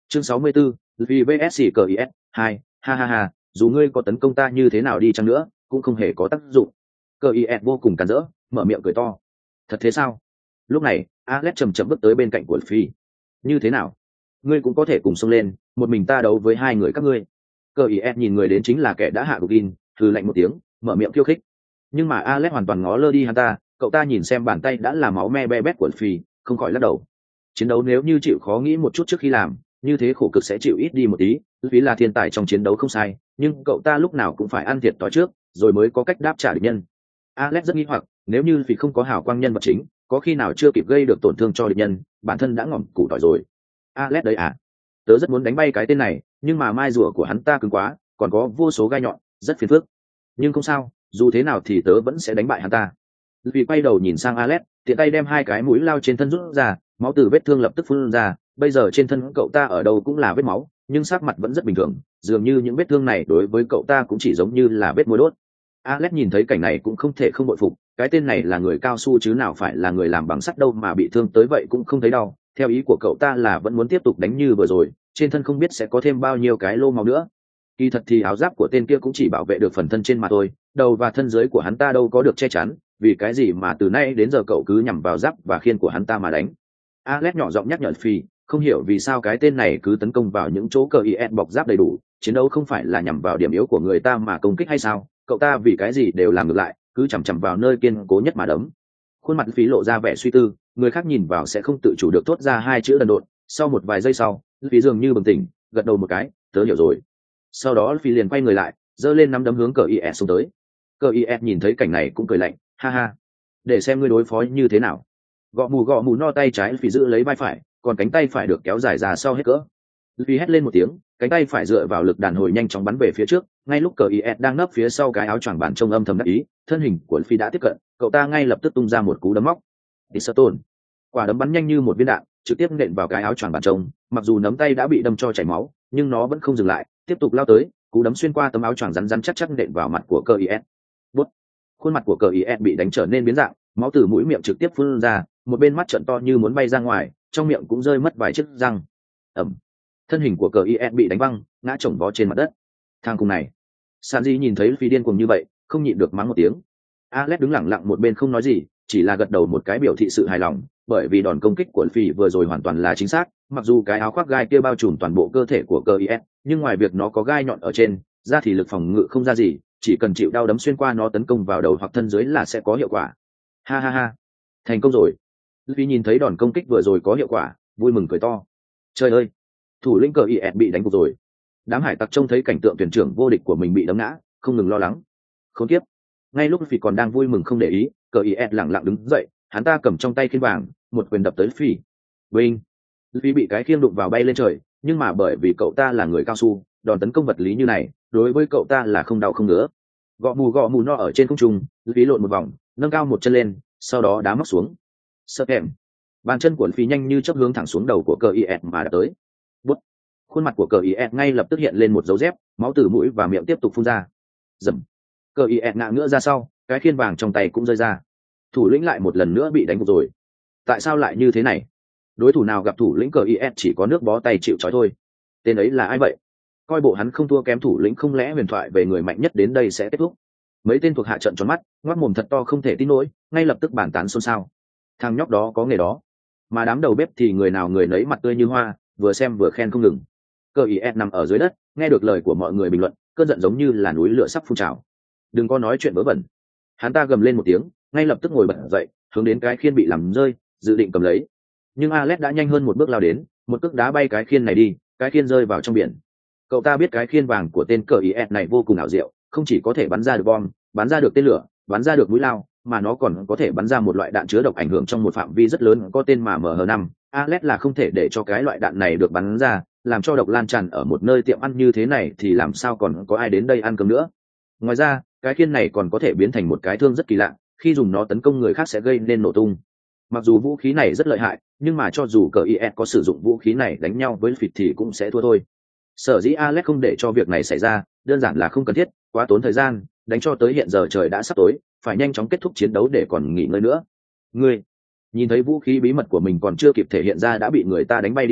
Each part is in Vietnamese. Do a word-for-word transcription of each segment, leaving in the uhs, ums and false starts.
Chương sáu mươi 64, vì vê ét cờ i ét hai, ha ha ha, dù ngươi có tấn công ta như thế nào đi chăng nữa cũng không hề có tác dụng. Cờ i ét vô cùng càn rỡ, mở miệng cười to. Thật thế sao? Lúc này Alex chậm chậm bước tới bên cạnh của Phi. Như thế nào, ngươi cũng có thể cùng xông lên, một mình ta đấu với hai người các ngươi? Cờ i ét nhìn người đến chính là kẻ đã hạ gục in, thư lạnh một tiếng, mở miệng khiêu khích. Nhưng mà Alex hoàn toàn ngó lơ đi hắn ta, cậu ta nhìn xem bàn tay đã là máu me be bét của Phi, không khỏi lắc đầu. Chiến đấu nếu như chịu khó nghĩ một chút trước khi làm, như thế khổ cực sẽ chịu ít đi một tí. Vì là thiên tài trong chiến đấu không sai, nhưng cậu ta lúc nào cũng phải ăn thiệt thòi trước, rồi mới có cách đáp trả địch nhân. Alex rất nghi hoặc, nếu như vì không có hào quang nhân vật chính, có khi nào chưa kịp gây được tổn thương cho địch nhân, bản thân đã ngỏm củ tỏi rồi. Alex đấy à? Tớ rất muốn đánh bay cái tên này, nhưng mà mai rùa của hắn ta cứng quá, còn có vô số gai nhọn, rất phiền phức. Nhưng không sao, dù thế nào thì tớ vẫn sẽ đánh bại hắn ta. Vì quay đầu nhìn sang Alex, tiện tay đem hai cái mũi lao trên thân rút ra, máu từ vết thương lập tức phun ra. Bây giờ trên thân cậu ta ở đâu cũng là vết máu, nhưng sắc mặt vẫn rất bình thường, dường như những vết thương này đối với cậu ta cũng chỉ giống như là vết môi đốt. Alex nhìn thấy cảnh này cũng không thể không bội phục, cái tên này là người cao su chứ nào phải là người làm bằng sắt đâu mà bị thương tới vậy cũng không thấy đau. Theo ý của cậu ta là vẫn muốn tiếp tục đánh như vừa rồi, trên thân không biết sẽ có thêm bao nhiêu cái lô máu nữa. Kỳ thật thì áo giáp của tên kia cũng chỉ bảo vệ được phần thân trên mà thôi, đầu và thân dưới của hắn ta đâu có được che chắn, vì cái gì mà từ nay đến giờ cậu cứ nhằm vào giáp và khiên của hắn ta mà đánh. Alex nhỏ giọng nhắc nhở Phi, không hiểu vì sao cái tên này cứ tấn công vào những chỗ cờ i ét bọc giáp đầy đủ, chiến đấu không phải là nhằm vào điểm yếu của người ta mà công kích hay sao? Cậu ta vì cái gì đều làm ngược lại, cứ chằm chằm vào nơi kiên cố nhất mà đấm. Khuôn mặt Phi lộ ra vẻ suy tư, người khác nhìn vào sẽ không tự chủ được thốt ra hai chữ đần độn. Sau một vài giây sau, Phi dường như bừng tỉnh, gật đầu một cái, tớ hiểu rồi. Sau đó Phi liền quay người lại, giơ lên nắm đấm hướng cờ i ét xông tới. Cờ i ét nhìn thấy cảnh này cũng cười lạnh, ha ha, để xem ngươi đối phó như thế nào. Gõ mù gõ mù no tay trái Phi giữ lấy vai phải, còn cánh tay phải được kéo dài ra sau hết cỡ. Phi hét lên một tiếng, cánh tay phải dựa vào lực đàn hồi nhanh chóng bắn về phía trước. Ngay lúc cờ i ét đang nấp phía sau cái áo choàng bản trông âm thầm đắc ý, thân hình của Phi đã tiếp cận, cậu ta ngay lập tức tung ra một cú đấm móc. Disserton, quả đấm bắn nhanh như một viên đạn, trực tiếp nện vào cái áo choàng bản trông. Mặc dù nắm tay đã bị đâm cho chảy máu, nhưng nó vẫn không dừng lại, tiếp tục lao tới, cú đấm xuyên qua tấm áo choàng rắn rắn chắc chắc nện vào mặt của cờ i ét. Bút, khuôn mặt của cờ i ét bị đánh trở nên biến dạng, máu từ mũi miệng trực tiếp phun ra, một bên mắt trợn to như muốn bay ra ngoài, trong miệng cũng rơi mất vài chiếc răng. Ẩm, thân hình của cờ i ét bị đánh văng, ngã chồng vó trên mặt đất. Thang cùng này, Sanji nhìn thấy Phi điên cuồng như vậy, không nhịn được mắng một tiếng. Alex đứng lặng lặng một bên không nói gì, chỉ là gật đầu một cái biểu thị sự hài lòng, bởi vì đòn công kích của Phi vừa rồi hoàn toàn là chính xác. Mặc dù cái áo khoác gai kia bao trùm toàn bộ cơ thể của cờ i ét, nhưng ngoài việc nó có gai nhọn ở trên, ra thì lực phòng ngự không ra gì, chỉ cần chịu đau đấm xuyên qua nó tấn công vào đầu hoặc thân dưới là sẽ có hiệu quả. Ha ha ha, thành công rồi. Phi nhìn thấy đòn công kích vừa rồi có hiệu quả, vui mừng cười to. Trời ơi, thủ lĩnh cờ i ét bị đánh gục rồi. Đám hải tặc trông thấy cảnh tượng thuyền trưởng vô địch của mình bị đấm ngã, không ngừng lo lắng. Khốn kiếp. Ngay lúc Phi còn đang vui mừng không để ý, cờ i ét lẳng lặng đứng dậy, hắn ta cầm trong tay khiên vàng, một quyền đập tới Phi. Vinh. Phi bị cái khiên đụng vào bay lên trời, nhưng mà bởi vì cậu ta là người cao su, đòn tấn công vật lý như này, đối với cậu ta là không đau không ngứa. Gõ mù gõ mù no ở trên không trung, Phi lộn một vòng, nâng cao một chân lên, sau đó đá móc xuống. Sợ kèm. Bàn chân của Phi nhanh như chớp hướng thẳng xuống đầu của cờ i ét mà đã tới. Bút. Khuôn mặt của cờ i ét ngay lập tức hiện lên một dấu dép, máu từ mũi và miệng tiếp tục phun ra. Dầm. Cờ i ét ngã ngửa ra sau, cái khiên vàng trong tay cũng rơi ra. Thủ lĩnh lại một lần nữa bị đánh gục rồi. Tại sao lại như thế này? Đối thủ nào gặp thủ lĩnh cờ i ét chỉ có nước bó tay chịu trói thôi. Tên ấy là ai vậy? Coi bộ hắn không thua kém thủ lĩnh, không lẽ huyền thoại về người mạnh nhất đến đây sẽ kết thúc? Mấy tên thuộc hạ trận tròn mắt, ngoác mồm thật to không thể tin nổi, ngay lập tức bàn tán xôn xao. Thằng nhóc đó có nghề đó. Mà đám đầu bếp thì người nào người nấy mặt tươi như hoa, vừa xem vừa khen không ngừng. Cờ i ét nằm ở dưới đất, nghe được lời của mọi người bình luận, cơn giận giống như là núi lửa sắp phun trào. Đừng có nói chuyện vớ vẩn. Hắn ta gầm lên một tiếng, ngay lập tức ngồi bật dậy, hướng đến cái khiên bị làm rơi, dự định cầm lấy. Nhưng Alex đã nhanh hơn một bước lao đến, một cước đá bay cái khiên này đi, cái khiên rơi vào trong biển. Cậu ta biết cái khiên vàng của tên cờ i ét này vô cùng ảo diệu, không chỉ có thể bắn ra được bom, bắn ra được tên lửa, bắn ra được mũi lao, mà nó còn có thể bắn ra một loại đạn chứa độc ảnh hưởng trong một phạm vi rất lớn có tên mà em hát năm. Alex là không thể để cho cái loại đạn này được bắn ra, làm cho độc lan tràn ở một nơi tiệm ăn như thế này thì làm sao còn có ai đến đây ăn cơm nữa. Ngoài ra, cái khiên này còn có thể biến thành một cái thương rất kỳ lạ, khi dùng nó tấn công người khác sẽ gây nên nổ tung. Mặc dù vũ khí này rất lợi hại, nhưng mà cho dù cờ i ét có sử dụng vũ khí này đánh nhau với Phịt thì cũng sẽ thua thôi. Sở dĩ Alex không để cho việc này xảy ra, đơn giản là không cần thiết, quá tốn thời gian, đánh cho tới hiện giờ trời đã sắp tối, phải nhanh chóng kết thúc chiến đấu để còn nghỉ ngơi nữa. Ngươi nhìn thấy vũ khí bí mật của mình còn chưa kịp thể hiện ra đã bị người ta đánh bay đi mất,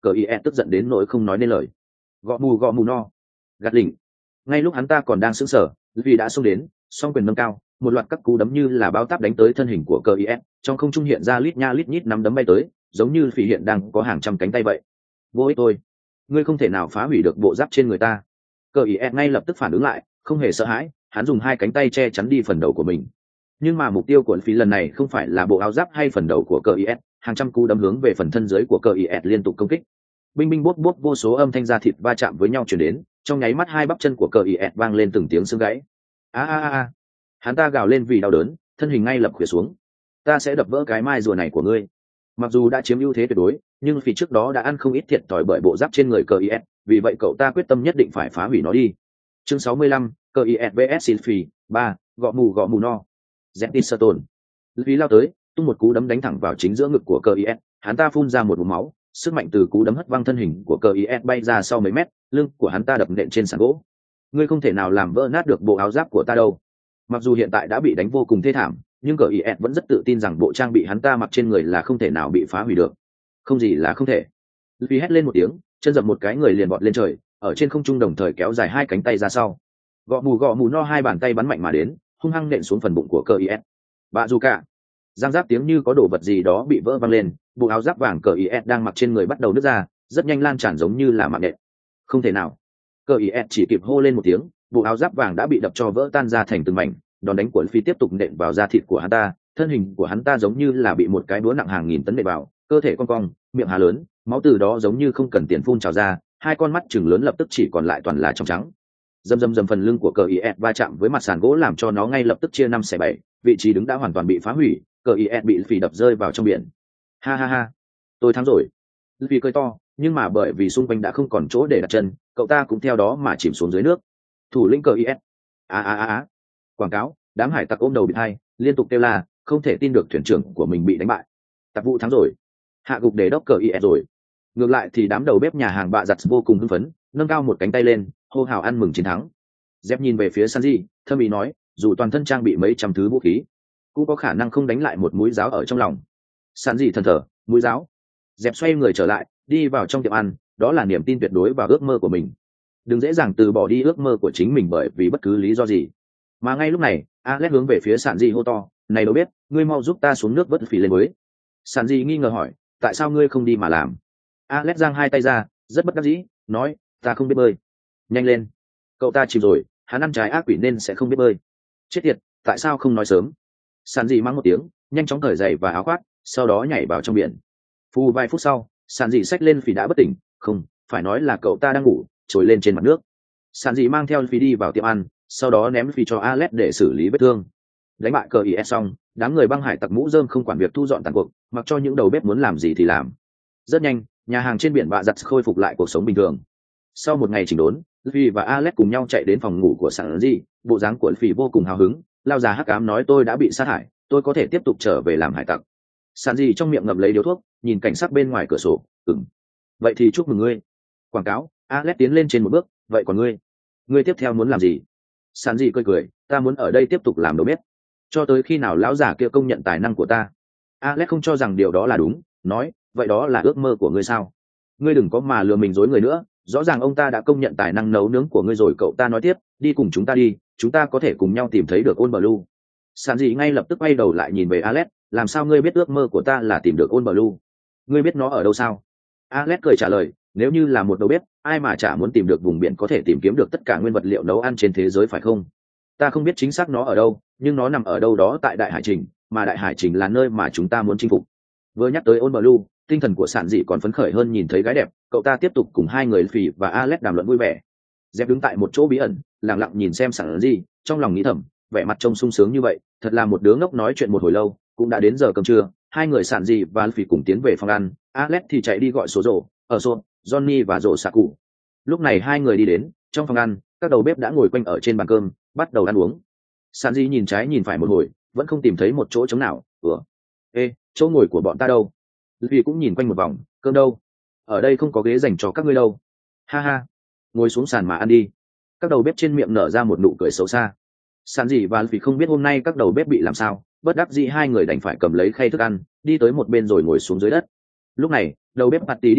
cờ is tức giận đến nỗi không nói nên lời. Gõ mù gõ mù no. Gạt lỉnh. Ngay lúc hắn ta còn đang sững sờ, vì đã xông đến, song quyền nâng cao, một loạt các cú đấm như là bao táp đánh tới thân hình của cờ is, trong không trung hiện ra lít nha lít nhít nắm đấm bay tới, giống như phỉ hiện đang có hàng trăm cánh tay vậy. Vô ích tôi, ngươi không thể nào phá hủy được bộ giáp trên người ta. Cờ is ngay lập tức phản ứng lại, không hề sợ hãi, hắn dùng hai cánh tay che chắn đi phần đầu của mình. Nhưng mà mục tiêu của phỉ lần này không phải là bộ áo giáp hay phần đầu của cờ is, hàng trăm cú đấm hướng về phần thân dưới của cờ is liên tục công kích. Binh binh bốt bốt vô số âm thanh da thịt va chạm với nhau truyền đến, trong nháy mắt hai bắp chân của cờ is vang lên từng tiếng xương gãy. A a a, hắn ta gào lên vì đau đớn, thân hình ngay lập khuỷu xuống. Ta sẽ đập vỡ cái mai rùa này của ngươi. Mặc dù đã chiếm ưu thế tuyệt đối, nhưng vì trước đó đã ăn không ít thiệt thòi bởi bộ giáp trên người cờ is, vì vậy cậu ta quyết tâm nhất định phải phá hủy nó đi. Chương sáu mươi lăm, cờ is vs Silphi ba, gõ mù gõ mù no. Zettiston. Lý lao tới, tung một cú đấm đánh thẳng vào chính giữa ngực của cờ is, hắn ta phun ra một ngụm máu, sức mạnh từ cú đấm hất văng thân hình của cờ is bay ra sau mấy mét, lưng của hắn ta đập nện trên sàn gỗ. Ngươi không thể nào làm vỡ nát được bộ áo giáp của ta đâu. Mặc dù hiện tại đã bị đánh vô cùng thê thảm, nhưng cờ is vẫn rất tự tin rằng bộ trang bị hắn ta mặc trên người là không thể nào bị phá hủy được. Không gì là không thể. Vì hét lên một tiếng, chân dậm một cái người liền bọt lên trời, ở trên không trung đồng thời kéo dài hai cánh tay ra sau. Gõ mù gõ mù no, hai bàn tay bắn mạnh mà đến, hung hăng nện xuống phần bụng của cờ is. Bạ dù cả. Giang giáp tiếng như có đồ vật gì đó bị vỡ văng lên, bộ áo giáp vàng cờ is đang mặc trên người bắt đầu nứt ra, rất nhanh lan tràn giống như là mạng nhện. Không thể nào. Cờ is chỉ kịp hô lên một tiếng, bộ áo giáp vàng đã bị đập cho vỡ tan ra thành từng mảnh, đòn đánh của Phi tiếp tục nện vào da thịt của hắn ta, thân hình của hắn ta giống như là bị một cái đũa nặng hàng nghìn tấn nện vào, cơ thể cong cong, miệng há lớn, máu từ đó giống như không cần tiền phun trào ra, hai con mắt chừng lớn lập tức chỉ còn lại toàn là trong trắng. Dầm dầm dầm, phần lưng của cờ is va chạm với mặt sàn gỗ làm cho nó ngay lập tức chia năm xẻ bảy, vị trí đứng đã hoàn toàn bị phá hủy, cờ is bị Phi đập rơi vào trong biển. Ha ha ha, tôi thắng rồi. Phi cười to, nhưng mà bởi vì xung quanh đã không còn chỗ để đặt chân, cậu ta cũng theo đó mà chìm xuống dưới nước. Thủ lĩnh cờ is. A a a a. Quảng cáo, đám hải tặc ôm đầu bị hai, liên tục kêu la, không thể tin được thuyền trưởng của mình bị đánh bại. Tạp vụ thắng rồi, hạ gục để đốc cờ is rồi. Ngược lại thì đám đầu bếp nhà hàng bạ giặt vô cùng hưng phấn, nâng cao một cánh tay lên, hô hào ăn mừng chiến thắng. Dép nhìn về phía Sanji, thâm ý nói, dù toàn thân trang bị mấy trăm thứ vũ khí, cũng có khả năng không đánh lại một mũi giáo ở trong lòng. Sanji thần thở, mũi giáo. Dép xoay người trở lại, đi vào trong tiệm ăn, đó là niềm tin tuyệt đối vào ước mơ của mình. Đừng dễ dàng từ bỏ đi ước mơ của chính mình bởi vì bất cứ lý do gì. Mà ngay lúc này, Alex hướng về phía Sanji hô to, này đâu biết, ngươi mau giúp ta xuống nước vớt Phỉ lên với. Sanji nghi ngờ hỏi, tại sao ngươi không đi mà làm? Alex giang hai tay ra, rất bất đắc dĩ, nói, ta không biết bơi. Nhanh lên, cậu ta chìm rồi, hắn ăn trái ác quỷ nên sẽ không biết bơi. Chết tiệt, tại sao không nói sớm? Sanji mắng một tiếng, nhanh chóng cởi giày và áo khoác, sau đó nhảy vào trong biển. Phu vài phút sau, Sanji xách lên Phỉ đã bất tỉnh, không, phải nói là cậu ta đang ngủ, trồi lên trên mặt nước. Sanji mang theo Phỉ đi vào tiệm ăn, sau đó ném Phỉ cho Alex để xử lý vết thương. Đánh bại cờ is xong, đám người băng hải tặc mũ rơm không quản việc thu dọn tàn cuộc, mặc cho những đầu bếp muốn làm gì thì làm. Rất nhanh, nhà hàng trên biển bạ giặt khôi phục lại cuộc sống bình thường. Sau một ngày chỉnh đốn, Phi và Alex cùng nhau chạy đến phòng ngủ của Sanji, bộ dáng của Phi vô cùng hào hứng, lao già hắc ám nói tôi đã bị sát hại, tôi có thể tiếp tục trở về làm hải tặc. Sanji trong miệng ngậm lấy điếu thuốc, nhìn cảnh sắc bên ngoài cửa sổ, ừm. Vậy thì chúc mừng ngươi. Quảng cáo, Alex tiến lên trên một bước, vậy còn ngươi? Ngươi tiếp theo muốn làm gì? Sanji cười cười, ta muốn ở đây tiếp tục làm đầu bếp, cho tới khi nào lão già kia công nhận tài năng của ta. Alex không cho rằng điều đó là đúng, nói, vậy đó là ước mơ của ngươi sao? Ngươi đừng có mà lừa mình dối người nữa, rõ ràng ông ta đã công nhận tài năng nấu nướng của ngươi rồi. Cậu ta nói tiếp, đi cùng chúng ta đi, chúng ta có thể cùng nhau tìm thấy được Ôn Blue. Sanji ngay lập tức quay đầu lại nhìn về Alex, làm sao ngươi biết ước mơ của ta là tìm được Ôn Blue? Ngươi biết nó ở đâu sao? Alex cười trả lời, nếu như là một đầu bếp, ai mà chả muốn tìm được vùng biển có thể tìm kiếm được tất cả nguyên vật liệu nấu ăn trên thế giới phải không? Ta không biết chính xác nó ở đâu, nhưng nó nằm ở đâu đó tại Đại Hải Trình, mà Đại Hải Trình là nơi mà chúng ta muốn chinh phục. Vừa nhắc tới Ôn Blue, tinh thần của Sản Dị còn phấn khởi hơn nhìn thấy gái đẹp, cậu ta tiếp tục cùng hai người Phỉ và Alex đàm luận vui vẻ. Dẹp đứng tại một chỗ bí ẩn, lặng lặng nhìn xem Sản Dị, trong lòng nghĩ thầm, vẻ mặt trông sung sướng như vậy, thật là một đứa ngốc. Nói chuyện một hồi lâu, cũng đã đến giờ cơm trưa, hai người Sản Dị và Phỉ cùng tiến về phòng ăn, Alex thì chạy đi gọi số rổ, ở số, Johnny và rổ xạ cụ. Lúc này hai người đi đến, trong phòng ăn, các đầu bếp đã ngồi quanh ở trên bàn cơm, bắt đầu ăn uống. Sản Dị nhìn trái nhìn phải một hồi, vẫn không tìm thấy một chỗ trống nào. Ủa, ê, chỗ ngồi của bọn ta đâu? Vì cũng nhìn quanh một vòng, cơm đâu? Ở đây không có ghế dành cho các ngươi đâu. Ha ha, ngồi xuống sàn mà ăn đi. Các đầu bếp trên miệng nở ra một nụ cười xấu xa. Sản Dị và vì không biết hôm nay các đầu bếp bị làm sao, bất đắc dĩ hai người đành phải cầm lấy khay thức ăn, đi tới một bên rồi ngồi xuống dưới đất. Lúc này, đầu bếp Patty đi tới,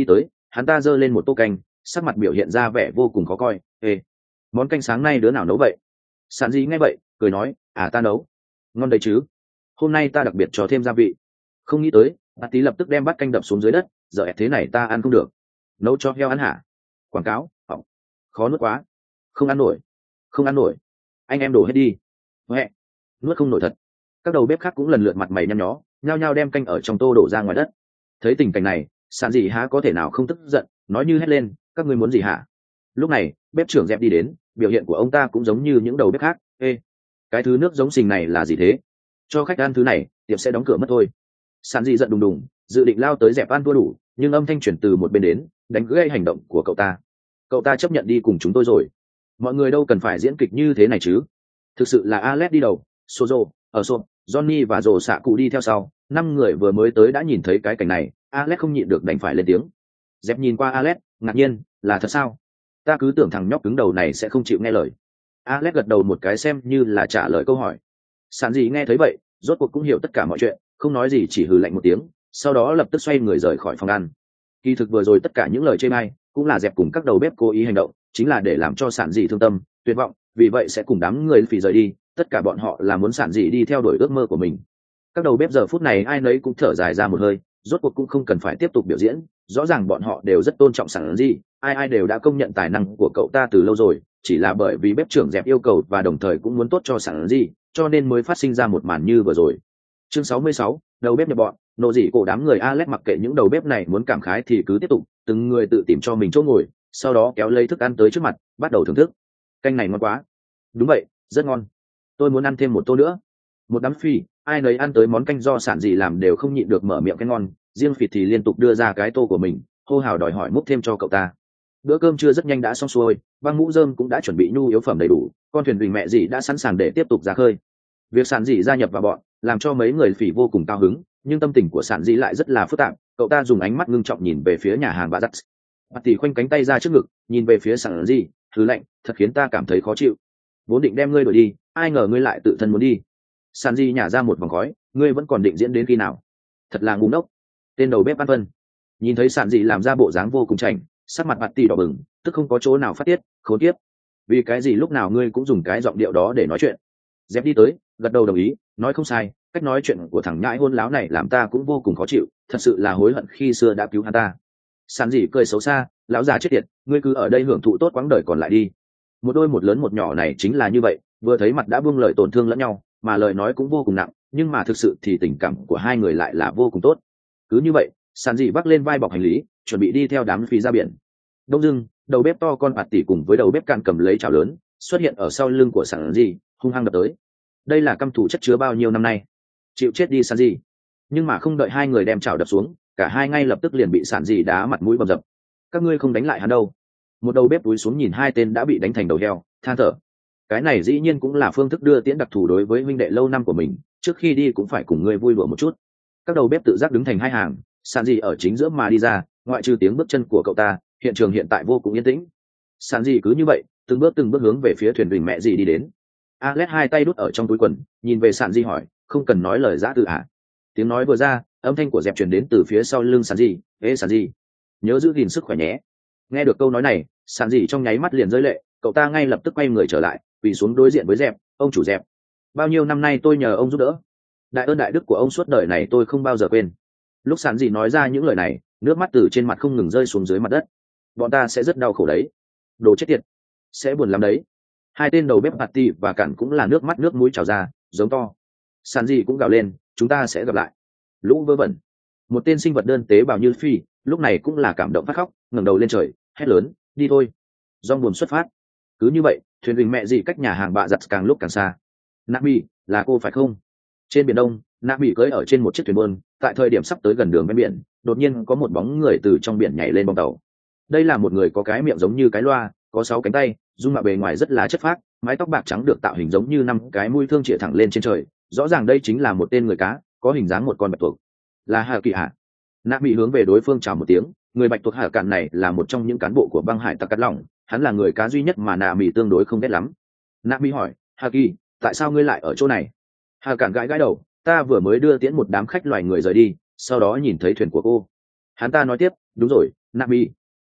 hắn ta giơ lên một tô canh, sắc mặt biểu hiện ra vẻ vô cùng khó coi. Ê, món canh sáng nay đứa nào nấu vậy? Sản gì nghe vậy cười nói, à ta nấu. Ngon đấy chứ, hôm nay ta đặc biệt cho thêm gia vị. Không nghĩ tới bà tí lập tức đem bát canh đập xuống dưới đất. Giờ thế này ta ăn không được. Nấu cho heo ăn hả? Quảng cáo hỏng, khó nuốt quá, không ăn nổi, không ăn nổi, anh em đổ hết đi. Huệ, nuốt không nổi thật. Các đầu bếp khác cũng lần lượt mặt mày nhăn nhó, nhao nhao đem canh ở trong tô đổ ra ngoài đất. Thấy tình cảnh này, Sản gì há có thể nào không tức giận, nói như hét lên, các ngươi muốn gì hả? Lúc này bếp trưởng dẹp đi đến, biểu hiện của ông ta cũng giống như những đầu bếp khác. Ê, cái thứ nước giống sình này là gì thế? Cho khách ăn thứ này tiệm sẽ đóng cửa mất thôi. Sản gì giận đùng đùng, dự định lao tới dẹp ăn thua đủ, nhưng âm thanh chuyển từ một bên đến, đánh gãy hành động của cậu ta. Cậu ta chấp nhận đi cùng chúng tôi rồi. Mọi người đâu cần phải diễn kịch như thế này chứ. Thực sự là Alex đi đầu, Sozo, ở sộp, Johnny và rồ xạ cụ đi theo sau. Năm người vừa mới tới đã nhìn thấy cái cảnh này, Alex không nhịn được đành phải lên tiếng. Dẹp nhìn qua Alex, ngạc nhiên, là thật sao? Ta cứ tưởng thằng nhóc cứng đầu này sẽ không chịu nghe lời. Alex gật đầu một cái xem như là trả lời câu hỏi. Sản gì nghe thấy vậy, rốt cuộc cũng hiểu tất cả mọi chuyện, không nói gì chỉ hừ lạnh một tiếng, sau đó lập tức xoay người rời khỏi phòng ăn. Kỳ thực vừa rồi tất cả những lời chê bai cũng là dẹp cùng các đầu bếp cố ý hành động, chính là để làm cho Sản dị thương tâm, tuyệt vọng, vì vậy sẽ cùng đám người phỉ rời đi. Tất cả bọn họ là muốn Sản dị đi theo đuổi ước mơ của mình. Các đầu bếp giờ phút này ai nấy cũng thở dài ra một hơi, rốt cuộc cũng không cần phải tiếp tục biểu diễn, rõ ràng bọn họ đều rất tôn trọng Sản dị, ai ai đều đã công nhận tài năng của cậu ta từ lâu rồi, chỉ là bởi vì bếp trưởng dẹp yêu cầu và đồng thời cũng muốn tốt cho Sản dị, cho nên mới phát sinh ra một màn như vừa rồi. Chương sáu mươi sáu, đầu bếp nhập bọn. Nộ dị cổ đám người Alex mặc kệ những đầu bếp này muốn cảm khái thì cứ tiếp tục, từng người tự tìm cho mình chỗ ngồi, sau đó kéo lấy thức ăn tới trước mặt, bắt đầu thưởng thức. Canh này ngon quá. Đúng vậy, rất ngon. Tôi muốn ăn thêm một tô nữa. Một đám phi, ai nấy ăn tới món canh do Sản dị làm đều không nhịn được mở miệng cái ngon, riêng Phịt thì liên tục đưa ra cái tô của mình, hô hào đòi hỏi múc thêm cho cậu ta. Bữa cơm trưa rất nhanh đã xong xuôi, băng mũ rơm cũng đã chuẩn bị nhu yếu phẩm đầy đủ, con thuyền huỳnh mẹ dị đã sẵn sàng để tiếp tục ra khơi. Việc Sản dị gia nhập vào bọn làm cho mấy người phỉ vô cùng cao hứng, nhưng tâm tình của Sản dị lại rất là phức tạp. Cậu ta dùng ánh mắt ngưng trọng nhìn về phía nhà hàng bà dắt, bà tỷ khoanh cánh tay ra trước ngực nhìn về phía Sản dị, thứ lạnh thật khiến ta cảm thấy khó chịu. Vốn định đem ngươi đuổi đi, ai ngờ ngươi lại tự thân muốn đi. Sản dị nhả ra một vòng khói, ngươi vẫn còn định diễn đến khi nào? Thật là ngu ngốc. Tên đầu bếp ăn vân nhìn thấy Sản dị làm ra bộ dáng vô cùng chảnh, sắc mặt bà tỷ đỏ bừng, tức không có chỗ nào phát tiết. Khốn kiếp, vì cái gì lúc nào ngươi cũng dùng cái giọng điệu đó để nói chuyện? Dẹp đi tới, gật đầu đồng ý, nói không sai, cách nói chuyện của thằng nhãi hôn láo này làm ta cũng vô cùng khó chịu, thật sự là hối hận khi xưa đã cứu hắn ta. Sản dị cười xấu xa, lão già chết tiệt, ngươi cứ ở đây hưởng thụ tốt quãng đời còn lại đi. Một đôi một lớn một nhỏ này chính là như vậy, vừa thấy mặt đã buông lời tổn thương lẫn nhau, mà lời nói cũng vô cùng nặng, nhưng mà thực sự thì tình cảm của hai người lại là vô cùng tốt. Cứ như vậy, Sản dị vác lên vai bọc hành lý, chuẩn bị đi theo đám phi ra biển. Đông dưng, đầu bếp to con bạt tỷ cùng với đầu bếp cạn cầm lấy chảo lớn, xuất hiện ở sau lưng của Sản dị, hung hăng đập tới. Đây là căm thù chất chứa bao nhiêu năm nay, chịu chết đi Sản dị. Nhưng mà không đợi hai người đem chảo đập xuống, cả hai ngay lập tức liền bị Sản dị đá mặt mũi bầm dập. Các ngươi không đánh lại hắn đâu? Một đầu bếp túi xuống nhìn hai tên đã bị đánh thành đầu heo, than thở. Cái này dĩ nhiên cũng là phương thức đưa tiễn đặc thù đối với huynh đệ lâu năm của mình, trước khi đi cũng phải cùng ngươi vui đùa một chút. Các đầu bếp tự giác đứng thành hai hàng, Sản dị ở chính giữa mà đi ra, ngoại trừ tiếng bước chân của cậu ta, hiện trường hiện tại vô cùng yên tĩnh. Sản dị cứ như vậy, từng bước từng bước hướng về phía thuyền huỳnh mẹ dị đi đến. Alex hai tay đút ở trong túi quần, nhìn về Sản dị hỏi, không cần nói lời giã từ ạ? Tiếng nói vừa ra, âm thanh của dẹp truyền đến từ phía sau lưng Sản dị. Ê Sản dị, nhớ giữ gìn sức khỏe nhé. Nghe được câu nói này, Sản dị trong nháy mắt liền rơi lệ, cậu ta ngay lập tức quay người trở lại, quỳ xuống đối diện với dẹp. Ông chủ dẹp, bao nhiêu năm nay tôi nhờ ông giúp đỡ, đại ơn đại đức của ông suốt đời này tôi không bao giờ quên. Lúc Sản dị nói ra những lời này, nước mắt từ trên mặt không ngừng rơi xuống dưới mặt đất. Bọn ta sẽ rất đau khổ đấy, đồ chết tiệt, sẽ buồn lắm đấy. Hai tên đầu bếp Patty và Cản cũng là nước mắt nước mũi trào ra, giống to. Sản dị cũng gào lên, chúng ta sẽ gặp lại. Lũ vớ vẩn. Một tên sinh vật đơn tế bào như phi, lúc này cũng là cảm động phát khóc, ngẩng đầu lên trời, hét lớn, đi thôi. Dòng buồn xuất phát. Cứ như vậy, thuyền huỳnh mẹ dị cách nhà hàng bạ giặt càng lúc càng xa. Nabi, là cô phải không? Trên biển Đông, Nabi cưỡi ở trên một chiếc thuyền buôn, tại thời điểm sắp tới gần đường ven biển, đột nhiên có một bóng người từ trong biển nhảy lên bong tàu. Đây là một người có cái miệng giống như cái loa, có sáu cánh tay, dung mạo bề ngoài rất là chất phác, mái tóc bạc trắng được tạo hình giống như năm cái mũi thương chĩa thẳng lên trên trời, rõ ràng đây chính là một tên người cá, có hình dáng một con bạch tuộc. Là Hà Kỳ Hạ. Nabi hướng về đối phương chào một tiếng, người bạch tuộc Hà Cản này là một trong những cán bộ của băng hải tặc cắt lỏng, hắn là người cá duy nhất mà Nabi tương đối không ghét lắm. Nabi hỏi, Hà Kỳ, tại sao ngươi lại ở chỗ này? Hà Cản gãi gãi đầu, ta vừa mới đưa tiễn một đám khách loài người rời đi, sau đó nhìn thấy thuyền của cô. Hắn ta nói tiếp, đúng rồi, Nabi,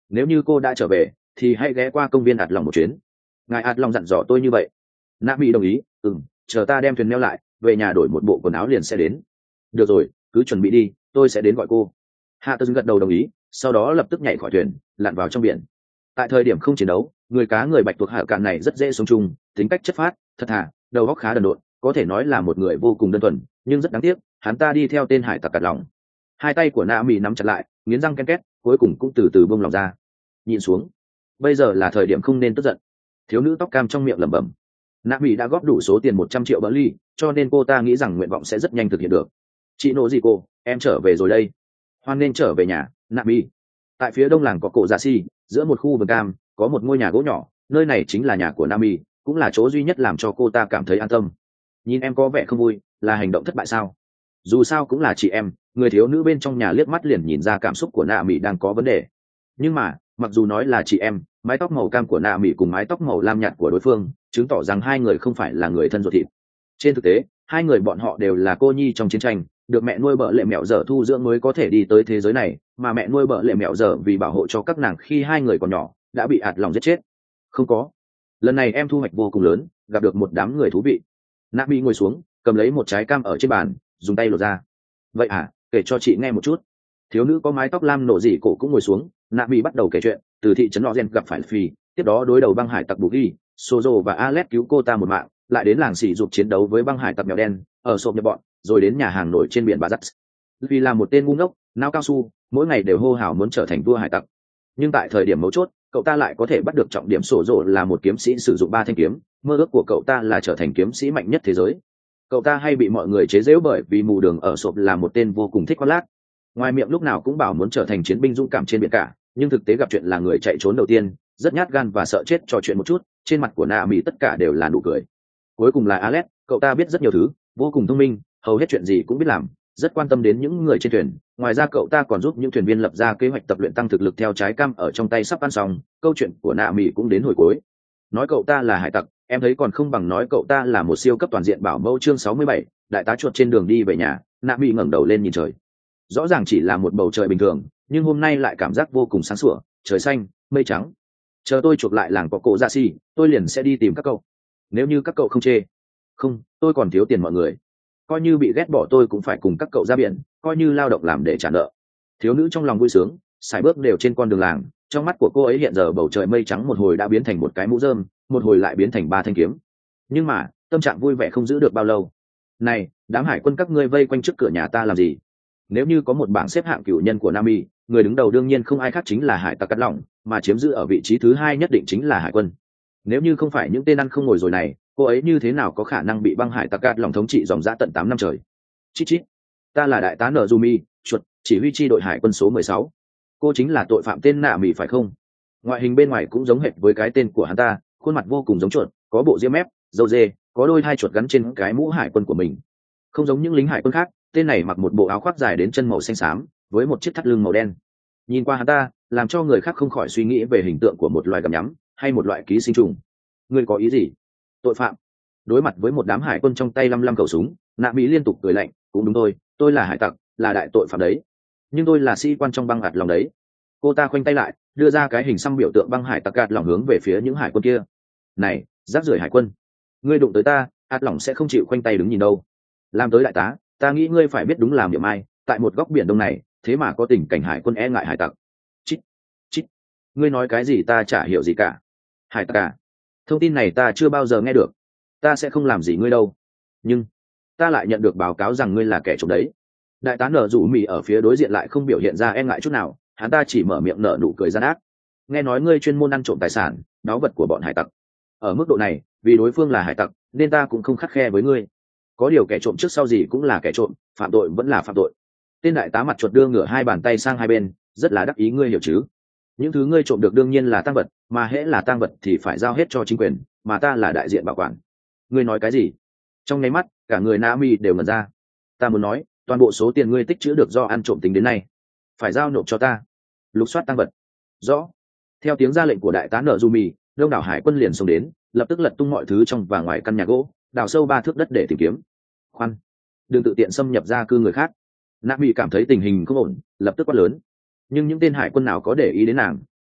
nếu như cô đã trở về thì hãy ghé qua công viên ạt lòng một chuyến. Ngài ạt lòng dặn dò tôi như vậy. Nạ mỹ đồng ý. Ừ, chờ ta đem thuyền neo lại, về nhà đổi một bộ quần áo liền sẽ đến. Được rồi, cứ chuẩn bị đi, tôi sẽ đến gọi cô. Hạ Tấn gật đầu đồng ý, sau đó lập tức nhảy khỏi thuyền, lặn vào trong biển. Tại thời điểm không chiến đấu, người cá người bạch tuộc hạ cạn này rất dễ sống chung, tính cách chất phát, thật thà, đầu óc khá đần độn, có thể nói là một người vô cùng đơn thuần, nhưng rất đáng tiếc, hắn ta đi theo tên hải tặc cạt lòng. Hai tay của Nạ mỹ nắm chặt lại, nghiến răng ken két, cuối cùng cũng từ từ buông lòng ra. Nhìn xuống, bây giờ là thời điểm không nên tức giận. Thiếu nữ tóc cam trong miệng lẩm bẩm. Nạ mỹ đã góp đủ số tiền một trăm triệu bờ ly, cho nên cô ta nghĩ rằng nguyện vọng sẽ rất nhanh thực hiện được. Chị nộ gì cô, em trở về rồi đây. Hoan nên trở về nhà, Nạ mỹ. Tại phía đông làng có cổ dạ si, giữa một khu vườn cam, có một ngôi nhà gỗ nhỏ, nơi này chính là nhà của Nạ mỹ, cũng là chỗ duy nhất làm cho cô ta cảm thấy an tâm. Nhìn em có vẻ không vui, là hành động thất bại sao? Dù sao cũng là chị em, người thiếu nữ bên trong nhà liếc mắt liền nhìn ra cảm xúc của Nạ mỹ đang có vấn đề. Nhưng mà, mặc dù nói là chị em, mái tóc màu cam của Nạ mỹ cùng mái tóc màu lam nhạt của đối phương chứng tỏ rằng hai người không phải là người thân ruột thịt. Trên thực tế, hai người bọn họ đều là cô nhi trong chiến tranh, được mẹ nuôi bợ lệ mẹo dở thu dưỡng mới có thể đi tới thế giới này, mà mẹ nuôi bợ lệ mẹo dở vì bảo hộ cho các nàng khi hai người còn nhỏ đã bị ạt lòng giết chết. Không có, lần này em thu hoạch vô cùng lớn, gặp được một đám người thú vị. Nạ mỹ ngồi xuống, cầm lấy một trái cam ở trên bàn, dùng tay lột ra. Vậy à, kể cho chị nghe một chút. Thiếu nữ có mái tóc lam nổ dị cổ cũng ngồi xuống. Nạ mỹ bắt đầu kể chuyện từ thị trấn Ozen gặp phải Phi, tiếp đó đối đầu băng hải tặc Bù Ghi, Sozo và Alex cứu cô ta một mạng, lại đến làng sỉ dục chiến đấu với băng hải tặc mèo đen ở sộp nhập bọn, rồi đến nhà hàng nổi trên biển Bà Dắt. Vì là một tên ngu ngốc, não cao su, mỗi ngày đều hô hào muốn trở thành vua hải tặc. Nhưng tại thời điểm mấu chốt, cậu ta lại có thể bắt được trọng điểm sổ rộ là một kiếm sĩ sử dụng ba thanh kiếm, mơ ước của cậu ta là trở thành kiếm sĩ mạnh nhất thế giới. Cậu ta hay bị mọi người chế giễu bởi vì mù đường ở sộp là một tên vô cùng thích khoác lác. Ngoài miệng lúc nào cũng bảo muốn trở thành chiến binh dũng cảm trên biển cả, nhưng thực tế gặp chuyện là người chạy trốn đầu tiên, rất nhát gan và sợ chết. Trò chuyện một chút, trên mặt của Nạ mỹ tất cả đều là nụ cười. Cuối cùng là Alex, cậu ta biết rất nhiều thứ, vô cùng thông minh, hầu hết chuyện gì cũng biết làm, rất quan tâm đến những người trên thuyền. Ngoài ra cậu ta còn giúp những thuyền viên lập ra kế hoạch tập luyện tăng thực lực theo trái cam ở trong tay sắp ăn xong. Câu chuyện của Nạ mỹ cũng đến hồi cuối. Nói cậu ta là hải tặc, em thấy còn không bằng nói cậu ta là một siêu cấp toàn diện bảo mẫu. Chương sáu mươi bảy, đại tá chuột trên đường đi về nhà. Nạ mỹ ngẩng đầu lên nhìn trời. Rõ ràng chỉ là một bầu trời bình thường, nhưng hôm nay lại cảm giác vô cùng sáng sủa, trời xanh, mây trắng. Chờ tôi chuộc lại làng có cổ dạ xì, tôi liền sẽ đi tìm các cậu. Nếu như các cậu không chê. Không, tôi còn thiếu tiền mọi người. Coi như bị ghét bỏ tôi cũng phải cùng các cậu ra biển, coi như lao động làm để trả nợ. Thiếu nữ trong lòng vui sướng, sải bước đều trên con đường làng. Trong mắt của cô ấy hiện giờ bầu trời mây trắng một hồi đã biến thành một cái mũ rơm, một hồi lại biến thành ba thanh kiếm. Nhưng mà tâm trạng vui vẻ không giữ được bao lâu. Này, đám hải quân các ngươi vây quanh trước cửa nhà ta làm gì? Nếu như có một bảng xếp hạng cửu nhân của Nam Y, người đứng đầu đương nhiên không ai khác chính là hải tặc cắt lỏng, mà chiếm giữ ở vị trí thứ hai nhất định chính là hải quân. Nếu như không phải những tên ăn không ngồi rồi này, cô ấy như thế nào có khả năng bị băng hải tặc cắt lỏng thống trị dòng dã tận tám năm trời? Chít chít, ta là đại tá Nozumi, chuột, chỉ huy chi đội hải quân số mười sáu. Cô chính là tội phạm tên Nạ Mỹ phải không? Ngoại hình bên ngoài cũng giống hệt với cái tên của hắn ta, khuôn mặt vô cùng giống chuột, có bộ ria mép, râu dê, có đôi hai chuột gắn trên cái mũ hải quân của mình. Không giống những lính hải quân khác, tên này mặc một bộ áo khoác dài đến chân màu xanh xám, với một chiếc thắt lưng màu đen. Nhìn qua hắn ta, làm cho người khác không khỏi suy nghĩ về hình tượng của một loài gặm nhắm hay một loại ký sinh trùng. Ngươi có ý gì? Tội phạm? Đối mặt với một đám hải quân trong tay lăm lăm khẩu súng, Nạ Mỹ liên tục cười lạnh. Cũng đúng thôi, tôi là hải tặc, là đại tội phạm đấy. Nhưng tôi là sĩ quan trong băng ạt lòng đấy. Cô ta khoanh tay lại, đưa ra cái hình xăm biểu tượng băng hải tặc ạt lòng hướng về phía những hải quân kia. Này, rác rưởi hải quân, ngươi đụng tới ta, ạt lòng sẽ không chịu khoanh tay đứng nhìn đâu. Làm tới đại tá, ta nghĩ ngươi phải biết đúng làm điểm ai, tại một góc biển đông này, thế mà có tình cảnh hải quân e ngại hải tặc. Chít, chít, ngươi nói cái gì ta chả hiểu gì cả. Hải tặc à? Thông tin này ta chưa bao giờ nghe được. Ta sẽ không làm gì ngươi đâu. Nhưng ta lại nhận được báo cáo rằng ngươi là kẻ trộm đấy. Đại tá nở rủ mì ở phía đối diện lại không biểu hiện ra e ngại chút nào, hắn ta chỉ mở miệng nở nụ cười gian ác. Nghe nói ngươi chuyên môn ăn trộm tài sản, báu vật của bọn hải tặc. Ở mức độ này, vì đối phương là hải tặc, nên ta cũng không khắt khe với ngươi. Có điều kẻ trộm trước sau gì cũng là kẻ trộm, phạm tội vẫn là phạm tội. Tên đại tá mặt chuột đưa ngửa hai bàn tay sang hai bên, rất là đắc ý, ngươi hiểu chứ? Những thứ ngươi trộm được đương nhiên là tang vật, mà hễ là tang vật thì phải giao hết cho chính quyền, mà ta là đại diện bảo quản. Ngươi nói cái gì? Trong nháy mắt, cả người Nami đều ngẩn ra. Ta muốn nói, toàn bộ số tiền ngươi tích trữ được do ăn trộm tính đến nay, phải giao nộp cho ta. Lục soát tang vật. Rõ. Theo tiếng ra lệnh của đại tá Nozumi, đông đảo hải quân liền xông đến, lập tức lật tung mọi thứ trong và ngoài căn nhà gỗ, đào sâu ba thước đất để tìm kiếm. Khoan, đừng tự tiện xâm nhập gia cư người khác. Nami cảm thấy tình hình không ổn, lập tức quát lớn. Nhưng những tên hải quân nào có để ý đến nàng,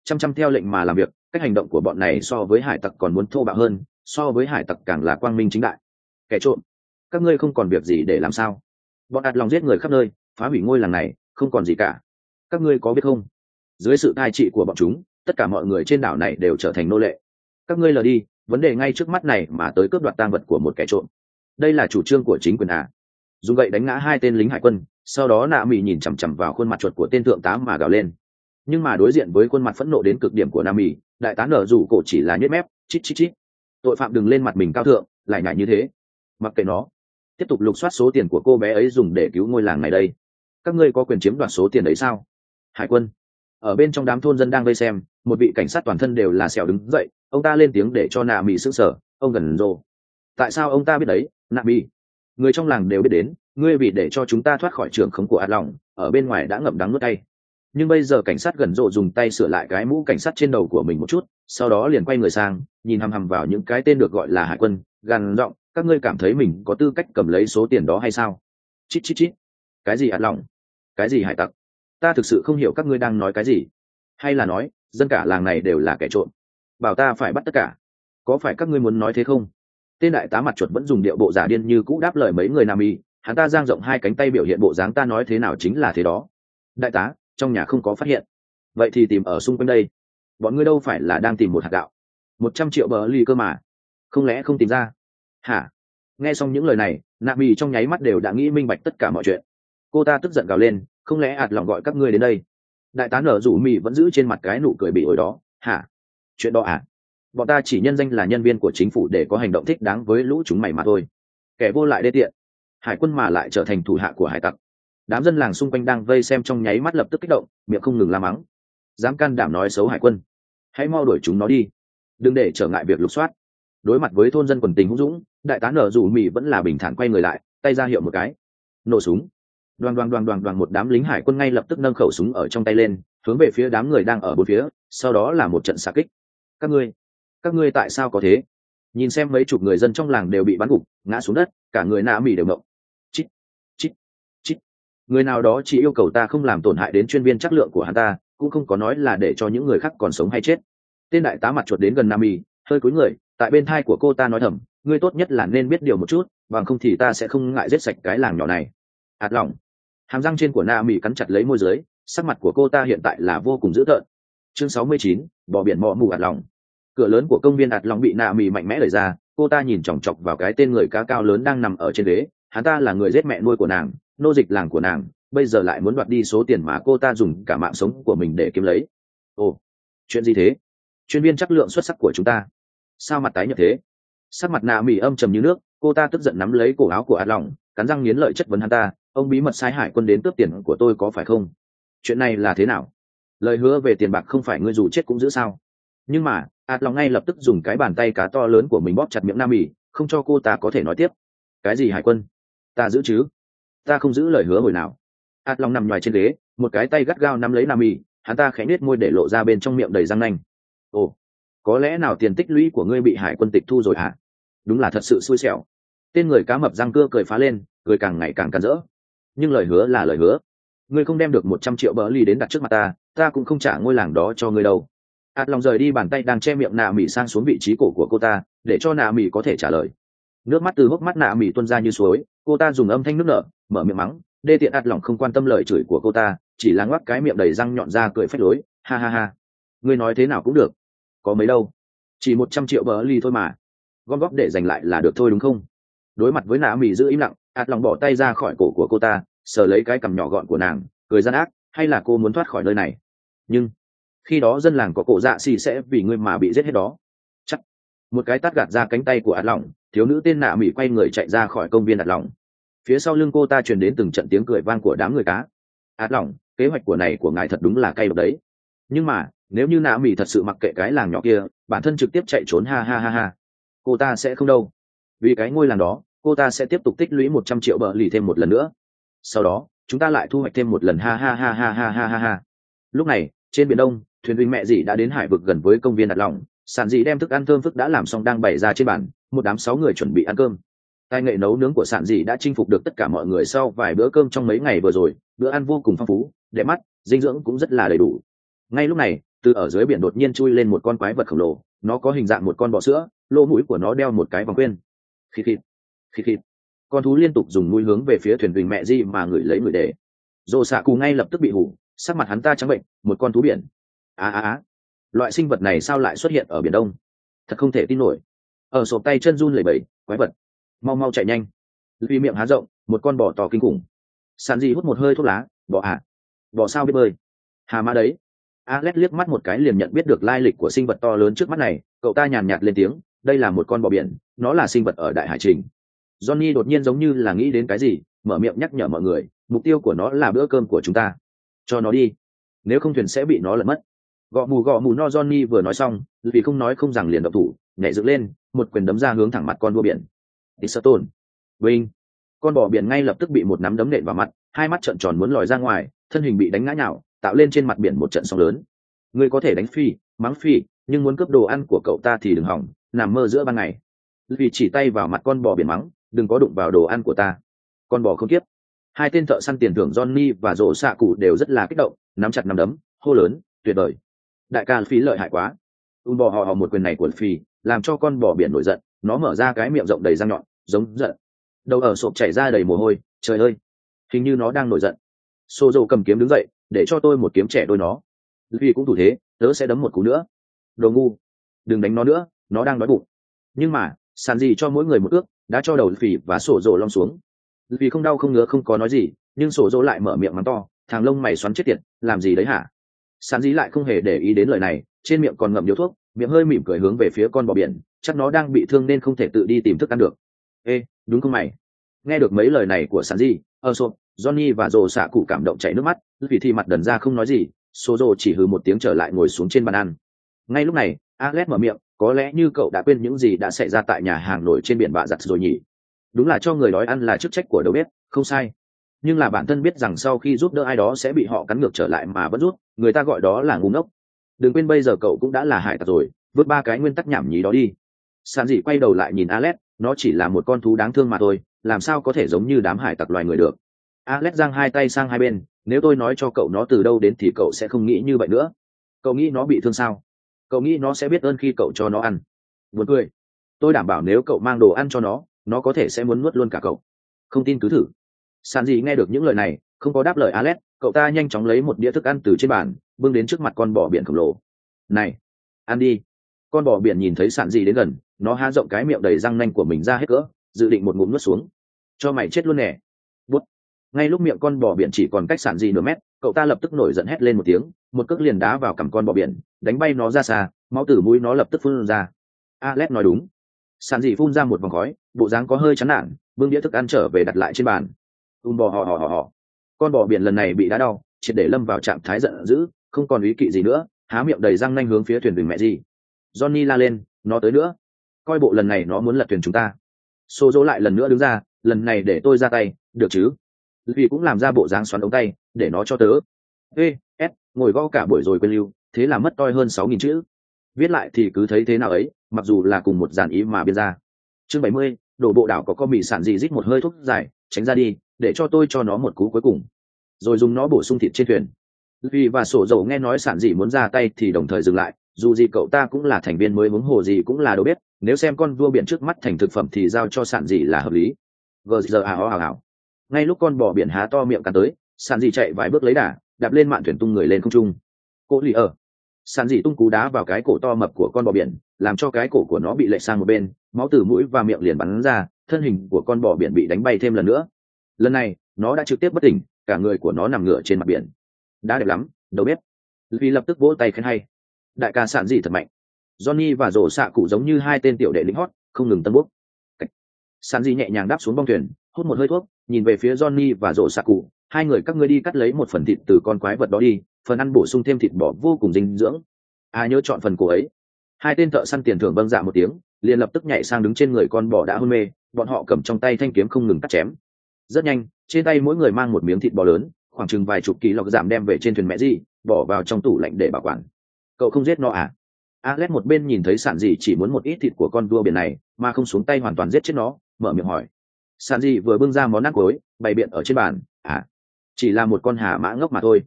chăm chăm theo lệnh mà làm việc, cách hành động của bọn này so với hải tặc còn muốn thô bạo hơn, so với hải tặc càng là quang minh chính đại. Kẻ trộm, các ngươi không còn việc gì để làm sao? Bọn ạt lòng giết người khắp nơi, phá hủy ngôi làng này, không còn gì cả. Các ngươi có biết không? Dưới sự cai trị của bọn chúng, tất cả mọi người trên đảo này đều trở thành nô lệ. Các ngươi lờ đi, vấn đề ngay trước mắt này mà tới cướp đoạt tang vật của một kẻ trộm. Đây là chủ trương của chính quyền à? Dùng gậy đánh ngã hai tên lính hải quân, sau đó nạ mì nhìn chằm chằm vào khuôn mặt chuột của tên thượng tá mà gào lên. Nhưng mà đối diện với khuôn mặt phẫn nộ đến cực điểm của nam mì, đại tá nở rủ cổ chỉ là nhếch mép, chít chít chít. Tội phạm đừng lên mặt mình cao thượng, lại nhại như thế. Mặc kệ nó, tiếp tục lục soát số tiền của cô bé ấy dùng để cứu ngôi làng này đây. Các ngươi có quyền chiếm đoạt số tiền đấy sao? Hải quân. Ở bên trong đám thôn dân đang vây xem, một vị cảnh sát toàn thân đều là sẹo đứng dậy, ông ta lên tiếng để cho nạ mì sững sờ. Ông gần rồ. Tại sao ông ta biết đấy, nạ mì? Người trong làng đều biết đến, ngươi vì để cho chúng ta thoát khỏi trường khống của ạt lòng, ở bên ngoài đã ngậm đắng nuốt cay. Nhưng bây giờ cảnh sát gần rộ dùng tay sửa lại cái mũ cảnh sát trên đầu của mình một chút, sau đó liền quay người sang, nhìn hằm hằm vào những cái tên được gọi là hải quân, gằn giọng, các ngươi cảm thấy mình có tư cách cầm lấy số tiền đó hay sao? Chít chít chít. Cái gì ạt lòng? Cái gì hải tặc? Ta thực sự không hiểu các ngươi đang nói cái gì. Hay là nói, dân cả làng này đều là kẻ trộm? Bảo ta phải bắt tất cả. Có phải các ngươi muốn nói thế không? Tên đại tá mặt chuột vẫn dùng điệu bộ giả điên như cũ đáp lời mấy người nam y, hắn ta giang rộng hai cánh tay biểu hiện bộ dáng ta nói thế nào chính là thế đó. Đại tá, trong nhà không có phát hiện. Vậy thì tìm ở xung quanh đây. Bọn ngươi đâu phải là đang tìm một hạt gạo, một trăm triệu bờ ly cơ mà. Không lẽ không tìm ra? Hả? Nghe xong những lời này, nạ mì trong nháy mắt đều đã nghĩ minh bạch tất cả mọi chuyện. Cô ta tức giận gào lên, không lẽ ạt lòng gọi các ngươi đến đây? Đại tá nở rủ mì vẫn giữ trên mặt cái nụ cười bị ổi đó. Hả? Chuyện đó à? Bọn ta chỉ nhân danh là nhân viên của chính phủ để có hành động thích đáng với lũ chúng mày mà thôi. Kẻ vô lại đê tiện, hải quân mà lại trở thành thủ hạ của hải tặc. Đám dân làng xung quanh đang vây xem trong nháy mắt lập tức kích động, miệng không ngừng la mắng. Dám can đảm nói xấu hải quân, hãy mau đuổi chúng nó đi, đừng để trở ngại việc lục soát. Đối mặt với thôn dân quần tình hung dũng, đại tá nở rủ mì vẫn là bình thản quay người lại, tay ra hiệu một cái, nổ súng. Đoàn đoàn đoàn đoàn đoàn một đám lính hải quân ngay lập tức nâng khẩu súng ở trong tay lên, hướng về phía đám người đang ở bốn phía, sau đó là một trận xạ kích. Các ngươi, các ngươi tại sao có thế? Nhìn xem mấy chục người dân trong làng đều bị bắn gục, ngã xuống đất, cả người nạ mỉ đều mộng. Chít, chít, chít. Người nào đó chỉ yêu cầu ta không làm tổn hại đến chuyên viên chất lượng của hắn ta, cũng không có nói là để cho những người khác còn sống hay chết. Tên đại tá mặt chuột đến gần nam mỉ, hơi cúi người, tại bên thai của cô ta nói thầm, ngươi tốt nhất là nên biết điều một chút, bằng không thì ta sẽ không ngại giết sạch cái làng nhỏ này. Ạt lỏng. Hàm răng trên của na mỉ cắn chặt lấy môi dưới, sắc mặt của cô ta hiện tại là vô cùng dữ tợn. Chương sáu mươi chín, bò biển mọ mù ạt lỏng. Cửa lớn của công viên ạt lỏng bị na mỉ mạnh mẽ đẩy ra, cô ta nhìn chòng chọc vào cái tên người cá cao lớn đang nằm ở trên ghế. Hắn ta là người giết mẹ nuôi của nàng, nô dịch làng của nàng, bây giờ lại muốn đoạt đi số tiền mà cô ta dùng cả mạng sống của mình để kiếm lấy. Ồ, chuyện gì thế? Chuyên viên chất lượng xuất sắc của chúng ta, sao mặt tái nhợt thế? Sắc mặt na mỉ âm trầm như nước, cô ta tức giận nắm lấy cổ áo của ạt lỏng, cắn răng nghiến lợi chất vấn hắn ta, ông bí mật sai hải quân đến cướp tiền của tôi có phải không? Chuyện này là thế nào? Lời hứa về tiền bạc không phải ngươi dù chết cũng giữ sao? Nhưng mà ạt lòng ngay lập tức dùng cái bàn tay cá to lớn của mình bóp chặt miệng nam mỉ, không cho cô ta có thể nói tiếp. Cái gì hải quân? Ta giữ chứ? Ta không giữ lời hứa hồi nào. ạt lòng nằm ngoài trên ghế, một cái tay gắt gao nắm lấy nam mỉ, hắn ta khẽ nết môi để lộ ra bên trong miệng đầy răng nanh. Ồ, có lẽ nào tiền tích lũy của ngươi bị hải quân tịch thu rồi hả? Đúng là thật sự xui xẻo. Tên người cá mập răng cưa cười phá lên, cười càng ngày càng càn rỡ. Nhưng lời hứa là lời hứa, ngươi không đem được một trăm triệu bờ ly đến đặt trước mặt ta, ta cũng không trả ngôi làng đó cho ngươi đâu. ạt lòng rời đi bàn tay đang che miệng nạ mỉ sang xuống vị trí cổ của cô ta, để cho nạ mỉ có thể trả lời. Nước mắt từ hốc mắt nạ mỉ tuôn ra như suối, cô ta dùng âm thanh nức nở mở miệng mắng, đê tiện. ạt lòng không quan tâm lời chửi của cô ta, chỉ là ngoắc cái miệng đầy răng nhọn ra cười phách lối, ha ha ha, ngươi nói thế nào cũng được, có mấy đâu, chỉ một trăm triệu bờ ly thôi mà, gom góp để dành lại là được thôi đúng không? Đối mặt với nạ mỉ giữ im lặng, ạt lòng bỏ tay ra khỏi cổ của cô ta, sờ lấy cái cằm nhỏ gọn của nàng, cười gian ác, hay là cô muốn thoát khỏi nơi này? Nhưng khi đó dân làng có cổ dạ xì sẽ vì ngươi mà bị giết hết đó. Chắc. Một cái tát gạt ra cánh tay của ạt lòng, thiếu nữ tên nạ mỉ quay người chạy ra khỏi công viên ạt lòng. Phía sau lưng cô ta truyền đến từng trận tiếng cười vang của đám người cá. Ạt lòng, kế hoạch của này của ngài thật đúng là cay độc đấy. Nhưng mà nếu như nạ mỉ thật sự mặc kệ cái làng nhỏ kia, bản thân trực tiếp chạy trốn, ha ha ha ha, cô ta sẽ không đâu. Vì cái ngôi làng đó, cô ta sẽ tiếp tục tích lũy một trăm triệu bờ lì thêm một lần nữa. Sau đó chúng ta lại thu hoạch thêm một lần, ha ha ha ha ha ha ha ha. Lúc này trên biển đông, thuyền huynh mẹ dì đã đến hải vực gần với công viên đặt lòng. Sản dì đem thức ăn thơm phức đã làm xong đang bày ra trên bàn, một đám sáu người chuẩn bị ăn cơm. Tài nghệ nấu nướng của sản dì đã chinh phục được tất cả mọi người sau vài bữa cơm trong mấy ngày vừa rồi. Bữa ăn vô cùng phong phú, đẹp mắt, dinh dưỡng cũng rất là đầy đủ. Ngay lúc này từ ở dưới biển đột nhiên chui lên một con quái vật khổng lồ, nó có hình dạng một con bò sữa, lỗ mũi của nó đeo một cái vòng quyên. Khịt khịt, khịt khịt. Con thú liên tục dùng mũi hướng về phía thuyền huỳnh mẹ di mà ngửi lấy người để. Rồ xạ cụ ngay lập tức bị hủ, sắc mặt hắn ta trắng bệnh, một con thú biển. Á á á, loại sinh vật này sao lại xuất hiện ở biển đông? Thật không thể tin nổi. Ở sộp tay chân run lẩy bẩy, quái vật, mau mau chạy nhanh. Vì miệng há rộng, một con bò to kinh khủng. Sàn gì hút một hơi thuốc lá, bò à? Bò sao biết bơi? Hà mã đấy. Alex liếc mắt một cái liền nhận biết được lai lịch của sinh vật to lớn trước mắt này, cậu ta nhàn nhạt lên tiếng, đây là một con bò biển, nó là sinh vật ở đại hải trình. Johnny đột nhiên giống như là nghĩ đến cái gì, mở miệng nhắc nhở mọi người, mục tiêu của nó là bữa cơm của chúng ta. Cho nó đi, nếu không thuyền sẽ bị nó lật mất. Gõ mù gõ mù no. Johnny vừa nói xong, vì không nói không rằng liền động thủ, nhảy dựng lên, một quyền đấm ra hướng thẳng mặt con đua biển. Tisserton, Vinh, con bò biển ngay lập tức bị một nắm đấm nện vào mặt, hai mắt trợn tròn muốn lòi ra ngoài, thân hình bị đánh ngã nhào, tạo lên trên mặt biển một trận sóng lớn. Ngươi có thể đánh phi, mắng phi, nhưng muốn cướp đồ ăn của cậu ta thì đừng hỏng, nằm mơ giữa ban ngày. Vì chỉ tay vào mặt con bò biển mắng, đừng có đụng vào đồ ăn của ta. Con bò không tiếp. Hai tên thợ săn tiền thưởng Johnny và Rổ Xạ Cụ đều rất là kích động, nắm chặt nắm đấm, hô lớn, tuyệt vời. Đại ca Phi lợi hại quá. Un bò họ họ một quyền này của Phi, làm cho con bò biển nổi giận, nó mở ra cái miệng rộng đầy răng nhọn, giống giận. Đầu ở sộp chảy ra đầy mồ hôi, trời ơi, hình như nó đang nổi giận. Sô dầu cầm kiếm đứng dậy, để cho tôi một kiếm trẻ đôi nó. Vì cũng thủ thế, tớ sẽ đấm một cú nữa. Đồ ngu, đừng đánh nó nữa, nó đang đói bụng. Nhưng mà sàn gì cho mỗi người một ước, đã cho đầu Phỉ và sổ dồ long xuống. Vì không đau không ngứa không có nói gì, nhưng sổ dồ lại mở miệng mắng to, thằng lông mày xoắn chết tiệt, làm gì đấy hả? Sàn gì lại không hề để ý đến lời này, trên miệng còn ngậm điếu thuốc, miệng hơi mỉm cười hướng về phía con bò biển, chắc nó đang bị thương nên không thể tự đi tìm thức ăn được. Ê, đúng không mày? Nghe được mấy lời này của sàn gì, ơ sộp, Johnny và Rồ xạ cụ cảm động chảy nước mắt, vì thì mặt đần ra không nói gì, sổ dồ chỉ hừ một tiếng trở lại ngồi xuống trên bàn ăn. Ngay lúc này, Alex mở miệng, có lẽ như cậu đã quên những gì đã xảy ra tại nhà hàng nổi trên biển bạ giặt rồi nhỉ? Đúng là cho người đói ăn là chức trách của đầu bếp, không sai. Nhưng là bản thân biết rằng sau khi giúp đỡ ai đó sẽ bị họ cắn ngược trở lại mà vẫn rút, người ta gọi đó là ngu ngốc. Đừng quên bây giờ cậu cũng đã là hải tặc rồi, vứt ba cái nguyên tắc nhảm nhí đó đi. Sàn dị quay đầu lại nhìn Alex, nó chỉ là một con thú đáng thương mà thôi, làm sao có thể giống như đám hải tặc loài người được. Alex giang hai tay sang hai bên, nếu tôi nói cho cậu nó từ đâu đến thì cậu sẽ không nghĩ như vậy nữa. Cậu nghĩ nó bị thương sao? Cậu nghĩ nó sẽ biết ơn khi cậu cho nó ăn? Buồn cười. Tôi đảm bảo nếu cậu mang đồ ăn cho nó, nó có thể sẽ muốn nuốt luôn cả cậu. Không tin cứ thử. Sàn gì nghe được những lời này, không có đáp lời Alex, cậu ta nhanh chóng lấy một đĩa thức ăn từ trên bàn, bưng đến trước mặt con bò biển khổng lồ. Này, ăn đi. Con bò biển nhìn thấy sàn gì đến gần, nó há rộng cái miệng đầy răng nanh của mình ra hết cỡ, dự định một ngụm nuốt xuống. Cho mày chết luôn nè. Bút. Ngay lúc miệng con bò biển chỉ còn cách sàn gì nửa mét, cậu ta lập tức nổi giận hét lên một tiếng, một cước liền đá vào cằm con bò biển, đánh bay nó ra xa, máu từ mũi nó lập tức phun ra. Alex nói đúng. Sàn dị phun ra một vòng khói, bộ dáng có hơi chán nản, bưng đĩa thức ăn trở về đặt lại trên bàn. Un bò hò hò hò hò. Con bò biển lần này bị đá đau, triệt để lâm vào trạng thái giận dữ, không còn ý kỵ gì nữa, há miệng đầy răng nanh hướng phía thuyền bình mẹ gì. Johnny la lên, nó tới nữa. Coi bộ lần này nó muốn lật thuyền chúng ta. Xô dỗ lại lần nữa đứng ra, lần này để tôi ra tay, được chứ? Vì cũng làm ra bộ dáng xoắn ống tay, để nó cho tớ. Ê, S, ngồi gõ cả buổi rồi quên lưu, thế là mất toi hơn sáu nghìn chữ. Viết lại thì cứ thấy thế nào ấy, mặc dù là cùng một dàn ý mà biên ra. Chương bảy mươi, đổ bộ đảo có con mì sản gì rít một hơi thuốc dài, tránh ra đi, để cho tôi cho nó một cú cuối cùng. Rồi dùng nó bổ sung thịt trên thuyền. Vì và sổ dầu nghe nói sản gì muốn ra tay thì đồng thời dừng lại, dù gì cậu ta cũng là thành viên mới, huống hồ gì cũng là đầu bếp, nếu xem con vua biển trước mắt thành thực phẩm thì giao cho sản gì là hợp lý. Gờ giờ à hào hào. Ngay lúc con bò biển há to miệng cắn tới, sản gì chạy vài bước lấy đà, đạp lên mạn thuyền tung người lên không trung. Cô lì ở. Sản dị tung cú đá vào cái cổ to mập của con bò biển, làm cho cái cổ của nó bị lệch sang một bên, máu từ mũi và miệng liền bắn ra, thân hình của con bò biển bị đánh bay thêm lần nữa. Lần này nó đã trực tiếp bất tỉnh, cả người của nó nằm ngửa trên mặt biển. Đã đẹp lắm, đầu bếp. Vì lập tức vỗ tay khen hay. Đại ca sản dị thật mạnh. Johnny và Rổ xạ cụ giống như hai tên tiểu đệ lính hót, không ngừng tân bốc. Sản dị nhẹ nhàng đáp xuống bong thuyền, hút một hơi thuốc, nhìn về phía Johnny và Rổ xạ cụ, hai người các ngươi đi cắt lấy một phần thịt từ con quái vật đó đi, phần ăn bổ sung thêm thịt bò vô cùng dinh dưỡng. Ai nhớ chọn phần cổ ấy. Hai tên thợ săn tiền thưởng vâng dạ một tiếng, liền lập tức nhảy sang đứng trên người con bò đã hôn mê, bọn họ cầm trong tay thanh kiếm không ngừng cắt chém. Rất nhanh, trên tay mỗi người mang một miếng thịt bò lớn, khoảng chừng vài chục ký lọc giảm đem về trên thuyền mẹ gì, bỏ vào trong tủ lạnh để bảo quản. Cậu không giết nó à? Alex một bên nhìn thấy sản gì chỉ muốn một ít thịt của con vua biển này, mà không xuống tay hoàn toàn giết chết nó, mở miệng hỏi. Sản gì vừa bưng ra món ăn cuối, bày biện ở trên bàn, à, chỉ là một con hà mã ngốc mà thôi.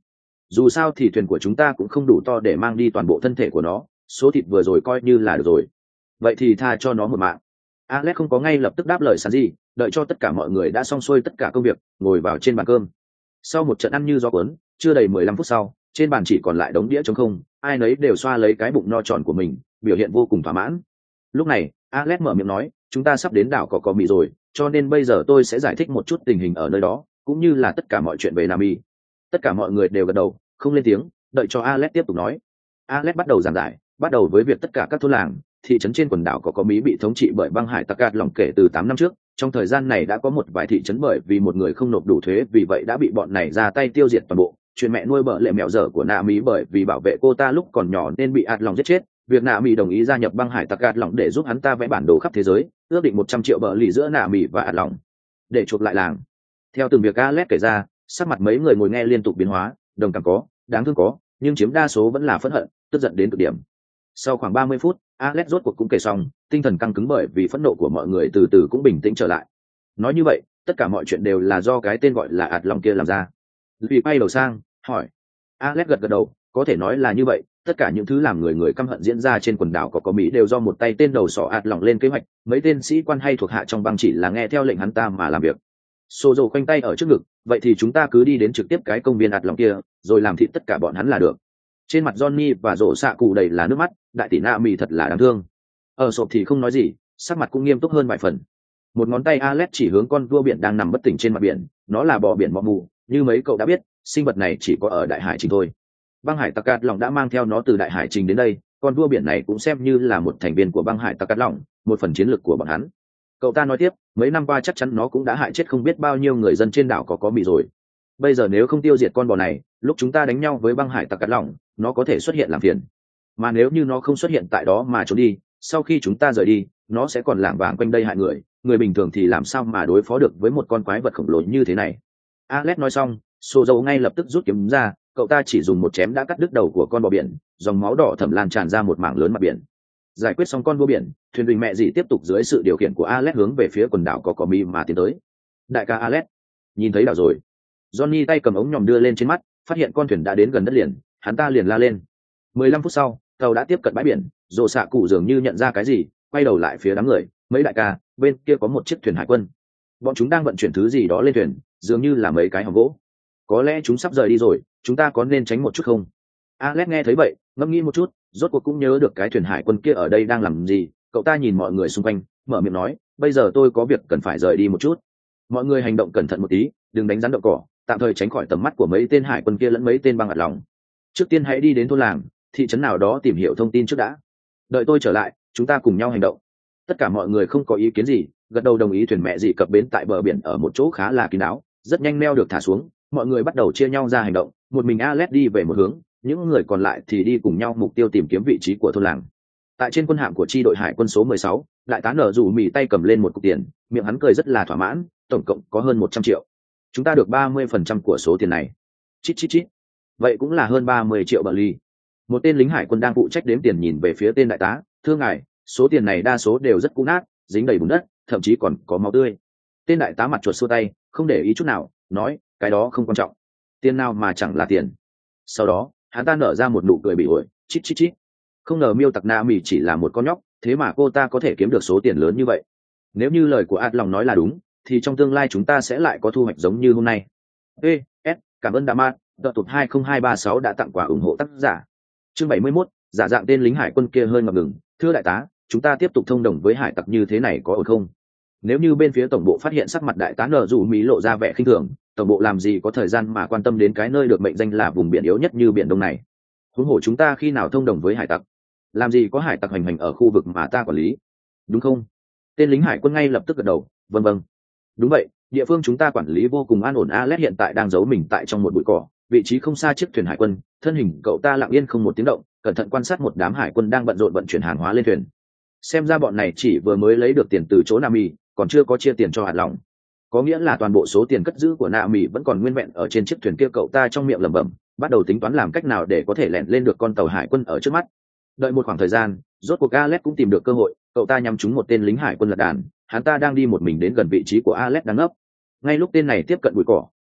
dù sao thì thuyền của chúng ta cũng không đủ to để mang đi toàn bộ thân thể của nó, số thịt vừa rồi coi như là được rồi. Vậy thì tha cho nó một mạng. Alex không có ngay lập tức đáp lời Sanji, đợi cho tất cả mọi người đã xong xuôi tất cả công việc, ngồi vào trên bàn cơm. Sau một trận ăn như gió cuốn, chưa đầy mười lăm phút sau, trên bàn chỉ còn lại đống đĩa trống không, ai nấy đều xoa lấy cái bụng no tròn của mình, biểu hiện vô cùng thỏa mãn. Lúc này, Alex mở miệng nói, chúng ta sắp đến đảo Cỏ Cỏ Mì rồi, cho nên bây giờ tôi sẽ giải thích một chút tình hình ở nơi đó, cũng như là tất cả mọi chuyện về Nami. Tất cả mọi người đều gật đầu, không lên tiếng, đợi cho Alex tiếp tục nói. Alex bắt đầu giảng giải, bắt đầu với việc tất cả các thôn làng, thị trấn trên quần đảo Cỏ Cỏ Mì bị thống trị bởi băng hải tặc gạt lỏng kể từ tám năm trước. Trong thời gian này đã có một vài thị trấn bởi vì một người không nộp đủ thuế, vì vậy đã bị bọn này ra tay tiêu diệt toàn bộ. Chuyện mẹ nuôi bợ lệ mẹo dở của Nami bởi vì bảo vệ cô ta lúc còn nhỏ nên bị ạt lòng giết chết. Việc Nami đồng ý gia nhập băng hải tặc gạt lỏng để giúp hắn ta vẽ bản đồ khắp thế giới, ước định một trăm triệu bợ lì giữa Nami và ạt lòng để chuộc lại làng. Theo từng việc Alex kể ra, sắc mặt mấy người ngồi nghe liên tục biến hóa, đồng cảm có, đáng thương có, nhưng chiếm đa số vẫn là phẫn hận, tức giận đến cực điểm. Sau khoảng ba mươi phút, Alex rốt cuộc cũng kể xong, tinh thần căng cứng bởi vì phẫn nộ của mọi người từ từ cũng bình tĩnh trở lại. Nói như vậy, tất cả mọi chuyện đều là do cái tên gọi là ạt lòng kia làm ra. Vì bay đầu sang, hỏi. Alex gật gật đầu, có thể nói là như vậy, tất cả những thứ làm người người căm hận diễn ra trên quần đảo Cỏ Cỏ Mỹ đều do một tay tên đầu sỏ ạt lòng lên kế hoạch, mấy tên sĩ quan hay thuộc hạ trong băng chỉ là nghe theo lệnh hắn ta mà làm việc. Xô dầu khoanh tay ở trước ngực, vậy thì chúng ta cứ đi đến trực tiếp cái công viên ạt lòng kia, rồi làm thịt tất cả bọn hắn là được. Trên mặt Johnny và rổ xạ cụ đầy là nước mắt, đại tỷ Nạ Mì thật là đáng thương. Ở sộp thì không nói gì, sắc mặt cũng nghiêm túc hơn vài phần. Một ngón tay Alex chỉ hướng con vua biển đang nằm bất tỉnh trên mặt biển, nó là bò biển mọ mù, như mấy cậu đã biết, sinh vật này chỉ có ở đại hải trình thôi. Băng hải tặc cát lỏng đã mang theo nó từ đại hải trình đến đây, con vua biển này cũng xem như là một thành viên của băng hải tặc cát lỏng, một phần chiến lược của bọn hắn. Cậu ta nói tiếp, mấy năm qua chắc chắn nó cũng đã hại chết không biết bao nhiêu người dân trên đảo có có bị rồi. Bây giờ nếu không tiêu diệt con bò này, lúc chúng ta đánh nhau với băng hải tặc cát lỏng, nó có thể xuất hiện làm phiền. Mà nếu như nó không xuất hiện tại đó mà trốn đi, sau khi chúng ta rời đi, nó sẽ còn lảng vảng quanh đây hại người, người bình thường thì làm sao mà đối phó được với một con quái vật khổng lồ như thế này. Alex nói xong, Sô Dầu ngay lập tức rút kiếm ra, cậu ta chỉ dùng một chém đã cắt đứt đầu của con bò biển, dòng máu đỏ thẫm lan tràn ra một mảng lớn mặt biển. Giải quyết xong con vua biển, thuyền đình mẹ dì tiếp tục dưới sự điều khiển của Alex hướng về phía quần đảo Cỏ Cỏ Mì mà tiến tới. Đại ca Alex, nhìn thấy đảo rồi. Johnny tay cầm ống nhòm đưa lên trên mắt, phát hiện con thuyền đã đến gần đất liền, hắn ta liền la lên. mười lăm phút sau, tàu đã tiếp cận bãi biển, rồ xạ cụ dường như nhận ra cái gì, quay đầu lại phía đám người, mấy đại ca, bên kia có một chiếc thuyền hải quân. Bọn chúng đang vận chuyển thứ gì đó lên thuyền, dường như là mấy cái hòm gỗ. Có lẽ chúng sắp rời đi rồi, chúng ta có nên tránh một chút không? Alex nghe thấy vậy, ngẫm nghĩ một chút, rốt cuộc cũng nhớ được cái thuyền hải quân kia ở đây đang làm gì. Cậu ta nhìn mọi người xung quanh, mở miệng nói, bây giờ tôi có việc cần phải rời đi một chút. Mọi người hành động cẩn thận một tí, đừng đánh rắn động cỏ, tạm thời tránh khỏi tầm mắt của mấy tên hải quân kia lẫn mấy tên băng ạt lòng. Trước tiên hãy đi đến thôn làng, thị trấn nào đó tìm hiểu thông tin trước đã. Đợi tôi trở lại, chúng ta cùng nhau hành động. Tất cả mọi người không có ý kiến gì, gật đầu đồng ý. Thuyền mẹ dì cập bến tại bờ biển ở một chỗ khá là kín đáo, rất nhanh neo được thả xuống. Mọi người bắt đầu chia nhau ra hành động, một mình Alex đi về một hướng, những người còn lại thì đi cùng nhau mục tiêu tìm kiếm vị trí của thôn làng. Tại trên quân hạm của chi đội hải quân số mười sáu, đại tá nở rủ mì tay cầm lên một cục tiền, miệng hắn cười rất là thỏa mãn, tổng cộng có hơn một trăm triệu. Chúng ta được ba mươi phần trăm của số tiền này. Chít chít chít. Vậy cũng là hơn ba mươi triệu bờ ly. Một tên lính hải quân đang phụ trách đếm tiền nhìn về phía tên đại tá, thưa ngài, số tiền này đa số đều rất cũ nát, dính đầy bùn đất, thậm chí còn có máu tươi. Tên đại tá mặt chuột xua tay, không để ý chút nào, nói, cái đó không quan trọng. Tiền nào mà chẳng là tiền. Sau đó, hắn ta nở ra một nụ cười bị ổi, chít chít chít. Không ngờ miêu tặc na mì chỉ là một con nhóc, thế mà cô ta có thể kiếm được số tiền lớn như vậy. Nếu như lời của ạt lòng nói là đúng, thì trong tương lai chúng ta sẽ lại có thu hoạch giống như hôm nay. Ê, S, cảm ơn Damat, đợt tụt hai không hai ba sáu đã tặng quà ủng hộ tác giả. Chương bảy mươi mốt, giả dạng tên lính hải quân kia hơi ngập ngừng, thưa đại tá, chúng ta tiếp tục thông đồng với hải tặc như thế này có ổn không? Nếu như bên phía tổng bộ phát hiện sắc mặt đại tá nở rủ mỹ lộ ra vẻ khinh thường, tổng bộ làm gì có thời gian mà quan tâm đến cái nơi được mệnh danh là vùng biển yếu nhất như biển Đông này. Huống hồ chúng ta khi nào thông đồng với hải tặc? Làm gì có hải tặc hành hành ở khu vực mà ta quản lý, đúng không? Tên lính hải quân ngay lập tức gật đầu, vâng vâng, đúng vậy, địa phương chúng ta quản lý vô cùng an ổn. Alex hiện tại đang giấu mình tại trong một bụi cỏ, vị trí không xa chiếc thuyền hải quân, thân hình cậu ta lặng yên không một tiếng động, cẩn thận quan sát một đám hải quân đang bận rộn vận chuyển hàng hóa lên thuyền. Xem ra bọn này chỉ vừa mới lấy được tiền từ chỗ Nami, còn chưa có chia tiền cho hạt lòng. Có nghĩa là toàn bộ số tiền cất giữ của Nami vẫn còn nguyên vẹn ở trên chiếc thuyền kia. Cậu ta trong miệng lẩm bẩm, bắt đầu tính toán làm cách nào để có thể lẻn lên được con tàu hải quân ở trước mắt. Đợi một khoảng thời gian, rốt cuộc Alex cũng tìm được cơ hội, cậu ta nhắm trúng một tên lính hải quân lật đàn, hắn ta đang đi một mình đến gần vị trí của Alex đang ngấp. Ngay lúc tên này tiếp cận bụi cỏ,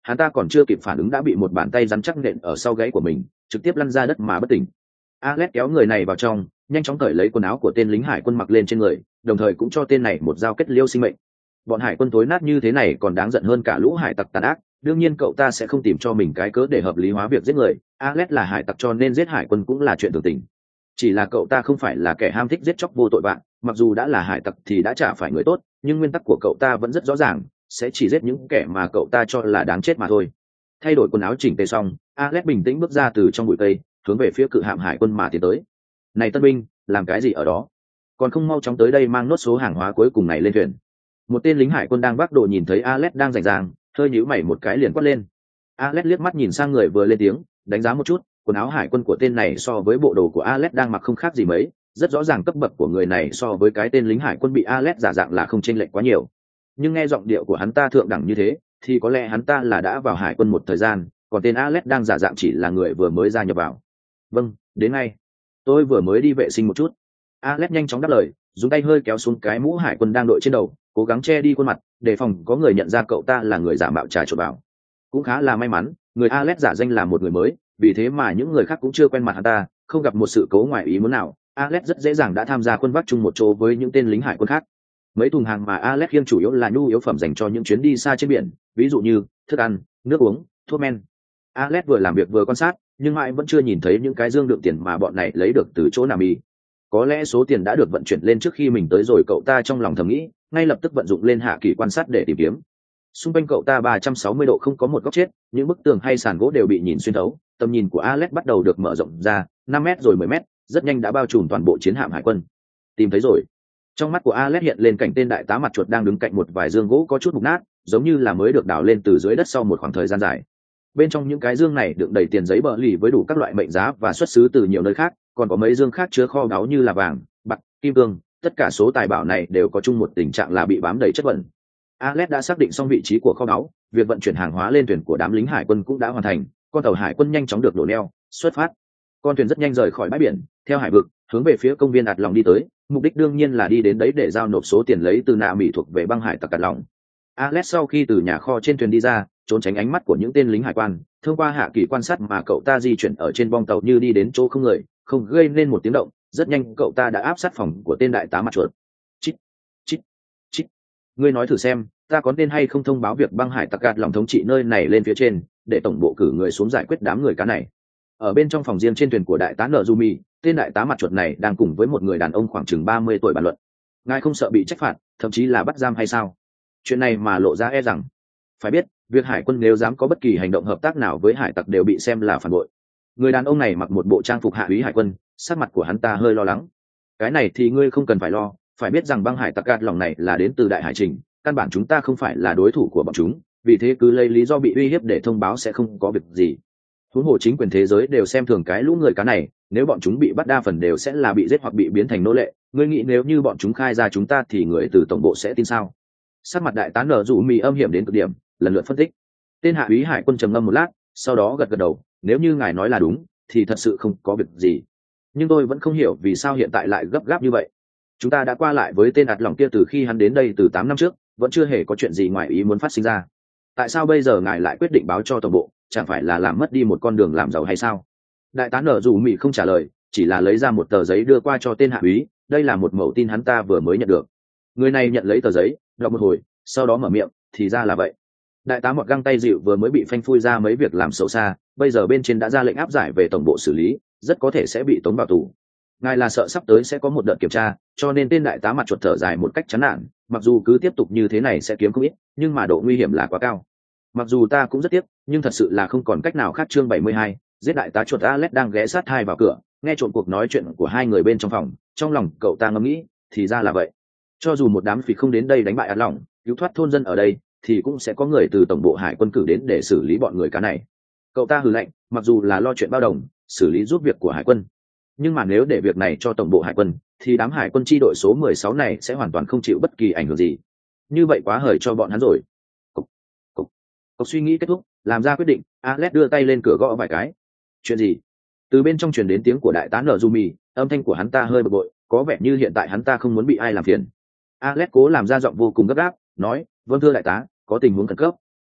hắn ta còn chưa kịp phản ứng đã bị một bàn tay rắn chắc nện ở sau gáy của mình, trực tiếp lăn ra đất mà bất tỉnh. Alex kéo người này vào trong, nhanh chóng cởi lấy quần áo của tên lính hải quân mặc lên trên người, đồng thời cũng cho tên này một dao kết liêu sinh mệnh. Bọn hải quân tối nát như thế này còn đáng giận hơn cả lũ hải tặc tàn ác, đương nhiên cậu ta sẽ không tìm cho mình cái cớ để hợp lý hóa việc giết người. Alex là hải tặc cho nên giết hải quân cũng là chuyện thường tình. Chỉ là cậu ta không phải là kẻ ham thích giết chóc vô tội vạ, mặc dù đã là hải tặc thì đã chả phải người tốt, nhưng nguyên tắc của cậu ta vẫn rất rõ ràng, sẽ chỉ giết những kẻ mà cậu ta cho là đáng chết mà thôi. Thay đổi quần áo chỉnh tề xong, Alex bình tĩnh bước ra từ trong bụi cây, hướng về phía cự hạm hải quân mà tiến tới. Này tân binh, làm cái gì ở đó? Còn không mau chóng tới đây mang nốt số hàng hóa cuối cùng này lên thuyền. Một tên lính hải quân đang vác đồ nhìn thấy Alex đang rảnh ràng, hơi nhíu mày một cái liền quát lên. Alex liếc mắt nhìn sang người vừa lên tiếng, đánh giá một chút, quần áo hải quân của tên này so với bộ đồ của Alex đang mặc không khác gì mấy, rất rõ ràng cấp bậc của người này so với cái tên lính hải quân bị Alex giả dạng là không chênh lệch quá nhiều. Nhưng nghe giọng điệu của hắn ta thượng đẳng như thế, thì có lẽ hắn ta là đã vào hải quân một thời gian, còn tên Alex đang giả dạng chỉ là người vừa mới gia nhập vào. Vâng, đến ngay. Tôi vừa mới đi vệ sinh một chút. Alex nhanh chóng đáp lời, dùng tay hơi kéo xuống cái mũ hải quân đang đội trên đầu, cố gắng che đi khuôn mặt, đề phòng có người nhận ra cậu ta là người giả mạo trà trộn vào. Cũng khá là may mắn, người Alex giả danh là một người mới, vì thế mà những người khác cũng chưa quen mặt hắn ta, không gặp một sự cố ngoài ý muốn nào. Alex rất dễ dàng đã tham gia quân vác chung một chỗ với những tên lính hải quân khác. Mấy thùng hàng mà Alex khiêng chủ yếu là nhu yếu phẩm dành cho những chuyến đi xa trên biển, ví dụ như thức ăn, nước uống, thuốc men. Alex vừa làm việc vừa quan sát, nhưng mãi vẫn chưa nhìn thấy những cái dương đựng tiền mà bọn này lấy được từ chỗ nào mì. Có lẽ số tiền đã được vận chuyển lên trước khi mình tới rồi, cậu ta trong lòng thầm nghĩ, ngay lập tức vận dụng lên hạ kỳ quan sát để tìm kiếm. Xung quanh cậu ta ba trăm sáu mươi độ không có một góc chết, những bức tường hay sàn gỗ đều bị nhìn xuyên thấu, tầm nhìn của Alex bắt đầu được mở rộng ra, năm mét rồi mười mét, rất nhanh đã bao trùm toàn bộ chiến hạm hải quân. Tìm thấy rồi. Trong mắt của Alex hiện lên cảnh tên đại tá mặt chuột đang đứng cạnh một vài dương gỗ có chút mục nát, giống như là mới được đào lên từ dưới đất sau một khoảng thời gian dài. Bên trong những cái dương này đựng đầy tiền giấy bợ lì với đủ các loại mệnh giá và xuất xứ từ nhiều nơi khác, còn có mấy dương khác chứa kho báu như là vàng, bạc, kim cương, tất cả số tài bảo này đều có chung một tình trạng là bị bám đầy chất bẩn. Alex đã xác định xong vị trí của kho báu, việc vận chuyển hàng hóa lên thuyền của đám lính hải quân cũng đã hoàn thành, con tàu hải quân nhanh chóng được đổ neo, xuất phát. Con thuyền rất nhanh rời khỏi bãi biển, theo hải vực, hướng về phía công viên ạt lòng đi tới, mục đích đương nhiên là đi đến đấy để giao nộp số tiền lấy từ nạ mỹ thuộc về băng hải tặc ạt lòng. Alex sau khi từ nhà kho trên thuyền đi ra, trốn tránh ánh mắt của những tên lính hải quan, thông qua hạ kỳ quan sát mà cậu ta di chuyển ở trên bong tàu như đi đến chỗ không người, không gây nên một tiếng động. Rất nhanh cậu ta đã áp sát phòng của tên đại tá mặt chuột. Chít, chít, chít. Ngươi nói thử xem, ta có nên hay không thông báo việc băng hải tặc gạt lòng thống trị nơi này lên phía trên, để tổng bộ cử người xuống giải quyết đám người cá này. Ở bên trong phòng riêng trên thuyền của đại tá Nozumi, tên đại tá mặt chuột này đang cùng với một người đàn ông khoảng chừng ba mươi tuổi bàn luận. Ngài không sợ bị trách phạt, thậm chí là bắt giam hay sao? Chuyện này mà lộ ra e rằng, phải biết, việc hải quân nếu dám có bất kỳ hành động hợp tác nào với hải tặc đều bị xem là phản bội. Người đàn ông này mặc một bộ trang phục hạ úy hải quân, sắc mặt của hắn ta hơi lo lắng. Cái này thì ngươi không cần phải lo, phải biết rằng băng hải tặc gạt lòng này là đến từ đại hải trình, căn bản chúng ta không phải là đối thủ của bọn chúng, vì thế cứ lấy lý do bị uy hiếp để thông báo sẽ không có việc gì. Huống hồ chính quyền thế giới đều xem thường cái lũ người cá này, nếu bọn chúng bị bắt đa phần đều sẽ là bị giết hoặc bị biến thành nô lệ. Ngươi nghĩ nếu như bọn chúng khai ra chúng ta thì người từ tổng bộ sẽ tin sao? Sắc mặt đại tá nở rủ mì âm hiểm đến cực điểm, lần lượt phân tích. Tên hạ úy hải quân trầm ngâm một lát, sau đó gật gật đầu, nếu như ngài nói là đúng thì thật sự không có việc gì, nhưng tôi vẫn không hiểu vì sao hiện tại lại gấp gáp như vậy. Chúng ta đã qua lại với tên ạt lòng kia từ khi hắn đến đây từ tám năm trước, vẫn chưa hề có chuyện gì ngoài ý muốn phát sinh ra. Tại sao bây giờ ngài lại quyết định báo cho tổng bộ, chẳng phải là làm mất đi một con đường làm giàu hay sao? Đại tá nở rủ mì không trả lời, chỉ là lấy ra một tờ giấy đưa qua cho tên hạ úy. Đây là một mẩu tin hắn ta vừa mới nhận được. Người này nhận lấy tờ giấy, đọc một hồi, sau đó mở miệng, thì ra là vậy. Đại tá một găng tay dịu vừa mới bị phanh phui ra mấy việc làm xấu xa, bây giờ bên trên đã ra lệnh áp giải về tổng bộ xử lý, rất có thể sẽ bị tống vào tù. Ngài là sợ sắp tới sẽ có một đợt kiểm tra, cho nên tên đại tá mặt chuột thở dài một cách chán nản, mặc dù cứ tiếp tục như thế này sẽ kiếm không ít, nhưng mà độ nguy hiểm là quá cao. Mặc dù ta cũng rất tiếc, nhưng thật sự là không còn cách nào khác. Chương bảy mươi hai, giết đại tá chuột. Alex đang ghé sát hai vào cửa, nghe trộm cuộc nói chuyện của hai người bên trong phòng, trong lòng cậu ta ngẫm nghĩ, thì ra là vậy. Cho dù một đám phỉ không đến đây đánh bại ạt lòng, cứu thoát thôn dân ở đây, thì cũng sẽ có người từ tổng bộ hải quân cử đến để xử lý bọn người cá này. Cậu ta hừ lạnh, mặc dù là lo chuyện bao đồng, xử lý giúp việc của hải quân, nhưng mà nếu để việc này cho tổng bộ hải quân, thì đám hải quân chi đội số mười sáu này sẽ hoàn toàn không chịu bất kỳ ảnh hưởng gì. Như vậy quá hời cho bọn hắn rồi. Cục, cục, cục suy nghĩ kết thúc, làm ra quyết định, Alex đưa tay lên cửa gõ vài cái. Chuyện gì? Từ bên trong truyền đến tiếng của đại tá Nozumi, âm thanh của hắn ta hơi bực bội, có vẻ như hiện tại hắn ta không muốn bị ai làm phiền. Alex cố làm ra giọng vô cùng gấp gáp, nói, vâng thưa đại tá, có tình huống khẩn cấp.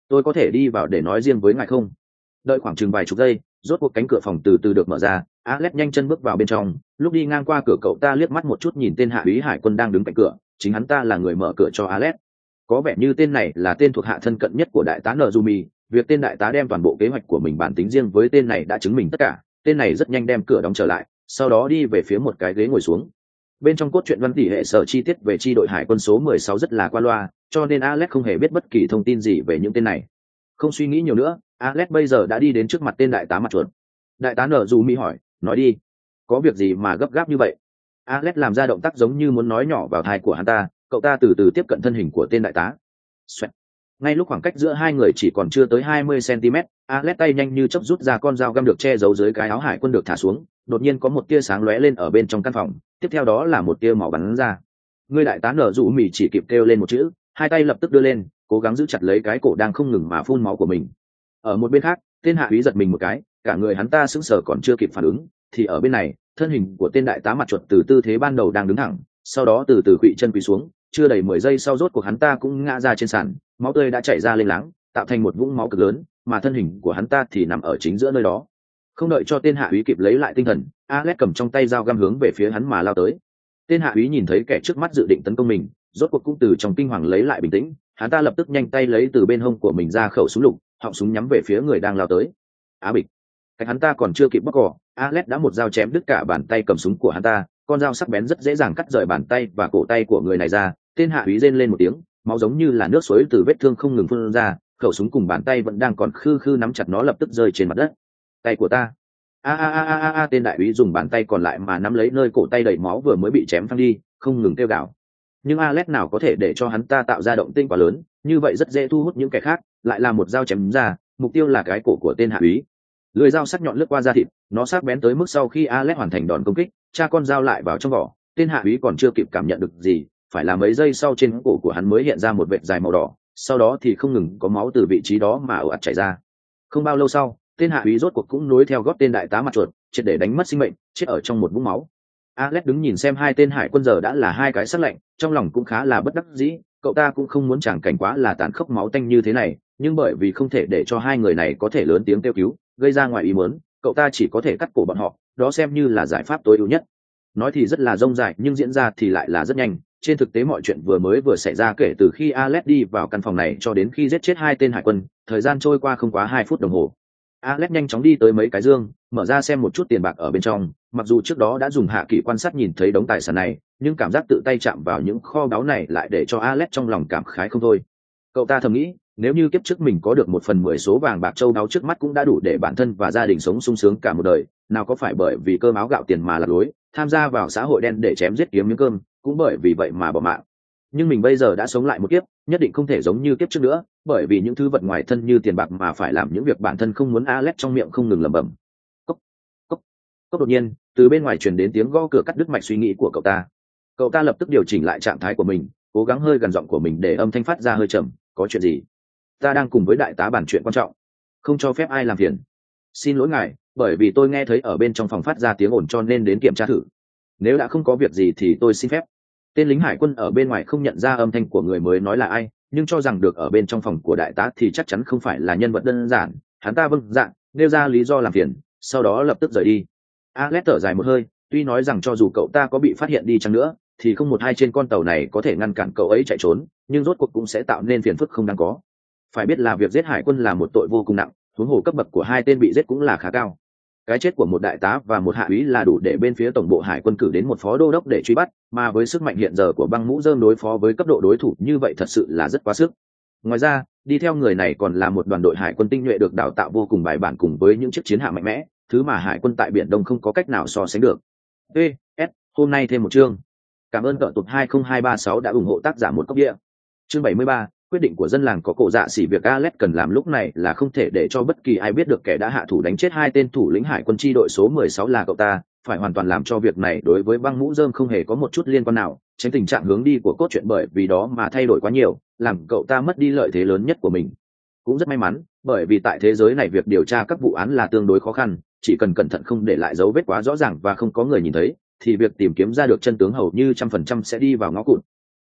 tôi có thể đi vào để nói riêng với ngài không? Đợi khoảng chừng vài chục giây, rốt cuộc cánh cửa phòng từ từ được mở ra. Alex nhanh chân bước vào bên trong. Lúc đi ngang qua cửa, cậu ta liếc mắt một chút nhìn tên hạ úy hải quân đang đứng cạnh cửa. Chính hắn ta là người mở cửa cho Alex. Có vẻ như tên này là tên thuộc hạ thân cận nhất của đại tá Nozumi. Việc tên đại tá đem toàn bộ kế hoạch của mình bản tính riêng với tên này đã chứng minh tất cả. Tên này rất nhanh đem cửa đóng trở lại, sau đó đi về phía một cái ghế ngồi xuống. Bên trong cốt truyện văn tỉ hệ sở chi tiết về chi đội hải quân số mười sáu rất là qua loa, cho nên Alex không hề biết bất kỳ thông tin gì về những tên này. Không suy nghĩ nhiều nữa, Alex bây giờ đã đi đến trước mặt tên đại tá mặt chuột. Đại tá nở dù mỹ hỏi, nói đi, có việc gì mà gấp gáp như vậy? Alex làm ra động tác giống như muốn nói nhỏ vào tai của hắn ta. Cậu ta từ từ tiếp cận thân hình của tên đại tá. Xoẹt. Ngay lúc khoảng cách giữa hai người chỉ còn chưa tới hai mươi xăng-ti-mét, Alex tay nhanh như chớp rút ra con dao găm được che giấu dưới cái áo hải quân được thả xuống. Đột nhiên có một tia sáng lóe lên ở bên trong căn phòng, tiếp theo đó là một tia máu bắn ra. Người đại tá nở rủ mỉ chỉ kịp kêu lên một chữ, hai tay lập tức đưa lên, cố gắng giữ chặt lấy cái cổ đang không ngừng mà phun máu của mình. Ở một bên khác, tên hạ úy giật mình một cái, cả người hắn ta sững sờ còn chưa kịp phản ứng, thì ở bên này, thân hình của tên đại tá mặt chuột từ tư thế ban đầu đang đứng thẳng, sau đó từ từ khuỵu chân quỳ xuống, chưa đầy mười giây sau rốt cuộc hắn ta cũng ngã ra trên sàn, máu tươi đã chảy ra lênh láng, tạo thành một vũng máu cực lớn, mà thân hình của hắn ta thì nằm ở chính giữa nơi đó. Không đợi cho tên hạ úy kịp lấy lại tinh thần, Alex cầm trong tay dao găm hướng về phía hắn mà lao tới. Tên hạ úy nhìn thấy kẻ trước mắt dự định tấn công mình, rốt cuộc cũng từ trong kinh hoàng lấy lại bình tĩnh, hắn ta lập tức nhanh tay lấy từ bên hông của mình ra khẩu súng lục, họng súng nhắm về phía người đang lao tới. Á bịch. Cách hắn ta còn chưa kịp bóc cỏ, Alex đã một dao chém đứt cả bàn tay cầm súng của hắn ta, con dao sắc bén rất dễ dàng cắt rời bàn tay và cổ tay của người này ra. Tên hạ úy rên lên một tiếng, máu giống như là nước suối từ vết thương không ngừng phun ra, khẩu súng cùng bàn tay vẫn đang còn khư khư nắm chặt nó lập tức rơi trên mặt đất. Tay của ta. A a a a a, tên đại úy dùng bàn tay còn lại mà nắm lấy nơi cổ tay đầy máu vừa mới bị chém phăng đi, không ngừng kêu gào. Nhưng Alex nào có thể để cho hắn ta tạo ra động tĩnh quá lớn, như vậy rất dễ thu hút những kẻ khác, lại là một dao chém ra, mục tiêu là cái cổ của tên hạ úy. Lưỡi dao sắc nhọn lướt qua da thịt, nó sắc bén tới mức sau khi Alex hoàn thành đòn công kích, tra con dao lại vào trong vỏ, tên hạ úy còn chưa kịp cảm nhận được gì, phải là mấy giây sau trên cổ của hắn mới hiện ra một vệt dài màu đỏ, sau đó thì không ngừng có máu từ vị trí đó mà ồ ạt chảy ra. Không bao lâu sau, tên hạ úy rốt cuộc cũng nối theo gót tên đại tá mặt chuột, triệt để đánh mất sinh mệnh, chết ở trong một vũng máu. Alex đứng nhìn xem hai tên hải quân giờ đã là hai cái sắc lạnh, trong lòng cũng khá là bất đắc dĩ, cậu ta cũng không muốn tràng cảnh quá là tàn khốc máu tanh như thế này, nhưng bởi vì không thể để cho hai người này có thể lớn tiếng kêu cứu, gây ra ngoài ý muốn, cậu ta chỉ có thể cắt cổ bọn họ, đó xem như là giải pháp tối ưu nhất. Nói thì rất là rông dài nhưng diễn ra thì lại là rất nhanh. Trên thực tế mọi chuyện vừa mới vừa xảy ra kể từ khi Alex đi vào căn phòng này cho đến khi giết chết hai tên hải quân, thời gian trôi qua không quá hai phút đồng hồ. Alex nhanh chóng đi tới mấy cái dương, mở ra xem một chút tiền bạc ở bên trong, mặc dù trước đó đã dùng hạ kỷ quan sát nhìn thấy đống tài sản này, nhưng cảm giác tự tay chạm vào những kho báu này lại để cho Alex trong lòng cảm khái không thôi. Cậu ta thầm nghĩ, nếu như kiếp trước mình có được một phần mười số vàng bạc châu báu trước mắt cũng đã đủ để bản thân và gia đình sống sung sướng cả một đời, nào có phải bởi vì cơm áo gạo tiền mà lạc lối, tham gia vào xã hội đen để chém giết kiếm miếng cơm, cũng bởi vì vậy mà bỏ mạng. Nhưng mình bây giờ đã sống lại một kiếp, nhất định không thể giống như kiếp trước nữa, bởi vì những thứ vật ngoài thân như tiền bạc mà phải làm những việc bản thân không muốn. Alex trong miệng không ngừng lẩm bẩm. Cốc, cốc, cốc. Đột nhiên, từ bên ngoài truyền đến tiếng gõ cửa cắt đứt mạch suy nghĩ của cậu ta. Cậu ta lập tức điều chỉnh lại trạng thái của mình, cố gắng hơi gần giọng của mình để âm thanh phát ra hơi trầm. Có chuyện gì? Ta đang cùng với đại tá bàn chuyện quan trọng, không cho phép ai làm phiền. Xin lỗi ngài, bởi vì tôi nghe thấy ở bên trong phòng phát ra tiếng ồn cho nên đến kiểm tra thử. Nếu đã không có việc gì thì tôi xin phép. Tên lính hải quân ở bên ngoài không nhận ra âm thanh của người mới nói là ai, nhưng cho rằng được ở bên trong phòng của đại tá thì chắc chắn không phải là nhân vật đơn giản. Hắn ta vâng dạ, nêu ra lý do làm phiền, sau đó lập tức rời đi. Alex thở dài một hơi, tuy nói rằng cho dù cậu ta có bị phát hiện đi chăng nữa thì không một hai trên con tàu này có thể ngăn cản cậu ấy chạy trốn, nhưng rốt cuộc cũng sẽ tạo nên phiền phức không đáng có. Phải biết là việc giết hải quân là một tội vô cùng nặng, huống hồ cấp bậc của hai tên bị giết cũng là khá cao. Cái chết của một đại tá và một hạ úy là đủ để bên phía tổng bộ hải quân cử đến một phó đô đốc để truy bắt, mà với sức mạnh hiện giờ của băng mũ rơm đối phó với cấp độ đối thủ như vậy thật sự là rất quá sức. Ngoài ra, đi theo người này còn là một đoàn đội hải quân tinh nhuệ được đào tạo vô cùng bài bản cùng với những chiếc chiến hạm mạnh mẽ, thứ mà hải quân tại biển Đông không có cách nào so sánh được. ê ét hôm nay thêm một chương. Cảm ơn cỡ tụt hai không hai ba sáu đã ủng hộ tác giả một cốc địa. Chương bảy mươi ba, quyết định của dân làng có cổ dạ xỉ. Việc Alex cần làm lúc này là không thể để cho bất kỳ ai biết được kẻ đã hạ thủ đánh chết hai tên thủ lĩnh hải quân chi đội số mười sáu là cậu ta, phải hoàn toàn làm cho việc này đối với băng mũ rơm không hề có một chút liên quan nào, tránh tình trạng hướng đi của cốt truyện bởi vì đó mà thay đổi quá nhiều, làm cậu ta mất đi lợi thế lớn nhất của mình. Cũng rất may mắn, bởi vì tại thế giới này việc điều tra các vụ án là tương đối khó khăn, chỉ cần cẩn thận không để lại dấu vết quá rõ ràng và không có người nhìn thấy, thì việc tìm kiếm ra được chân tướng hầu như trăm phần trăm sẽ đi vào ngõ cụt.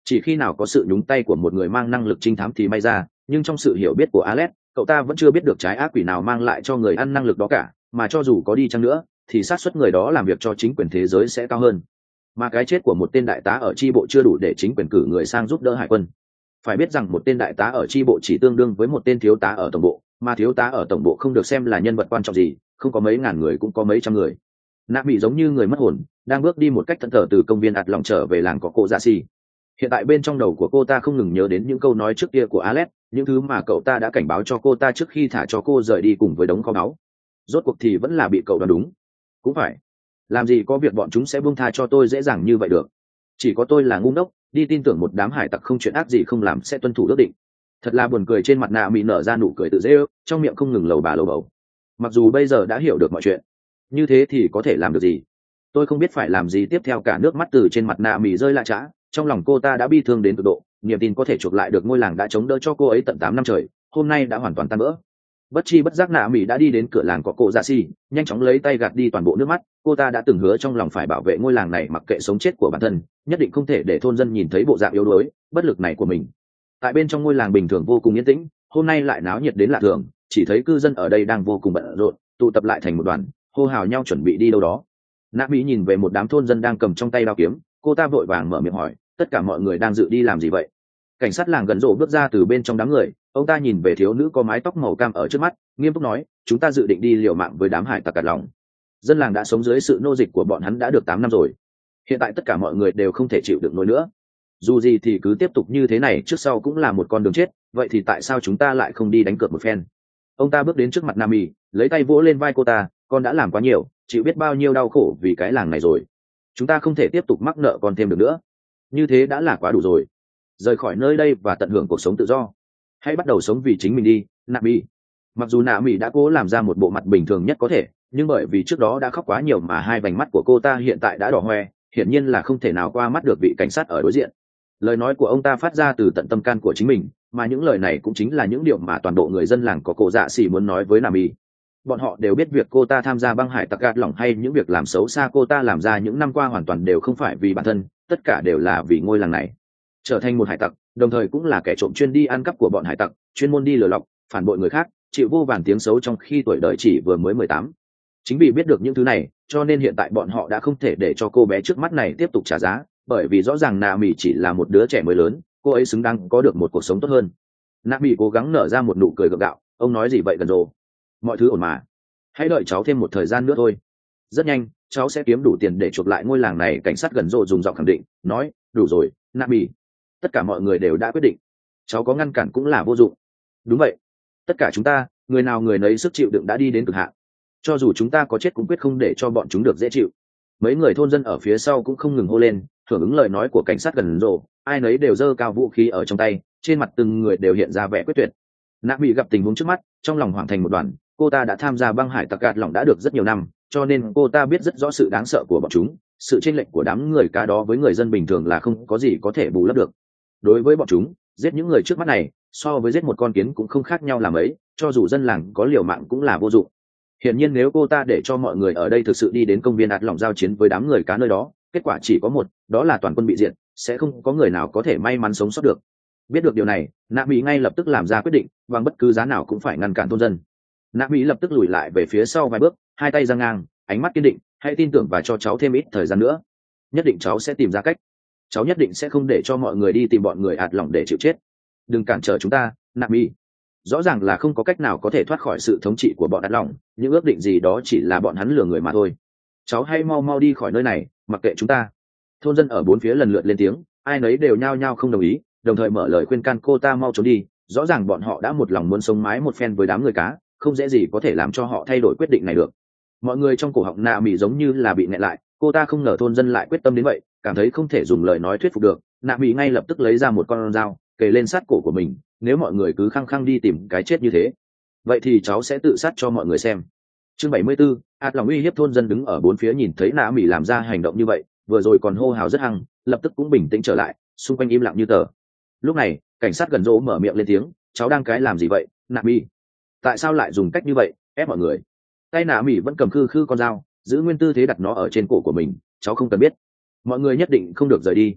chỉ khi nào có sự nhúng tay của một người mang năng lực trinh thám thì may ra, nhưng trong sự hiểu biết của Alex, cậu ta vẫn chưa biết được trái ác quỷ nào mang lại cho người ăn năng lực đó cả, mà cho dù có đi chăng nữa thì xác suất người đó làm việc cho chính quyền thế giới sẽ cao hơn. Mà cái chết của một tên đại tá ở chi bộ chưa đủ để chính quyền cử người sang giúp đỡ hải quân. Phải biết rằng một tên đại tá ở chi bộ chỉ tương đương với một tên thiếu tá ở tổng bộ, mà thiếu tá ở tổng bộ không được xem là nhân vật quan trọng gì, không có mấy ngàn người cũng có mấy trăm người. Nạ bị giống như người mất hồn, đang bước đi một cách thẫn thờ từ công viên ạt lòng trở về làng có cô dạ xì. Hiện tại bên trong đầu của cô ta không ngừng nhớ đến những câu nói trước kia của Alex, những thứ mà cậu ta đã cảnh báo cho cô ta trước khi thả cho cô rời đi cùng với đống kho báu. Rốt cuộc thì vẫn là bị cậu đoán đúng. Cũng phải, làm gì có việc bọn chúng sẽ buông tha cho tôi dễ dàng như vậy được. Chỉ có tôi là ngu ngốc đi tin tưởng một đám hải tặc không chuyện ác gì không làm sẽ tuân thủ ước định. Thật là buồn cười. Trên mặt nạ bị nở ra nụ cười tự dễ ước, trong miệng không ngừng lầu bà lầu bầu. Mặc dù bây giờ đã hiểu được mọi chuyện, như thế thì có thể làm được gì? Tôi không biết phải làm gì tiếp theo cả. Nước mắt từ trên mặt nạ mì rơi lạ chã, trong lòng cô ta đã bi thương đến cực độ, niềm tin có thể chuộc lại được ngôi làng đã chống đỡ cho cô ấy tận tám năm trời, hôm nay đã hoàn toàn tan vỡ. Bất chi bất giác nạ mì đã đi đến cửa làng có cô dạ xì, nhanh chóng lấy tay gạt đi toàn bộ nước mắt. Cô ta đã từng hứa trong lòng phải bảo vệ ngôi làng này mặc kệ sống chết của bản thân, nhất định không thể để thôn dân nhìn thấy bộ dạng yếu đuối bất lực này của mình. Tại bên trong ngôi làng bình thường vô cùng yên tĩnh, hôm nay lại náo nhiệt đến lạ thường, chỉ thấy cư dân ở đây đang vô cùng bận rộn, tụ tập lại thành một đoàn, hô hào nhau chuẩn bị đi đâu đó. Nạ mỹ nhìn về một đám thôn dân đang cầm trong tay đao kiếm, cô ta vội vàng mở miệng hỏi, tất cả mọi người đang dự đi làm gì vậy? Cảnh sát làng gần rộ bước ra từ bên trong đám người, ông ta nhìn về thiếu nữ có mái tóc màu cam ở trước mắt, nghiêm túc nói, chúng ta dự định đi liều mạng với đám hải tặc cạt lòng. Dân làng đã sống dưới sự nô dịch của bọn hắn đã được tám năm rồi, hiện tại tất cả mọi người đều không thể chịu đựng nổi nữa. Dù gì thì cứ tiếp tục như thế này trước sau cũng là một con đường chết, vậy thì tại sao chúng ta lại không đi đánh cược một phen? Ông ta bước đến trước mặt Nami, lấy tay vỗ lên vai cô ta, con đã làm quá nhiều, chịu biết bao nhiêu đau khổ vì cái làng này rồi, chúng ta không thể tiếp tục mắc nợ con thêm được nữa, như thế đã là quá đủ rồi. Rời khỏi nơi đây và tận hưởng cuộc sống tự do, hãy bắt đầu sống vì chính mình đi, Nami. Mặc dù Nami đã cố làm ra một bộ mặt bình thường nhất có thể, nhưng bởi vì trước đó đã khóc quá nhiều mà hai vành mắt của cô ta hiện tại đã đỏ hoe, hiển nhiên là không thể nào qua mắt được vị cảnh sát ở đối diện. Lời nói của ông ta phát ra từ tận tâm can của chính mình, mà những lời này cũng chính là những điều mà toàn bộ người dân làng có cổ dạ xỉ muốn nói với Nami. Bọn họ đều biết việc cô ta tham gia băng hải tặc gạt lỏng hay những việc làm xấu xa cô ta làm ra những năm qua hoàn toàn đều không phải vì bản thân, tất cả đều là vì ngôi làng này. Trở thành một hải tặc, đồng thời cũng là kẻ trộm chuyên đi ăn cắp của bọn hải tặc, chuyên môn đi lừa lọc, phản bội người khác, chịu vô vàn tiếng xấu trong khi tuổi đời chỉ vừa mới mười tám. Chính vì biết được những thứ này, cho nên hiện tại bọn họ đã không thể để cho cô bé trước mắt này tiếp tục trả giá, bởi vì rõ ràng Nami chỉ là một đứa trẻ mới lớn, cô ấy xứng đáng có được một cuộc sống tốt hơn. Nami cố gắng nở ra một nụ cười gượng gạo, ông nói gì vậy gần rồ? Mọi thứ ổn mà, hãy đợi cháu thêm một thời gian nữa thôi, rất nhanh cháu sẽ kiếm đủ tiền để chuộc lại ngôi làng này. Cảnh sát gần rồ dùng giọng khẳng định nói, đủ rồi Nami, tất cả mọi người đều đã quyết định, cháu có ngăn cản cũng là vô dụng. Đúng vậy, tất cả chúng ta, người nào người nấy sức chịu đựng đã đi đến cực hạn, cho dù chúng ta có chết cũng quyết không để cho bọn chúng được dễ chịu. Mấy người thôn dân ở phía sau cũng không ngừng hô lên, hưởng ứng lời nói của cảnh sát gần rồ, ai nấy đều giơ cao vũ khí ở trong tay, trên mặt từng người đều hiện ra vẻ quyết tuyệt. Nami gặp tình huống trước mắt, trong lòng hoảng thành một đoàn. Cô ta đã tham gia băng hải tặc gạt lỏng đã được rất nhiều năm, cho nên cô ta biết rất rõ sự đáng sợ của bọn chúng, sự chênh lệch của đám người cá đó với người dân bình thường là không có gì có thể bù lấp được. Đối với bọn chúng, giết những người trước mắt này so với giết một con kiến cũng không khác nhau là mấy, cho dù dân làng có liều mạng cũng là vô dụng. Hiển nhiên nếu cô ta để cho mọi người ở đây thực sự đi đến công viên ạt lỏng giao chiến với đám người cá nơi đó, kết quả chỉ có một, đó là toàn quân bị diệt, sẽ không có người nào có thể may mắn sống sót được. Biết được điều này, Nami ngay lập tức làm ra quyết định, bằng bất cứ giá nào cũng phải ngăn cản thôn dân. Nami lập tức lùi lại về phía sau vài bước, hai tay giang ngang, ánh mắt kiên định, hãy tin tưởng và cho cháu thêm ít thời gian nữa, nhất định cháu sẽ tìm ra cách, cháu nhất định sẽ không để cho mọi người đi tìm bọn người ạt lỏng để chịu chết. Đừng cản trở chúng ta, Nami. Rõ ràng là không có cách nào có thể thoát khỏi sự thống trị của bọn ạt lỏng, những ước định gì đó chỉ là bọn hắn lừa người mà thôi. Cháu hãy mau mau đi khỏi nơi này, mặc kệ chúng ta. Thôn dân ở bốn phía lần lượt lên tiếng, ai nấy đều nhao nhao không đồng ý, đồng thời mở lời khuyên can cô ta mau trốn đi. Rõ ràng bọn họ đã một lòng muốn sống mái một phen với đám người cá, không dễ gì có thể làm cho họ thay đổi quyết định này được. Mọi người trong cổ họng Nami giống như là bị nghẹn lại, cô ta không ngờ thôn dân lại quyết tâm đến vậy, cảm thấy không thể dùng lời nói thuyết phục được. Nami ngay lập tức lấy ra một con dao, kề lên sát cổ của mình, nếu mọi người cứ khăng khăng đi tìm cái chết như thế, vậy thì cháu sẽ tự sát cho mọi người xem. Chương bảy mươi 74, ạt lòng uy hiếp. Thôn dân đứng ở bốn phía nhìn thấy Nami làm ra hành động như vậy, vừa rồi còn hô hào rất hăng, lập tức cũng bình tĩnh trở lại, xung quanh im lặng như tờ. Lúc này cảnh sát gần rỗ mở miệng lên tiếng, cháu đang cái làm gì vậy Nami? Tại sao lại dùng cách như vậy ép mọi người? Tay Nami vẫn cầm khư khư con dao, giữ nguyên tư thế đặt nó ở trên cổ của mình. Cháu không cần biết, mọi người nhất định không được rời đi.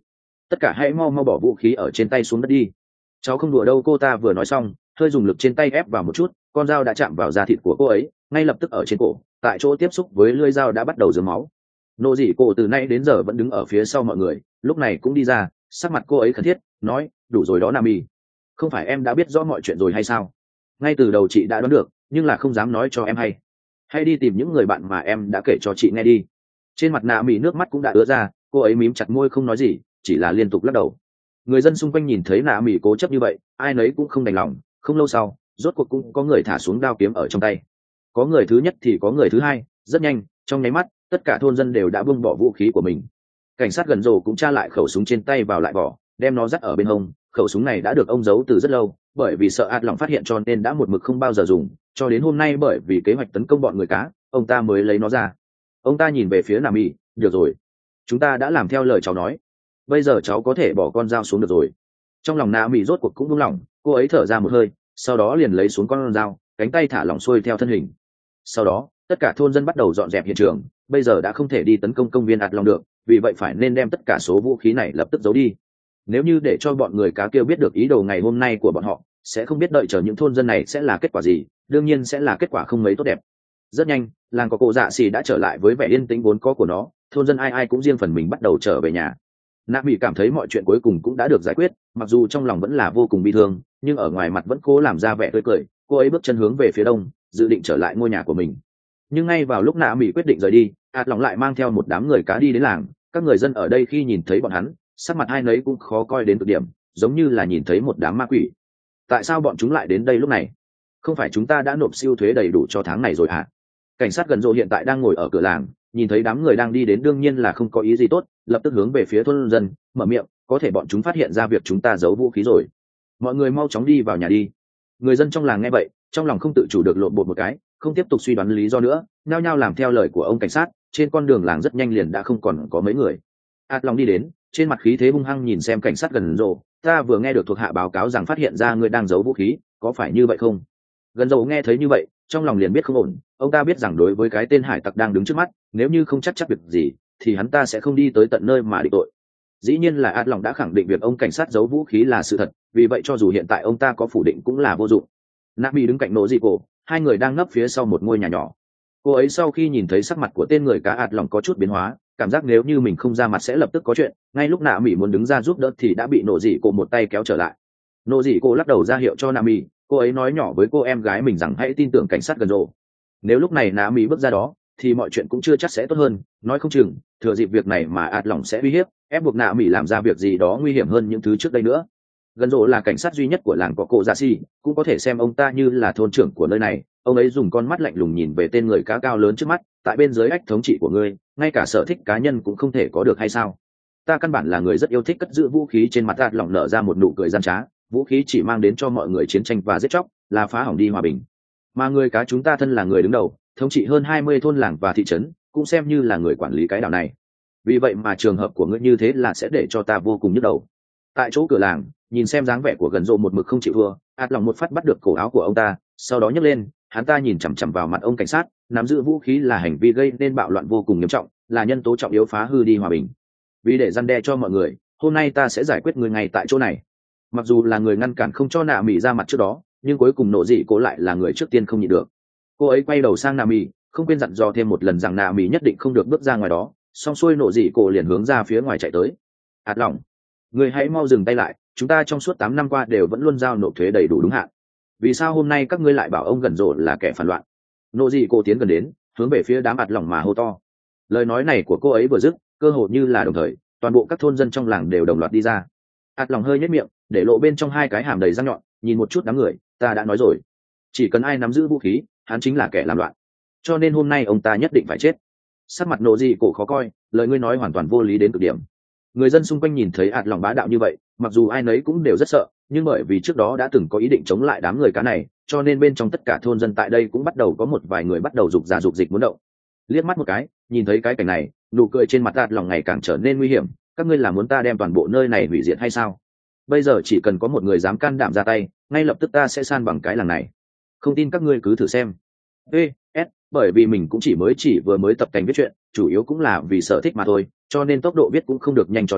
tất cả hãy mau mau bỏ vũ khí ở trên tay xuống đất đi. Cháu không đùa đâu, cô ta vừa nói xong hơi dùng lực trên tay ép vào một chút, con dao đã chạm vào da thịt của cô ấy, ngay lập tức ở trên cổ, tại chỗ tiếp xúc với lưỡi dao đã bắt đầu rớm máu. Nô dị cổ từ nay đến giờ vẫn đứng ở phía sau mọi người, lúc này cũng đi ra, sắc mặt cô ấy khẩn thiết nói, đủ rồi đó Nami, không phải em đã biết rõ mọi chuyện rồi hay sao? Ngay từ đầu chị đã đoán được, nhưng là không dám nói cho em hay. Hay đi tìm những người bạn mà em đã kể cho chị nghe đi. Trên mặt Nami nước mắt cũng đã ứa ra, cô ấy mím chặt môi không nói gì, chỉ là liên tục lắc đầu. Người dân xung quanh nhìn thấy Nami cố chấp như vậy, ai nấy cũng không đành lòng. Không lâu sau, rốt cuộc cũng có người thả xuống đao kiếm ở trong tay. Có người thứ nhất thì có người thứ hai, rất nhanh, trong nháy mắt, tất cả thôn dân đều đã buông bỏ vũ khí của mình. Cảnh sát gần rồ cũng tra lại khẩu súng trên tay vào lại vỏ, đem nó dắt ở bên hông. Khẩu súng này đã được ông giấu từ rất lâu, bởi vì sợ ạt lòng phát hiện cho nên đã một mực không bao giờ dùng, cho đến hôm nay bởi vì kế hoạch tấn công bọn người cá, ông ta mới lấy nó ra. Ông ta nhìn về phía Nami, được rồi, chúng ta đã làm theo lời cháu nói, bây giờ cháu có thể bỏ con dao xuống được rồi. Trong lòng Nami rốt cuộc cũng buông lỏng, cô ấy thở ra một hơi, sau đó liền lấy xuống con dao, cánh tay thả lỏng xuôi theo thân hình. Sau đó tất cả thôn dân bắt đầu dọn dẹp hiện trường, bây giờ đã không thể đi tấn công công viên ạt lòng được, vì vậy phải nên đem tất cả số vũ khí này lập tức giấu đi. Nếu như để cho bọn người cá kêu biết được ý đồ ngày hôm nay của bọn họ, sẽ không biết đợi chờ những thôn dân này sẽ là kết quả gì, đương nhiên sẽ là kết quả không mấy tốt đẹp. Rất nhanh, làng có cổ dạ xì đã trở lại với vẻ yên tĩnh vốn có của nó, thôn dân ai ai cũng riêng phần mình bắt đầu trở về nhà. Nạ Mỹ cảm thấy mọi chuyện cuối cùng cũng đã được giải quyết, mặc dù trong lòng vẫn là vô cùng bi thương, nhưng ở ngoài mặt vẫn cố làm ra vẻ tươi cười. Cô ấy bước chân hướng về phía đông, dự định trở lại ngôi nhà của mình. Nhưng ngay vào lúc Nạ Mỹ quyết định rời đi, ạt lòng lại mang theo một đám người cá đi đến làng. Các người dân ở đây khi nhìn thấy bọn hắn, sắc mặt hai nấy cũng khó coi đến cực điểm, giống như là nhìn thấy một đám ma quỷ. Tại sao bọn chúng lại đến đây lúc này? Không phải chúng ta đã nộp siêu thuế đầy đủ cho tháng này rồi hả? Cảnh sát gần rộ hiện tại đang ngồi ở cửa làng, nhìn thấy đám người đang đi đến đương nhiên là không có ý gì tốt, lập tức hướng về phía thôn dân, mở miệng, có thể bọn chúng phát hiện ra việc chúng ta giấu vũ khí rồi. Mọi người mau chóng đi vào nhà đi. Người dân trong làng nghe vậy, trong lòng không tự chủ được lộn bột một cái, không tiếp tục suy đoán lý do nữa, nhao nhao làm theo lời của ông cảnh sát. Trên con đường làng rất nhanh liền đã không còn có mấy người. ạt lòng đi đến, trên mặt khí thế hung hăng nhìn xem cảnh sát gần rộ, ta vừa nghe được thuộc hạ báo cáo rằng phát hiện ra người đang giấu vũ khí, có phải như vậy không? Gần rộ nghe thấy như vậy, trong lòng liền biết không ổn. Ông ta biết rằng đối với cái tên hải tặc đang đứng trước mắt, nếu như không chắc chắc việc gì thì hắn ta sẽ không đi tới tận nơi mà định tội. Dĩ nhiên là ạt lòng đã khẳng định việc ông cảnh sát giấu vũ khí là sự thật, vì vậy cho dù hiện tại ông ta có phủ định cũng là vô dụng. Nami đứng cạnh nổ dị cổ, hai người đang nấp phía sau một ngôi nhà nhỏ. Cô ấy sau khi nhìn thấy sắc mặt của tên người cá ạt lòng có chút biến hóa, cảm giác nếu như mình không ra mặt sẽ lập tức có chuyện. Ngay lúc Nami muốn đứng ra giúp đỡ thì đã bị nổ dị cổ một tay kéo trở lại. Nổ dị cổ lắc đầu ra hiệu cho Nami, cô ấy nói nhỏ với cô em gái mình rằng hãy tin tưởng cảnh sát gần rộ. Nếu lúc này Nami bước ra đó thì mọi chuyện cũng chưa chắc sẽ tốt hơn, nói không chừng thừa dịp việc này mà ạt lòng sẽ uy hiếp ép buộc Nami làm ra việc gì đó nguy hiểm hơn những thứ trước đây nữa. Gần rộ là cảnh sát duy nhất của làng có cổ dạ xì, cũng có thể xem ông ta như là thôn trưởng của nơi này. Ông ấy dùng con mắt lạnh lùng nhìn về tên người cá cao lớn trước mắt, tại bên dưới ách thống trị của ngươi, ngay cả sở thích cá nhân cũng không thể có được hay sao? Ta căn bản là người rất yêu thích cất giữ vũ khí. Trên mặt ạt lòng nở ra một nụ cười gian trá, vũ khí chỉ mang đến cho mọi người chiến tranh và giết chóc, là phá hỏng đi hòa bình. Mà người cá chúng ta thân là người đứng đầu, thống trị hơn hai mươi thôn làng và thị trấn, cũng xem như là người quản lý cái đảo này. Vì vậy mà trường hợp của ngươi như thế là sẽ để cho ta vô cùng nhức đầu. Tại chỗ cửa làng, nhìn xem dáng vẻ của gần rộ một mực không chịu thua, ạt lòng một phát bắt được cổ áo của ông ta, sau đó nhấc lên. Hắn ta nhìn chằm chằm vào mặt ông cảnh sát, nắm giữ vũ khí là hành vi gây nên bạo loạn vô cùng nghiêm trọng, là nhân tố trọng yếu phá hư đi hòa bình. Vì để răn đe cho mọi người, hôm nay ta sẽ giải quyết người ngay tại chỗ này. Mặc dù là người ngăn cản không cho Nạ Mỹ ra mặt trước đó, nhưng cuối cùng nộ dị cố lại là người trước tiên không nhịn được. Cô ấy quay đầu sang Nạ Mỹ, không quên dặn dò thêm một lần rằng Nạ Mỹ nhất định không được bước ra ngoài đó. Xong xuôi nộ dị cố liền hướng ra phía ngoài chạy tới. ạt lòng, người hãy mau dừng tay lại, chúng ta trong suốt tám năm qua đều vẫn luôn giao nộp thuế đầy đủ đúng hạn, vì sao hôm nay các ngươi lại bảo ông gần rộ là kẻ phản loạn? Nộ dị cô tiến gần đến, hướng về phía đám ạt lòng mà hô to. Lời nói này của cô ấy vừa dứt, cơ hồ như là đồng thời, toàn bộ các thôn dân trong làng đều đồng loạt đi ra. ạt lòng hơi nhếch miệng, để lộ bên trong hai cái hàm đầy răng nhọn, nhìn một chút đám người, ta đã nói rồi, chỉ cần ai nắm giữ vũ khí, hắn chính là kẻ làm loạn, cho nên hôm nay ông ta nhất định phải chết. Sắc mặt nộ dị cô khó coi, lời ngươi nói hoàn toàn vô lý đến cực điểm. Người dân xung quanh nhìn thấy ạt lòng bá đạo như vậy, mặc dù ai nấy cũng đều rất sợ, nhưng bởi vì trước đó đã từng có ý định chống lại đám người cá này, cho nên bên trong tất cả thôn dân tại đây cũng bắt đầu có một vài người bắt đầu rục rà rục dịch muốn động. Liếc mắt một cái, nhìn thấy cái cảnh này, nụ cười trên mặt ạt lòng ngày càng trở nên nguy hiểm. Các ngươi là muốn ta đem toàn bộ nơi này hủy diệt hay sao? Bây giờ chỉ cần có một người dám can đảm ra tay, ngay lập tức ta sẽ san bằng cái làng này. Không tin các ngươi cứ thử xem. ê s bởi vì mình cũng chỉ mới chỉ vừa mới tập cảnh viết chuyện, chủ yếu cũng là vì sở thích mà thôi, cho nên tốc độ viết cũng không được nhanh cho lắm.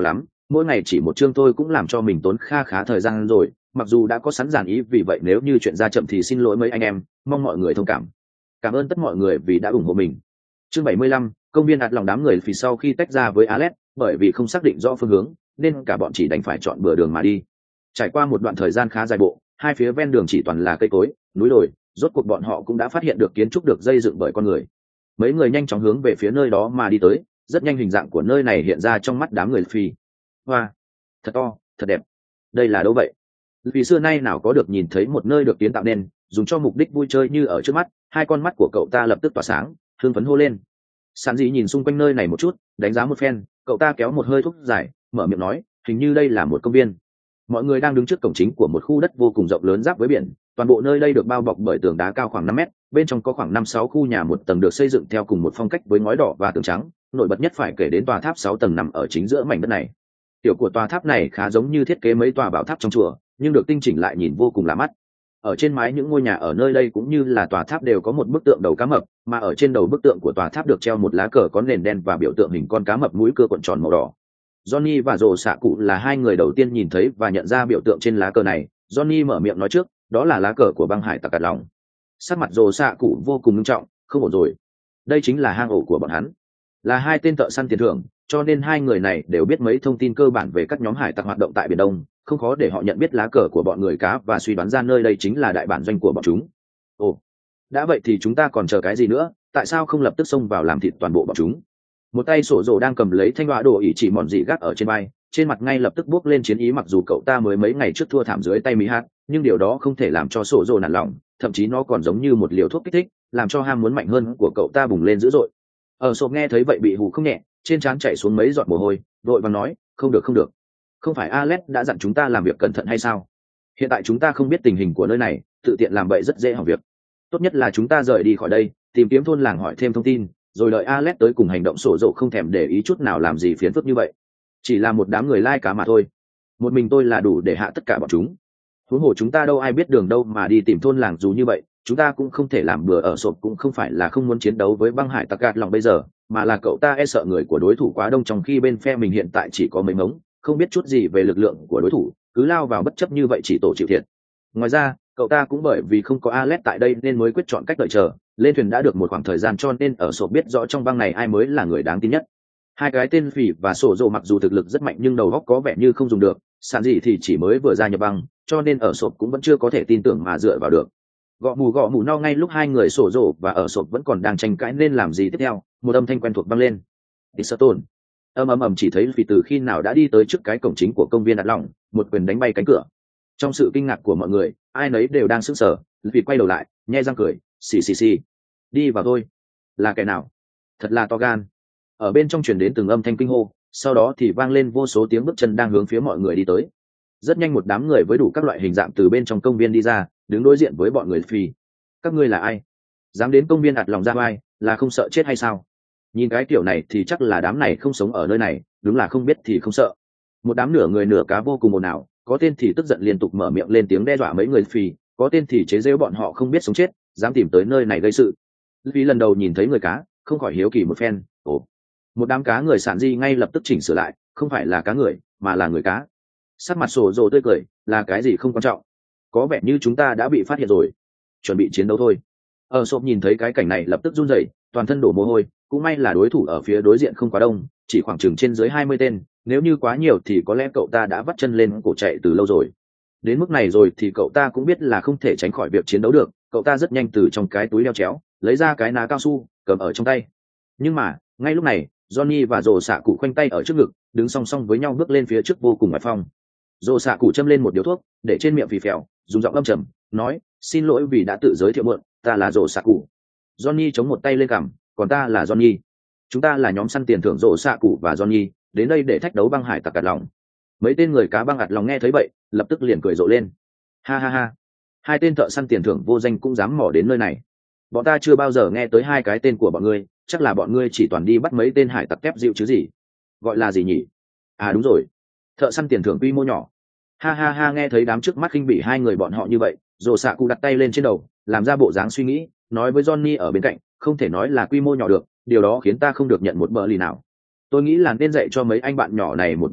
mỗi ngày chỉ một chương thôi cũng làm cho mình tốn kha khá thời gian rồi, mặc dù đã có sẵn giản ý, vì vậy nếu như chuyện ra chậm thì xin lỗi mấy anh em, mong mọi người thông cảm. Cảm ơn tất mọi người vì đã ủng hộ mình. Chương bảy mươi lăm, công viên hạt lòng. Đám người vì sau khi tách ra với Alex, bởi vì không xác định rõ phương hướng nên cả bọn chỉ đành phải chọn bừa đường mà đi. Trải qua một đoạn thời gian khá dài bộ, hai phía ven đường chỉ toàn là cây cối, núi đồi, rốt cuộc bọn họ cũng đã phát hiện được kiến trúc được xây dựng bởi con người. Mấy người nhanh chóng hướng về phía nơi đó mà đi tới, rất nhanh hình dạng của nơi này hiện ra trong mắt đám người phi. Hoa, thật to, thật đẹp. Đây là đâu vậy? Vì xưa nay nào có được nhìn thấy một nơi được kiến tạo nên dùng cho mục đích vui chơi như ở trước mắt. Hai con mắt của cậu ta lập tức tỏa sáng, hưng phấn hô lên. Sản dị nhìn xung quanh nơi này một chút, đánh giá một phen, cậu ta kéo một hơi thuốc dài, mở miệng nói, hình như đây là một công viên. Mọi người đang đứng trước cổng chính của một khu đất vô cùng rộng lớn giáp với biển. Toàn bộ nơi đây được bao bọc bởi tường đá cao khoảng năm mét, bên trong có khoảng năm sáu khu nhà một tầng được xây dựng theo cùng một phong cách với ngói đỏ và tường trắng. Nổi bật nhất phải kể đến tòa tháp sáu tầng nằm ở chính giữa mảnh đất này. Kiểu của tòa tháp này khá giống như thiết kế mấy tòa bảo tháp trong chùa, nhưng được tinh chỉnh lại nhìn vô cùng lạ mắt. Ở trên mái những ngôi nhà ở nơi đây cũng như là tòa tháp đều có một bức tượng đầu cá mập, mà ở trên đầu bức tượng của tòa tháp được treo một lá cờ có nền đen và biểu tượng hình con cá mập mũi cưa cuộn tròn màu đỏ. Johnny và Rồ Xạ Cụ là hai người đầu tiên nhìn thấy và nhận ra biểu tượng trên lá cờ này. Johnny mở miệng nói trước, đó là lá cờ của băng hải tặc Cát Lòng. Sắc mặt Rồ Xạ Cụ vô cùng nghiêm trọng, không ổn rồi. Đây chính là hang ổ của bọn hắn, là hai tên thợ săn tiền thưởng, cho nên hai người này đều biết mấy thông tin cơ bản về các nhóm hải tặc hoạt động tại Biển Đông, không khó để họ nhận biết lá cờ của bọn người cá và suy đoán ra nơi đây chính là đại bản doanh của bọn chúng. Ồ, đã vậy thì chúng ta còn chờ cái gì nữa, tại sao không lập tức xông vào làm thịt toàn bộ bọn chúng? Một tay sổ rồ đang cầm lấy thanh họa đồ ỉ chỉ mòn dị gác ở trên vai, trên mặt ngay lập tức bước lên chiến ý. Mặc dù cậu ta mới mấy ngày trước thua thảm dưới tay Mỹ Hát, nhưng điều đó không thể làm cho sổ rồ nản lòng, thậm chí nó còn giống như một liều thuốc kích thích, làm cho ham muốn mạnh hơn của cậu ta bùng lên dữ dội. Ở sộp nghe thấy vậy bị hù không nhẹ, trên trán chảy xuống mấy giọt mồ hôi, vội vàng nói, không được không được, không phải Alex đã dặn chúng ta làm việc cẩn thận hay sao? Hiện tại chúng ta không biết tình hình của nơi này, tự tiện làm vậy rất dễ hỏng việc. Tốt nhất là chúng ta rời đi khỏi đây, tìm kiếm thôn làng hỏi thêm thông tin, rồi đợi Alex tới cùng hành động. Sổ dậu không thèm để ý chút nào làm gì phiền phức như vậy. Chỉ là một đám người lai cá mà thôi, một mình tôi là đủ để hạ tất cả bọn chúng. Huống hồ chúng ta đâu ai biết đường đâu mà đi tìm thôn làng, dù như vậy chúng ta cũng không thể làm bừa. Ở sộp cũng không phải là không muốn chiến đấu với băng hải tặc Cát Lòng bây giờ, mà là cậu ta e sợ người của đối thủ quá đông, trong khi bên phe mình hiện tại chỉ có mấy mống, không biết chút gì về lực lượng của đối thủ, cứ lao vào bất chấp như vậy chỉ tổ chịu thiệt. Ngoài ra cậu ta cũng bởi vì không có Alex tại đây nên mới quyết chọn cách đợi chờ. Lên thuyền đã được một khoảng thời gian, cho nên ở sộp biết rõ trong băng này ai mới là người đáng tin nhất. Hai cái tên Phỉ và Sổ Dồ mặc dù thực lực rất mạnh nhưng đầu óc có vẻ như không dùng được, Sản gì thì chỉ mới vừa ra nhập băng, cho nên ở sộp cũng vẫn chưa có thể tin tưởng mà dựa vào được. Gõ mù gõ mù no, ngay lúc hai người Sổ Dồ và ở sộp vẫn còn đang tranh cãi nên làm gì tiếp theo, một âm thanh quen thuộc vang lên. Disserton. Ầm ầm ầm, chỉ thấy Phỉ từ khi nào đã đi tới trước cái cổng chính của công viên Đạt Lòng, một quyền đánh bay cánh cửa. Trong sự kinh ngạc của mọi người, ai nấy đều đang sững sờ. Phỉ quay đầu lại, nhe răng cười, xì xì xì. Đi vào thôi. Là kẻ nào? Thật là to gan. Ở bên trong truyền đến từng âm thanh kinh hô, sau đó thì vang lên vô số tiếng bước chân đang hướng phía mọi người đi tới. Rất nhanh một đám người với đủ các loại hình dạng từ bên trong công viên đi ra, đứng đối diện với bọn người Phi. Các ngươi là ai? Dám đến công viên Đạt Lòng ra vai, là không sợ chết hay sao? Nhìn cái kiểu này thì chắc là đám này không sống ở nơi này, đúng là không biết thì không sợ. Một đám nửa người nửa cá vô cùng ồn ào, có tên thì tức giận liên tục mở miệng lên tiếng đe dọa mấy người Phi, có tên thì chế giễu bọn họ không biết sống chết, dám tìm tới nơi này gây sự. Phi lần đầu nhìn thấy người cá, không khỏi hiếu kỳ một phen. Ồ, một đám cá người Sản di ngay lập tức chỉnh sửa lại, không phải là cá người mà là người cá. Sắc mặt Sổ Dồ tươi cười, là cái gì không quan trọng, có vẻ như chúng ta đã bị phát hiện rồi, chuẩn bị chiến đấu thôi. Ở sộp nhìn thấy cái cảnh này lập tức run rẩy, toàn thân đổ mồ hôi. Cũng may là đối thủ ở phía đối diện không quá đông, chỉ khoảng chừng trên dưới hai mươi tên, nếu như quá nhiều thì có lẽ cậu ta đã vắt chân lên cổ chạy từ lâu rồi. Đến mức này rồi thì cậu ta cũng biết là không thể tránh khỏi việc chiến đấu được. Cậu ta rất nhanh từ trong cái túi đeo chéo lấy ra cái ná cao su cầm ở trong tay. Nhưng mà ngay lúc này Johnny và Rồ Xạ Cụ khoanh tay ở trước ngực, đứng song song với nhau bước lên phía trước vô cùng ngoại phong. Rồ Xạ Cụ châm lên một điếu thuốc để trên miệng phì phèo, dùng giọng âm trầm nói, xin lỗi vì đã tự giới thiệu muộn, ta là Rồ Xạ Cụ. Johnny chống một tay lên cằm, còn ta là Johnny. Chúng ta là nhóm săn tiền thưởng Rồ Xạ Cụ và Johnny, đến đây để thách đấu băng hải tặc Cát Lòng. Mấy tên người cá băng ạt lòng nghe thấy vậy lập tức liền cười rộ lên. Ha ha ha, hai tên thợ săn tiền thưởng vô danh cũng dám mò đến nơi này. Bọn ta chưa bao giờ nghe tới hai cái tên của bọn ngươi, chắc là bọn ngươi chỉ toàn đi bắt mấy tên hải tặc kép dịu chứ gì. Gọi là gì nhỉ? À đúng rồi, thợ săn tiền thưởng quy mô nhỏ. Ha ha ha, nghe thấy đám trước mắt khinh bỉ hai người bọn họ như vậy, Rồ Xạ Cụ đặt tay lên trên đầu, làm ra bộ dáng suy nghĩ, nói với Johnny ở bên cạnh, không thể nói là quy mô nhỏ được, điều đó khiến ta không được nhận một bờ lì nào. Tôi nghĩ là nên dạy cho mấy anh bạn nhỏ này một bài học,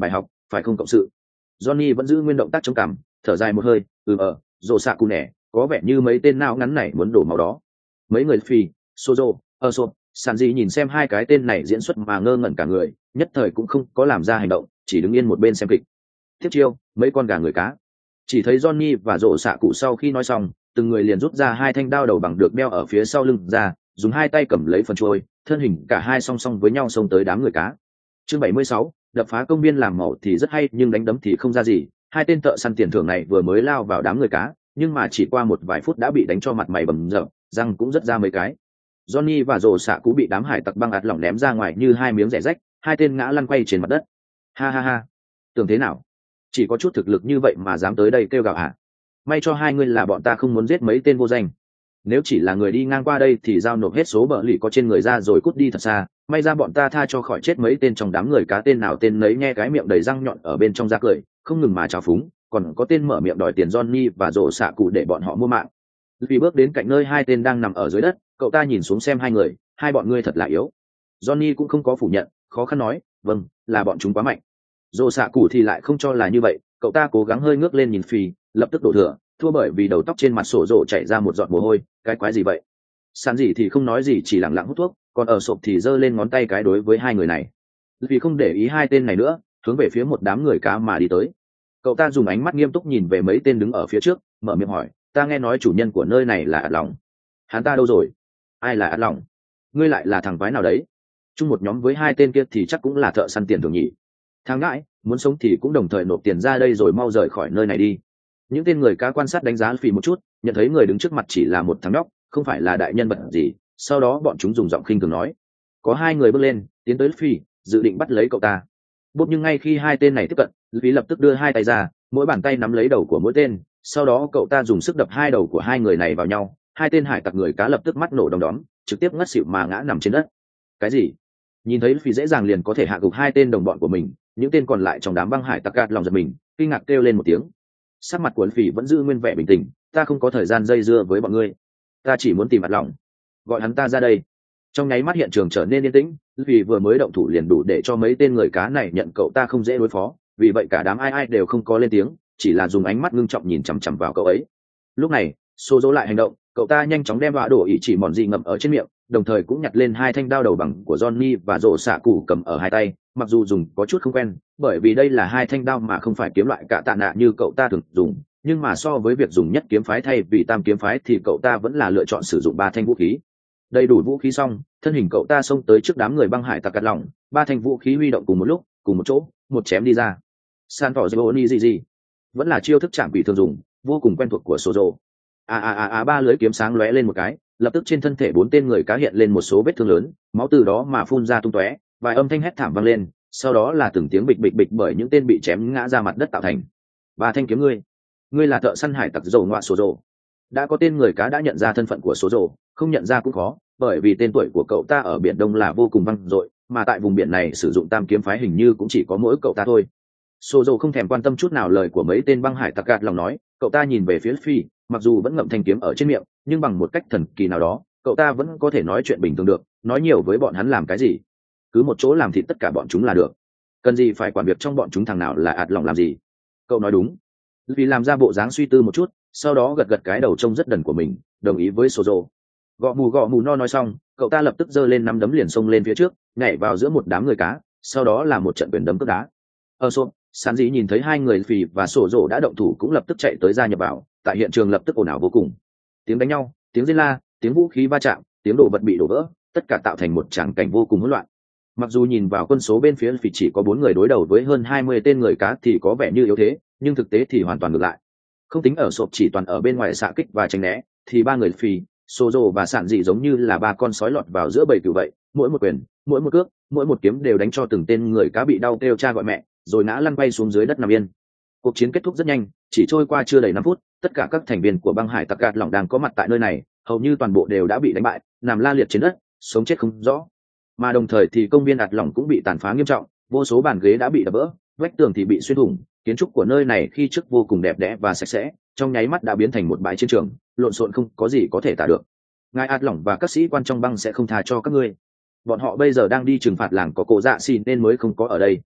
phải không cộng sự. Johnny vẫn giữ nguyên động tác chống cằm, thở dài một hơi, ừ ờ, rồ xạ cụ nẻ, có vẻ như mấy tên não ngắn này muốn đổ máu đó. Mấy người phi, Sozo, Usopp, Sanji nhìn xem hai cái tên này diễn xuất mà ngơ ngẩn cả người, nhất thời cũng không có làm ra hành động, chỉ đứng yên một bên xem kịch. Tiếp chiêu, mấy con gà người cá. Chỉ thấy Johnny và rồ xạ cụ sau khi nói xong, từng người liền rút ra hai thanh đao đầu bằng được đeo ở phía sau lưng ra, dùng hai tay cầm lấy phần trôi, thân hình cả hai song song với nhau xông tới đám người cá. Chương bảy mươi sáu, đập phá công viên làm màu thì rất hay nhưng đánh đấm thì không ra gì. Hai tên thợ săn tiền thưởng này vừa mới lao vào đám người cá, nhưng mà chỉ qua một vài phút đã bị đánh cho mặt mày bầm dập, răng cũng rất ra mấy cái. Johnny và rồ xạ cú bị đám hải tặc băng ạt lỏng ném ra ngoài như hai miếng rẻ rách, hai tên ngã lăn quay trên mặt đất. Ha ha ha, tưởng thế nào? Chỉ có chút thực lực như vậy mà dám tới đây kêu gào hả? May cho hai ngươi là bọn ta không muốn giết mấy tên vô danh. Nếu chỉ là người đi ngang qua đây thì giao nộp hết số bợ lì có trên người ra rồi cút đi thật xa. May ra bọn ta tha cho khỏi chết mấy tên trong đám người cá, tên nào tên nấy nghe cái miệng đầy răng nhọn ở bên trong ra cười, không ngừng mà trào phúng. Còn có tên mở miệng đòi tiền Johnny và rồ xạ cụ để bọn họ mua mạng. Vì bước đến cạnh nơi hai tên đang nằm ở dưới đất, cậu ta nhìn xuống xem hai người, hai bọn ngươi thật là yếu. Johnny cũng không có phủ nhận, khó khăn nói, vâng, là bọn chúng quá mạnh. Rồ xạ cụ thì lại không cho là như vậy, cậu ta cố gắng hơi ngước lên nhìn Phi, lập tức đổ thừa, thua bởi vì đầu tóc trên mặt sổ rộ chảy ra một giọt mồ hôi. Cái quái gì vậy? Sàn gì thì không nói gì, chỉ lặng lặng hút thuốc, còn ở sộp thì giơ lên ngón tay cái đối với hai người này. Vì không để ý hai tên này nữa, hướng về phía một đám người cá mà đi tới. Cậu ta dùng ánh mắt nghiêm túc nhìn về mấy tên đứng ở phía trước, mở miệng hỏi, ta nghe nói chủ nhân của nơi này là Ạt Lòng. Hắn ta đâu rồi? Ai là Ạt Lòng? Ngươi lại là thằng quái nào đấy? Chung một nhóm với hai tên kia thì chắc cũng là thợ săn tiền thường nhỉ. Thằng ngãi, muốn sống thì cũng đồng thời nộp tiền ra đây rồi mau rời khỏi nơi này đi. Những tên người cá quan sát đánh giá Phi một chút, nhận thấy người đứng trước mặt chỉ là một thằng nhóc, không phải là đại nhân vật gì. Sau đó bọn chúng dùng giọng khinh thường nói, có hai người bước lên, tiến tới Phi, dự định bắt lấy cậu ta. Bốp, nhưng ngay khi hai tên này tiếp cận, Phi lập tức đưa hai tay ra, mỗi bàn tay nắm lấy đầu của mỗi tên. Sau đó cậu ta dùng sức đập hai đầu của hai người này vào nhau, hai tên hải tặc người cá lập tức mắt nổ đom đóm, trực tiếp ngất xỉu mà ngã nằm trên đất. Cái gì? Nhìn thấy Phi dễ dàng liền có thể hạ gục hai tên đồng bọn của mình, những tên còn lại trong đám băng hải tặc gạt lòng giật mình, kinh ngạc kêu lên một tiếng. Sắc mặt của Phi vẫn giữ nguyên vẻ bình tĩnh, ta không có thời gian dây dưa với bọn ngươi, ta chỉ muốn tìm Ạt Lòng, gọi hắn ta ra đây. Trong nháy mắt hiện trường trở nên yên tĩnh, vì vừa mới động thủ liền đủ để cho mấy tên người cá này nhận cậu ta không dễ đối phó, vì vậy cả đám ai ai đều không có lên tiếng, chỉ là dùng ánh mắt ngưng trọng nhìn chằm chằm vào cậu ấy. Lúc này xô dỗ lại hành động, cậu ta nhanh chóng đem vạ đổ ỉ chỉ mòn gì ngậm ở trên miệng, đồng thời cũng nhặt lên hai thanh đao đầu bằng của Johnny và rổ xạ cụ cầm ở hai tay, mặc dù dùng có chút không quen, bởi vì đây là hai thanh đao mà không phải kiếm loại cả tạ nạ như cậu ta thường dùng, nhưng mà so với việc dùng nhất kiếm phái thay vì tam kiếm phái thì cậu ta vẫn là lựa chọn sử dụng ba thanh vũ khí. Đầy đủ vũ khí xong, thân hình cậu ta xông tới trước đám người băng hải tặc cắt lỏng, ba thanh vũ khí huy động cùng một lúc, cùng một chỗ, một chém đi ra. San tỏ Zoni gì gì, vẫn là chiêu thức chạm quỷ thường dùng, vô cùng quen thuộc của Sozo. À à à à, ba lưỡi kiếm sáng lóe lên một cái, lập tức trên thân thể bốn tên người cá hiện lên một số vết thương lớn, máu từ đó mà phun ra tung tóe, vài âm thanh hét thảm vang lên, sau đó là từng tiếng bịch bịch bịch bởi những tên bị chém ngã ra mặt đất tạo thành. Ba thanh kiếm ngươi, ngươi là thợ săn hải tặc dầu ngoạ Sozo. Đã có tên người cá đã nhận ra thân phận của Sozo, không nhận ra cũng khó, bởi vì tên tuổi của cậu ta ở biển Đông là vô cùng vang dội, mà tại vùng biển này sử dụng tam kiếm phái hình như cũng chỉ có mỗi cậu ta thôi. Sozo không thèm quan tâm chút nào lời của mấy tên băng hải tặc gạt lòng nói, cậu ta nhìn về phía Phi, mặc dù vẫn ngậm thanh kiếm ở trên miệng, nhưng bằng một cách thần kỳ nào đó, cậu ta vẫn có thể nói chuyện bình thường được, nói nhiều với bọn hắn làm cái gì? Cứ một chỗ làm thịt tất cả bọn chúng là được. Cần gì phải quản việc trong bọn chúng thằng nào là ạt lòng làm gì? Cậu nói đúng. Vì làm ra bộ dáng suy tư một chút, sau đó gật gật cái đầu trông rất đần của mình, đồng ý với Sozo. Gõ mù gõ mù no nói xong, cậu ta lập tức giơ lên năm đấm liền xông lên phía trước, nhảy vào giữa một đám người cá, sau đó là một trận quyền đấm cướp đá. Ở sộp, Sán Dĩ nhìn thấy hai người Phì và Sổ Dỗ đã động thủ cũng lập tức chạy tới gia nhập vào, tại hiện trường lập tức ồn ào vô cùng. Tiếng đánh nhau, tiếng rên la, tiếng vũ khí va chạm, tiếng đồ vật bị đổ vỡ, tất cả tạo thành một tràng cảnh vô cùng hỗn loạn. Mặc dù nhìn vào quân số bên phía Phì chỉ có bốn người đối đầu với hơn hai mươi tên người cá thì có vẻ như yếu thế, nhưng thực tế thì hoàn toàn ngược lại. Không tính ở sộp chỉ toàn ở bên ngoài xạ kích và tránh né, thì ba người Phì, Sổ Dỗ và Sán Dĩ giống như là ba con sói lọt vào giữa bầy cừu vậy, mỗi một quyền, mỗi một cước, mỗi một kiếm đều đánh cho từng tên người cá bị đau kêu cha gọi mẹ, rồi ngã lăn quay xuống dưới đất nằm yên. Cuộc chiến kết thúc rất nhanh, chỉ trôi qua chưa đầy năm phút, tất cả các thành viên của băng hải tặc gạt lỏng đang có mặt tại nơi này, hầu như toàn bộ đều đã bị đánh bại, nằm la liệt trên đất, sống chết không rõ. Mà đồng thời thì công viên ạt lỏng cũng bị tàn phá nghiêm trọng, vô số bàn ghế đã bị đập vỡ, vách tường thì bị xuyên thủng, kiến trúc của nơi này khi trước vô cùng đẹp đẽ và sạch sẽ, trong nháy mắt đã biến thành một bãi chiến trường, lộn xộn không có gì có thể tả được. Ngài ạt lỏng và các sĩ quan trong băng sẽ không tha cho các ngươi. Bọn họ bây giờ đang đi trừng phạt làng có cổ dạ xì nên mới không có ở đây.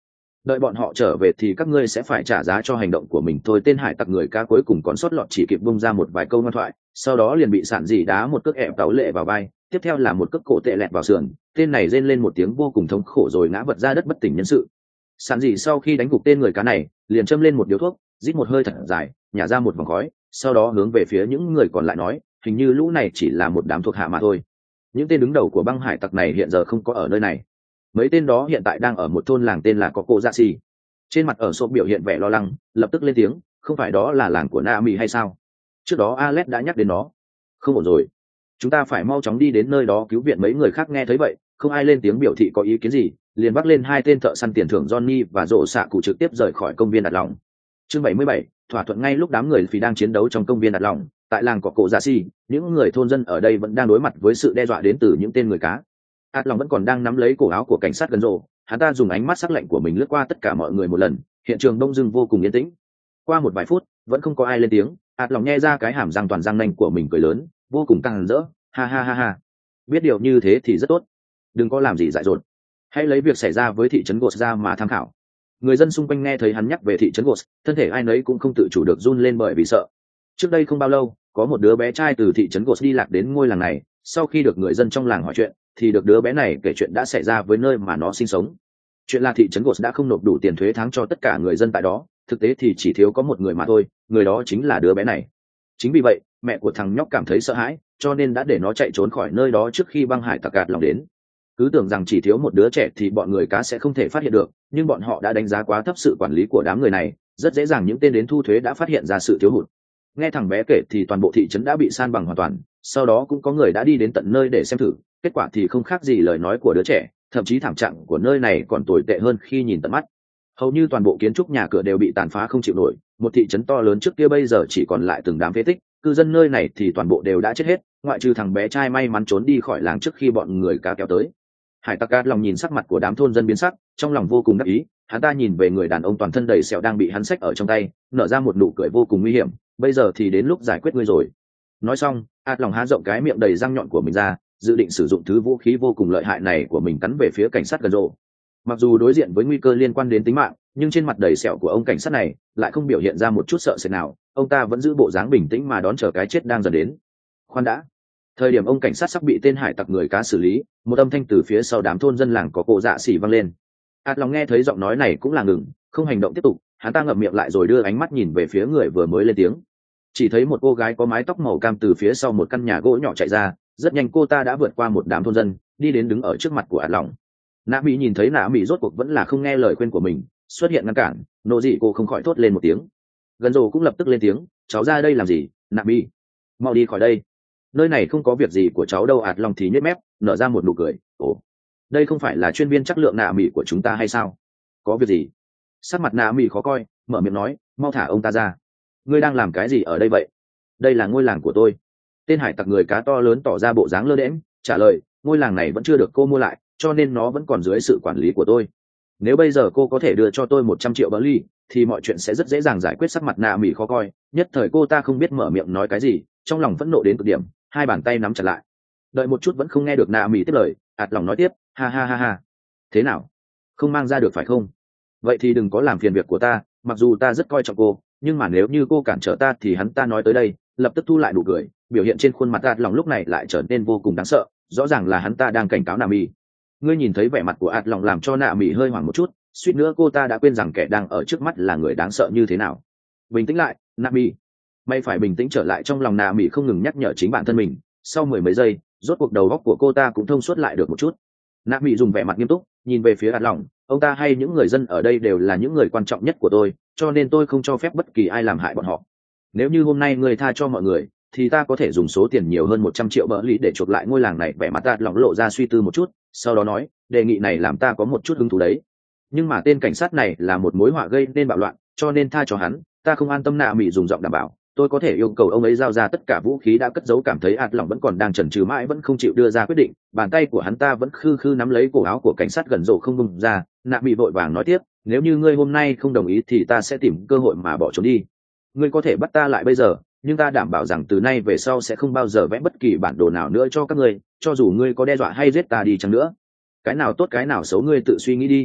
đợi bọn họ trở về thì các ngươi sẽ phải trả giá cho hành động của mình thôi. Tên hải tặc người cá cuối cùng còn sót lọt chỉ kịp bung ra một vài câu ngoan thoại, sau đó liền bị sản dì đá một cước ẹp táo lệ vào vai, tiếp theo là một cước cổ tệ lẹt vào sườn. Tên này rên lên một tiếng vô cùng thống khổ rồi ngã vật ra đất bất tỉnh nhân sự. Sản dì sau khi đánh gục tên người cá này liền châm lên một điếu thuốc, rít một hơi thật dài, nhả ra một vòng khói, sau đó hướng về phía những người còn lại nói, hình như lũ này chỉ là một đám thuộc hạ mà thôi. Những tên đứng đầu của băng hải tặc này hiện giờ không có ở nơi này. Mấy tên đó hiện tại đang ở một thôn làng tên là có cô dạ xì. Trên mặt ở sộp biểu hiện vẻ lo lắng, lập tức lên tiếng, không phải đó là làng của Nami hay sao? Trước đó Alex đã nhắc đến nó. Không ổn rồi, chúng ta phải mau chóng đi đến nơi đó cứu viện. Mấy người khác nghe thấy vậy, không ai lên tiếng biểu thị có ý kiến gì, liền bắt lên hai tên thợ săn tiền thưởng Johnny và Rộ Xạ Cụ trực tiếp rời khỏi công viên đặt lòng. Chương bảy mươi bảy, thỏa thuận. Ngay lúc đám người phì đang chiến đấu trong công viên đặt lòng, tại làng có cổ dạ xì, những người thôn dân ở đây vẫn đang đối mặt với sự đe dọa đến từ những tên người cá. Át lòng vẫn còn đang nắm lấy cổ áo của cảnh sát gần rộ, hắn ta dùng ánh mắt sắc lạnh của mình lướt qua tất cả mọi người một lần. Hiện trường đông dưng vô cùng yên tĩnh. Qua một vài phút vẫn không có ai lên tiếng. Át lòng nhe ra cái hàm răng toàn răng nanh của mình cười lớn, vô cùng căng rỡ, ha ha ha ha. Biết điều như thế thì rất tốt, đừng có làm gì dại dột, hãy lấy việc xảy ra với thị trấn Ghost ra mà tham khảo. Người dân xung quanh nghe thấy hắn nhắc về thị trấn Ghost, thân thể ai nấy cũng không tự chủ được run lên bởi vì sợ. Trước đây không bao lâu, có một đứa bé trai từ thị trấn Ghost đi lạc đến ngôi làng này. Sau khi được người dân trong làng hỏi chuyện, thì được đứa bé này kể chuyện đã xảy ra với nơi mà nó sinh sống. Chuyện là thị trấn Ghost đã không nộp đủ tiền thuế tháng cho tất cả người dân tại đó, thực tế thì chỉ thiếu có một người mà thôi, người đó chính là đứa bé này. Chính vì vậy, mẹ của thằng nhóc cảm thấy sợ hãi, cho nên đã để nó chạy trốn khỏi nơi đó trước khi băng hải tặc gạt lòng đến. Cứ tưởng rằng chỉ thiếu một đứa trẻ thì bọn người cá sẽ không thể phát hiện được, nhưng bọn họ đã đánh giá quá thấp sự quản lý của đám người này, rất dễ dàng những tên đến thu thuế đã phát hiện ra sự thiếu hụt. Nghe thằng bé kể thì toàn bộ thị trấn đã bị san bằng hoàn toàn, sau đó cũng có người đã đi đến tận nơi để xem thử, kết quả thì không khác gì lời nói của đứa trẻ, thậm chí thảm trạng của nơi này còn tồi tệ hơn khi nhìn tận mắt. Hầu như toàn bộ kiến trúc nhà cửa đều bị tàn phá không chịu nổi, một thị trấn to lớn trước kia bây giờ chỉ còn lại từng đám phế tích, cư dân nơi này thì toàn bộ đều đã chết hết, ngoại trừ thằng bé trai may mắn trốn đi khỏi làng trước khi bọn người cá kéo tới. Hải tặc Cát lòng nhìn sắc mặt của đám thôn dân biến sắc, trong lòng vô cùng đắc ý, hắn ta nhìn về người đàn ông toàn thân đầy sẹo đang bị hắn xách ở trong tay, nở ra một nụ cười vô cùng nguy hiểm, bây giờ thì đến lúc giải quyết ngươi rồi. Nói xong, Át lòng há rộng cái miệng đầy răng nhọn của mình ra, dự định sử dụng thứ vũ khí vô cùng lợi hại này của mình cắn về phía cảnh sát gần rộ. Mặc dù đối diện với nguy cơ liên quan đến tính mạng, nhưng trên mặt đầy sẹo của ông cảnh sát này lại không biểu hiện ra một chút sợ sệt nào, ông ta vẫn giữ bộ dáng bình tĩnh mà đón chờ cái chết đang dần đến. Khoan đã, thời điểm ông cảnh sát sắp bị tên hải tặc người cá xử lý, một âm thanh từ phía sau đám thôn dân làng có cổ dạ xỉ vang lên. Át lòng nghe thấy giọng nói này cũng là ngừng, không hành động tiếp tục, hắn ta ngậm miệng lại rồi đưa ánh mắt nhìn về phía người vừa mới lên tiếng. Chỉ thấy một cô gái có mái tóc màu cam từ phía sau một căn nhà gỗ nhỏ chạy ra, rất nhanh cô ta đã vượt qua một đám thôn dân, đi đến đứng ở trước mặt của Át lòng. Nạ Mỹ nhìn thấy Nạ Mỹ rốt cuộc vẫn là không nghe lời khuyên của mình, xuất hiện ngăn cản, nộ dị cô không khỏi thốt lên một tiếng. Gần rồ cũng lập tức lên tiếng, cháu ra đây làm gì, Nạ Mỹ, mau đi khỏi đây, nơi này không có việc gì của cháu đâu. Át lòng thì nhếch mép, nở ra một nụ cười, ồ, đây không phải là chuyên viên chất lượng Nạ Mỹ của chúng ta hay sao? Có việc gì? Sắc mặt Nạ Mỹ khó coi, mở miệng nói, mau thả ông ta ra. Ngươi đang làm cái gì ở đây vậy? Đây là ngôi làng của tôi. Tên hải tặc người cá to lớn tỏ ra bộ dáng lơ đễnh, trả lời, ngôi làng này vẫn chưa được cô mua lại, cho nên nó vẫn còn dưới sự quản lý của tôi. Nếu bây giờ cô có thể đưa cho tôi một trăm triệu bờ ly, thì mọi chuyện sẽ rất dễ dàng giải quyết. Sắc mặt Nạ Mỹ khó coi, nhất thời cô ta không biết mở miệng nói cái gì, trong lòng phẫn nộ đến cực điểm, hai bàn tay nắm chặt lại. Đợi một chút vẫn không nghe được Nạ Mỹ tiếp lời, Át lòng nói tiếp, ha ha ha ha, thế nào, không mang ra được phải không? Vậy thì đừng có làm phiền việc của ta, mặc dù ta rất coi trọng cô, nhưng mà nếu như cô cản trở ta thì hắn ta nói tới đây, lập tức thu lại nụ cười, biểu hiện trên khuôn mặt Át lòng lúc này lại trở nên vô cùng đáng sợ, rõ ràng là hắn ta đang cảnh cáo Nạ Mỹ. Ngươi nhìn thấy vẻ mặt của Át lòng làm cho Nạ Mỹ hơi hoảng một chút, suýt nữa cô ta đã quên rằng kẻ đang ở trước mắt là người đáng sợ như thế nào. Bình tĩnh lại, Nạ Mỹ, may phải bình tĩnh trở lại. Trong lòng Nạ Mỹ không ngừng nhắc nhở chính bản thân mình, sau mười mấy giây, rốt cuộc đầu óc của cô ta cũng thông suốt lại được một chút. Nạ Mỹ dùng vẻ mặt nghiêm túc nhìn về phía Át lòng, ông ta hay những người dân ở đây đều là những người quan trọng nhất của tôi, cho nên tôi không cho phép bất kỳ ai làm hại bọn họ. Nếu như hôm nay ngươi tha cho mọi người, thì ta có thể dùng số tiền nhiều hơn một trăm triệu bờ lì để chuộc lại ngôi làng này. Vẻ mặt Át lòng lộ ra suy tư một chút, sau đó nói, đề nghị này làm ta có một chút hứng thú đấy, nhưng mà tên cảnh sát này là một mối họa gây nên bạo loạn, cho nên tha cho hắn, ta không an tâm. Nạ Mỹ dùng giọng đảm bảo, tôi có thể yêu cầu ông ấy giao ra tất cả vũ khí đã cất giấu. Cảm thấy Át lòng vẫn còn đang chần chừ mãi vẫn không chịu đưa ra quyết định, bàn tay của hắn ta vẫn khư khư nắm lấy cổ áo của cảnh sát gần rộ không buông ra. Nạ Mỹ vội vàng nói tiếp, nếu như ngươi hôm nay không đồng ý thì ta sẽ tìm cơ hội mà bỏ trốn đi. Ngươi có thể bắt ta lại bây giờ, nhưng ta đảm bảo rằng từ nay về sau sẽ không bao giờ vẽ bất kỳ bản đồ nào nữa cho các ngươi, cho dù ngươi có đe dọa hay giết ta đi chăng nữa. Cái nào tốt cái nào xấu ngươi tự suy nghĩ đi.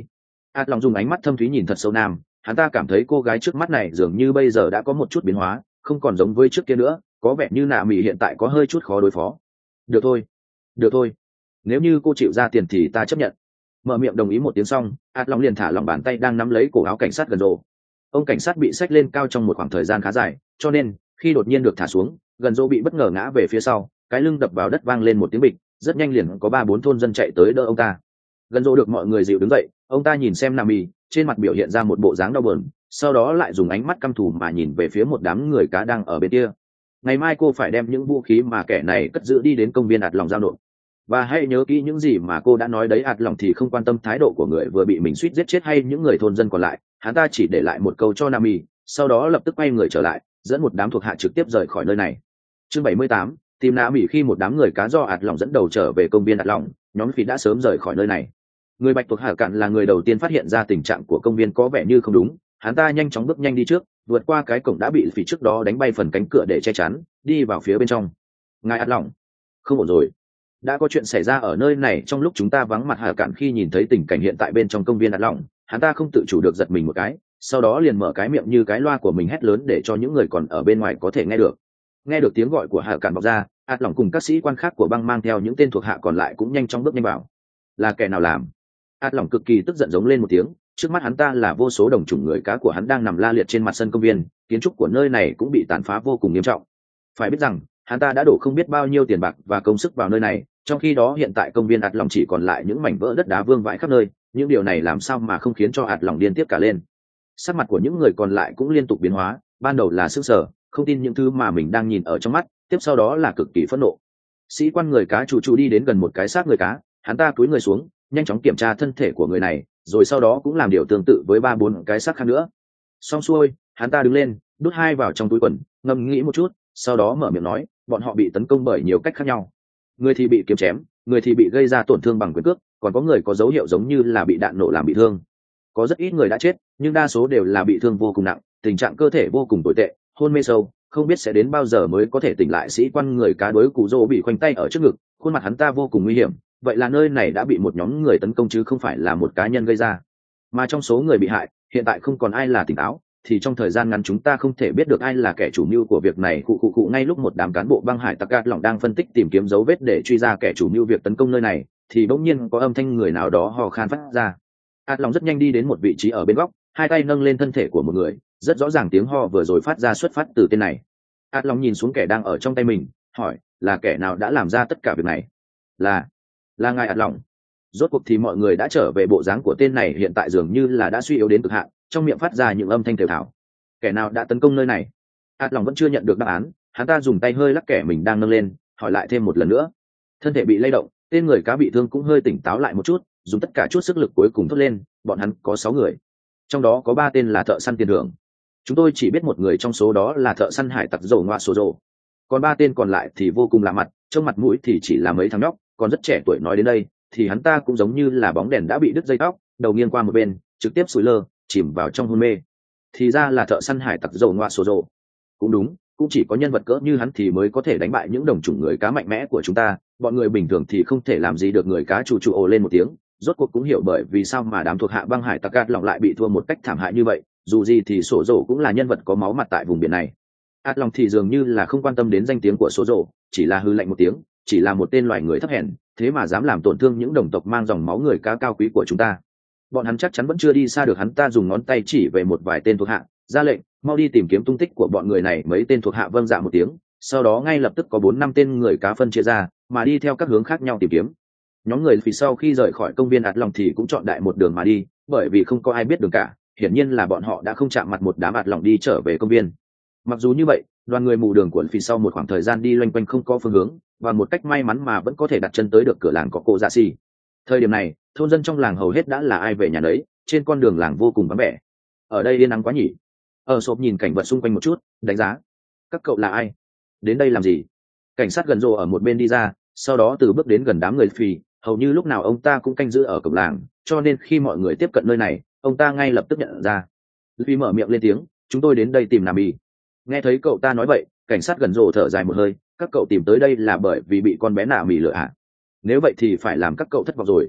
ạt lòng dùng ánh mắt thâm thúy nhìn thật sâu nam, hắn ta cảm thấy cô gái trước mắt này dường như bây giờ đã có một chút biến hóa, không còn giống với trước kia nữa, có vẻ như nạ mỹ hiện tại có hơi chút khó đối phó. Được thôi, được thôi, nếu như cô chịu ra tiền thì ta chấp nhận. Mở miệng đồng ý một tiếng xong, ạt lòng liền thả lòng bàn tay đang nắm lấy cổ áo cảnh sát gần rồ. Ông cảnh sát bị xách lên cao trong một khoảng thời gian khá dài, cho nên khi đột nhiên được thả xuống, gần rồ bị bất ngờ ngã về phía sau, cái lưng đập vào đất vang lên một tiếng bịch, rất nhanh liền có ba bốn thôn dân chạy tới đỡ ông ta. Gần rồ được mọi người dịu đứng dậy, ông ta nhìn xem Nami, trên mặt biểu hiện ra một bộ dáng đau buồn, sau đó lại dùng ánh mắt căm thù mà nhìn về phía một đám người cá đang ở bên kia. Ngày mai cô phải đem những vũ khí mà kẻ này cất giữ đi đến công viên ạt lòng giao nộp, và hãy nhớ kỹ những gì mà cô đã nói đấy. Ạt lòng thì không quan tâm thái độ của người vừa bị mình suýt giết chết hay những người thôn dân còn lại, hắn ta chỉ để lại một câu cho Nami, sau đó lập tức quay người trở lại, dẫn một đám thuộc hạ trực tiếp rời khỏi nơi này. Chương bảy mươi tám, tìm Nami. Khi một đám người cá do ạt lòng dẫn đầu trở về công viên ạt lòng, nhóm phi đã sớm rời khỏi nơi này. Người bạch tuộc hạ cạn là người đầu tiên phát hiện ra tình trạng của công viên có vẻ như không đúng, hắn ta nhanh chóng bước nhanh đi trước, vượt qua cái cổng đã bị phỉ trước đó đánh bay phần cánh cửa để che chắn, đi vào phía bên trong. Ngài ạt lòng, không ổn rồi, đã có chuyện xảy ra ở nơi này. Trong lúc chúng ta vắng mặt hạ cạn khi nhìn thấy tình cảnh hiện tại bên trong công viên ạt lòng, hắn ta không tự chủ được giật mình một cái, sau đó liền mở cái miệng như cái loa của mình hét lớn để cho những người còn ở bên ngoài có thể nghe được. Nghe được tiếng gọi của hạ cạn bọc ra, ạt lòng cùng các sĩ quan khác của băng mang theo những tên thuộc hạ còn lại cũng nhanh chóng bước nhanh vào. Là kẻ nào làm? ạt lòng cực kỳ tức giận giống lên một tiếng. Trước mắt hắn ta là vô số đồng chủng người cá của hắn đang nằm la liệt trên mặt sân công viên, kiến trúc của nơi này cũng bị tàn phá vô cùng nghiêm trọng. Phải biết rằng hắn ta đã đổ không biết bao nhiêu tiền bạc và công sức vào nơi này, trong khi đó hiện tại công viên ạt lòng chỉ còn lại những mảnh vỡ đất đá vương vãi khắp nơi. Những điều này làm sao mà không khiến cho ạt lòng điên tiếp cả lên. Sắc mặt của những người còn lại cũng liên tục biến hóa, ban đầu là sững sờ, không tin những thứ mà mình đang nhìn ở trong mắt, tiếp sau đó là cực kỳ phẫn nộ. Sĩ quan người cá chủ chủ đi đến gần một cái xác người cá, hắn ta cúi người xuống, nhanh chóng kiểm tra thân thể của người này, rồi sau đó cũng làm điều tương tự với ba bốn cái xác khác nữa. Xong xuôi, hắn ta đứng lên, đút hai vào trong túi quần, ngẫm nghĩ một chút, sau đó mở miệng nói, bọn họ bị tấn công bởi nhiều cách khác nhau. Người thì bị kiếm chém, người thì bị gây ra tổn thương bằng quyền cước, còn có người có dấu hiệu giống như là bị đạn nổ làm bị thương. Có rất ít người đã chết, nhưng đa số đều là bị thương vô cùng nặng, tình trạng cơ thể vô cùng tồi tệ, hôn mê sâu, không biết sẽ đến bao giờ mới có thể tỉnh lại. Sĩ quan người cá đối Cú Dô bị khoanh tay ở trước ngực, khuôn mặt hắn ta vô cùng nguy hiểm. Vậy là nơi này đã bị một nhóm người tấn công chứ không phải là một cá nhân gây ra. Mà trong số người bị hại, hiện tại không còn ai là tỉnh táo, thì trong thời gian ngắn chúng ta không thể biết được ai là kẻ chủ mưu của việc này. Cụ cụ cụ ngay lúc một đám cán bộ băng hải tặc gạt lỏng đang phân tích tìm kiếm dấu vết để truy ra kẻ chủ mưu việc tấn công nơi này, thì bỗng nhiên có âm thanh người nào đó hò khan phát ra. Át lòng rất nhanh đi đến một vị trí ở bên góc, hai tay nâng lên thân thể của một người, rất rõ ràng tiếng ho vừa rồi phát ra xuất phát từ tên này. Át lòng nhìn xuống kẻ đang ở trong tay mình, hỏi, là kẻ nào đã làm ra tất cả việc này? Là, là ngài Át lòng. Rốt cuộc thì mọi người đã trở về. Bộ dáng của tên này hiện tại dường như là đã suy yếu đến cực hạn, trong miệng phát ra những âm thanh thều thào. Kẻ nào đã tấn công nơi này? Át lòng vẫn chưa nhận được đáp án, hắn ta dùng tay hơi lắc kẻ mình đang nâng lên, hỏi lại thêm một lần nữa. Thân thể bị lay động, tên người cá bị thương cũng hơi tỉnh táo lại một chút, dùng tất cả chút sức lực cuối cùng thốt lên, bọn hắn có sáu người, trong đó có ba tên là thợ săn tiền thưởng. Chúng tôi chỉ biết một người trong số đó là thợ săn hải tặc dầu ngoa số rồ, còn ba tên còn lại thì vô cùng lạ mặt, trong mặt mũi thì chỉ là mấy thằng nhóc còn rất trẻ tuổi. Nói đến đây thì hắn ta cũng giống như là bóng đèn đã bị đứt dây tóc, đầu nghiêng qua một bên, trực tiếp sủi lơ, chìm vào trong hôn mê. Thì ra là thợ săn hải tặc dầu ngoa số rồ. Cũng đúng, cũng chỉ có nhân vật cỡ như hắn thì mới có thể đánh bại những đồng chủng người cá mạnh mẽ của chúng ta, bọn người bình thường thì không thể làm gì được. Người cá chủ chủ ồ lên một tiếng, rốt cuộc cũng hiểu bởi vì sao mà đám thuộc hạ băng hải tặc gạt lỏng lại bị thua một cách thảm hại như vậy. Dù gì thì sổ rổ cũng là nhân vật có máu mặt tại vùng biển này. Át lòng thì dường như là không quan tâm đến danh tiếng của sổ rổ, chỉ là hư lạnh một tiếng, chỉ là một tên loài người thấp hèn, thế mà dám làm tổn thương những đồng tộc mang dòng máu người cá cao quý của chúng ta. Bọn hắn chắc chắn vẫn chưa đi xa được. Hắn ta dùng ngón tay chỉ về một vài tên thuộc hạ, ra lệnh, mau đi tìm kiếm tung tích của bọn người này. Mấy tên thuộc hạ vâng dạ một tiếng, sau đó ngay lập tức có bốn năm tên người cá phân chia ra mà đi theo các hướng khác nhau tìm kiếm. Nhóm người phía sau khi rời khỏi công viên ạt lòng thì cũng chọn đại một đường mà đi, bởi vì không có ai biết đường cả, hiển nhiên là bọn họ đã không chạm mặt một đám ạt lòng đi trở về công viên. Mặc dù như vậy, đoàn người mù đường của phía sau một khoảng thời gian đi loanh quanh không có phương hướng, và một cách may mắn mà vẫn có thể đặt chân tới được cửa làng có cô dạ xì. Thời điểm này thôn dân trong làng hầu hết đã là ai về nhà đấy, trên con đường làng vô cùng vắng vẻ. Ở đây yên ắng quá nhỉ. Ở sộp nhìn cảnh vật xung quanh một chút, đánh giá, các cậu là ai, đến đây làm gì? Cảnh sát gần rồ ở một bên đi ra, sau đó từ bước đến gần đám người phì. Hầu như lúc nào ông ta cũng canh giữ ở cổng làng, cho nên khi mọi người tiếp cận nơi này, ông ta ngay lập tức nhận ra. Phi mở miệng lên tiếng, chúng tôi đến đây tìm Nami. Nghe thấy cậu ta nói vậy, cảnh sát gần rồ thở dài một hơi, các cậu tìm tới đây là bởi vì bị con bé Nami lừa hả? Nếu vậy thì phải làm các cậu thất vọng rồi.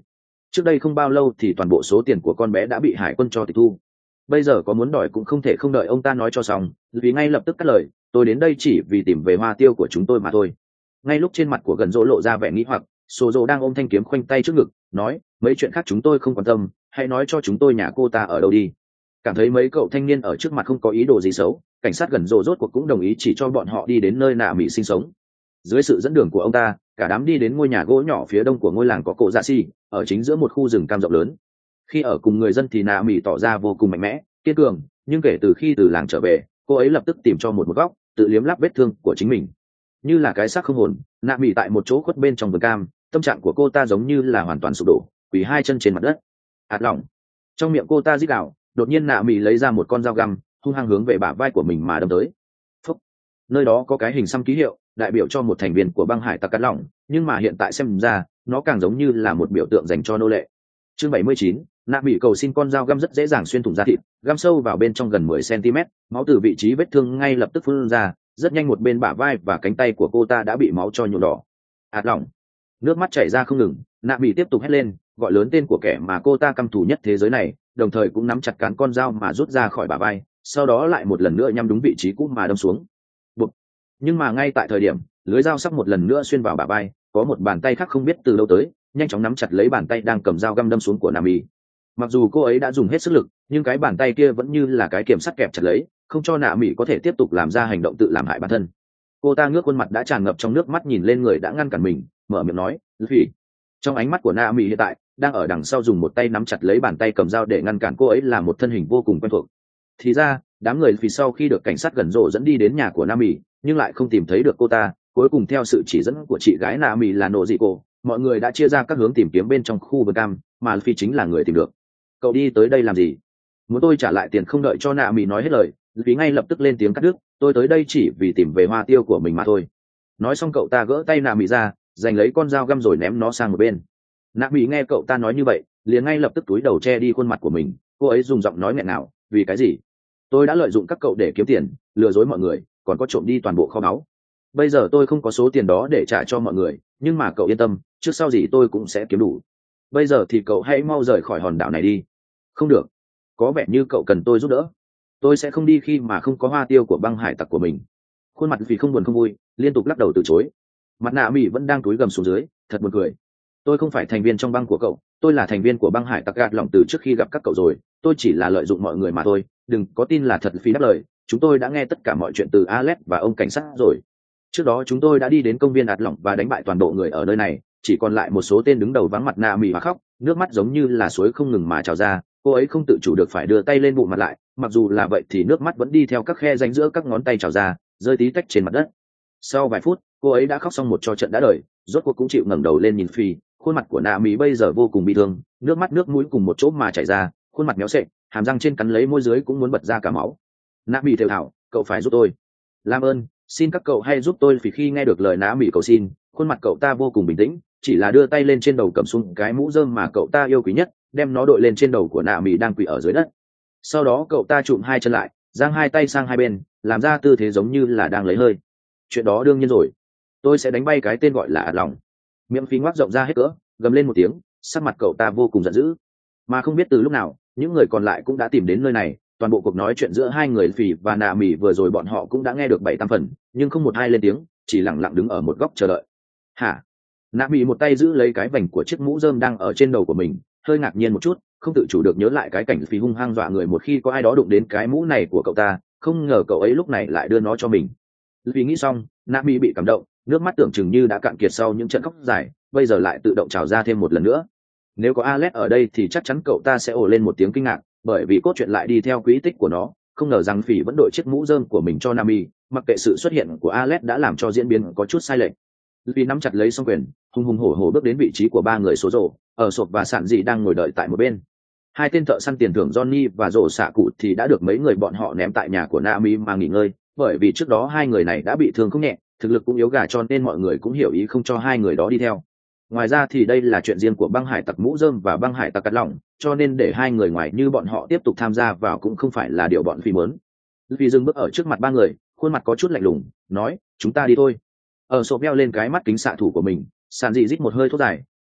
trước đây không bao lâu thì toàn bộ số tiền của con bé đã bị hải quân cho tịch thu, bây giờ có muốn đòi cũng không thể không đợi ông ta nói cho xong, vì ngay lập tức cắt lời, tôi đến đây chỉ vì tìm về hoa tiêu của chúng tôi mà thôi. Ngay lúc trên mặt của Gần Dỗ lộ ra vẻ nghĩ hoặc, Sô Dô đang ôm thanh kiếm khoanh tay trước ngực, nói, mấy chuyện khác chúng tôi không quan tâm, hãy nói cho chúng tôi nhà cô ta ở đâu đi. Cảm thấy mấy cậu thanh niên ở trước mặt không có ý đồ gì xấu, cảnh sát Gần Dỗ rốt cuộc cũng đồng ý chỉ cho bọn họ đi đến nơi nạ mỹ sinh sống. Dưới sự dẫn đường của ông ta, cả đám đi đến ngôi nhà gỗ nhỏ phía đông của ngôi làng có cổ dạ xi, ở chính giữa một khu rừng cam rộng lớn. Khi ở cùng người dân thì nạ mỹ tỏ ra vô cùng mạnh mẽ, kiên cường, nhưng kể từ khi từ làng trở về, cô ấy lập tức tìm cho một một góc, tự liếm láp vết thương của chính mình. Như là cái xác không hồn, nạ mỹ tại một chỗ khuất bên trong vườn cam, tâm trạng của cô ta giống như là hoàn toàn sụp đổ, quỳ hai chân trên mặt đất. Hạt lỏng. Trong miệng cô ta rít gào, đột nhiên nạ mỹ lấy ra một con dao găm, hung hăng hướng về bả vai của mình mà đâm tới. Phúc. Nơi đó có cái hình xăm ký hiệu, đại biểu cho một thành viên của băng hải tặc cát lỏng, nhưng mà hiện tại xem ra, nó càng giống như là một biểu tượng dành cho nô lệ. Chương bảy mươi chín, nạ mỹ cầu xin con dao găm rất dễ dàng xuyên thủng da thịt, găm sâu vào bên trong gần mười xăng-ti-mét, máu từ vị trí vết thương ngay lập tức phun ra, rất nhanh một bên bả vai và cánh tay của cô ta đã bị máu cho nhuộm đỏ. Hạt lỏng. Nước mắt chảy ra không ngừng, nạ mỹ tiếp tục hét lên, gọi lớn tên của kẻ mà cô ta căm thù nhất thế giới này, đồng thời cũng nắm chặt cán con dao mà rút ra khỏi bả vai, sau đó lại một lần nữa nhắm đúng vị trí cũ mà đâm xuống. Bụp. Nhưng mà ngay tại thời điểm lưới dao sắp một lần nữa xuyên vào bả vai, có một bàn tay khác không biết từ đâu tới, nhanh chóng nắm chặt lấy bàn tay đang cầm dao găm đâm xuống của nạ mỹ. Mặc dù cô ấy đã dùng hết sức lực, nhưng cái bàn tay kia vẫn như là cái kiềm sắt kẹp chặt lấy, không cho nạ mỹ có thể tiếp tục làm ra hành động tự làm hại bản thân. Cô ta ngước khuôn mặt đã tràn ngập trong nước mắt nhìn lên người đã ngăn cản mình, mở miệng nói, "Vì." Trong ánh mắt của nạ mỹ hiện tại đang ở đằng sau dùng một tay nắm chặt lấy bàn tay cầm dao để ngăn cản cô ấy là một thân hình vô cùng quen thuộc. Thì ra đám người vì sau khi được cảnh sát gần rộ dẫn đi đến nhà của nạ mỹ, nhưng lại không tìm thấy được cô ta. Cuối cùng theo sự chỉ dẫn của chị gái nạ mỹ là nộ dị cô, mọi người đã chia ra các hướng tìm kiếm bên trong khu vườn cam, mà phi chính là người tìm được. Cậu đi tới đây làm gì? Muốn tôi trả lại tiền không đợi cho nạ mỹ nói hết lời, vì ngay lập tức lên tiếng cắt đứt, tôi tới đây chỉ vì tìm về hoa tiêu của mình mà thôi. Nói xong cậu ta gỡ tay nạ mỹ ra, giành lấy con dao găm rồi ném nó sang một bên. Nạ mỹ nghe cậu ta nói như vậy, liền ngay lập tức túi đầu che đi khuôn mặt của mình, cô ấy dùng giọng nói nghẹn ngào, vì cái gì? Tôi đã lợi dụng các cậu để kiếm tiền, lừa dối mọi người, còn có trộm đi toàn bộ kho báu. Bây giờ tôi không có số tiền đó để trả cho mọi người, nhưng mà cậu yên tâm, trước sau gì tôi cũng sẽ kiếm đủ. Bây giờ thì cậu hãy mau rời khỏi hòn đảo này đi. Không được, có vẻ như cậu cần tôi giúp đỡ. Tôi sẽ không đi khi mà không có hoa tiêu của băng hải tặc của mình. Khuôn mặt vì không buồn không vui, liên tục lắc đầu từ chối. Mặt nạ mỹ vẫn đang túi gầm xuống dưới, thật buồn cười. Tôi không phải thành viên trong băng của cậu, tôi là thành viên của băng hải tặc gạt lỏng từ trước khi gặp các cậu rồi, tôi chỉ là lợi dụng mọi người mà thôi, đừng có tin là thật phí đáp lời. Chúng tôi đã nghe tất cả mọi chuyện từ Alex và ông cảnh sát rồi. Trước đó chúng tôi đã đi đến công viên ạt lỏng và đánh bại toàn bộ người ở nơi này, chỉ còn lại một số tên đứng đầu vắng mặt nạ mì mà khóc, nước mắt giống như là suối không ngừng mà trào ra. Cô ấy không tự chủ được phải đưa tay lên bụng mặt lại, mặc dù là vậy thì nước mắt vẫn đi theo các khe rãnh giữa các ngón tay trào ra, rơi tí tách trên mặt đất. Sau vài phút, cô ấy đã khóc xong một trò trận đã đời, rốt cuộc cũng chịu ngẩng đầu lên nhìn Phi. Khuôn mặt của nạ mì bây giờ vô cùng bi thương, nước mắt nước mũi cùng một chỗ mà chảy ra, khuôn mặt méo sệ, hàm răng trên cắn lấy môi dưới cũng muốn bật ra cả máu. Nạ mì thều thào, cậu phải giúp tôi. Làm ơn, xin các cậu hãy giúp tôi. Vì khi nghe được lời nạ mì cầu xin, khuôn mặt cậu ta vô cùng bình tĩnh, chỉ là đưa tay lên trên đầu cầm xuống cái mũ rơm mà cậu ta yêu quý nhất, đem nó đội lên trên đầu của nạ mì đang quỳ ở dưới đất. Sau đó cậu ta trụm hai chân lại, giang hai tay sang hai bên, làm ra tư thế giống như là đang lấy hơi. Chuyện đó đương nhiên rồi, tôi sẽ đánh bay cái tên gọi là ạt lòng. Miệng Phi ngoác rộng ra hết cỡ, gầm lên một tiếng, sắc mặt cậu ta vô cùng giận dữ. Mà không biết từ lúc nào, những người còn lại cũng đã tìm đến nơi này. Toàn bộ cuộc nói chuyện giữa hai người Phi và nạ mì vừa rồi bọn họ cũng đã nghe được bảy tám phần, nhưng không một ai lên tiếng, chỉ lặng lặng đứng ở một góc chờ đợi. Hả? Nạ mì một tay giữ lấy cái vành của chiếc mũ rơm đang ở trên đầu của mình, hơi ngạc nhiên một chút, không tự chủ được nhớ lại cái cảnh Phi hung hăng dọa người một khi có ai đó đụng đến cái mũ này của cậu ta, không ngờ cậu ấy lúc này lại đưa nó cho mình. Vì nghĩ xong, nạ mì bị cảm động, nước mắt tưởng chừng như đã cạn kiệt sau những trận khóc dài, bây giờ lại tự động trào ra thêm một lần nữa. Nếu có Alex ở đây thì chắc chắn cậu ta sẽ ồ lên một tiếng kinh ngạc, bởi vì cốt truyện lại đi theo quỹ tích của nó. Không ngờ rằng Phỉ vẫn đội chiếc mũ rơm của mình cho Nami, mặc kệ sự xuất hiện của Alex đã làm cho diễn biến có chút sai lệch. Vì nắm chặt lấy song quyền, hùng hùng hổ hổ bước đến vị trí của ba người số rổ, ở sộp và sạn dị đang ngồi đợi tại một bên. Hai tên thợ săn tiền thưởng Johnny và rổ xạ cụ thì đã được mấy người bọn họ ném tại nhà của Nami mà nghỉ ngơi, bởi vì trước đó hai người này đã bị thương không nhẹ, thực lực cũng yếu gà cho nên mọi người cũng hiểu ý không cho hai người đó đi theo. Ngoài ra thì đây là chuyện riêng của băng hải tặc mũ rơm và băng hải tặc cắt lỏng, cho nên để hai người ngoài như bọn họ tiếp tục tham gia vào cũng không phải là điều bọn Phi muốn. Vì dừng bước ở trước mặt ba người, khuôn mặt có chút lạnh lùng, nói, chúng ta đi thôi. Ở sộp đeo lên cái mắt kính xạ thủ của mình, sàn dị rít một hơi thuốc dài,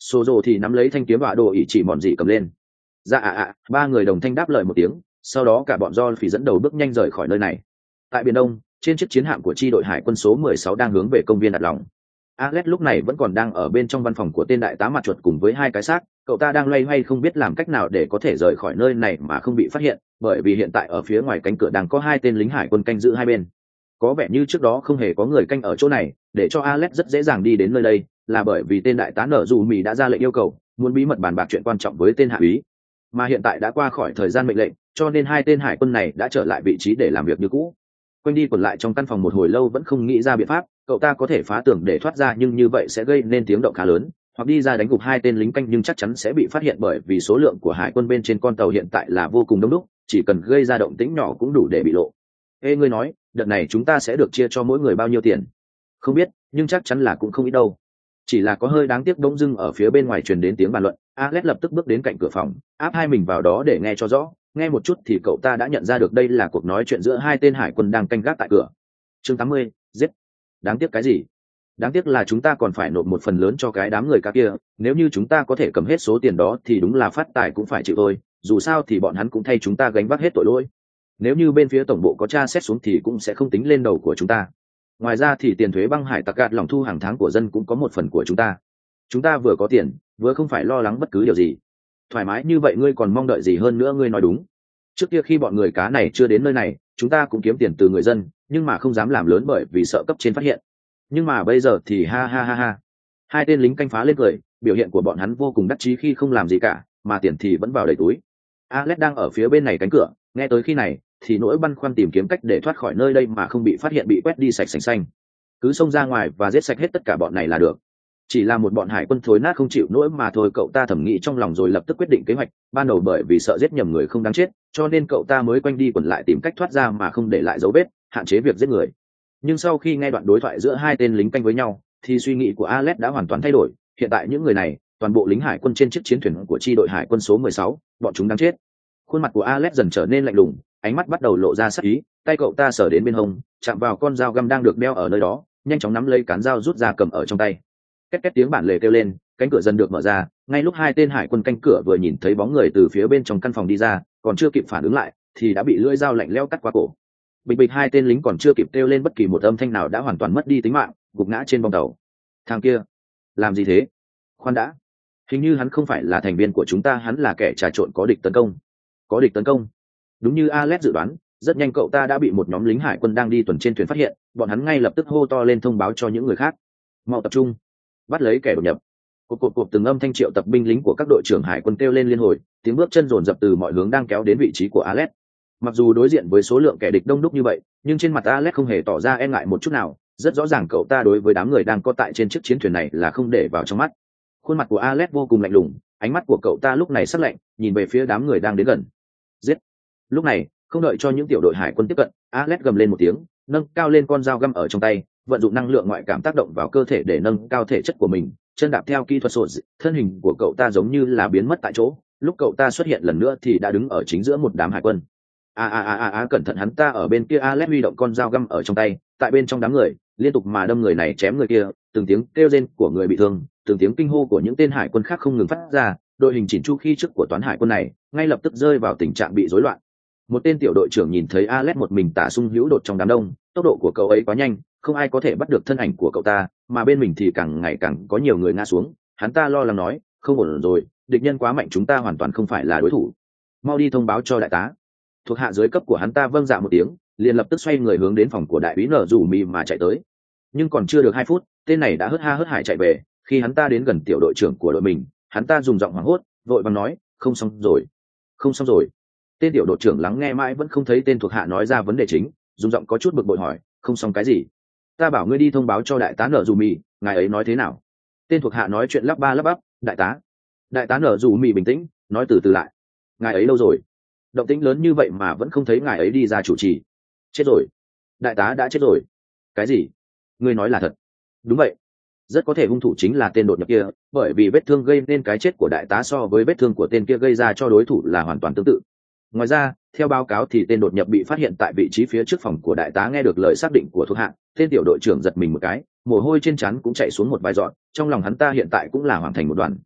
Sô Dô thì nắm lấy thanh kiếm và đồ ỉ chỉ mòn dị cầm lên. Dạ ạ ạ, ba người đồng thanh đáp lời một tiếng, sau đó cả bọn do phỉ dẫn đầu bước nhanh rời khỏi nơi này. Tại biển Đông, trên chiếc chiến hạm của chi đội hải quân số mười sáu đang hướng về công viên đặt lòng. Alex lúc này vẫn còn đang ở bên trong văn phòng của tên đại tá mặt chuột cùng với hai cái xác, cậu ta đang loay hoay không biết làm cách nào để có thể rời khỏi nơi này mà không bị phát hiện, bởi vì hiện tại ở phía ngoài cánh cửa đang có hai tên lính hải quân canh giữ hai bên. Có vẻ như trước đó không hề có người canh ở chỗ này, để cho Alex rất dễ dàng đi đến nơi đây, là bởi vì tên đại tá nở dù mì đã ra lệnh yêu cầu muốn bí mật bàn bạc chuyện quan trọng với tên hạ úy, mà hiện tại đã qua khỏi thời gian mệnh lệnh, cho nên hai tên hải quân này đã trở lại vị trí để làm việc như cũ. Quanh đi quẩn lại trong căn phòng một hồi lâu vẫn không nghĩ ra biện pháp, cậu ta có thể phá tường để thoát ra nhưng như vậy sẽ gây nên tiếng động khá lớn, hoặc đi ra đánh gục hai tên lính canh nhưng chắc chắn sẽ bị phát hiện bởi vì số lượng của hải quân bên trên con tàu hiện tại là vô cùng đông đúc, chỉ cần gây ra động tĩnh nhỏ cũng đủ để bị lộ. Ê, ngươi nói đợt này chúng ta sẽ được chia cho mỗi người bao nhiêu tiền? Không biết, nhưng chắc chắn là cũng không ít đâu. Chỉ là có hơi đáng tiếc bỗng dưng ở phía bên ngoài truyền đến tiếng bàn luận. Alex lập tức bước đến cạnh cửa phòng, áp hai mình vào đó để nghe cho rõ. Nghe một chút thì cậu ta đã nhận ra được đây là cuộc nói chuyện giữa hai tên hải quân đang canh gác tại cửa. Chương tám mươi, giết. Đáng tiếc cái gì? Đáng tiếc là chúng ta còn phải nộp một phần lớn cho cái đám người cá kia. Nếu như chúng ta có thể cầm hết số tiền đó thì đúng là phát tài cũng phải chịu thôi. Dù sao thì bọn hắn cũng thay chúng ta gánh vác hết tội lỗi. Nếu như bên phía tổng bộ có tra xét xuống thì cũng sẽ không tính lên đầu của chúng ta. Ngoài ra thì tiền thuế băng hải tặc gạt lòng thu hàng tháng của dân cũng có một phần của chúng ta. Chúng ta vừa có tiền, vừa không phải lo lắng bất cứ điều gì. Thoải mái như vậy ngươi còn mong đợi gì hơn nữa? Ngươi nói đúng. Trước kia khi bọn người cá này chưa đến nơi này, chúng ta cũng kiếm tiền từ người dân, nhưng mà không dám làm lớn bởi vì sợ cấp trên phát hiện. Nhưng mà bây giờ thì ha ha ha ha. Hai tên lính canh phá lên cười, biểu hiện của bọn hắn vô cùng đắc chí khi không làm gì cả, mà tiền thì vẫn vào đầy túi. Alex đang ở phía bên này cánh cửa, nghe tới khi này thì nỗi băn khoăn tìm kiếm cách để thoát khỏi nơi đây mà không bị phát hiện bị quét đi sạch sành xanh. Cứ xông ra ngoài và giết sạch hết tất cả bọn này là được. Chỉ là một bọn hải quân thối nát không chịu nỗi mà thôi, cậu ta thẩm nghĩ trong lòng rồi lập tức quyết định kế hoạch. Ban đầu bởi vì sợ giết nhầm người không đáng chết, cho nên cậu ta mới quanh đi quẩn lại tìm cách thoát ra mà không để lại dấu vết, hạn chế việc giết người. Nhưng sau khi nghe đoạn đối thoại giữa hai tên lính canh với nhau, thì suy nghĩ của Alex đã hoàn toàn thay đổi. Hiện tại những người này, toàn bộ lính hải quân trên chiếc chiến thuyền của chi đội hải quân số mười sáu, bọn chúng đáng chết. Khuôn mặt của Alex dần trở nên lạnh lùng, ánh mắt bắt đầu lộ ra sắc ý, tay cậu ta sờ đến bên hông, chạm vào con dao găm đang được đeo ở nơi đó, nhanh chóng nắm lấy cán dao rút ra cầm ở trong tay. Két két tiếng bản lề kêu lên, cánh cửa dần được mở ra, ngay lúc hai tên hải quân canh cửa vừa nhìn thấy bóng người từ phía bên trong căn phòng đi ra, còn chưa kịp phản ứng lại thì đã bị lưỡi dao lạnh lẽo cắt qua cổ. Bịch bịch, hai tên lính còn chưa kịp kêu lên bất kỳ một âm thanh nào đã hoàn toàn mất đi tính mạng, gục ngã trên bong tàu. Thằng kia, làm gì thế? Khoan đã, hình như hắn không phải là thành viên của chúng ta, hắn là kẻ trà trộn có địch tấn công. Có địch tấn công? Đúng như Alex dự đoán, rất nhanh cậu ta đã bị một nhóm lính hải quân đang đi tuần trên thuyền phát hiện, bọn hắn ngay lập tức hô to lên thông báo cho những người khác. Mau tập trung, bắt lấy kẻ đột nhập. Cộp cộp cộp, từng âm thanh triệu tập binh lính của các đội trưởng hải quân kêu lên liên hồi, tiếng bước chân dồn dập từ mọi hướng đang kéo đến vị trí của Alex. Mặc dù đối diện với số lượng kẻ địch đông đúc như vậy, nhưng trên mặt Alex không hề tỏ ra e ngại một chút nào, rất rõ ràng cậu ta đối với đám người đang có tại trên chiếc chiến thuyền này là không để vào trong mắt. Khuôn mặt của Alex vô cùng lạnh lùng, ánh mắt của cậu ta lúc này sắc lạnh, nhìn về phía đám người đang đến gần. Giết! Lúc này, không đợi cho những tiểu đội hải quân tiếp cận, Alex gầm lên một tiếng, nâng cao lên con dao găm ở trong tay, vận dụng năng lượng ngoại cảm tác động vào cơ thể để nâng cao thể chất của mình, chân đạp theo kỹ thuật sột, thân hình của cậu ta giống như là biến mất tại chỗ. Lúc cậu ta xuất hiện lần nữa thì đã đứng ở chính giữa một đám hải quân. A a a a a, cẩn thận, hắn ta ở bên kia. Alex huy động con dao găm ở trong tay, tại bên trong đám người liên tục mà đâm người này chém người kia, từng tiếng kêu rên của người bị thương, từng tiếng kinh hô của những tên hải quân khác không ngừng phát ra. Đội hình chỉnh chu khi trước của toán hải quân này ngay lập tức rơi vào tình trạng bị rối loạn. Một tên tiểu đội trưởng nhìn thấy Alex một mình tả sung hữu đột trong đám đông, tốc độ của cậu ấy quá nhanh, không ai có thể bắt được thân ảnh của cậu ta, mà bên mình thì càng ngày càng có nhiều người ngã xuống. Hắn ta lo lắng nói, không ổn rồi, địch nhân quá mạnh, chúng ta hoàn toàn không phải là đối thủ. Mau đi thông báo cho đại tá. Thuộc hạ dưới cấp của hắn ta vâng dạ một tiếng, liền lập tức xoay người hướng đến phòng của đại úy Nở Rủ Mì mà chạy tới. Nhưng còn chưa được hai phút, tên này đã hớt ha hớt hải chạy về. Khi hắn ta đến gần tiểu đội trưởng của đội mình, hắn ta dùng giọng hoảng hốt, vội vàng nói, không xong rồi, không xong rồi. Tên tiểu đội trưởng lắng nghe mãi vẫn không thấy tên thuộc hạ nói ra vấn đề chính, dùng giọng có chút bực bội hỏi, không xong cái gì? Ta bảo ngươi đi thông báo cho đại tá Nở Rủ Mì, ngài ấy nói thế nào? Tên thuộc hạ nói chuyện lắp ba lắp bắp, đại tá. Đại tá Nở Rủ Mì bình tĩnh, nói từ từ lại, ngài ấy đâu rồi? Động tĩnh lớn như vậy mà vẫn không thấy ngài ấy đi ra chủ trì. Chết rồi, đại tá đã chết rồi. Cái gì? Ngươi nói là thật? Đúng vậy, rất có thể hung thủ chính là tên đột nhập kia, bởi vì vết thương gây nên cái chết của đại tá so với vết thương của tên kia gây ra cho đối thủ là hoàn toàn tương tự. Ngoài ra, theo báo cáo thì tên đột nhập bị phát hiện tại vị trí phía trước phòng của đại tá. Nghe được lời xác định của thuộc hạ, tên tiểu đội trưởng giật mình một cái, mồ hôi trên trán cũng chạy xuống một vài giọt, trong lòng hắn ta hiện tại cũng là hoàn thành một đoàn.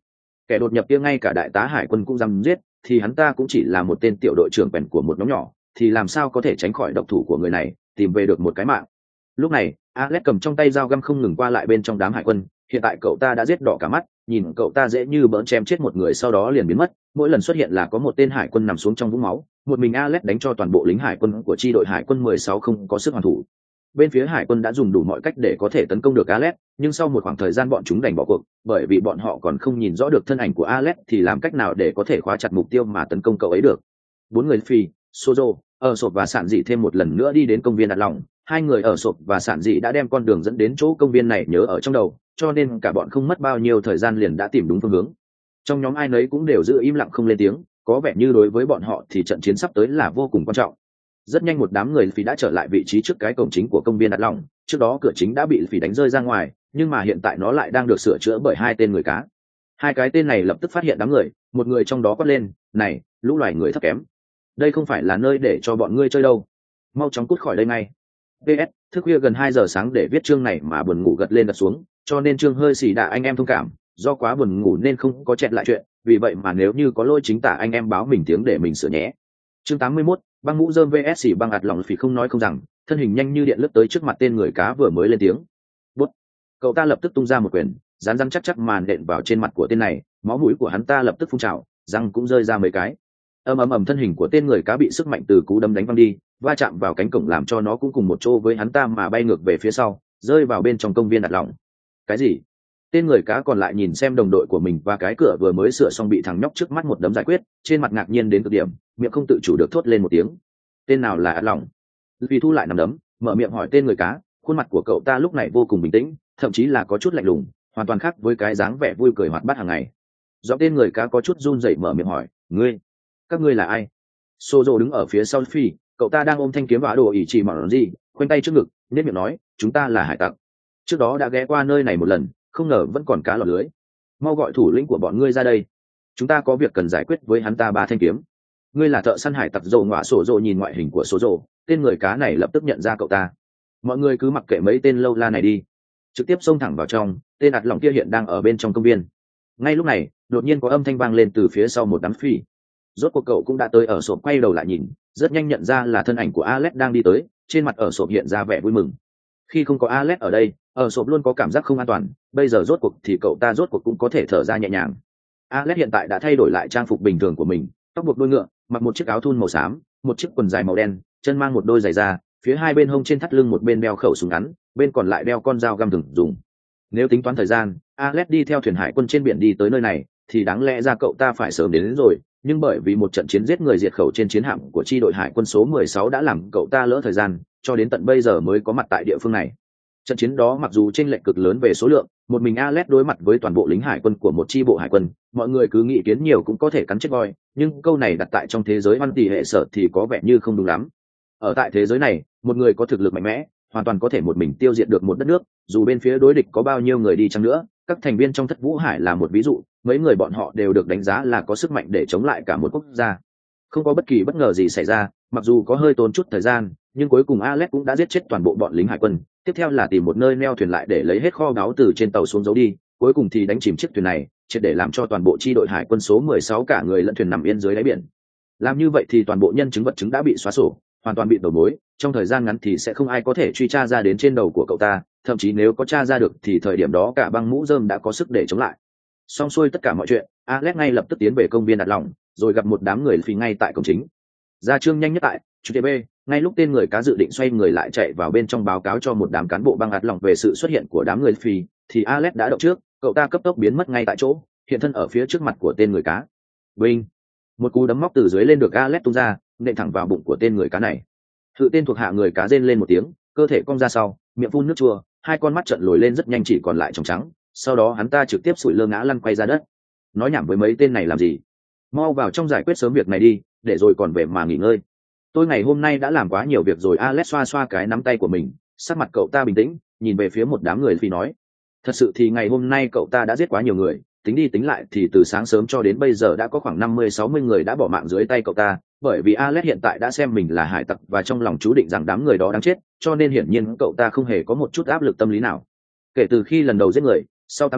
Kẻ đột nhập kia ngay cả đại tá hải quân cũng dám giết, thì hắn ta cũng chỉ là một tên tiểu đội trưởng bèn của một nhóm nhỏ, thì làm sao có thể tránh khỏi độc thủ của người này, tìm về được một cái mạng. Lúc này Alex cầm trong tay dao găm không ngừng qua lại bên trong đám hải quân. Hiện tại cậu ta đã giết đỏ cả mắt, nhìn cậu ta dễ như bỡn chém chết một người sau đó liền biến mất. Mỗi lần xuất hiện là có một tên hải quân nằm xuống trong vũng máu, một mình Alex đánh cho toàn bộ lính hải quân của chi đội hải quân mười sáu không có sức hoàn thủ. Bên phía hải quân đã dùng đủ mọi cách để có thể tấn công được Alex, nhưng sau một khoảng thời gian bọn chúng đành bỏ cuộc, bởi vì bọn họ còn không nhìn rõ được thân ảnh của Alex thì làm cách nào để có thể khóa chặt mục tiêu mà tấn công cậu ấy được. Bốn người Phi, Sozo, ở sộp và sản dị thêm một lần nữa đi đến công viên đặt lòng. Hai người ở sộp và sản dị đã đem con đường dẫn đến chỗ công viên này nhớ ở trong đầu, cho nên cả bọn không mất bao nhiêu thời gian liền đã tìm đúng phương hướng. Trong nhóm ai nấy cũng đều giữ im lặng không lên tiếng, có vẻ như đối với bọn họ thì trận chiến sắp tới là vô cùng quan trọng. Rất nhanh một đám người Phi đã trở lại vị trí trước cái cổng chính của công viên đặt lòng. Trước đó cửa chính đã bị Phi đánh rơi ra ngoài, nhưng mà hiện tại nó lại đang được sửa chữa bởi hai tên người cá. Hai cái tên này lập tức phát hiện đám người, một người trong đó quát lên, này lũ loài người thấp kém, đây không phải là nơi để cho bọn ngươi chơi đâu, mau chóng cút khỏi đây ngay. pê ét thức khuya gần hai giờ sáng để viết chương này mà buồn ngủ gật lên gật xuống, cho nên chương hơi xì đà anh em thông cảm, do quá buồn ngủ nên không có chẹt lại chuyện, vì vậy mà nếu như có lỗi chính tả anh em báo mình tiếng để mình sửa nhé. Chương tám mươi mốt, băng mũ rơm vs xì băng ạt lòng. Phì không nói không rằng, thân hình nhanh như điện lướt tới trước mặt tên người cá vừa mới lên tiếng. Bút. Cậu ta lập tức tung ra một quyền, rán răng chắc chắc màn nện vào trên mặt của tên này, máu mũi của hắn ta lập tức phun trào, răng cũng rơi ra mấy cái. Ầm ầm ầm, thân hình của tên người cá bị sức mạnh từ cú đấm đánh văng đi, va chạm vào cánh cổng làm cho nó cũng cùng một chỗ với hắn ta mà bay ngược về phía sau, rơi vào bên trong công viên đặt lòng. Cái gì? Tên người cá còn lại nhìn xem đồng đội của mình và cái cửa vừa mới sửa xong bị thằng nhóc trước mắt một đấm giải quyết, trên mặt ngạc nhiên đến cực điểm, miệng không tự chủ được thốt lên một tiếng. Tên nào là ạt lòng? Vì thu lại nằm đấm, mở miệng hỏi tên người cá, khuôn mặt của cậu ta lúc này vô cùng bình tĩnh, thậm chí là có chút lạnh lùng, hoàn toàn khác với cái dáng vẻ vui cười hoạt bát hàng ngày. Do tên người cá có chút run rẩy mở miệng hỏi, ngươi, các ngươi là ai? Sozo đứng ở phía sau Phi, cậu ta đang ôm thanh kiếm và đồ ỉ chỉ mỏng gì, khoanh tay trước ngực, nét miệng nói, chúng ta là hải tặc, trước đó đã ghé qua nơi này một lần, không ngờ vẫn còn cá lọt lưới. Mau gọi thủ lĩnh của bọn ngươi ra đây, chúng ta có việc cần giải quyết với hắn ta ba thanh kiếm. Ngươi là thợ săn hải tặc dầu ngọa sổ dồ. Nhìn ngoại hình của Sozo, tên người cá này lập tức nhận ra cậu ta. Mọi người cứ mặc kệ mấy tên lâu la này đi, trực tiếp xông thẳng vào trong. Tên ạt lòng kia hiện đang ở bên trong công viên. Ngay lúc này đột nhiên có âm thanh vang lên từ phía sau một đám Phi. Rốt cuộc cậu cũng đã tới ở sộp, quay đầu lại nhìn, rất nhanh nhận ra là thân ảnh của Alex đang đi tới, trên mặt ở sộp hiện ra vẻ vui mừng. Khi không có Alex ở đây, ở sộp luôn có cảm giác không an toàn, bây giờ rốt cuộc thì cậu ta rốt cuộc cũng có thể thở ra nhẹ nhàng. Alex hiện tại đã thay đổi lại trang phục bình thường của mình, tóc buộc đuôi ngựa, mặc một chiếc áo thun màu xám, một chiếc quần dài màu đen, chân mang một đôi giày da, phía hai bên hông trên thắt lưng một bên đeo khẩu súng ngắn, bên còn lại đeo con dao găm thường dùng. Nếu tính toán thời gian, Alex đi theo thuyền hải quân trên biển đi tới nơi này, thì đáng lẽ ra cậu ta phải sớm đến, đến rồi, nhưng bởi vì một trận chiến giết người diệt khẩu trên chiến hạm của chi đội hải quân số mười sáu đã làm cậu ta lỡ thời gian, cho đến tận bây giờ mới có mặt tại địa phương này. Trận chiến đó mặc dù chênh lệch cực lớn về số lượng, một mình Alex đối mặt với toàn bộ lính hải quân của một chi bộ hải quân, mọi người cứ nghĩ kiến nhiều cũng có thể cắn chết voi, nhưng câu này đặt tại trong thế giới văn tỷ hệ sở thì có vẻ như không đúng lắm. Ở tại thế giới này, một người có thực lực mạnh mẽ, hoàn toàn có thể một mình tiêu diệt được một đất nước, dù bên phía đối địch có bao nhiêu người đi chăng nữa. Các thành viên trong Thất Vũ Hải là một ví dụ, mấy người bọn họ đều được đánh giá là có sức mạnh để chống lại cả một quốc gia. Không có bất kỳ bất ngờ gì xảy ra, mặc dù có hơi tốn chút thời gian, nhưng cuối cùng Alex cũng đã giết chết toàn bộ bọn lính hải quân. Tiếp theo là tìm một nơi neo thuyền lại để lấy hết kho báu từ trên tàu xuống giấu đi, cuối cùng thì đánh chìm chiếc thuyền này, triệt để làm cho toàn bộ chi đội hải quân số mười sáu cả người lẫn thuyền nằm yên dưới đáy biển. Làm như vậy thì toàn bộ nhân chứng vật chứng đã bị xóa sổ, hoàn toàn bị đầu mối, trong thời gian ngắn thì sẽ không ai có thể truy tra ra đến trên đầu của cậu ta, thậm chí nếu có tra ra được thì thời điểm đó cả băng mũ rơm đã có sức để chống lại. Xong xuôi tất cả mọi chuyện, Alex ngay lập tức tiến về công viên đặt lòng, rồi gặp một đám người Phi ngay tại cổng chính. Ra chương nhanh nhất tại chú tê bê, ngay lúc tên người cá dự định xoay người lại chạy vào bên trong báo cáo cho một đám cán bộ băng ạt lòng về sự xuất hiện của đám người Phi, thì Alex đã động trước, cậu ta cấp tốc biến mất ngay tại chỗ, hiện thân ở phía trước mặt của tên người cá. Vinh, một cú đấm móc từ dưới lên được Alex tung ra, nện thẳng vào bụng của tên người cá này. Sự tên thuộc hạ người cá rên lên một tiếng, cơ thể cong ra sau, miệng phun nước chua, hai con mắt trợn lồi lên rất nhanh chỉ còn lại tròng trắng, sau đó hắn ta trực tiếp sủi lơ ngã lăn quay ra đất. Nói nhảm với mấy tên này làm gì? Mau vào trong giải quyết sớm việc này đi, để rồi còn về mà nghỉ ngơi. Tôi ngày hôm nay đã làm quá nhiều việc rồi. Alex xoa xoa cái nắm tay của mình, sắc mặt cậu ta bình tĩnh, nhìn về phía một đám người Phi nói, thật sự thì ngày hôm nay cậu ta đã giết quá nhiều người, tính đi tính lại thì từ sáng sớm cho đến bây giờ đã có khoảng năm mươi sáu mươi người đã bỏ mạng dưới tay cậu ta, bởi vì Alex hiện tại đã xem mình là hải tặc và trong lòng chú định rằng đám người đó đáng chết, cho nên hiển nhiên cậu ta không hề có một chút áp lực tâm lý nào. Kể từ khi lần đầu giết người, sau tám năm,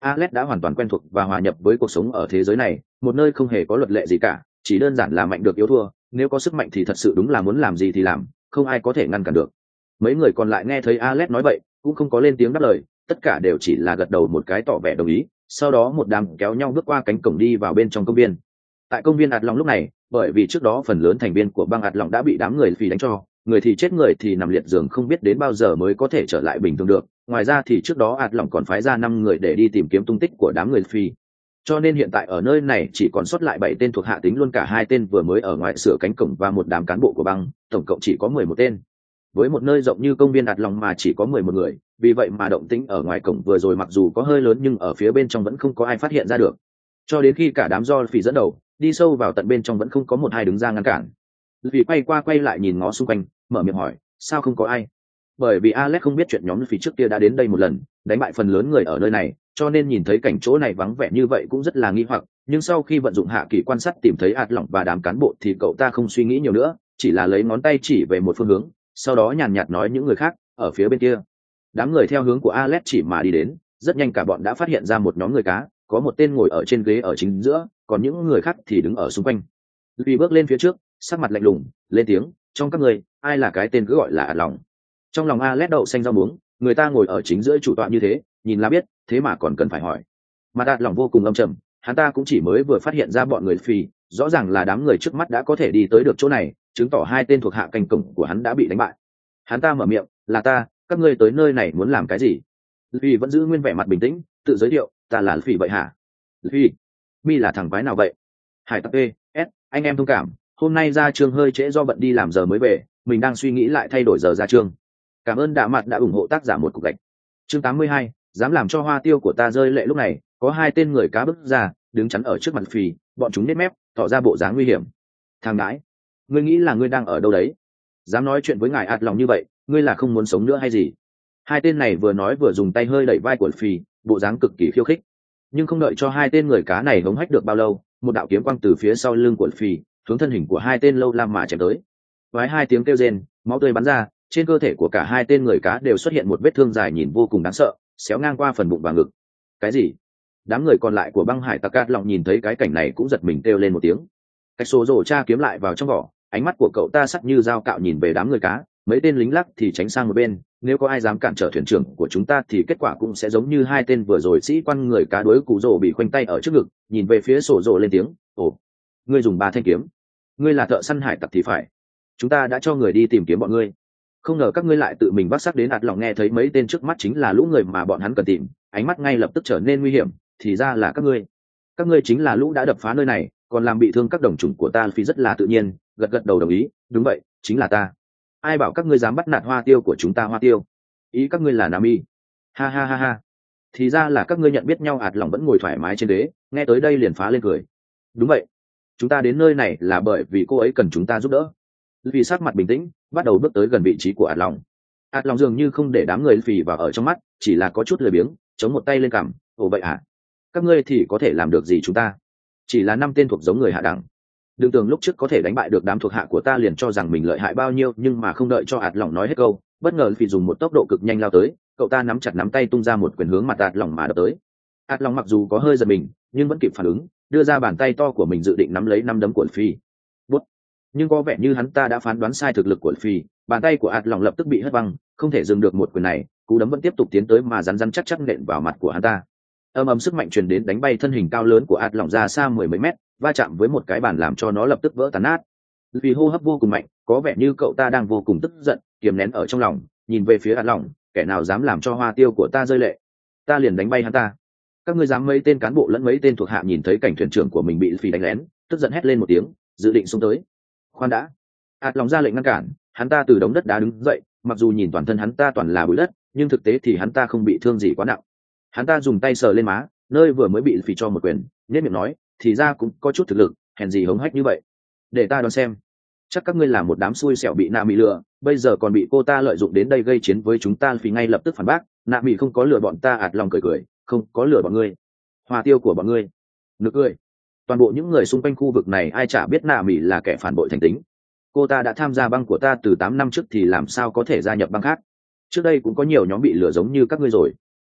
Alex đã hoàn toàn quen thuộc và hòa nhập với cuộc sống ở thế giới này, một nơi không hề có luật lệ gì cả, chỉ đơn giản là mạnh được yếu thua, nếu có sức mạnh thì thật sự đúng là muốn làm gì thì làm, không ai có thể ngăn cản được. Mấy người còn lại nghe thấy Alex nói vậy, cũng không có lên tiếng đáp lời, tất cả đều chỉ là gật đầu một cái tỏ vẻ đồng ý, sau đó một đám kéo nhau bước qua cánh cổng đi vào bên trong công viên. Tại công viên ạt lòng lúc này, bởi vì trước đó phần lớn thành viên của băng ạt lòng đã bị đám người phì đánh cho, người thì chết người thì nằm liệt giường không biết đến bao giờ mới có thể trở lại bình thường được. Ngoài ra thì trước đó ạt lòng còn phái ra năm người để đi tìm kiếm tung tích của đám người phi, cho nên hiện tại ở nơi này chỉ còn sót lại bảy tên thuộc hạ, tính luôn cả hai tên vừa mới ở ngoài sửa cánh cổng và một đám cán bộ của băng, tổng cộng chỉ có mười một tên. Với một nơi rộng như công viên ạt lòng mà chỉ có mười một người, vì vậy mà động tĩnh ở ngoài cổng vừa rồi mặc dù có hơi lớn nhưng ở phía bên trong vẫn không có ai phát hiện ra được, cho đến khi cả đám do phỉ dẫn đầu đi sâu vào tận bên trong vẫn không có một ai đứng ra ngăn cản. Vì quay qua quay lại nhìn ngó xung quanh, mở miệng hỏi sao không có ai. Bởi vì Alex không biết chuyện nhóm phỉ trước kia đã đến đây một lần, đánh bại phần lớn người ở nơi này, cho nên nhìn thấy cảnh chỗ này vắng vẻ như vậy cũng rất là nghi hoặc. Nhưng sau khi vận dụng hạ kỳ quan sát tìm thấy ạt lỏng và đám cán bộ thì cậu ta không suy nghĩ nhiều nữa, chỉ là lấy ngón tay chỉ về một phương hướng, sau đó nhàn nhạt nói những người khác ở phía bên kia. Đám người theo hướng của Alex chỉ mà đi đến, rất nhanh cả bọn đã phát hiện ra một nhóm người cá, có một tên ngồi ở trên ghế ở chính giữa, còn những người khác thì đứng ở xung quanh. Vì bước lên phía trước, sắc mặt lạnh lùng, lên tiếng, trong các người, ai là cái tên cứ gọi là ạt lòng. Trong lòng Alex đậu xanh rau muống, người ta ngồi ở chính giữa chủ tọa như thế, nhìn là biết, thế mà còn cần phải hỏi. Mà ạt lòng vô cùng âm trầm, hắn ta cũng chỉ mới vừa phát hiện ra bọn người phi, rõ ràng là đám người trước mắt đã có thể đi tới được chỗ này, chứng tỏ hai tên thuộc hạ canh cổng của hắn đã bị đánh bại. Hắn ta mở miệng, là ta, các ngươi tới nơi này muốn làm cái gì? Vì vẫn giữ nguyên vẻ mặt bình tĩnh, tự giới thiệu, ta là Phi vậy hả? Phi, mi là thằng quái nào vậy? Hải tặc e s, anh em thông cảm, hôm nay ra trường hơi trễ do bận đi làm giờ mới về, mình đang suy nghĩ lại thay đổi giờ ra trường. Cảm ơn Đạ Mặt đã ủng hộ tác giả một cục gạch. Chương tám mươi hai, dám làm cho hoa tiêu của ta rơi lệ. Lúc này, có hai tên người cá bước ra, đứng chắn ở trước mặt Phi, bọn chúng nết mép, tỏ ra bộ dáng nguy hiểm. Thằng đãi, ngươi nghĩ là ngươi đang ở đâu đấy? Dám nói chuyện với ngài ạt lòng như vậy, ngươi là không muốn sống nữa hay gì? Hai tên này vừa nói vừa dùng tay hơi đẩy vai của Phi, bộ dáng cực kỳ khiêu khích. Nhưng không đợi cho hai tên người cá này hống hách được bao lâu, một đạo kiếm quang từ phía sau lưng của Phi hướng thân hình của hai tên lâu lam mà chém tới. Với hai tiếng kêu rên, máu tươi bắn ra, trên cơ thể của cả hai tên người cá đều xuất hiện một vết thương dài nhìn vô cùng đáng sợ, xéo ngang qua phần bụng và ngực. Cái gì? Đám người còn lại của băng hải tặc cát lòng nhìn thấy cái cảnh này cũng giật mình kêu lên một tiếng. Cách số rổ tra kiếm lại vào trong vỏ, ánh mắt của cậu ta sắc như dao cạo nhìn về đám người cá, mấy tên lính lắc thì tránh sang một bên, nếu có ai dám cản trở thuyền trưởng của chúng ta thì kết quả cũng sẽ giống như hai tên vừa rồi sĩ quan người cá đối cụ rổ bị khoanh tay ở trước ngực, nhìn về phía sổ rổ lên tiếng, ồ, ngươi dùng ba thanh kiếm, ngươi là thợ săn hải tặc thì phải, chúng ta đã cho người đi tìm kiếm bọn ngươi, không ngờ các ngươi lại tự mình vác xác đến ạt lòng. Nghe thấy mấy tên trước mắt chính là lũ người mà bọn hắn cần tìm, ánh mắt ngay lập tức trở nên nguy hiểm, thì ra là các ngươi, các ngươi chính là lũ đã đập phá nơi này, còn làm bị thương các đồng chủng của ta. Phi rất là tự nhiên gật gật đầu đồng ý, đúng vậy, chính là ta. Ai bảo các ngươi dám bắt nạt hoa tiêu của chúng ta? Hoa tiêu, ý các ngươi là Nam Y? Ha ha ha ha, thì ra là các ngươi nhận biết nhau. ạt lòng vẫn ngồi thoải mái trên đế, nghe tới đây liền phá lên cười. Đúng vậy, chúng ta đến nơi này là bởi vì cô ấy cần chúng ta giúp đỡ. Vì sắc mặt bình tĩnh, bắt đầu bước tới gần vị trí của ạt lòng. ạt lòng dường như không để đám người phì vào ở trong mắt, chỉ là có chút lười biếng, chống một tay lên cằm. Ồ vậy à, các ngươi thì có thể làm được gì chúng ta? Chỉ là năm tên thuộc giống người hạ đẳng. Đừng tưởng lúc trước có thể đánh bại được đám thuộc hạ của ta liền cho rằng mình lợi hại bao nhiêu, nhưng mà không đợi cho ạt lỏng nói hết câu, bất ngờ vì dùng một tốc độ cực nhanh lao tới, cậu ta nắm chặt nắm tay tung ra một quyền hướng mặt ạt lỏng mà đập tới. ạt lỏng mặc dù có hơi giật mình, nhưng vẫn kịp phản ứng, đưa ra bàn tay to của mình dự định nắm lấy năm đấm của Phi. Bút. Nhưng có vẻ như hắn ta đã phán đoán sai thực lực của Phi, bàn tay của ạt lỏng lập tức bị hất văng, không thể dừng được một quyền này, cú đấm vẫn tiếp tục tiến tới mà rắn rắn chắc chắc nện vào mặt của hắn ta. Âm ầm sức mạnh truyền đến đánh bay thân hình cao lớn của ạt lỏng ra xa mười mấy mét, va chạm với một cái bàn làm cho nó lập tức vỡ tàn nát. Vì hô hấp vô cùng mạnh, có vẻ như cậu ta đang vô cùng tức giận, kiềm nén ở trong lòng, nhìn về phía ạt lỏng, kẻ nào dám làm cho hoa tiêu của ta rơi lệ, ta liền đánh bay hắn ta. Các ngươi dám? Mấy tên cán bộ lẫn mấy tên thuộc hạ nhìn thấy cảnh thuyền trưởng của mình bị Phi đánh lén, tức giận hét lên một tiếng, dự định xông tới. Khoan đã, ạt lỏng ra lệnh ngăn cản. Hắn ta từ đống đất đá đứng dậy, mặc dù nhìn toàn thân hắn ta toàn là bụi đất, nhưng thực tế thì hắn ta không bị thương gì quá nặng. Hắn ta dùng tay sờ lên má, nơi vừa mới bị Phi cho một quyền, nhếch miệng nói, thì ra cũng có chút thực lực, hèn gì hống hách như vậy. Để ta đoán xem, chắc các ngươi là một đám xui xẻo bị nạ mị lừa, bây giờ còn bị cô ta lợi dụng đến đây gây chiến với chúng ta. Phi ngay lập tức phản bác, nạ mị không có lừa bọn ta. ạt lòng cười cười, không có lừa bọn ngươi, hoa tiêu của bọn ngươi. Nực cười. Toàn bộ những người xung quanh khu vực này ai chả biết nạ mị là kẻ phản bội thành tính. Cô ta đã tham gia băng của ta từ tám năm trước thì làm sao có thể gia nhập băng khác. Trước đây cũng có nhiều nhóm bị lừa giống như các ngươi rồi.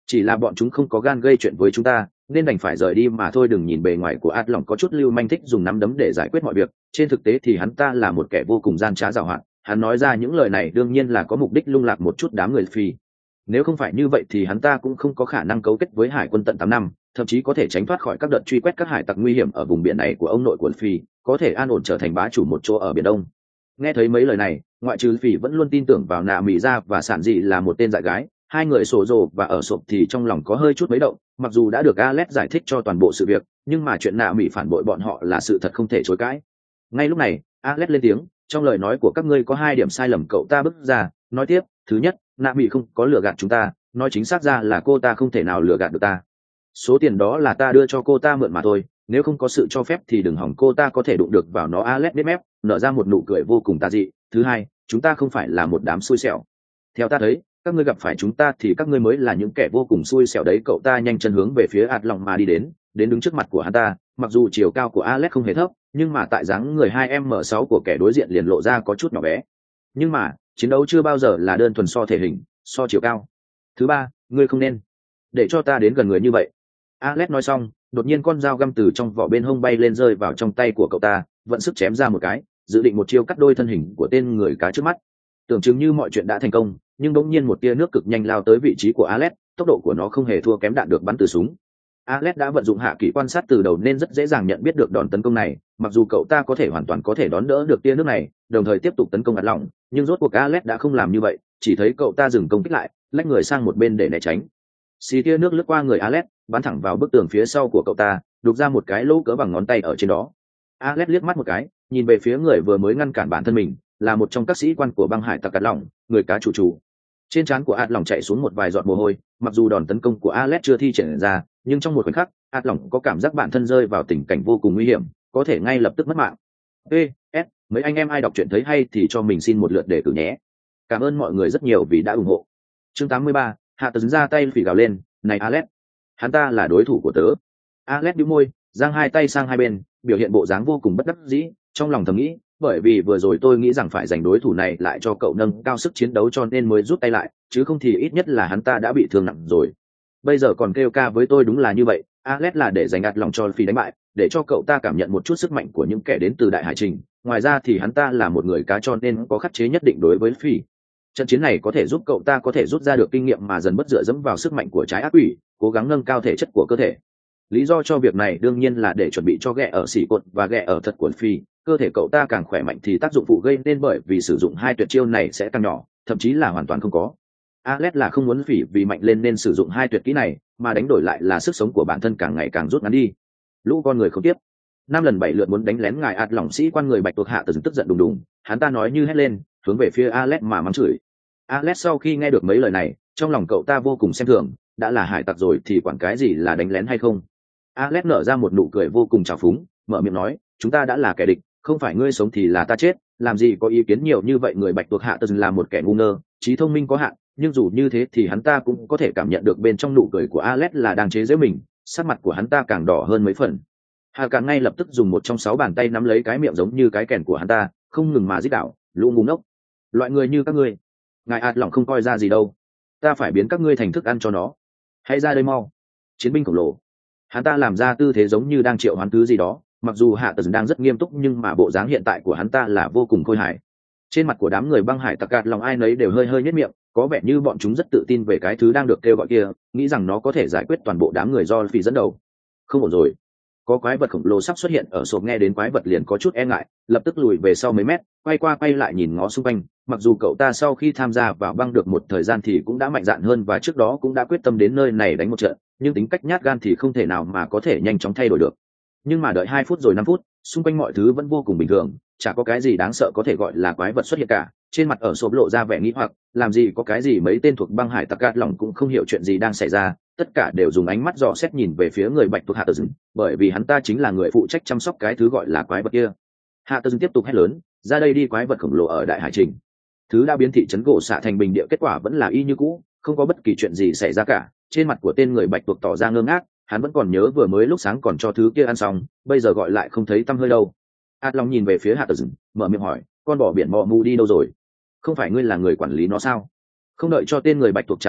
chỉ là bọn chúng không có gan gây chuyện với chúng ta nên đành phải rời đi mà thôi. Đừng nhìn bề ngoài của ạt lỏng có chút lưu manh thích dùng nắm đấm để giải quyết mọi việc, trên thực tế thì hắn ta là một kẻ vô cùng gian trá giàu hạn. Hắn nói ra những lời này đương nhiên là có mục đích lung lạc một chút đám người Phi. Nếu không phải như vậy thì hắn ta cũng không có khả năng cấu kết với hải quân tận tám năm, thậm chí có thể tránh thoát khỏi các đợt truy quét các hải tặc nguy hiểm ở vùng biển này của ông nội của Phi, có thể an ổn trở thành bá chủ một chỗ ở biển Đông. Nghe thấy mấy lời này, ngoại trừ Phi vẫn luôn tin tưởng vào nạ mỹ ra và sản dị là một tên dại gái, hai người sổ rồ và ở sộp thì trong lòng có hơi chút mấy động. Mặc dù đã được Alex giải thích cho toàn bộ sự việc, nhưng mà chuyện nạ mỹ phản bội bọn họ là sự thật không thể chối cãi. Ngay lúc này, Alex lên tiếng, trong lời nói của các ngươi có hai điểm sai lầm. Cậu ta bước ra nói tiếp, thứ nhất, nạ mỹ không có lừa gạt chúng ta, nói chính xác ra là cô ta không thể nào lừa gạt được ta. Số tiền đó là ta đưa cho cô ta mượn mà thôi, nếu không có sự cho phép thì đừng hỏng cô ta có thể đụng được vào nó. Alex biết mép nở ra một nụ cười vô cùng tà dị. Thứ hai, chúng ta không phải là một đám xui xẻo. Theo ta thấy, các ngươi gặp phải chúng ta thì các ngươi mới là những kẻ vô cùng xui xẻo đấy. Cậu ta nhanh chân hướng về phía ạt lòng mà đi đến đến đứng trước mặt của hắn ta. Mặc dù chiều cao của Alex không hề thấp, nhưng mà tại dáng người hai m sáu của kẻ đối diện liền lộ ra có chút nhỏ bé. Nhưng mà chiến đấu chưa bao giờ là đơn thuần so thể hình, so chiều cao. Thứ ba, ngươi không nên để cho ta đến gần người như vậy. Alex nói xong, đột nhiên con dao găm từ trong vỏ bên hông bay lên rơi vào trong tay của cậu ta, vận sức chém ra một cái, dự định một chiêu cắt đôi thân hình của tên người cá trước mắt. Tưởng chừng như mọi chuyện đã thành công, nhưng bỗng nhiên một tia nước cực nhanh lao tới vị trí của Alex, tốc độ của nó không hề thua kém đạn được bắn từ súng. Alex đã vận dụng hạ kỳ quan sát từ đầu nên rất dễ dàng nhận biết được đòn tấn công này, mặc dù cậu ta có thể hoàn toàn có thể đón đỡ được tia nước này, đồng thời tiếp tục tấn công ạt lỏng, nhưng rốt cuộc Alex đã không làm như vậy, chỉ thấy cậu ta dừng công kích lại, lách người sang một bên để né tránh. Xì tia nước lướt qua người Alex, bắn thẳng vào bức tường phía sau của cậu ta, đục ra một cái lỗ cỡ bằng ngón tay ở trên đó. Alex liếc mắt một cái, nhìn về phía người vừa mới ngăn cản bản thân mình, là một trong các sĩ quan của băng hải tặc ạt lỏng, người cá chủ chủ. Trên trán của ạt lỏng chạy xuống một vài giọt mồ hôi, mặc dù đòn tấn công của Alex chưa thi triển ra, nhưng trong một khoảnh khắc, ạt lỏng có cảm giác bản thân rơi vào tình cảnh vô cùng nguy hiểm, có thể ngay lập tức mất mạng. Ê, S, mấy anh em ai đọc truyện thấy hay thì cho mình xin một lượt để cử nhé. Cảm ơn mọi người rất nhiều vì đã ủng hộ. Chương tám mươi ba, Hạ Tấn ra tay phỉ gào lên, này Alex, hắn ta là đối thủ của tớ. Alex bĩu môi, giang hai tay sang hai bên, biểu hiện bộ dáng vô cùng bất đắc dĩ, trong lòng thầm nghĩ, bởi vì vừa rồi tôi nghĩ rằng phải giành đối thủ này lại cho cậu nâng cao sức chiến đấu cho nên mới rút tay lại, chứ không thì ít nhất là hắn ta đã bị thương nặng rồi. Bây giờ còn kêu ca với tôi đúng là như vậy. Alex là để giành ạt lòng cho phi đánh bại, để cho cậu ta cảm nhận một chút sức mạnh của những kẻ đến từ đại hải trình. Ngoài ra thì hắn ta là một người cá cho nên có khắc chế nhất định đối với phi. Trận chiến này có thể giúp cậu ta có thể rút ra được kinh nghiệm mà dần bất dựa dẫm vào sức mạnh của trái ác quỷ, cố gắng nâng cao thể chất của cơ thể. Lý do cho việc này đương nhiên là để chuẩn bị cho ghẹ ở xỉ cột và ghẹ ở thật của phi. Cơ thể cậu ta càng khỏe mạnh thì tác dụng phụ gây nên bởi vì sử dụng hai tuyệt chiêu này sẽ càng nhỏ, thậm chí là hoàn toàn không có. Alex là không muốn phỉ vì mạnh lên nên sử dụng hai tuyệt kỹ này, mà đánh đổi lại là sức sống của bản thân càng ngày càng rút ngắn đi. Lũ con người không tiếp, năm lần bảy lượt muốn đánh lén ngài ạt lỏng sĩ quan người bạch tuộc Hạ Tấn tức giận đùng đùng, hắn ta nói như hét lên, hướng về phía Alex mà mắng chửi. Alex sau khi nghe được mấy lời này, trong lòng cậu ta vô cùng xem thường, đã là hải tặc rồi thì quản cái gì là đánh lén hay không. Alex nở ra một nụ cười vô cùng trào phúng, mở miệng nói, chúng ta đã là kẻ địch, không phải ngươi sống thì là ta chết, làm gì có ý kiến nhiều như vậy. Người bạch tuộc Hạ Tấn là một kẻ ngu ngơ, trí thông minh có hạn, nhưng dù như thế thì hắn ta cũng có thể cảm nhận được bên trong nụ cười của Alex là đang chế giễu mình, sắc mặt của hắn ta càng đỏ hơn mấy phần. Hà Càn ngay lập tức dùng một trong sáu bàn tay nắm lấy cái miệng giống như cái kèn của hắn ta, không ngừng mà giết đảo, lũ ngu ngốc, loại người như các ngươi, ngài ạt lỏng không coi ra gì đâu, ta phải biến các ngươi thành thức ăn cho nó, hãy ra đây mau. Chiến binh khổng lồ, hắn ta làm ra tư thế giống như đang triệu hoán thứ gì đó, mặc dù Hạ Tấn đang rất nghiêm túc nhưng mà bộ dáng hiện tại của hắn ta là vô cùng khôi hài. Trên mặt của đám người băng hải tặc ạt lòng ai nấy đều hơi hơi nhếch miệng, có vẻ như bọn chúng rất tự tin về cái thứ đang được kêu gọi kia, nghĩ rằng nó có thể giải quyết toàn bộ đám người do phi dẫn đầu. Không ổn rồi, có quái vật khổng lồ sắp xuất hiện ở sộp. Nghe đến quái vật liền có chút e ngại, lập tức lùi về sau mấy mét, quay qua quay lại nhìn ngó xung quanh. Mặc dù cậu ta sau khi tham gia vào băng được một thời gian thì cũng đã mạnh dạn hơn và trước đó cũng đã quyết tâm đến nơi này đánh một trận, nhưng tính cách nhát gan thì không thể nào mà có thể nhanh chóng thay đổi được. Nhưng mà đợi hai phút rồi năm phút, xung quanh mọi thứ vẫn vô cùng bình thường, chả có cái gì đáng sợ có thể gọi là quái vật xuất hiện cả. Trên mặt ở sộp lộ ra vẻ nghĩ hoặc, làm gì có cái gì mấy tên thuộc băng hải tặc gạt lỏng cũng không hiểu chuyện gì đang xảy ra, tất cả đều dùng ánh mắt dò xét nhìn về phía người bạch tuộc Hạ Tấn, bởi vì hắn ta chính là người phụ trách chăm sóc cái thứ gọi là quái vật kia. Hạ Tấn tiếp tục hét lớn, ra đây đi. Quái vật khổng lồ ở đại hải trình, thứ đã biến thị trấn gỗ xạ thành bình địa, kết quả vẫn là y như cũ, không có bất kỳ chuyện gì xảy ra cả. Trên mặt của tên người bạch tuộc tỏ ra ngơ ngác, hắn vẫn còn nhớ vừa mới lúc sáng còn cho thứ kia ăn xong, bây giờ gọi lại không thấy tăm hơi đâu. Át Long nhìn về phía Hạ Tấn, mở miệng hỏi, con bò biển mò mù đi đâu rồi? Không phải ngươi là người quản lý nó sao? Không đợi cho tên người bạch tuộc trả lời,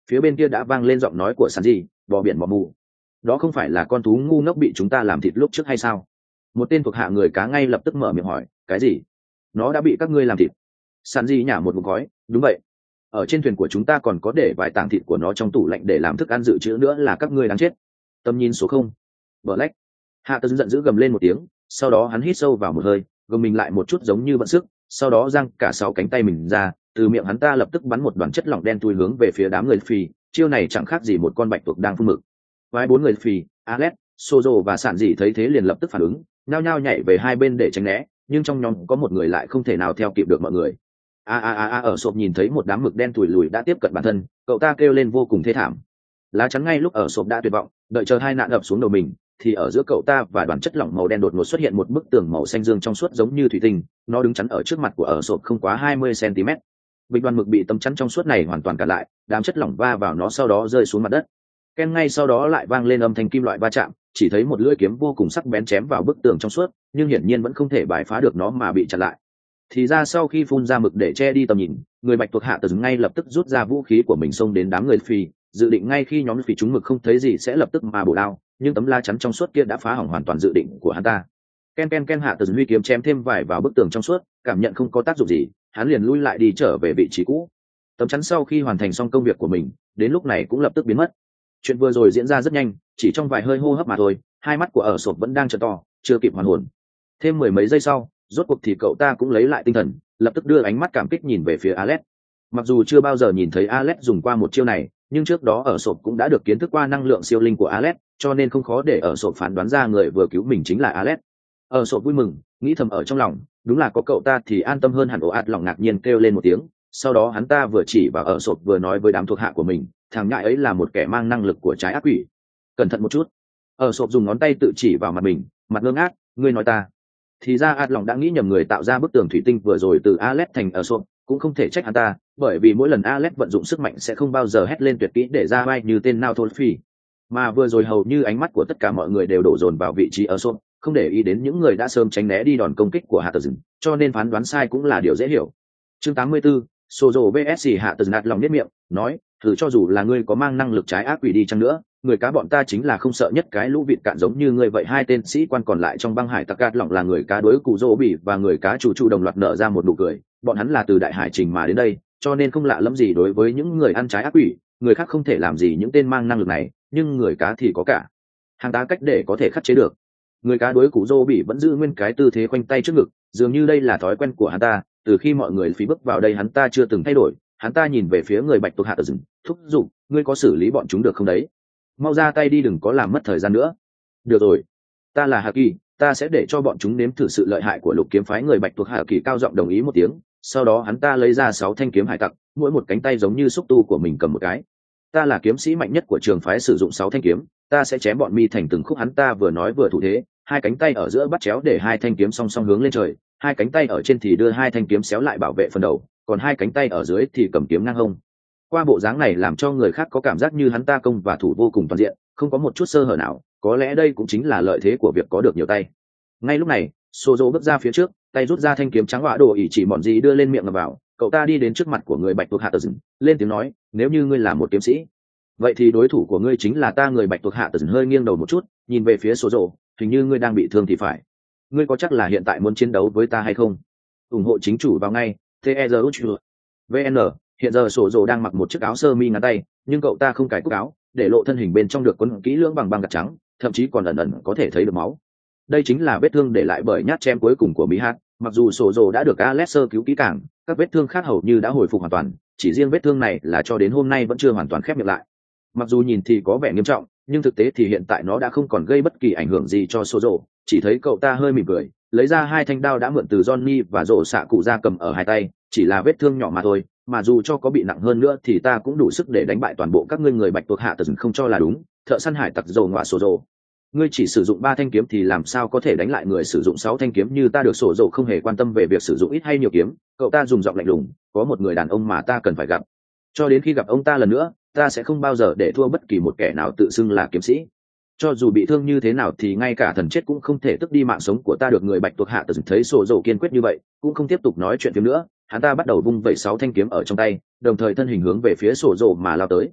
Phía bên kia đã vang lên giọng nói của sàn gì, bò biển bò mù. Đó không phải là con thú ngu ngốc bị chúng ta làm thịt lúc trước hay sao? Một tên thuộc hạ người cá ngay lập tức mở miệng hỏi, cái gì? Nó đã bị các ngươi làm thịt? Sàn gì nhả một ngụm khói, đúng vậy. Ở trên thuyền của chúng ta còn có để vài tảng thịt của nó trong tủ lạnh để làm thức ăn dự trữ nữa, là các ngươi đáng chết. Tầm nhìn số không. Black. Hạ Tấn giận dữ gầm lên một tiếng, sau đó hắn hít sâu vào một hơi, gồng mình lại một chút giống như vận sức, sau đó giang cả sáu cánh tay mình ra, từ miệng hắn ta lập tức bắn một đoàn chất lỏng đen tui hướng về phía đám người Phi, chiêu này chẳng khác gì một con bạch tuộc đang phun mực. Vài bốn người Phi, Alex, Sozo và Sản Dị thấy thế liền lập tức phản ứng, nhao nhao nhảy về hai bên để tránh né, nhưng trong nhóm có một người lại không thể nào theo kịp được mọi người. A a a a ở sộp nhìn thấy một đám mực đen tủi lùi đã tiếp cận bản thân, cậu ta kêu lên vô cùng thê thảm. Lá chắn ngay lúc ở sộp đã tuyệt vọng, đợi chờ hai nạn ập xuống đầu mình, thì ở giữa cậu ta và đoàn chất lỏng màu đen đột ngột xuất hiện một bức tường màu xanh dương trong suốt giống như thủy tinh, nó đứng chắn ở trước mặt của ở sộp không quá hai mươi xăng ti mét. Bịch đoàn mực bị tấm chắn trong suốt này hoàn toàn cản lại, đám chất lỏng va vào nó sau đó rơi xuống mặt đất. Ken ngay sau đó lại vang lên âm thanh kim loại va chạm, chỉ thấy một lưỡi kiếm vô cùng sắc bén chém vào bức tường trong suốt, nhưng hiển nhiên vẫn không thể bài phá được nó mà bị chặn lại. Thì ra sau khi phun ra mực để che đi tầm nhìn, người bạch tuộc Hạ Tần ngay lập tức rút ra vũ khí của mình xông đến đám người Phi, dự định ngay khi nhóm Phi chúng mực không thấy gì sẽ lập tức mà bổ đao, nhưng tấm la chắn trong suốt kia đã phá hỏng hoàn toàn dự định của hắn ta. Ken ken ken Hạ Tần huy kiếm chém thêm vài vào bức tường trong suốt, cảm nhận không có tác dụng gì, hắn liền lui lại đi trở về vị trí cũ. Tấm chắn sau khi hoàn thành xong công việc của mình, đến lúc này cũng lập tức biến mất. Chuyện vừa rồi diễn ra rất nhanh, chỉ trong vài hơi hô hấp mà thôi, hai mắt của ở sộp vẫn đang trợn to, chưa kịp hoàn hồn. Thêm mười mấy giây sau, rốt cuộc thì cậu ta cũng lấy lại tinh thần, lập tức đưa ánh mắt cảm kích nhìn về phía Alex. Mặc dù chưa bao giờ nhìn thấy Alex dùng qua một chiêu này, nhưng trước đó ở sộp cũng đã được kiến thức qua năng lượng siêu linh của Alex, cho nên không khó để ở sộp phán đoán ra người vừa cứu mình chính là Alex. Ở sộp vui mừng, nghĩ thầm ở trong lòng, đúng là có cậu ta thì an tâm hơn hẳn. Ồ ạt lòng ngạc nhiên kêu lên một tiếng, sau đó hắn ta vừa chỉ vào ở sộp vừa nói với đám thuộc hạ của mình, thằng nhãi ấy là một kẻ mang năng lực của trái ác quỷ. Cẩn thận một chút. Ở sộp dùng ngón tay tự chỉ vào mặt mình, mặt ngơ ngác, ngươi nói ta? Thì ra ạt lòng đã nghĩ nhầm người tạo ra bức tường thủy tinh vừa rồi từ Alex thành ở sộp, cũng không thể trách hắn ta, bởi vì mỗi lần Alex vận dụng sức mạnh sẽ không bao giờ hét lên tuyệt kỹ để ra vai như tên nào thôn phi. Mà vừa rồi hầu như ánh mắt của tất cả mọi người đều đổ dồn vào vị trí ở sộp, không để ý đến những người đã sớm tránh né đi đòn công kích của Hạ Tần, cho nên phán đoán sai cũng là điều dễ hiểu. Chương tám mươi tư, Sozo vs Hạ Tần nạt lòng niết miệng, nói, thử cho dù là ngươi có mang năng lực trái ác quỷ đi chăng nữa, người cá bọn ta chính là không sợ nhất cái lũ vịt cạn giống như ngươi vậy. Hai tên sĩ quan còn lại trong băng hải tặc cát lỏng là người cá đối cụ Dỗ Bỉ và người cá chủ chủ đồng loạt nở ra một nụ cười, bọn hắn là từ đại hải trình mà đến đây, cho nên không lạ lẫm gì đối với những người ăn trái ác quỷ. Người khác không thể làm gì những tên mang năng lực này, nhưng người cá thì có cả hàng tá cách để có thể khắc chế được. Người cá đối cụ Dỗ Bỉ vẫn giữ nguyên cái tư thế khoanh tay trước ngực, dường như đây là thói quen của hắn ta, từ khi mọi người phí bước vào đây hắn ta chưa từng thay đổi. Hắn ta nhìn về phía người bạch tuộc Hạ Tần, thúc giục, ngươi có xử lý bọn chúng được không đấy? Mau ra tay đi, đừng có làm mất thời gian nữa. Được rồi, ta là Hà Kỳ, ta sẽ để cho bọn chúng nếm thử sự lợi hại của lục kiếm phái. Người bạch tuộc Hà Kỳ cao giọng đồng ý một tiếng, sau đó hắn ta lấy ra sáu thanh kiếm hải tặc, mỗi một cánh tay giống như xúc tu của mình cầm một cái. Ta là kiếm sĩ mạnh nhất của trường phái, sử dụng sáu thanh kiếm, ta sẽ chém bọn mi thành từng khúc. Hắn ta vừa nói vừa thủ thế, hai cánh tay ở giữa bắt chéo để hai thanh kiếm song song hướng lên trời, hai cánh tay ở trên thì đưa hai thanh kiếm xéo lại bảo vệ phần đầu, còn hai cánh tay ở dưới thì cầm kiếm ngang hông. Qua bộ dáng này làm cho người khác có cảm giác như hắn ta công và thủ vô cùng toàn diện, không có một chút sơ hở nào. Có lẽ đây cũng chính là lợi thế của việc có được nhiều tay. Ngay lúc này, Sozo bước ra phía trước, tay rút ra thanh kiếm trắng họa đồ ỉ chỉ mòn gì đưa lên miệng ngập vào. Cậu ta đi đến trước mặt của người bạch tuộc Hạ Tần, lên tiếng nói, nếu như ngươi là một kiếm sĩ, vậy thì đối thủ của ngươi chính là ta. Người bạch tuộc Hạ Tần hơi nghiêng đầu một chút, nhìn về phía Sozo, hình như ngươi đang bị thương thì phải. Ngươi có chắc là hiện tại muốn chiến đấu với ta hay không? Ủng hộ chính chủ vào ngay. tê e rờ vê en. Hiện giờ Sozo đang mặc một chiếc áo sơ mi ngắn tay, nhưng cậu ta không cài cúc áo, để lộ thân hình bên trong được quấn kỹ lưỡng bằng băng gạc trắng, thậm chí còn ẩn ẩn có thể thấy được máu. Đây chính là vết thương để lại bởi nhát chém cuối cùng của Mỹ Hát. Mặc dù Sozo đã được Alex sơ cứu kỹ càng, các vết thương khác hầu như đã hồi phục hoàn toàn, chỉ riêng vết thương này là cho đến hôm nay vẫn chưa hoàn toàn khép miệng lại. Mặc dù nhìn thì có vẻ nghiêm trọng, nhưng thực tế thì hiện tại nó đã không còn gây bất kỳ ảnh hưởng gì cho Sozo. Chỉ thấy cậu ta hơi mỉm cười, lấy ra hai thanh đao đã mượn từ Johnny và rổ xạ cụ ra cầm ở hai tay, chỉ là vết thương nhỏ mà thôi, mà dù cho có bị nặng hơn nữa thì ta cũng đủ sức để đánh bại toàn bộ các ngươi. Người bạch tuộc Hạ Tần không cho là đúng, thợ săn hải tặc dầu ngọa Sozo, ngươi chỉ sử dụng ba thanh kiếm thì làm sao có thể đánh lại người sử dụng sáu thanh kiếm như ta được. Sozo không hề quan tâm về việc sử dụng ít hay nhiều kiếm, cậu ta dùng giọng lạnh lùng, có một người đàn ông mà ta cần phải gặp, cho đến khi gặp ông ta lần nữa, ta sẽ không bao giờ để thua bất kỳ một kẻ nào tự xưng là kiếm sĩ. Cho dù bị thương như thế nào thì ngay cả thần chết cũng không thể tước đi mạng sống của ta được. Người bạch tuộc Hạ Tần thấy Sozo kiên quyết như vậy, cũng không tiếp tục nói chuyện thêm nữa, hắn ta bắt đầu vung vẩy sáu thanh kiếm ở trong tay, đồng thời thân hình hướng về phía Sozo mà lao tới.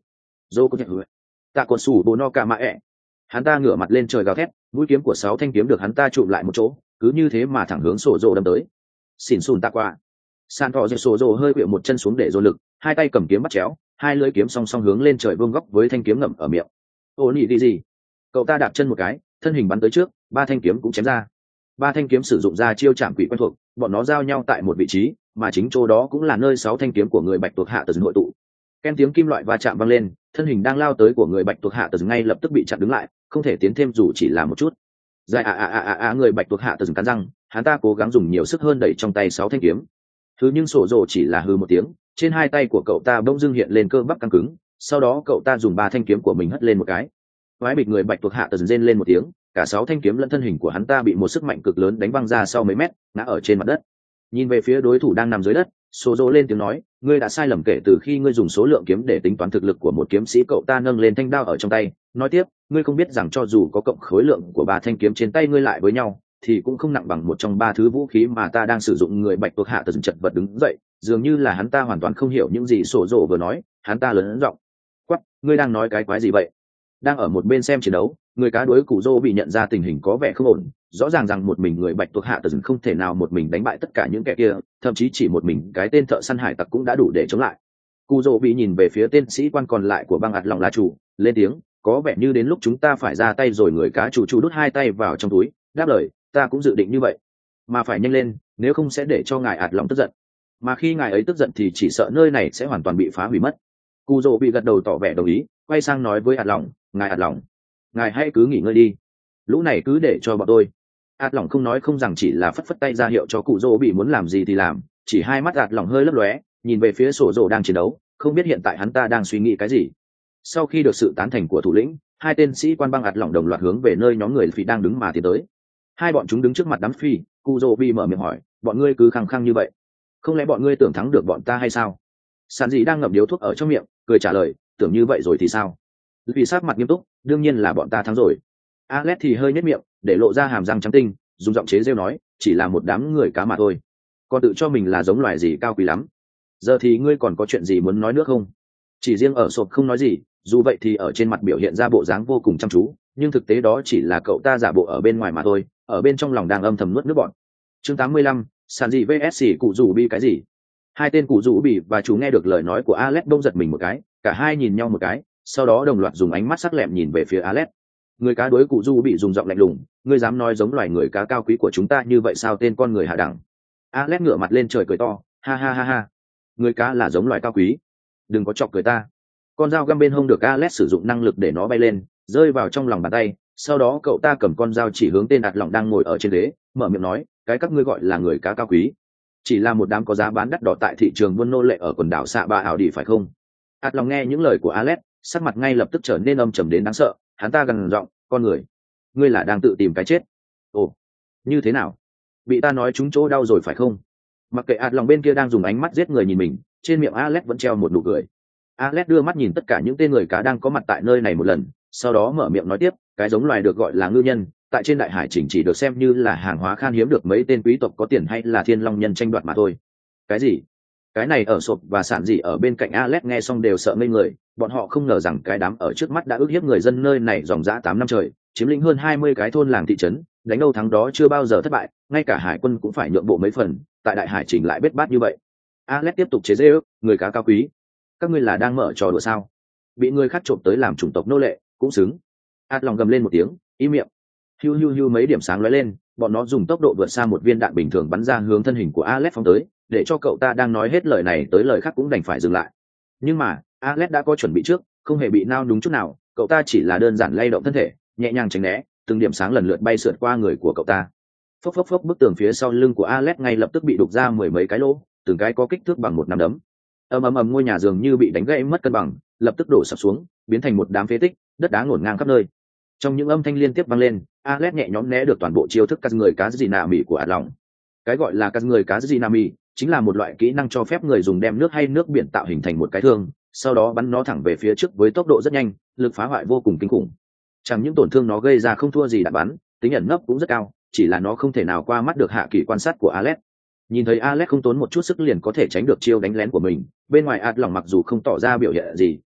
dô có thể tạ cột sủ bồ no cả mạ ẹ. Hắn ta ngửa mặt lên trời gào thét, mũi kiếm của sáu thanh kiếm được hắn ta chụm lại một chỗ, cứ như thế mà thẳng hướng sổ rồ đâm tới. Xỉn xùn tạ qua. San thọ dệt sổ rồ hơi quẹo một chân xuống để dồn lực, hai tay cầm kiếm bắt chéo, hai lưỡi kiếm song song hướng lên trời vuông góc với thanh kiếm ngậm ở miệng. Ô nhị đi gì? Cậu ta đạp chân một cái, thân hình bắn tới trước, ba thanh kiếm cũng chém ra. Ba thanh kiếm sử dụng ra chiêu chạm quỷ quen thuộc, bọn nó giao nhau tại một vị trí, mà chính chỗ đó cũng là nơi sáu thanh kiếm của người bạch tuộc hạ tầng hội tụ. Ken tiếng kim loại va chạm vang lên, thân hình đang lao tới của người bạch tuộc hạ tầng ngay lập tức bị chặn đứng lại, không thể tiến thêm dù chỉ là một chút. Dài à à à à à người bạch tuộc hạ tầng cắn răng, hắn ta cố gắng dùng nhiều sức hơn đẩy trong tay sáu thanh kiếm. Thứ nhưng sổ rồ chỉ là hư một tiếng, trên hai tay của cậu ta bỗng dưng hiện lên cơ bắp căng cứng, sau đó cậu ta dùng ba thanh kiếm của mình hất lên một cái. Quái bịch người bạch tuộc hạ tầng rên lên một tiếng, cả sáu thanh kiếm lẫn thân hình của hắn ta bị một sức mạnh cực lớn đánh văng ra sau mấy mét, ngã ở trên mặt đất. Nhìn về phía đối thủ đang nằm dưới đất, sổ rồ lên tiếng nói, ngươi đã sai lầm kể từ khi ngươi dùng số lượng kiếm để tính toán thực lực của một kiếm sĩ. Cậu ta nâng lên thanh đao ở trong tay, nói tiếp, ngươi không biết rằng cho dù có cộng khối lượng của ba thanh kiếm trên tay ngươi lại với nhau thì cũng không nặng bằng một trong ba thứ vũ khí mà ta đang sử dụng. Người bạch tuộc hạ tầng chật vật đứng dậy, dường như là hắn ta hoàn toàn không hiểu những gì sổ rồ vừa nói. Hắn ta lớn giọng quát, ngươi đang nói cái quái gì vậy? Đang ở một bên xem chiến đấu, người cá đuối cụ rô bị nhận ra tình hình có vẻ không ổn, rõ ràng rằng một mình người bạch tuộc hạ tầng không thể nào một mình đánh bại tất cả những kẻ kia, thậm chí chỉ một mình cái tên thợ săn hải tặc cũng đã đủ để chống lại. Cụ rô bị nhìn về phía tên sĩ quan còn lại của băng ạt lòng là chủ, lên tiếng, có vẻ như đến lúc chúng ta phải ra tay rồi. Người cá chủ chủ đút hai tay vào trong túi, đáp lời, ta cũng dự định như vậy, mà phải nhanh lên, nếu không sẽ để cho ngài ạt lòng tức giận, mà khi ngài ấy tức giận thì chỉ sợ nơi này sẽ hoàn toàn bị phá hủy mất. Cụ rô bị gật đầu tỏ vẻ đồng ý, quay sang nói với ạt lòng, ngài ạt lòng, ngài hãy cứ nghỉ ngơi đi, lũ này cứ để cho bọn tôi. ạt lòng không nói không rằng, chỉ là phất phất tay ra hiệu cho cụ rô bị muốn làm gì thì làm, chỉ hai mắt ạt lòng hơi lấp lóe, nhìn về phía sổ rồ đang chiến đấu, không biết hiện tại hắn ta đang suy nghĩ cái gì. Sau khi được sự tán thành của thủ lĩnh, hai tên sĩ quan băng ạt lòng đồng loạt hướng về nơi nhóm người phi đang đứng mà tiến tới. Hai bọn chúng đứng trước mặt đám phi, cụ rô bị mở miệng hỏi, bọn ngươi cứ khăng khăng như vậy, không lẽ bọn ngươi tưởng thắng được bọn ta hay sao? Sản dị đang ngậm điếu thuốc ở trong miệng, cười trả lời, tưởng như vậy rồi thì sao? Vì sát mặt nghiêm túc, đương nhiên là bọn ta thắng rồi. Alex thì hơi nhếch miệng, để lộ ra hàm răng trắng tinh, dùng giọng chế rêu nói, chỉ là một đám người cá mà thôi, còn tự cho mình là giống loài gì cao quý lắm. Giờ thì ngươi còn có chuyện gì muốn nói nữa không? Chỉ riêng ở sộp không nói gì, dù vậy thì ở trên mặt biểu hiện ra bộ dáng vô cùng chăm chú, nhưng thực tế đó chỉ là cậu ta giả bộ ở bên ngoài mà thôi, ở bên trong lòng đang âm thầm nuốt nước bọt. Chương tám mươi lăm, sàn dị vs cụ rủ bị cái gì? Hai tên cụ rủ bị và chú nghe được lời nói của Alex đông giật mình một cái, cả hai nhìn nhau một cái, sau đó đồng loạt dùng ánh mắt sắc lẹm nhìn về phía Alex. Người cá đối cụ rủ bị dùng giọng lạnh lùng, ngươi dám nói giống loài người cá cao quý của chúng ta như vậy sao? Tên con người hạ đẳng. Alex ngửa mặt lên trời cười to, ha ha ha ha, người cá là giống loài cao quý, đừng có chọc cười ta. Con dao găm bên hông được Alex sử dụng năng lực để nó bay lên, rơi vào trong lòng bàn tay, sau đó cậu ta cầm con dao chỉ hướng tên ạt lỏng đang ngồi ở trên ghế, mở miệng nói, cái các ngươi gọi là người cá cao quý, chỉ là một đám có giá bán đắt đỏ tại thị trường buôn nô lệ ở quần đảo xạ ba ảo đi phải không? ạt lỏng nghe những lời của Alex, sắc mặt ngay lập tức trở nên âm trầm đến đáng sợ, hắn ta gằn giọng, con người, ngươi là đang tự tìm cái chết. Ồ, như thế nào? Bị ta nói trúng chỗ đau rồi phải không? Mặc kệ ạt lỏng bên kia đang dùng ánh mắt giết người nhìn mình, trên miệng Alex vẫn treo một nụ cười. Alex đưa mắt nhìn tất cả những tên người cá đang có mặt tại nơi này một lần, sau đó mở miệng nói tiếp, cái giống loài được gọi là ngư nhân, tại trên đại hải chỉnh chỉ được xem như là hàng hóa khan hiếm được mấy tên quý tộc có tiền hay là thiên long nhân tranh đoạt mà thôi. Cái gì? Cái này ở sộp và sản dị ở bên cạnh Alex nghe xong đều sợ ngây người, bọn họ không ngờ rằng cái đám ở trước mắt đã ức hiếp người dân nơi này dòng dã tám năm trời, chiếm lĩnh hơn hai mươi cái thôn làng thị trấn, đánh đâu thắng đó chưa bao giờ thất bại, ngay cả hải quân cũng phải nhượng bộ mấy phần, tại đại hải chỉnh lại bết bát như vậy. Alex tiếp tục chế giễu, người cá cao quý, các ngươi là đang mở trò đùa sao? Bị người khác trộm tới làm chủng tộc nô lệ cũng xứng. Ạt lòng gầm lên một tiếng, im miệng. Hiu hiu hiu, mấy điểm sáng lóe lên, bọn nó dùng tốc độ vượt xa một viên đạn bình thường bắn ra hướng thân hình của Alex phóng tới, để cho cậu ta đang nói hết lời này tới lời khác cũng đành phải dừng lại. Nhưng mà Alex đã có chuẩn bị trước, không hề bị nao đúng chút nào, cậu ta chỉ là đơn giản lay động thân thể, nhẹ nhàng tránh né, từng điểm sáng lần lượt bay sượt qua người của cậu ta. Phốc phốc phốc, bức tường phía sau lưng của Alex ngay lập tức bị đục ra mười mấy cái lỗ, từng cái có kích thước bằng một nắm đấm. Ầm ầm ầm, ngôi nhà dường như bị đánh gãy mất cân bằng, lập tức đổ sập xuống, biến thành một đám phế tích, đất đá ngổn ngang khắp nơi. Trong những âm thanh liên tiếp vang lên, Alex nhẹ nhõm né được toàn bộ chiêu thức cắt người cá gì nạ mỉ của ạt lòng. Cái gọi là cắt người cá gì nạ mỉ chính là một loại kỹ năng cho phép người dùng đem nước hay nước biển tạo hình thành một cái thương, sau đó bắn nó thẳng về phía trước với tốc độ rất nhanh, lực phá hoại vô cùng kinh khủng. Chẳng những tổn thương nó gây ra không thua gì đạn bắn, tính ẩn nấp cũng rất cao, chỉ là nó không thể nào qua mắt được hạ kỳ quan sát của Alex. Nhìn thấy Alex không tốn một chút sức liền có thể tránh được chiêu đánh lén của mình, bên ngoài ạt lòng mặc dù không tỏ ra biểu hiện gì,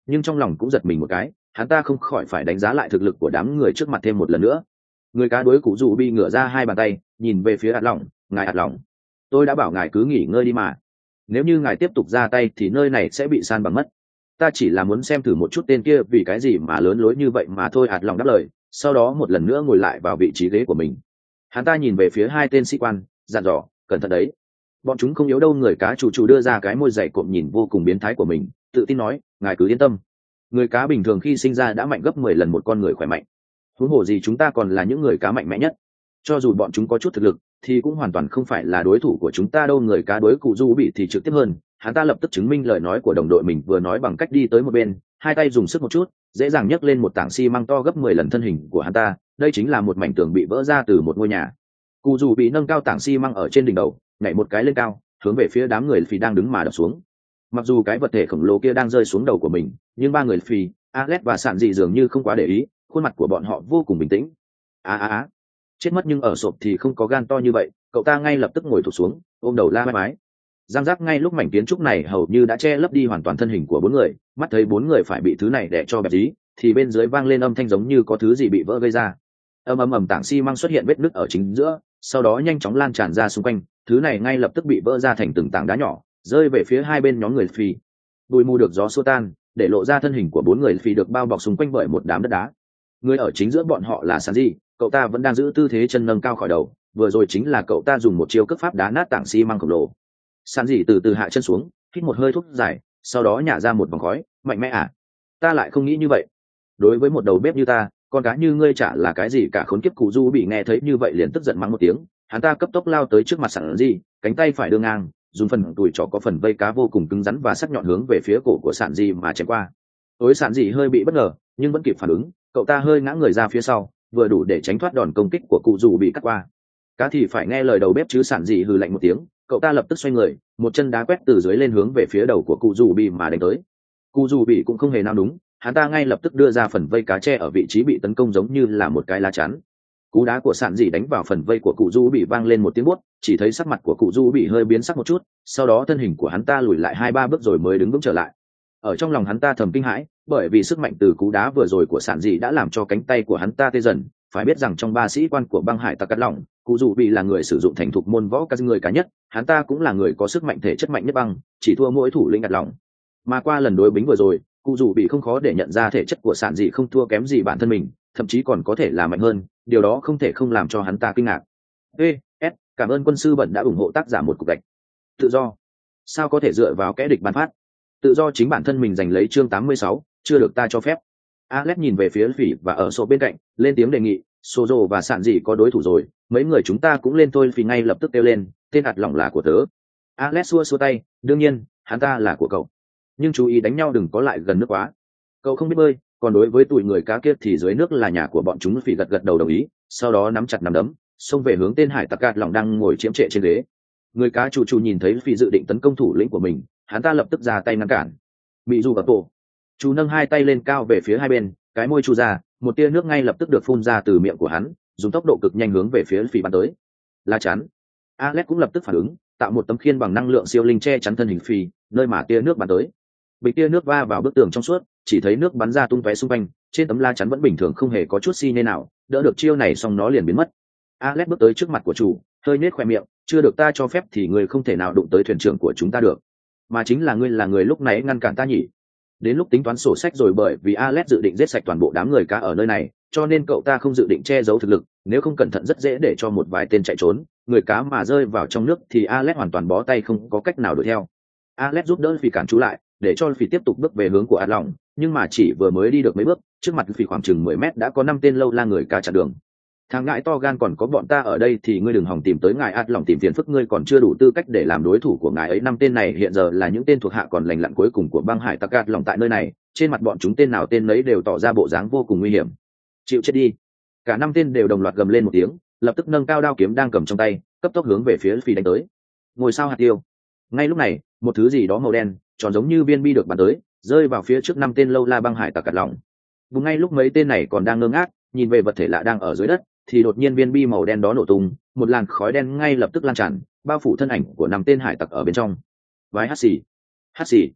nhưng trong lòng cũng giật mình một cái, hắn ta không khỏi phải đánh giá lại thực lực của đám người trước mặt thêm một lần nữa. Người cá đối cụ dù bị ngửa ra hai bàn tay nhìn về phía ạt lỏng. Ngài ạt lỏng, tôi đã bảo ngài cứ nghỉ ngơi đi mà, nếu như ngài tiếp tục ra tay thì nơi này sẽ bị san bằng mất. Ta chỉ là muốn xem thử một chút tên kia vì cái gì mà lớn lối như vậy mà thôi. Ạt lỏng đáp lời, sau đó một lần nữa ngồi lại vào vị trí ghế của mình. Hắn ta nhìn về phía hai tên sĩ quan, dặn dò, cẩn thận đấy, bọn chúng không yếu đâu. Người cá chủ chủ đưa ra cái môi dày cộm nhìn vô cùng biến thái của mình, tự tin nói, ngài cứ yên tâm, người cá bình thường khi sinh ra đã mạnh gấp mười lần một con người khỏe mạnh, huống hồ gì chúng ta còn là những người cá mạnh mẽ nhất. Cho dù bọn chúng có chút thực lực thì cũng hoàn toàn không phải là đối thủ của chúng ta đâu. Người cá đối cụ du bị thì trực tiếp hơn, hắn ta lập tức chứng minh lời nói của đồng đội mình vừa nói bằng cách đi tới một bên, hai tay dùng sức một chút, dễ dàng nhấc lên một tảng xi măng to gấp mười lần thân hình của hắn ta. Đây chính là một mảnh tường bị vỡ ra từ một ngôi nhà. Cụ dù bị nâng cao tảng xi măng ở trên đỉnh đầu, nhảy một cái lên cao, hướng về phía đám người phì đang đứng mà đập xuống. Mặc dù cái vật thể khổng lồ kia đang rơi xuống đầu của mình, nhưng ba người phì, Alex và Sạn Dị dường như không quá để ý, khuôn mặt của bọn họ vô cùng bình tĩnh. Á á á, chết mất, nhưng ở sộp thì không có gan to như vậy. Cậu ta ngay lập tức ngồi thụp xuống, ôm đầu la mái mái. Giang giác, ngay lúc mảnh kiến trúc này hầu như đã che lấp đi hoàn toàn thân hình của bốn người, mắt thấy bốn người phải bị thứ này đè cho bẹp dí, thì bên dưới vang lên âm thanh giống như có thứ gì bị vỡ gây ra. Ầm ầm ầm, tảng xi măng xuất hiện vết nứt ở chính giữa, sau đó nhanh chóng lan tràn ra xung quanh, thứ này ngay lập tức bị vỡ ra thành từng tảng đá nhỏ, rơi về phía hai bên nhóm người phi. Bụi mù được gió xua tan, để lộ ra thân hình của bốn người phi được bao bọc xung quanh bởi một đám đất đá. Người ở chính giữa bọn họ là Sanji, cậu ta vẫn đang giữ tư thế chân nâng cao khỏi đầu, vừa rồi chính là cậu ta dùng một chiêu cấp pháp đá nát tảng xi măng khổng lồ. Sanji từ từ hạ chân xuống, hít một hơi thuốc dài, sau đó nhả ra một vòng khói. Mạnh mẽ à? Ta lại không nghĩ như vậy. Đối với một đầu bếp như ta, con cá như ngươi chả là cái gì cả. Khốn kiếp, cụ du bị nghe thấy như vậy liền tức giận mắng một tiếng, hắn ta cấp tốc lao tới trước mặt Sanji, cánh tay phải đưa ngang, dùng phần đùi trỏ có phần vây cá vô cùng cứng rắn và sắc nhọn hướng về phía cổ của Sanji mà chém qua. Ối, Sanji hơi bị bất ngờ, nhưng vẫn kịp phản ứng, cậu ta hơi ngã người ra phía sau, vừa đủ để tránh thoát đòn công kích của cụ dù bị cắt qua. Cá thì phải nghe lời đầu bếp chứ. Sanji hừ lạnh một tiếng, cậu ta lập tức xoay người, một chân đá quét từ dưới lên hướng về phía đầu của cụ dù bị mà đánh tới. Cụ dù bị cũng không hề nao núng, hắn ta ngay lập tức đưa ra phần vây cá tre ở vị trí bị tấn công giống như là một cái lá chắn. Cú đá của Sanji đánh vào phần vây của cụ du bị vang lên một tiếng buốt, chỉ thấy sắc mặt của cụ du bị hơi biến sắc một chút, sau đó thân hình của hắn ta lùi lại hai ba bước rồi mới đứng vững trở lại. Ở trong lòng hắn ta thầm kinh hãi, bởi vì sức mạnh từ cú đá vừa rồi của Sanji đã làm cho cánh tay của hắn ta tê dần. Phải biết rằng trong ba sĩ quan của băng hải tặc cắt lỏng, cụ du bị là người sử dụng thành thục môn võ các người cá nhất, hắn ta cũng là người có sức mạnh thể chất mạnh nhất băng, chỉ thua mỗi thủ lĩnh cắt lỏng. Mà qua lần đối bính vừa rồi, cụ dù bị không khó để nhận ra thể chất của sản dị không thua kém gì bản thân mình, thậm chí còn có thể là mạnh hơn, điều đó không thể không làm cho hắn ta kinh ngạc. ê s cảm ơn quân sư Bẩn đã ủng hộ tác giả một cục gạch. Tự do sao có thể dựa vào kẻ địch ban phát? Tự do chính bản thân mình giành lấy. Chương tám mươi sáu, chưa được ta cho phép. Alex nhìn về phía Phỉ và ở sổ bên cạnh, lên tiếng đề nghị, Sozo và sản dị có đối thủ rồi, mấy người chúng ta cũng lên thôi. Phỉ ngay lập tức kêu lên, tên hạt lỏng là của tớ. Alex xua xua tay, đương nhiên hắn ta là của cậu, nhưng chú ý đánh nhau đừng có lại gần nước quá. Cậu không biết bơi, còn đối với tụi người cá kia thì dưới nước là nhà của bọn chúng. Phỉ gật gật đầu đồng ý, sau đó nắm chặt nắm đấm, xông về hướng tên hải tặc cát lỏng đang ngồi chiếm trệ trên ghế. Người cá chủ chủ nhìn thấy Phỉ dự định tấn công thủ lĩnh của mình, hắn ta lập tức ra tay ngăn cản. Bị dù vào tổ, chú nâng hai tay lên cao về phía hai bên, cái môi chu ra, một tia nước ngay lập tức được phun ra từ miệng của hắn, dùng tốc độ cực nhanh hướng về phía Phỉ bắn tới. La chắn. Alex cũng lập tức phản ứng, tạo một tấm khiên bằng năng lượng siêu linh che chắn thân hình Phỉ, nơi mà tia nước bắn tới. Bịch tia nước va vào bức tường trong suốt, chỉ thấy nước bắn ra tung tóe xung quanh, trên tấm la chắn vẫn bình thường không hề có chút xi nhê nào, đỡ được chiêu này xong nó liền biến mất. Alex bước tới trước mặt của chủ, hơi nhếch khóe miệng, chưa được ta cho phép thì ngươi không thể nào đụng tới thuyền trưởng của chúng ta được, mà chính là ngươi là người lúc nãy ngăn cản ta nhỉ? Đến lúc tính toán sổ sách rồi, bởi vì Alex dự định giết sạch toàn bộ đám người cá ở nơi này, cho nên cậu ta không dự định che giấu thực lực, nếu không cẩn thận rất dễ để cho một vài tên chạy trốn, người cá mà rơi vào trong nước thì Alex hoàn toàn bó tay không có cách nào đuổi theo. Alex giúp đỡ Phi cản chú lại, để cho Phi tiếp tục bước về hướng của Ạt Lỏng, nhưng mà chỉ vừa mới đi được mấy bước, trước mặt Phi khoảng chừng mười mét đã có năm tên lâu la người cá chặn đường. Thằng ngại to gan còn có bọn ta ở đây thì ngươi đừng hòng tìm tới ngài Ạt Lỏng tìm phiền phức, ngươi còn chưa đủ tư cách để làm đối thủ của ngài ấy. Năm tên này hiện giờ là những tên thuộc hạ còn lành lặn cuối cùng của băng hải tặc Ạt Lỏng tại nơi này, trên mặt bọn chúng tên nào tên nấy đều tỏ ra bộ dáng vô cùng nguy hiểm. Chịu chết đi! Cả năm tên đều đồng loạt gầm lên một tiếng, lập tức nâng cao đao kiếm đang cầm trong tay, cấp tốc hướng về phía Phi đánh tới. Ngôi sao hạt tiêu. Ngay lúc này, một thứ gì đó màu đen tròn giống như viên bi được bắn tới, rơi vào phía trước năm tên lâu la băng hải tặc Ạt Lỏng. Đúng ngay lúc mấy tên này còn đang ngơ ngác nhìn về vật thể lạ đang ở dưới đất, thì đột nhiên viên bi màu đen đó nổ tung, một làn khói đen ngay lập tức lan tràn, bao phủ thân ảnh của năm tên hải tặc ở bên trong. Vái hắt xì, hắt xì,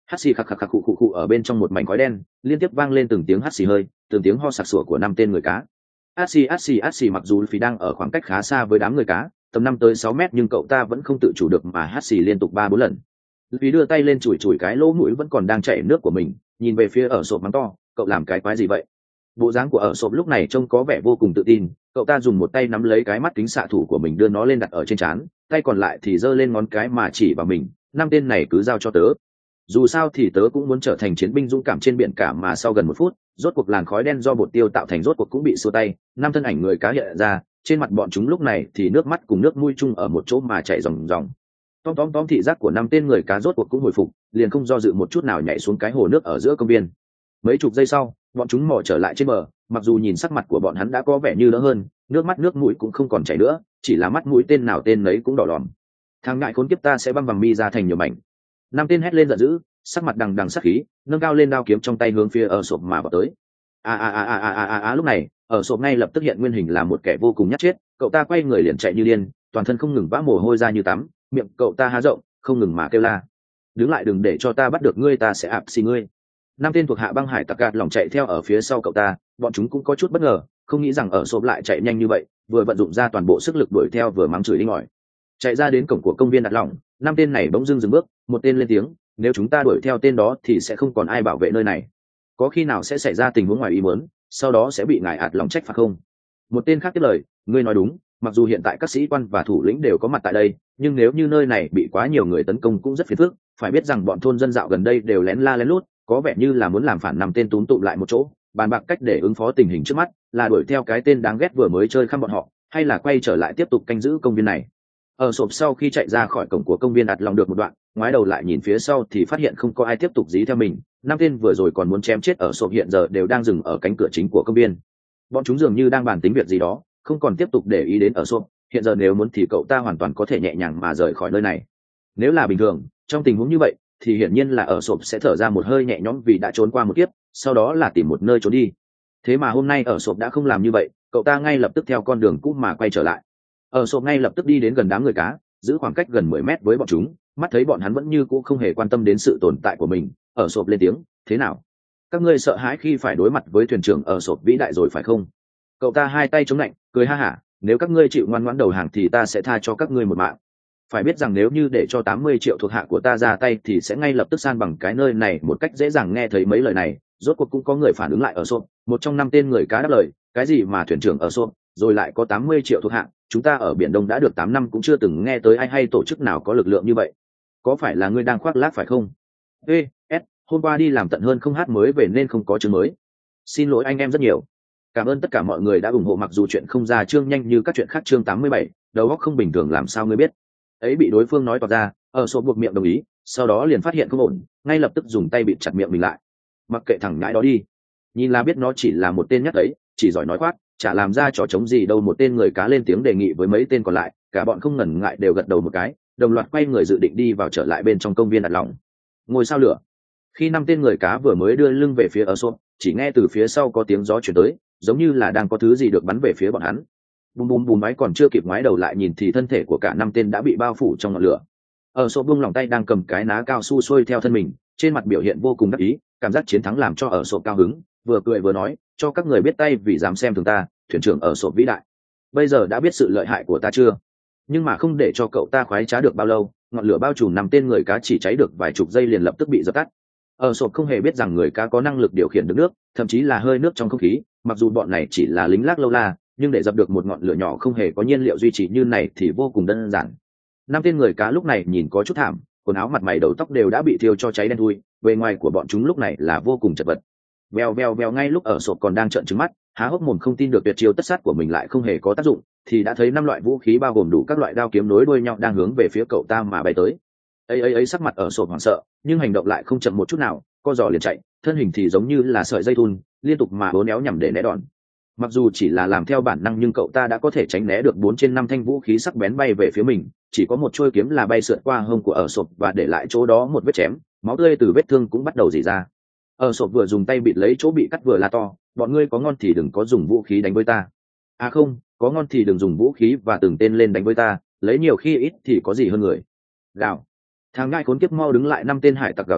Hắt xì khạc khạc khạc khụ khụ khụ ở bên trong một mảnh khói đen liên tiếp vang lên từng tiếng hắt xì hơi, từng tiếng ho sặc sủa của năm tên người cá. Hắt xì hắt xì hắt xì, mặc dù phí đang ở khoảng cách khá xa với đám người cá, tầm năm tới sáu mét, nhưng cậu ta vẫn không tự chủ được mà hắt xì liên tục ba bốn lần. Phí đưa tay lên chùi chùi cái lỗ mũi vẫn còn đang chảy nước của mình, nhìn về phía ở sộp mắng to, cậu làm cái quái gì vậy? Bộ dáng của ở sộp lúc này trông có vẻ vô cùng tự tin, cậu ta dùng một tay nắm lấy cái mắt kính xạ thủ của mình đưa nó lên đặt ở trên trán, tay còn lại thì giơ lên ngón cái mà chỉ vào mình, năm tên này cứ giao cho tớ. Dù sao thì tớ cũng muốn trở thành chiến binh dũng cảm trên biển cả mà. Sau gần một phút, rốt cuộc làn khói đen do bột tiêu tạo thành rốt cuộc cũng bị xua tay, năm thân ảnh người cá hiện ra, trên mặt bọn chúng lúc này thì nước mắt cùng nước mũi chung ở một chỗ mà chảy ròng ròng. Tóm tóm tóm, thị giác của năm tên người cá rốt cuộc cũng hồi phục, liền không do dự một chút nào nhảy xuống cái hồ nước ở giữa công viên. Mấy chục giây sau, bọn chúng mò trở lại trên bờ, mặc dù nhìn sắc mặt của bọn hắn đã có vẻ như đỡ hơn, nước mắt nước mũi cũng không còn chảy nữa, chỉ là mắt mũi tên nào tên nấy cũng đỏ lòm. Thằng ngại khốn kiếp, ta sẽ băng vàng mi ra thành nhiều mảnh. Năm tên hét lên giận dữ, sắc mặt đằng đằng sắc khí, nâng cao lên đao kiếm trong tay hướng phía ở sộp mà vào tới. A a a a a a a, lúc này ở sộp ngay lập tức hiện nguyên hình là một kẻ vô cùng nhát chết, cậu ta quay người liền chạy như điên, toàn thân không ngừng vã mồ hôi ra như tắm, miệng cậu ta há rộng, không ngừng mà kêu la: đứng lại, đừng để cho ta bắt được ngươi, ta sẽ ạp xì ngươi. Năm tên thuộc hạ băng hải tặc gạt lỏng chạy theo ở phía sau cậu ta, bọn chúng cũng có chút bất ngờ, không nghĩ rằng ở sộp lại chạy nhanh như vậy, vừa vận dụng ra toàn bộ sức lực đuổi theo vừa mắng chửi đinh ỏi. Chạy ra đến cổng của công viên đặt lỏng, năm tên này bỗng dưng dừng bước, một tên lên tiếng: nếu chúng ta đuổi theo tên đó thì sẽ không còn ai bảo vệ nơi này, có khi nào sẽ xảy ra tình huống ngoài ý muốn, sau đó sẽ bị ngài ạt lòng trách phạt không? Một tên khác tiếp lời: ngươi nói đúng, mặc dù hiện tại các sĩ quan và thủ lĩnh đều có mặt tại đây, nhưng nếu như nơi này bị quá nhiều người tấn công cũng rất phiền phức. Phải biết rằng bọn thôn dân dạo gần đây đều lén la lén lút, có vẻ như là muốn làm phản. Năm tên túm tụm lại một chỗ, bàn bạc cách để ứng phó tình hình trước mắt, là đuổi theo cái tên đáng ghét vừa mới chơi khăm bọn họ, hay là quay trở lại tiếp tục canh giữ công viên này. Ở sộp sau khi chạy ra khỏi cổng của công viên đặt lòng được một đoạn, ngoái đầu lại nhìn phía sau thì phát hiện không có ai tiếp tục dí theo mình. Năm tên vừa rồi còn muốn chém chết ở sộp hiện giờ đều đang dừng ở cánh cửa chính của công viên. Bọn chúng dường như đang bàn tính việc gì đó, không còn tiếp tục để ý đến ở sộp. Hiện giờ nếu muốn thì cậu ta hoàn toàn có thể nhẹ nhàng mà rời khỏi nơi này. Nếu là bình thường, trong tình huống như vậy thì hiển nhiên là ở sộp sẽ thở ra một hơi nhẹ nhõm vì đã trốn qua một kiếp, sau đó là tìm một nơi trốn đi. Thế mà hôm nay ở sộp đã không làm như vậy, cậu ta ngay lập tức theo con đường cũ mà quay trở lại. Ở sộp ngay lập tức đi đến gần đám người cá, giữ khoảng cách gần mười mét với bọn chúng, mắt thấy bọn hắn vẫn như cũ không hề quan tâm đến sự tồn tại của mình, ở sộp lên tiếng: thế nào, các ngươi sợ hãi khi phải đối mặt với thuyền trưởng ở sộp vĩ đại rồi phải không? Cậu ta hai tay chống lạnh, cười ha hả: nếu các ngươi chịu ngoan ngoãn đầu hàng thì ta sẽ tha cho các ngươi một mạng. Phải biết rằng nếu như để cho tám mươi triệu thuộc hạ của ta ra tay thì sẽ ngay lập tức san bằng cái nơi này một cách dễ dàng. Nghe thấy mấy lời này, rốt cuộc cũng có người phản ứng lại ở sộp. Một trong năm tên người cá đáp lời: cái gì mà thuyền trưởng ở sộp, rồi lại có tám mươi triệu thuộc hạ, chúng ta ở biển Đông đã được tám năm cũng chưa từng nghe tới ai hay tổ chức nào có lực lượng như vậy. Có phải là ngươi đang khoác lác phải không? Ê, S, hôm qua đi làm tận hơn không hát mới về nên không có chương mới. Xin lỗi anh em rất nhiều. Cảm ơn tất cả mọi người đã ủng hộ, mặc dù chuyện không ra chương nhanh như các chuyện khác. Chương tám mươi bảy, đầu óc không bình thường làm sao ngươi biết? Ấy bị đối phương nói toạc ra, ở sộp buộc miệng đồng ý, sau đó liền phát hiện không ổn, ngay lập tức dùng tay bịt chặt miệng mình lại. Mặc kệ thằng nhãi đó đi, nhìn là biết nó chỉ là một tên nhát ấy, chỉ giỏi nói khoác, chả làm ra trò chống gì đâu. Một tên người cá lên tiếng đề nghị với mấy tên còn lại, cả bọn không ngần ngại đều gật đầu một cái, đồng loạt quay người dự định đi vào trở lại bên trong công viên đặt lòng. Ngôi sao lửa. Khi năm tên người cá vừa mới đưa lưng về phía ở sộp, chỉ nghe từ phía sau có tiếng gió chuyển tới, giống như là đang có thứ gì được bắn về phía bọn hắn. Bùm bùm bùm, máy còn chưa kịp ngoái đầu lại nhìn thì thân thể của cả năm tên đã bị bao phủ trong ngọn lửa. Ở sộp buông lòng tay đang cầm cái ná cao su xuôi theo thân mình, trên mặt biểu hiện vô cùng đắc ý, cảm giác chiến thắng làm cho ở sộp cao hứng, vừa cười vừa nói: cho các người biết tay vì dám xem thường ta, thuyền trưởng ở sộp vĩ đại. Bây giờ đã biết sự lợi hại của ta chưa? Nhưng mà không để cho cậu ta khoái trá được bao lâu, ngọn lửa bao trùm năm tên người cá chỉ cháy được vài chục giây liền lập tức bị dập tắt. Ở sộp không hề biết rằng người cá có năng lực điều khiển được nước, thậm chí là hơi nước trong không khí. Mặc dù bọn này chỉ là lính lác lâu la, nhưng để dập được một ngọn lửa nhỏ không hề có nhiên liệu duy trì như này thì vô cùng đơn giản. Năm tên người cá lúc này nhìn có chút thảm, quần áo mặt mày đầu tóc đều đã bị thiêu cho cháy đen thui, bề ngoài của bọn chúng lúc này là vô cùng chật vật. Vèo vèo vèo, ngay lúc ở sộp còn đang trợn trừng mắt, há hốc mồm không tin được tuyệt chiêu tất sát của mình lại không hề có tác dụng, thì đã thấy năm loại vũ khí bao gồm đủ các loại đao kiếm nối đuôi nhau đang hướng về phía cậu ta mà bay tới. ấy ấy ấy sắc mặt ở sộp hoảng sợ, nhưng hành động lại không chậm một chút nào, co giò liền chạy, thân hình thì giống như là sợi dây thun, liên tục mà bốn éo nhằm để né đòn. Mặc dù chỉ là làm theo bản năng nhưng cậu ta đã có thể tránh né được bốn trên năm thanh vũ khí sắc bén bay về phía mình, chỉ có một chuôi kiếm là bay sượt qua hông của ở sộp và để lại chỗ đó một vết chém, máu tươi từ vết thương cũng bắt đầu rỉ ra. Ở sộp vừa dùng tay bịt lấy chỗ bị cắt vừa la to: bọn ngươi có ngon thì đừng có dùng vũ khí đánh với ta. À không, có ngon thì đừng dùng vũ khí và từng tên lên đánh với ta, lấy nhiều khi ít thì có gì hơn người. Gào. Thằng ngại khốn kiếp mau đứng lại. Năm tên hải tặc gào to,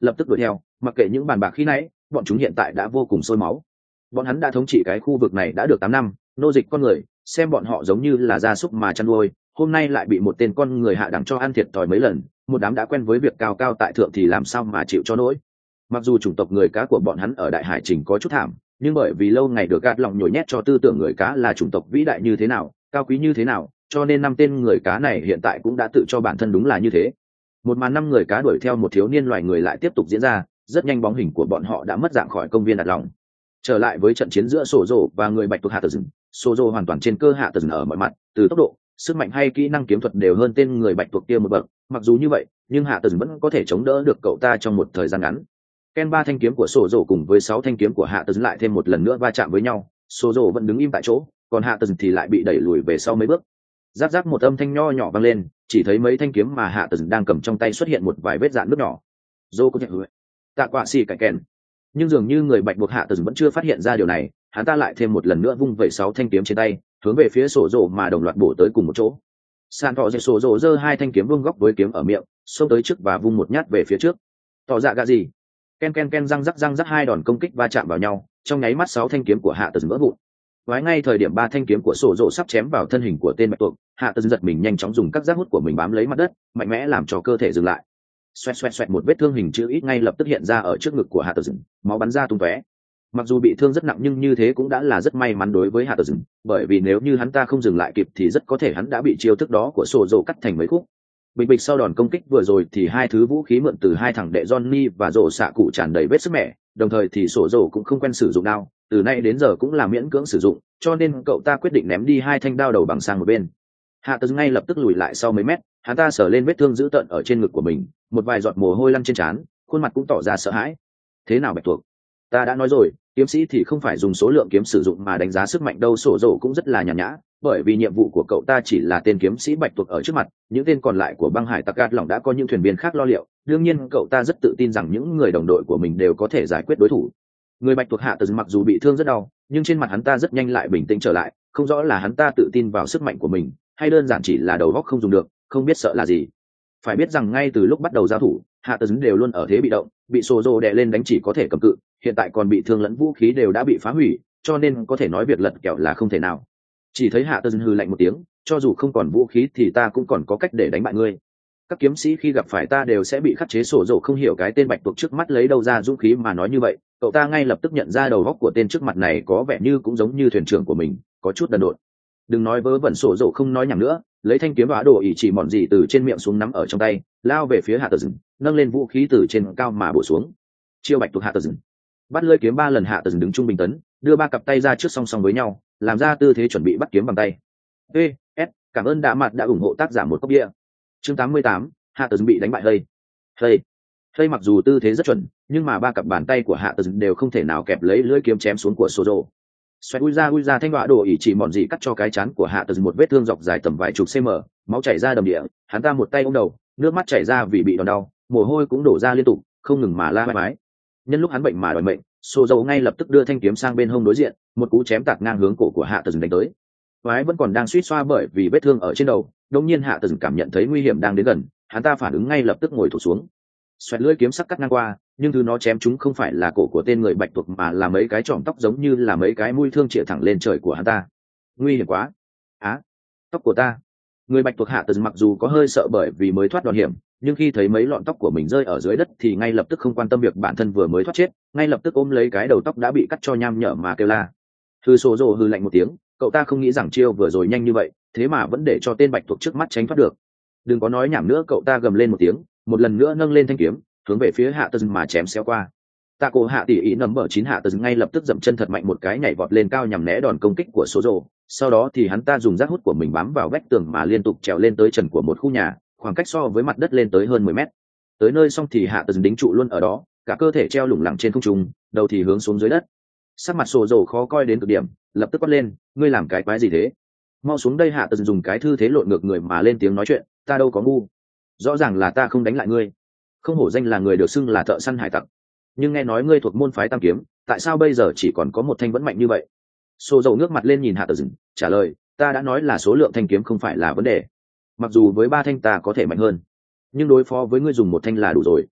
lập tức đuổi theo, mặc kệ những bàn bạc khi nãy, bọn chúng hiện tại đã vô cùng sôi máu. Bọn hắn đã thống trị cái khu vực này đã được tám năm, nô dịch con người, xem bọn họ giống như là gia súc mà chăn nuôi, hôm nay lại bị một tên con người hạ đẳng cho ăn thiệt thòi mấy lần, một đám đã quen với việc cao cao tại thượng thì làm sao mà chịu cho nổi. Mặc dù chủng tộc người cá của bọn hắn ở đại hải trình có chút thảm, nhưng bởi vì lâu ngày được gạt lòng nhồi nhét cho tư tưởng người cá là chủng tộc vĩ đại như thế nào, cao quý như thế nào, cho nên năm tên người cá này hiện tại cũng đã tự cho bản thân đúng là như thế. Một màn năm người cá đuổi theo một thiếu niên loài người lại tiếp tục diễn ra, rất nhanh bóng hình của bọn họ đã mất dạng khỏi công viên đặt lòng. Trở lại với trận chiến giữa sổ rồ và người bạch tuộc hạ tờ dừng, sổ rồ hoàn toàn trên cơ hạ tờ dừng ở mọi mặt, từ tốc độ, sức mạnh hay kỹ năng kiếm thuật đều hơn tên người bạch tuộc kia một bậc. Mặc dù như vậy, nhưng hạ tờ dừng vẫn có thể chống đỡ được cậu ta trong một thời gian ngắn. Ken ba thanh kiếm của sổ rồ cùng với sáu thanh kiếm của hạ tờ dừng lại thêm một lần nữa va chạm với nhau, sổ rồ vẫn đứng im tại chỗ, còn hạ tờ dừng thì lại bị đẩy lùi về sau mấy bước. Giáp giáp một âm thanh nho nhỏ vang lên, chỉ thấy mấy thanh kiếm mà hạ tờ dừng đang cầm trong tay xuất hiện một vài vết rạn nước nhỏ. Dô có thể hứa, tạ quạ xì cải kèn. Nhưng dường như người bạch buộc hạ tờ dừng vẫn chưa phát hiện ra điều này, hắn ta lại thêm một lần nữa vung vẩy sáu thanh kiếm trên tay, hướng về phía sổ rồ mà đồng loạt bổ tới cùng một chỗ. Sàn thọ dệt sổ rồ giơ hai thanh kiếm vuông góc với kiếm ở miệng, xông tới trước và vung một nhát về phía trước. Tỏ dạ gạ gì? Ken ken ken răng rắc răng rắc hai đòn công kích va chạm vào nhau, trong nháy mắt sáu thanh kiếm của hạ tờ dừng vỡ vụn. Vái ngay thời điểm ba thanh kiếm của sổ rồ sắp chém vào thân hình của tên bạch tuộc, hạ tờ dừng giật mình nhanh chóng dùng các giác hút của mình bám lấy mặt đất, mạnh mẽ làm cho cơ thể dừng lại. Xoẹt xoẹt xoẹt một vết thương hình chữ ít ngay lập tức hiện ra ở trước ngực của hạ tờ dừng, máu bắn ra tung tóe. Mặc dù bị thương rất nặng nhưng như thế cũng đã là rất may mắn đối với hạ tờ dừng, bởi vì nếu như hắn ta không dừng lại kịp thì rất có thể hắn đã bị chiêu thức đó của sổ rồ cắt thành mấy khúc. Bịch bịch sau đòn công kích vừa rồi thì hai thứ vũ khí mượn từ hai thằng đệ Johnny và rổ xạ cụ tràn đầy vết sức mẻ, đồng thời thì sổ rồ cũng không quen sử dụng đao, từ nay đến giờ cũng là miễn cưỡng sử dụng, cho nên cậu ta quyết định ném đi hai thanh đao đầu bằng sang một bên. Hạ tờ ngay lập tức lùi lại sau mấy mét, hắn ta sờ lên vết thương dữ tợn ở trên ngực của mình, một vài giọt mồ hôi lăn trên trán, khuôn mặt cũng tỏ ra sợ hãi. Thế nào bạch tuộc? Ta đã nói rồi, kiếm sĩ thì không phải dùng số lượng kiếm sử dụng mà đánh giá sức mạnh đâu. Sổ rồ cũng rất là nhàn nhã, bởi vì nhiệm vụ của cậu ta chỉ là tên kiếm sĩ bạch tuộc ở trước mặt, những tên còn lại của băng hải tặc gạt lỏng đã có những thuyền viên khác lo liệu, đương nhiên cậu ta rất tự tin rằng những người đồng đội của mình đều có thể giải quyết đối thủ. Người bạch tuộc hạ tờ mặc dù bị thương rất đau, nhưng trên mặt hắn ta rất nhanh lại bình tĩnh trở lại, không rõ là hắn ta tự tin vào sức mạnh của mình hay đơn giản chỉ là đầu óc không dùng được, không biết sợ là gì. Phải biết rằng ngay từ lúc bắt đầu giao thủ, hạ tờ đều luôn ở thế bị động, bị sổ rồ đè lên đánh chỉ có thể cầm cự, hiện tại còn bị thương lẫn vũ khí đều đã bị phá hủy, cho nên có thể nói việc lật kèo là không thể nào. Chỉ thấy hạ tờ hừ lạnh một tiếng, cho dù không còn vũ khí thì ta cũng còn có cách để đánh bại ngươi. Các kiếm sĩ khi gặp phải ta đều sẽ bị khắc chế. Sổ rồ không hiểu cái tên bạch tuộc trước mắt lấy đâu ra dũng khí mà nói như vậy, cậu ta ngay lập tức nhận ra đầu óc của tên trước mặt này có vẻ như cũng giống như thuyền trưởng của mình, có chút đần độn. Đừng nói vớ vẩn, sổ rồ không nói nhảm nữa, lấy thanh kiếm và đồ ỉ chỉ mòn gì từ trên miệng xuống nắm ở trong tay, lao về phía hạ tờ dừng, nâng lên vũ khí từ trên cao mà bổ xuống. Chiêu bạch tuộc hạ tờ dừng, bắt lưỡi kiếm ba lần. Hạ tờ dừng đứng trung bình tấn, đưa ba cặp tay ra trước song song với nhau, làm ra tư thế chuẩn bị bắt kiếm bằng tay. ê s cảm ơn đã mặt đã ủng hộ tác giả một cốc bia. Chương tám mươi tám, hạ tờ dừng bị đánh bại. Hơi hơi hơi mặc dù tư thế rất chuẩn, nhưng mà ba cặp bàn tay của hạ tờ dừng đều không thể nào kẹp lấy lưỡi kiếm chém xuống của sổ rồ. Xoẹt ui ra ui ra thanh đoạn đồ ỉ chỉ mòn gì cắt cho cái chán của hạ tờ dừng một vết thương dọc dài tầm vài chục cm, máu chảy ra đầm địa. Hắn ta một tay ôm đầu, nước mắt chảy ra vì bị đòn đau, mồ hôi cũng đổ ra liên tục, không ngừng mà la mái. Nhân lúc hắn bệnh mà đòi mệnh, sổ dầu ngay lập tức đưa thanh kiếm sang bên hông đối diện, một cú chém tạt ngang hướng cổ của hạ tờ dừng đánh tới. Quái vẫn còn đang suýt xoa bởi vì vết thương ở trên đầu, đột nhiên hạ tờ dừng cảm nhận thấy nguy hiểm đang đến gần, hắn ta phản ứng ngay lập tức ngồi thụt xuống. Xoẹt lưỡi kiếm sắc cắt ngang qua, nhưng thứ nó chém chúng không phải là cổ của tên người bạch tuộc mà là mấy cái chỏm tóc giống như là mấy cái mũi thương chĩa thẳng lên trời của hắn ta. Nguy hiểm quá! Á, tóc của ta! Người bạch tuộc hạ tờ mặc dù có hơi sợ bởi vì mới thoát đòn hiểm, nhưng khi thấy mấy lọn tóc của mình rơi ở dưới đất thì ngay lập tức không quan tâm việc bản thân vừa mới thoát chết, ngay lập tức ôm lấy cái đầu tóc đã bị cắt cho nham nhở mà kêu la. Hư sổ rồ hư lạnh một tiếng, cậu ta không nghĩ rằng chiêu vừa rồi nhanh như vậy, thế mà vẫn để cho tên bạch tuộc trước mắt tránh thoát được. Đừng có nói nhảm nữa, cậu ta gầm lên một tiếng, một lần nữa nâng lên thanh kiếm, hướng về phía hạ tờ mà chém xéo qua. Tạ cổ hạ tỷ ý nấm bở chín hạ tờ ngay lập tức dậm chân thật mạnh một cái nhảy vọt lên cao nhằm né đòn công kích của số rồ. Sau đó thì hắn ta dùng giác hút của mình bám vào vách tường mà liên tục trèo lên tới trần của một khu nhà, khoảng cách so với mặt đất lên tới hơn mười mét. Tới nơi xong thì hạ tờ đính trụ luôn ở đó, cả cơ thể treo lủng lẳng trên không trung, đầu thì hướng xuống dưới đất. Sắc mặt sổ rồ khó coi đến cực điểm, lập tức quát lên, ngươi làm cái quái gì thế? Mau xuống đây. Hạ tờ dùng cái thư thế lộn ngược người mà lên tiếng nói chuyện, ta đâu có ngu, rõ ràng là ta không đánh lại ngươi, không hổ danh là người được xưng là thợ săn hải tặc, nhưng nghe nói ngươi thuộc môn phái tam kiếm, tại sao bây giờ chỉ còn có một thanh vẫn mạnh như vậy? Sổ dầu nước mặt lên nhìn hạ tờ dừng, trả lời, ta đã nói là số lượng thanh kiếm không phải là vấn đề, mặc dù với ba thanh ta có thể mạnh hơn, nhưng đối phó với ngươi dùng một thanh là đủ rồi.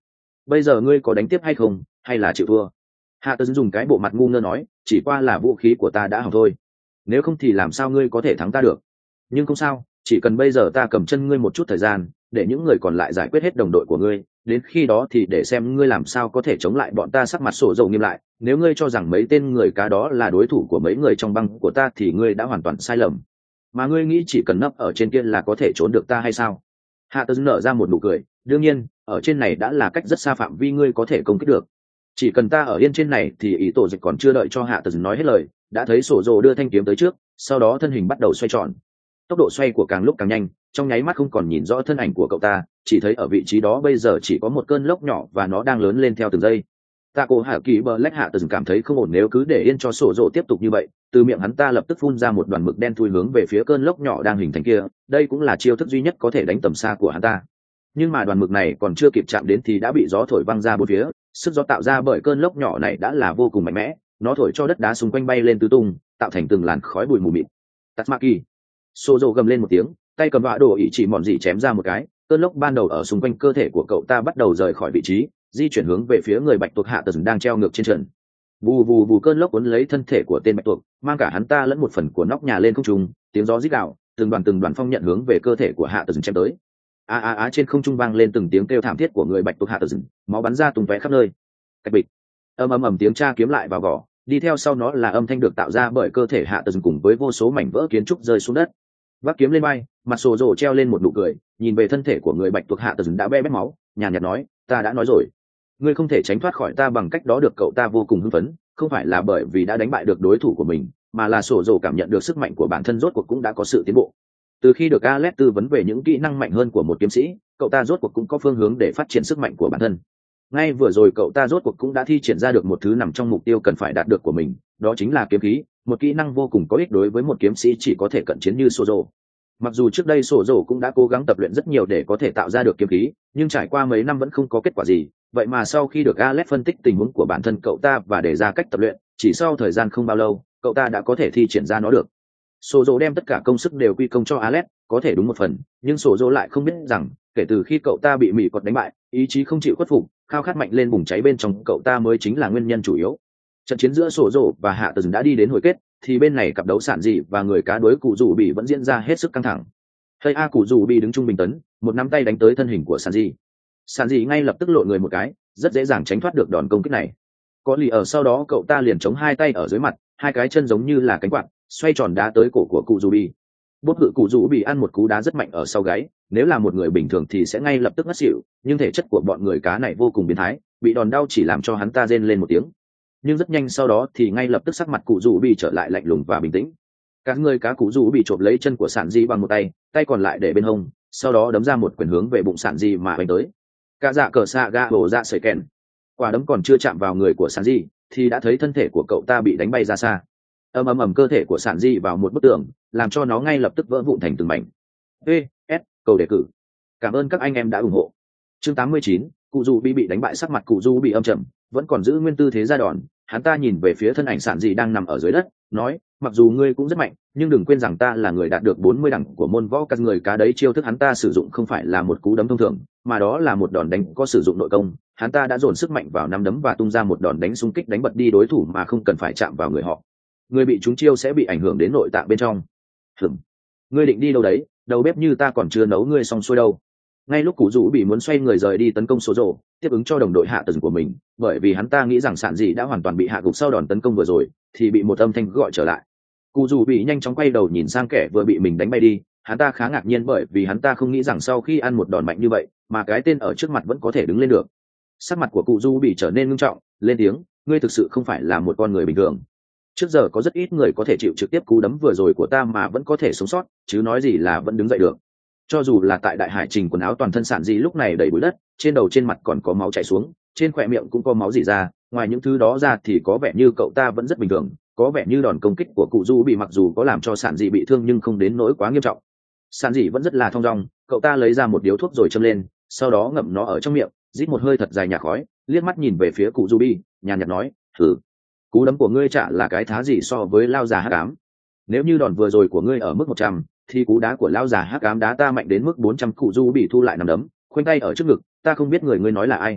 bây giờ ngươi có đánh tiếp hay không, hay là chịu thua? Hạ tần dùng cái bộ mặt ngu ngơ nói, chỉ qua là vũ khí của ta đã hỏng thôi, nếu không thì làm sao ngươi có thể thắng ta được? Nhưng không sao, chỉ cần bây giờ ta cầm chân ngươi một chút thời gian, để những người còn lại giải quyết hết đồng đội của ngươi, đến khi đó thì để xem ngươi làm sao có thể chống lại bọn ta. Sắc mặt sổ dầu nghiêm lại, nếu ngươi cho rằng mấy tên người cá đó là đối thủ của mấy người trong băng của ta thì ngươi đã hoàn toàn sai lầm. Mà ngươi nghĩ chỉ cần nấp ở trên kia là có thể trốn được ta hay sao? Hạ tần nở ra một nụ cười, đương nhiên ở trên này đã là cách rất xa phạm vi ngươi có thể công kích được. Chỉ cần ta ở yên trên này thì ý tổ dịch còn chưa đợi cho Hạ tần nói hết lời, đã thấy sổ dầu đưa thanh kiếm tới trước, sau đó thân hình bắt đầu xoay tròn. Tốc độ xoay của càng lúc càng nhanh, trong nháy mắt không còn nhìn rõ thân ảnh của cậu ta, chỉ thấy ở vị trí đó bây giờ chỉ có một cơn lốc nhỏ và nó đang lớn lên theo từng giây. Ta cổ hạ kỳ bờ lách Hạ tần cảm thấy không ổn, nếu cứ để yên cho sổ dầu tiếp tục như vậy, từ miệng hắn ta lập tức phun ra một đoàn mực đen thui hướng về phía cơn lốc nhỏ đang hình thành kia. Đây cũng là chiêu thức duy nhất có thể đánh tầm xa của hắn ta, nhưng mà đoàn mực này còn chưa kịp chạm đến thì đã bị gió thổi văng ra bốn phía. Sức gió tạo ra bởi cơn lốc nhỏ này đã là vô cùng mạnh mẽ, nó thổi cho đất đá xung quanh bay lên tứ tung, tạo thành từng làn khói bụi mù mịt. Tatsumaki sô dô gầm lên một tiếng, tay cầm vạ đồ ỉ chỉ mòn dị chém ra một cái, cơn lốc ban đầu ở xung quanh cơ thể của cậu ta bắt đầu rời khỏi vị trí, di chuyển hướng về phía người bạch tuộc Hạ tần đang treo ngược trên trần. Vù vù vù, cơn lốc cuốn lấy thân thể của tên bạch tuộc, mang cả hắn ta lẫn một phần của nóc nhà lên không trung, tiếng gió rít gào, từng đoàn từng đoàn phong nhận hướng về cơ thể của Hạ tần chém tới. A a a, trên không trung vang lên từng tiếng kêu thảm thiết của người bạch tuộc Hạ tần, máu bắn ra tung tóe khắp nơi. Cách bịch, ầm ầm ầm, tiếng tra kiếm lại vào vỏ, đi theo sau nó là âm thanh được tạo ra bởi cơ thể Hạ tần cùng với vô số mảnh vỡ kiến trúc rơi xuống đất. Vác kiếm lên bay, mặt sổ rồ treo lên một nụ cười, nhìn về thân thể của người bạch tuộc Hạ tần đã be bét máu, nhàn nhạt nói, ta đã nói rồi, ngươi không thể tránh thoát khỏi ta bằng cách đó được. Cậu ta vô cùng hưng phấn, không phải là bởi vì đã đánh bại được đối thủ của mình, mà là sổ rồ cảm nhận được sức mạnh của bản thân rốt cuộc cũng đã có sự tiến bộ. Từ khi được Alex tư vấn về những kỹ năng mạnh hơn của một kiếm sĩ, cậu ta rốt cuộc cũng có phương hướng để phát triển sức mạnh của bản thân. Ngay vừa rồi cậu ta rốt cuộc cũng đã thi triển ra được một thứ nằm trong mục tiêu cần phải đạt được của mình, đó chính là kiếm khí, một kỹ năng vô cùng có ích đối với một kiếm sĩ chỉ có thể cận chiến như sổ rồ. Mặc dù trước đây sổ rồ cũng đã cố gắng tập luyện rất nhiều để có thể tạo ra được kiếm khí, nhưng trải qua mấy năm vẫn không có kết quả gì. Vậy mà sau khi được Alex phân tích tình huống của bản thân cậu ta và đề ra cách tập luyện, chỉ sau thời gian không bao lâu, cậu ta đã có thể thi triển ra nó được. Sổ dỗ đem tất cả công sức đều quy công cho Alex, có thể đúng một phần, nhưng sổ dỗ lại không biết rằng, kể từ khi cậu ta bị Mỹ Cọt đánh bại, ý chí không chịu khuất phục, khao khát mạnh lên bùng cháy bên trong cậu ta mới chính là nguyên nhân chủ yếu. Trận chiến giữa sổ dỗ và Hạ tần đã đi đến hồi kết, thì bên này cặp đấu sản dị và người cá đối cụ rủ bị vẫn diễn ra hết sức căng thẳng. Hay a, cụ rủ bị đứng trung bình tấn, một nắm tay đánh tới thân hình của sản dị. Sản dị ngay lập tức lộn người một cái, rất dễ dàng tránh thoát được đòn công kích này. Có lì ở sau đó cậu ta liền chống hai tay ở dưới mặt, hai cái chân giống như là cánh quạt, xoay tròn đá tới cổ của cụ rủ bị. Bốp hự cụ rủ bị ăn một cú đá rất mạnh ở sau gáy, nếu là một người bình thường thì sẽ ngay lập tức ngất xỉu, nhưng thể chất của bọn người cá này vô cùng biến thái, bị đòn đau chỉ làm cho hắn ta rên lên một tiếng. Nhưng rất nhanh sau đó thì ngay lập tức sắc mặt cụ rủ bị trở lại lạnh lùng và bình tĩnh. Các người cá cụ rủ bị chộp lấy chân của sản di bằng một tay, tay còn lại để bên hông, sau đó đấm ra một quyền hướng về bụng sản di mà đánh tới. Cả dạ cờ xạ ga bổ dạ sợi kèn, quả đấm còn chưa chạm vào người của sản di thì đã thấy thân thể của cậu ta bị đánh bay ra xa. Ầm ầm ầm, cơ thể của sản di vào một bức tường, làm cho nó ngay lập tức vỡ vụn thành từng mảnh. Ê, S, cầu đề cử. Cảm ơn các anh em đã ủng hộ. Chương tám mươi chín, cụ du bị bị đánh bại, sắc mặt cụ du bị âm trầm, vẫn còn giữ nguyên tư thế ra đòn. Hắn ta nhìn về phía thân ảnh sản di đang nằm ở dưới đất, nói, mặc dù ngươi cũng rất mạnh, nhưng đừng quên rằng ta là người đạt được bốn mươi đẳng của môn võ các người cá đấy. Chiêu thức hắn ta sử dụng không phải là một cú đấm thông thường, mà đó là một đòn đánh có sử dụng nội công. Hắn ta đã dồn sức mạnh vào nắm đấm và tung ra một đòn đánh xung kích đánh bật đi đối thủ mà không cần phải chạm vào người họ. Người bị trúng chiêu sẽ bị ảnh hưởng đến nội tạng bên trong. Hửm, ngươi định đi đâu đấy? Đầu bếp như ta còn chưa nấu ngươi xong xuôi đâu. Ngay lúc cụ rủ bị muốn xoay người rời đi tấn công số rồ, tiếp ứng cho đồng đội Hạ tần của mình, bởi vì hắn ta nghĩ rằng sản dị đã hoàn toàn bị hạ gục sau đòn tấn công vừa rồi, thì bị một âm thanh gọi trở lại. Cụ rủ bị nhanh chóng quay đầu nhìn sang kẻ vừa bị mình đánh bay đi, hắn ta khá ngạc nhiên bởi vì hắn ta không nghĩ rằng sau khi ăn một đòn mạnh như vậy mà cái tên ở trước mặt vẫn có thể đứng lên được. Sắc mặt của cụ rủ bị trở nên nghiêm trọng, lên tiếng, ngươi thực sự không phải là một con người bình thường. Trước giờ có rất ít người có thể chịu trực tiếp cú đấm vừa rồi của ta mà vẫn có thể sống sót, chứ nói gì là vẫn đứng dậy được. Cho dù là tại đại hải trình, quần áo toàn thân sản dị lúc này đầy bụi đất, trên đầu trên mặt còn có máu chảy xuống, trên khóe miệng cũng có máu rỉ ra. Ngoài những thứ đó ra thì có vẻ như cậu ta vẫn rất bình thường, có vẻ như đòn công kích của cụ du bị mặc dù có làm cho sản dị bị thương nhưng không đến nỗi quá nghiêm trọng. Sản dị vẫn rất là thong dong, cậu ta lấy ra một điếu thuốc rồi châm lên, sau đó ngậm nó ở trong miệng, rít một hơi thật dài nhả khói, liếc mắt nhìn về phía cụ du bị, nhàn nhạt nói, thử, cú đấm của ngươi chả là cái thá gì so với lao già hắc ám. Nếu như đòn vừa rồi của ngươi ở mức một trăm, thì cú đá của lao già hắc ám đá ta mạnh đến mức bốn trăm. Cụ du bị thu lại nằm đấm, khoanh tay ở trước ngực, ta không biết người ngươi nói là ai.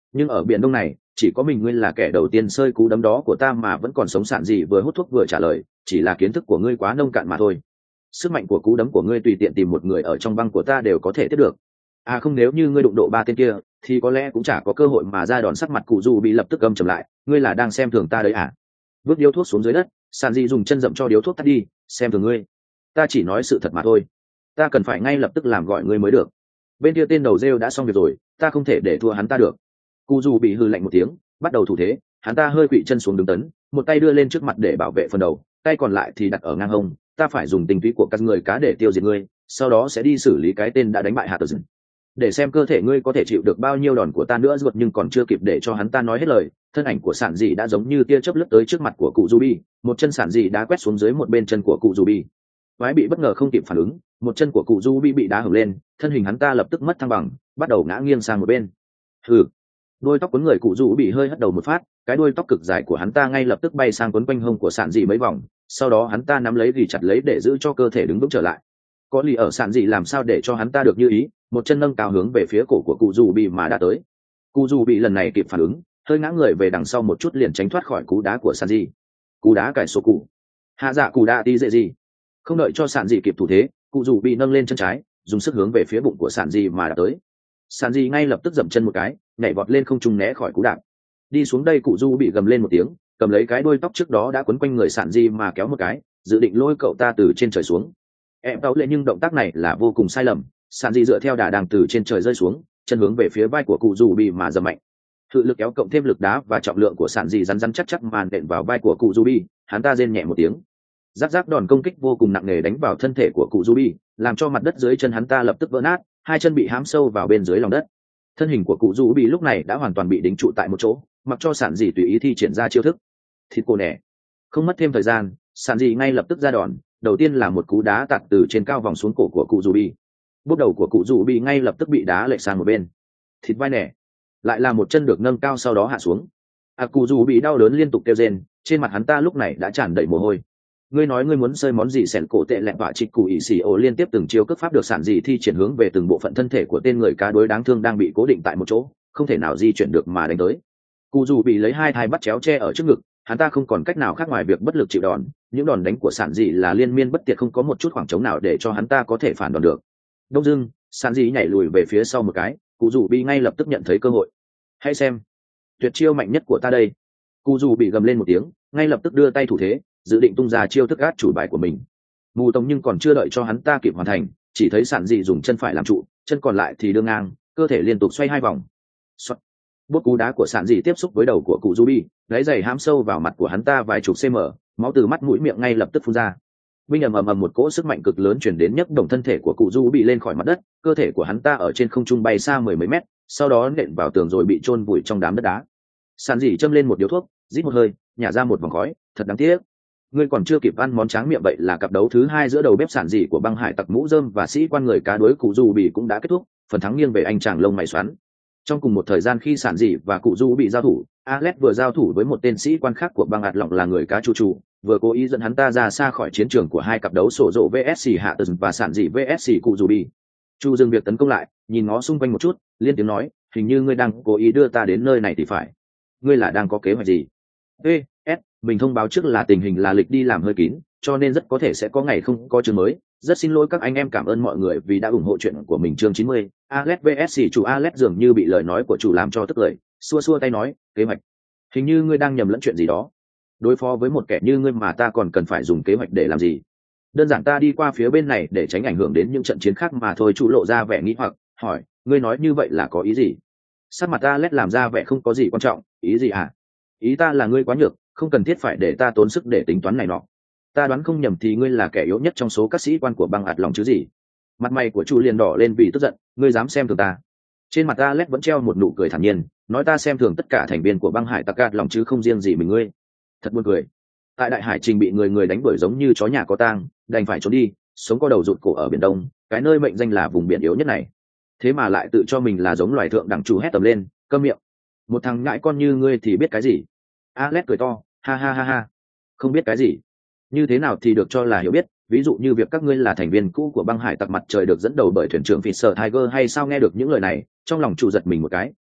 nhưng ở biển đông này chỉ có mình ngươi là kẻ đầu tiên sơi cú đấm đó của ta mà vẫn còn sống. Sản dị vừa hút thuốc vừa trả lời, chỉ là kiến thức của ngươi quá nông cạn mà thôi. Sức mạnh của cú đấm của ngươi tùy tiện tìm một người ở trong băng của ta đều có thể tiếp được. À không, nếu như ngươi đụng độ ba tên kia thì có lẽ cũng chả có cơ hội mà ra đòn. Sắc mặt cụ dù bị lập tức gầm trầm lại, ngươi là đang xem thường ta đấy à? Vứt điếu thuốc xuống dưới đất, Sản dị dùng chân dậm cho điếu thuốc tắt đi. Xem thường ngươi? Ta chỉ nói sự thật mà thôi. Ta cần phải ngay lập tức làm gọi ngươi mới được. Bên kia tên đầu rêu đã xong việc rồi, ta không thể để thua hắn ta được. Cụ dù bị hừ lạnh một tiếng, bắt đầu thủ thế. Hắn ta hơi quỵ chân xuống đứng tấn, một tay đưa lên trước mặt để bảo vệ phần đầu, tay còn lại thì đặt ở ngang hông. Ta phải dùng tinh túy của các người cá để tiêu diệt ngươi, sau đó sẽ đi xử lý cái tên đã đánh bại Hạ Tử Dừng, để xem cơ thể ngươi có thể chịu được bao nhiêu đòn của ta nữa. Ruột nhưng còn chưa kịp để cho hắn ta nói hết lời, thân ảnh của Sản dị đã giống như tia chớp lướt tới trước mặt của cụ Ruby, một chân Sản dị đã quét xuống dưới một bên chân của cụ Ruby. Vái bị bất ngờ không kịp phản ứng, một chân của cụ Ruby bị đá hở lên, thân hình hắn ta lập tức mất thăng bằng, bắt đầu ngã nghiêng sang một bên. Hừ. Đôi tóc cuốn người cụ Ruby hơi hất đầu một phát, cái đuôi tóc cực dài của hắn ta ngay lập tức bay sang quấn quanh hông của Sản dị mấy vòng, sau đó hắn ta nắm lấy ghi chặt lấy để giữ cho cơ thể đứng vững trở lại. Có lì ở Sản dị làm sao để cho hắn ta được như ý, một chân nâng cao hướng về phía cổ của cụ Ruby mà đã tới. Cụ Ruby lần này kịp phản ứng, hơi ngã người về đằng sau một chút liền tránh thoát khỏi cú đá của Sản dị. Cú đá cải số cụ. Hạ dạ cú đá tí dễ gì. Không đợi cho Sản dị kịp thủ thế, cụ Ruby nâng lên chân trái, dùng sức hướng về phía bụng của Sản dị mà đã tới. Sản dị ngay lập tức dậm chân một cái, nhảy vọt lên không trung né khỏi cú đạp. Đi xuống đây cụ Du bị gầm lên một tiếng, cầm lấy cái đuôi tóc trước đó đã quấn quanh người Sản dị mà kéo một cái, dự định lôi cậu ta từ trên trời xuống. Em táo lệ nhưng động tác này là vô cùng sai lầm. Sản dị dựa theo đà đang từ trên trời rơi xuống, chân hướng về phía vai của cụ Du bị mà dầm mạnh. Sự lực kéo cộng thêm lực đá và trọng lượng của Sản dị rắn rắn chắc chắc màn đệm vào vai của cụ Du bị, hắn ta rên nhẹ một tiếng. Giáp giáp đòn công kích vô cùng nặng nề đánh vào thân thể của cụ Du bị, làm cho mặt đất dưới chân hắn ta lập tức vỡ nát, hai chân bị hãm sâu vào bên dưới lòng đất. Thân hình của cụ Du bị lúc này đã hoàn toàn bị đính trụ tại một chỗ, mặc cho Sản dị tùy ý thi triển ra chiêu thức. Thịt cô nẻ. Không mất thêm thời gian, Sản dị ngay lập tức ra đòn, đầu tiên là một cú đá tạt từ trên cao vòng xuống cổ của cụ Du bị. Bút đầu của cụ Du bị ngay lập tức bị đá lệch sang một bên. Thịt vai nẻ. Lại là một chân được nâng cao sau đó hạ xuống. À, cụ Du bị đau đớn liên tục kêu rên, trên mặt hắn ta lúc này đã tràn đầy mồ hôi. Ngươi nói ngươi muốn chơi món gì? Sẻn cổ tệ lẹ vạ trịch cụ ỵ xì ổ liên tiếp từng chiêu cước pháp được Sản dị thi triển hướng về từng bộ phận thân thể của tên người cá đối đáng thương đang bị cố định tại một chỗ, không thể nào di chuyển được mà đánh tới. Cụ dù bị lấy hai thai bắt chéo che ở trước ngực, hắn ta không còn cách nào khác ngoài việc bất lực chịu đòn. Những đòn đánh của Sản dị là liên miên bất tiệt, không có một chút khoảng trống nào để cho hắn ta có thể phản đòn được. Đông dưng, Sản dị nhảy lùi về phía sau một cái, cụ dù bị ngay lập tức nhận thấy cơ hội. Hãy xem, tuyệt chiêu mạnh nhất của ta đây. Cụ dù bị gầm lên một tiếng, ngay lập tức đưa tay thủ thế, dự định tung ra chiêu thức át chủ bài của mình. Mù tông nhưng còn chưa đợi cho hắn ta kịp hoàn thành, chỉ thấy Sản dị dùng chân phải làm trụ, chân còn lại thì đưa ngang, cơ thể liên tục xoay hai vòng. Xoát. Bút cú đá của Sản dị tiếp xúc với đầu của cụ Ruby, gáy giày hãm sâu vào mặt của hắn ta vài chục cm, máu từ mắt mũi miệng ngay lập tức phun ra. Binh ầm ầm ầm, một cỗ sức mạnh cực lớn chuyển đến nhấc đồng thân thể của cụ Ruby lên khỏi mặt đất, cơ thể của hắn ta ở trên không trung bay xa mười mấy mét, sau đó nện vào tường rồi bị chôn vùi trong đám đất đá. Sản dị châm lên một điếu thuốc, rít một hơi, nhả ra một vòng khói, thật đáng tiếc. Ngươi còn chưa kịp ăn món tráng miệng. Vậy là cặp đấu thứ hai giữa đầu bếp Sản dị của băng hải tặc mũ rơm và sĩ quan người cá đối cụ Du bị cũng đã kết thúc, phần thắng nghiêng về anh chàng lông mày xoắn. Trong cùng một thời gian khi Sản dị và cụ Du bị giao thủ, Alex vừa giao thủ với một tên sĩ quan khác của băng ạt lọng là người cá Chu Chu, vừa cố ý dẫn hắn ta ra xa khỏi chiến trường của hai cặp đấu sổ rộ vê ét Hạ Tần và Sản dị vê ét cụ Du bị. Chu dừng việc tấn công lại, nhìn ngó xung quanh một chút, liên tiếng nói, hình như ngươi đang cố ý đưa ta đến nơi này thì phải. Ngươi là đang có kế hoạch gì? Ê, S, mình thông báo trước là tình hình là lịch đi làm hơi kín, cho nên rất có thể sẽ có ngày không có chương mới. Rất xin lỗi các anh em, cảm ơn mọi người vì đã ủng hộ chuyện của mình. Chương chín mươi, Alex vê ét chủ Alex dường như bị lời nói của chủ làm cho tức cười, xua xua tay nói, kế hoạch. Hình như ngươi đang nhầm lẫn chuyện gì đó. Đối phó với một kẻ như ngươi mà ta còn cần phải dùng kế hoạch để làm gì? Đơn giản ta đi qua phía bên này để tránh ảnh hưởng đến những trận chiến khác mà thôi. Chủ lộ ra vẻ nghĩ hoặc, hỏi, ngươi nói như vậy là có ý gì? Sắc mặt Alex làm ra vẻ không có gì quan trọng, ý gì à? Ý ta là ngươi quá nhược, không cần thiết phải để ta tốn sức để tính toán này nọ. Ta đoán không nhầm thì ngươi là kẻ yếu nhất trong số các sĩ quan của băng ạt lòng chứ gì? Mặt mày của Chu liền đỏ lên vì tức giận, ngươi dám xem thường ta? Trên mặt Alex vẫn treo một nụ cười thản nhiên, nói ta xem thường tất cả thành viên của băng hải tặc ạt lòng chứ không riêng gì mình ngươi. Thật buồn cười. Tại đại hải trình bị người người đánh đuổi giống như chó nhà có tang, đành phải trốn đi, sống co đầu rụt cổ ở biển đông, cái nơi mệnh danh là vùng biển yếu nhất này. Thế mà lại tự cho mình là giống loài thượng đẳng. Chủ hét tầm lên, câm miệng. Một thằng nhãi con như ngươi thì biết cái gì? Alex cười to, ha ha ha ha. Không biết cái gì? Như thế nào thì được cho là hiểu biết, ví dụ như việc các ngươi là thành viên cũ của băng hải tặc mặt trời được dẫn đầu bởi thuyền trưởng Fisher Tiger hay sao? Nghe được những lời này, trong lòng Chủ giật mình một cái,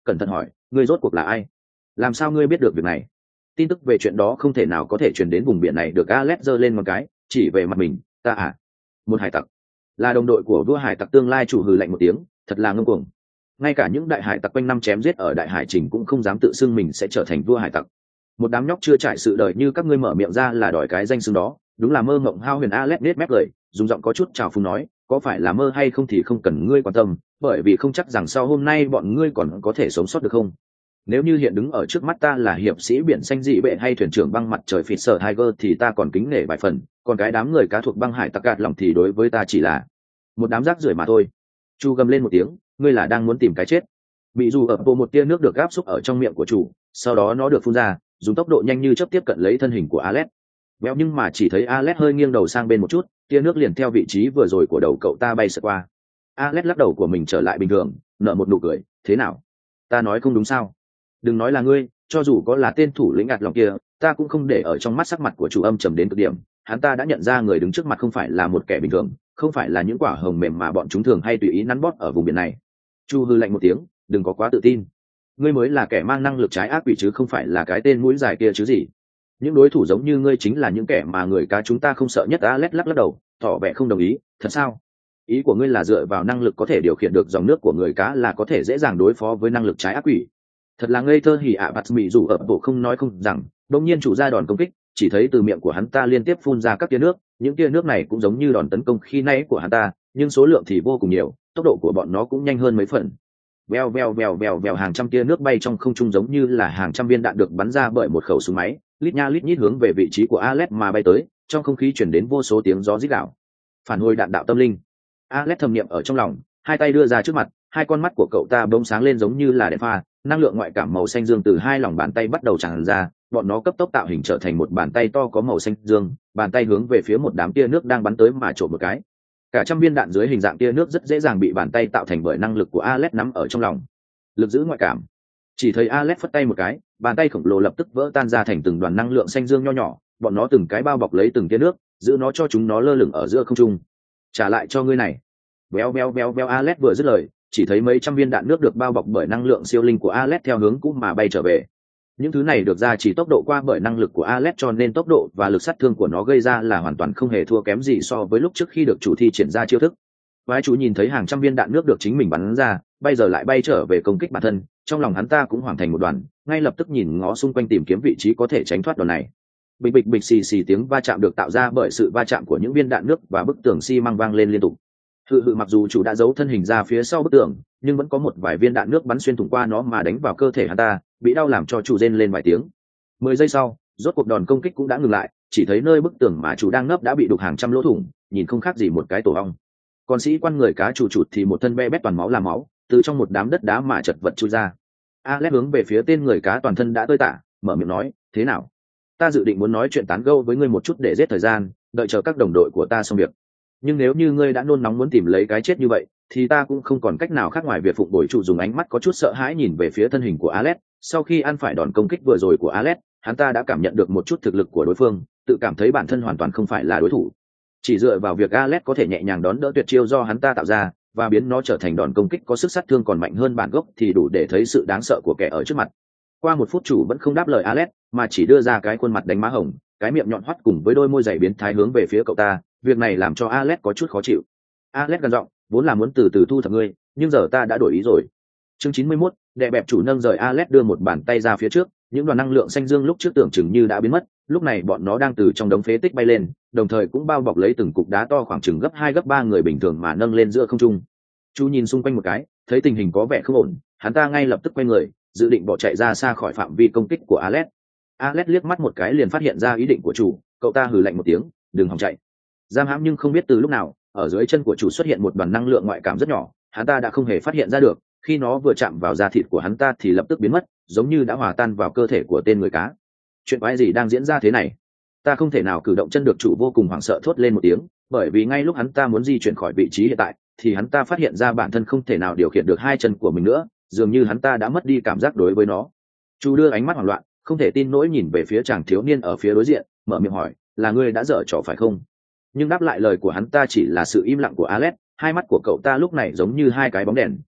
cẩn thận hỏi, ngươi rốt cuộc là ai? Làm sao ngươi biết được việc này? Tin tức về chuyện đó không thể nào có thể truyền đến vùng biển này được. Alex giơ lên một cái, chỉ về mặt mình, ta à? Một hải tặc, là đồng đội của vua hải tặc tương lai. Chủ hừ lạnh một tiếng, thật là ngông cuồng. Ngay cả những đại hải tặc quanh năm chém giết ở đại hải trình cũng không dám tự xưng mình sẽ trở thành vua hải tặc. Một đám nhóc chưa trải sự đời như các ngươi mở miệng ra là đòi cái danh xưng đó, đúng là mơ mộng hao huyền. Alex nết mép cười, dùng giọng có chút trào phúng nói, có phải là mơ hay không thì không cần ngươi quan tâm, bởi vì không chắc rằng sau hôm nay bọn ngươi còn có thể sống sót được không. Nếu như hiện đứng ở trước mắt ta là hiệp sĩ biển xanh dị bệ hay thuyền trưởng băng mặt trời phịt sở Tiger thì ta còn kính nể vài phần, còn cái đám người cá thuộc băng hải tặc gạt lòng thì đối với ta chỉ là một đám rác rưởi mà thôi. Chu gầm lên một tiếng, ngươi là đang muốn tìm cái chết. Bị dù ở bộ một tia nước được gáp xúc ở trong miệng của chủ, sau đó nó được phun ra, dùng tốc độ nhanh như chớp tiếp cận lấy thân hình của Alex. Béo nhưng mà chỉ thấy Alex hơi nghiêng đầu sang bên một chút, tia nước liền theo vị trí vừa rồi của đầu cậu ta bay sượt qua. Alex lắc đầu của mình trở lại bình thường, nở một nụ cười, thế nào? Ta nói không đúng sao? Đừng nói là ngươi, cho dù có là tên thủ lĩnh ạt lòng kia, ta cũng không để ở trong mắt. Sắc mặt của chủ âm trầm đến cực điểm, hắn ta đã nhận ra người đứng trước mặt không phải là một kẻ bình thường, không phải là những quả hồng mềm mà bọn chúng thường hay tùy ý nắn bóp ở vùng biển này. Chu hư lạnh một tiếng, đừng có quá tự tin, ngươi mới là kẻ mang năng lực trái ác quỷ chứ không phải là cái tên mũi dài kia chứ gì. Những đối thủ giống như ngươi chính là những kẻ mà người cá chúng ta không sợ nhất. Alex lắc lắc đầu, tỏ vẻ không đồng ý. Thật sao? Ý của ngươi là dựa vào năng lực có thể điều khiển được dòng nước của người cá là có thể dễ dàng đối phó với năng lực trái ác quỷ? Thật là ngây thơ. Hỉ ạ bạt mị dù ở bộ không nói không rằng, đột nhiên chủ ra đòn công kích, chỉ thấy từ miệng của hắn ta liên tiếp phun ra các tia nước, những tia nước này cũng giống như đòn tấn công khi nãy của hắn ta, nhưng số lượng thì vô cùng nhiều, tốc độ của bọn nó cũng nhanh hơn mấy phần. Vèo vèo vèo vèo vèo, hàng trăm tia nước bay trong không trung giống như là hàng trăm viên đạn được bắn ra bởi một khẩu súng máy, lít nha lít nhít hướng về vị trí của Alex mà bay tới, trong không khí truyền đến vô số tiếng gió rít gào. Phản hồi đạn đạo tâm linh. Alex thầm niệm ở trong lòng, hai tay đưa ra trước mặt, hai con mắt của cậu ta bỗng sáng lên giống như là đèn pha, năng lượng ngoại cảm màu xanh dương từ hai lòng bàn tay bắt đầu tràn ra, bọn nó cấp tốc tạo hình trở thành một bàn tay to có màu xanh dương, bàn tay hướng về phía một đám tia nước đang bắn tới mà trộm một cái. Cả trăm viên đạn dưới hình dạng tia nước rất dễ dàng bị bàn tay tạo thành bởi năng lực của Alex nắm ở trong lòng. Lực giữ ngoại cảm. Chỉ thấy Alex phất tay một cái, bàn tay khổng lồ lập tức vỡ tan ra thành từng đoàn năng lượng xanh dương nho nhỏ, bọn nó từng cái bao bọc lấy từng tia nước, giữ nó cho chúng nó lơ lửng ở giữa không trung. Trả lại cho ngươi này. Béo béo béo béo. Alex vừa dứt lời, chỉ thấy mấy trăm viên đạn nước được bao bọc bởi năng lượng siêu linh của Alex theo hướng cũ mà bay trở về. Những thứ này được ra chỉ tốc độ qua bởi năng lực của Alex, cho nên tốc độ và lực sát thương của nó gây ra là hoàn toàn không hề thua kém gì so với lúc trước khi được chủ thi triển ra chiêu thức. Vài chủ nhìn thấy hàng trăm viên đạn nước được chính mình bắn ra, bây giờ lại bay trở về công kích bản thân, trong lòng hắn ta cũng hoàn thành một đoàn, ngay lập tức nhìn ngó xung quanh tìm kiếm vị trí có thể tránh thoát đòn này. Bịch bịch bịch, xì xì, tiếng va chạm được tạo ra bởi sự va chạm của những viên đạn nước và bức tường xi măng vang lên liên tục. Hự hự, mặc dù chủ đã giấu thân hình ra phía sau bức tường, nhưng vẫn có một vài viên đạn nước bắn xuyên thủng qua nó mà đánh vào cơ thể hắn ta, bị đau làm cho chủ rên lên vài tiếng. Mười giây sau, rốt cuộc đòn công kích cũng đã ngừng lại, chỉ thấy nơi bức tường mà chủ đang nấp đã bị đục hàng trăm lỗ thủng, nhìn không khác gì một cái tổ ong. Còn sĩ quan người cá chủ chụt thì một thân be bét toàn máu là máu, từ trong một đám đất đá mà chật vật chui ra. Alex hướng về phía tên người cá toàn thân đã tơi tả, mở miệng nói, thế nào? Ta dự định muốn nói chuyện tán gẫu với ngươi một chút để giết thời gian, đợi chờ các đồng đội của ta xong việc. Nhưng nếu như ngươi đã nôn nóng muốn tìm lấy cái chết như vậy, thì ta cũng không còn cách nào khác ngoài việc phụng bồi chủ. Dùng ánh mắt có chút sợ hãi nhìn về phía thân hình của Alex. Sau khi ăn phải đòn công kích vừa rồi của Alex, hắn ta đã cảm nhận được một chút thực lực của đối phương, tự cảm thấy bản thân hoàn toàn không phải là đối thủ. Chỉ dựa vào việc Alex có thể nhẹ nhàng đón đỡ tuyệt chiêu do hắn ta tạo ra và biến nó trở thành đòn công kích có sức sát thương còn mạnh hơn bản gốc thì đủ để thấy sự đáng sợ của kẻ ở trước mặt. Qua một phút chủ vẫn không đáp lời Alex, mà chỉ đưa ra cái khuôn mặt đánh má hồng, cái miệng nhọn hoắt cùng với đôi môi dày biến thái hướng về phía cậu ta. Việc này làm cho Alex có chút khó chịu. Alex gằn giọng, vốn là muốn từ từ thu thập ngươi, nhưng giờ ta đã đổi ý rồi. Chương chín mươi mốt, đệ bẹp chủ nâng rời. Alex đưa một bàn tay ra phía trước, những đoàn năng lượng xanh dương lúc trước tưởng chừng như đã biến mất, lúc này bọn nó đang từ trong đống phế tích bay lên, đồng thời cũng bao bọc lấy từng cục đá to khoảng chừng gấp hai gấp ba người bình thường mà nâng lên giữa không trung. Chu nhìn xung quanh một cái, thấy tình hình có vẻ không ổn, hắn ta ngay lập tức quay người, dự định bỏ chạy ra xa khỏi phạm vi công kích của Alex. Alex liếc mắt một cái liền phát hiện ra ý định của chủ, cậu ta hừ lạnh một tiếng, đừng hòng chạy. Giam hãm. Nhưng không biết từ lúc nào, ở dưới chân của chủ xuất hiện một đoàn năng lượng ngoại cảm rất nhỏ, hắn ta đã không hề phát hiện ra được, khi nó vừa chạm vào da thịt của hắn ta thì lập tức biến mất, giống như đã hòa tan vào cơ thể của tên người cá. Chuyện quái gì đang diễn ra thế này? Ta không thể nào cử động chân được. Chủ vô cùng hoảng sợ thốt lên một tiếng, bởi vì ngay lúc hắn ta muốn di chuyển khỏi vị trí hiện tại thì hắn ta phát hiện ra bản thân không thể nào điều khiển được hai chân của mình nữa, dường như hắn ta đã mất đi cảm giác đối với nó. Chu đưa ánh mắt hoảng loạn, không thể tin nỗi nhìn về phía chàng thiếu niên ở phía đối diện, mở miệng hỏi, là ngươi đã dở trò phải không? Nhưng đáp lại lời của hắn ta chỉ là sự im lặng của Alex. Hai mắt của cậu ta lúc này giống như hai cái bóng đèn,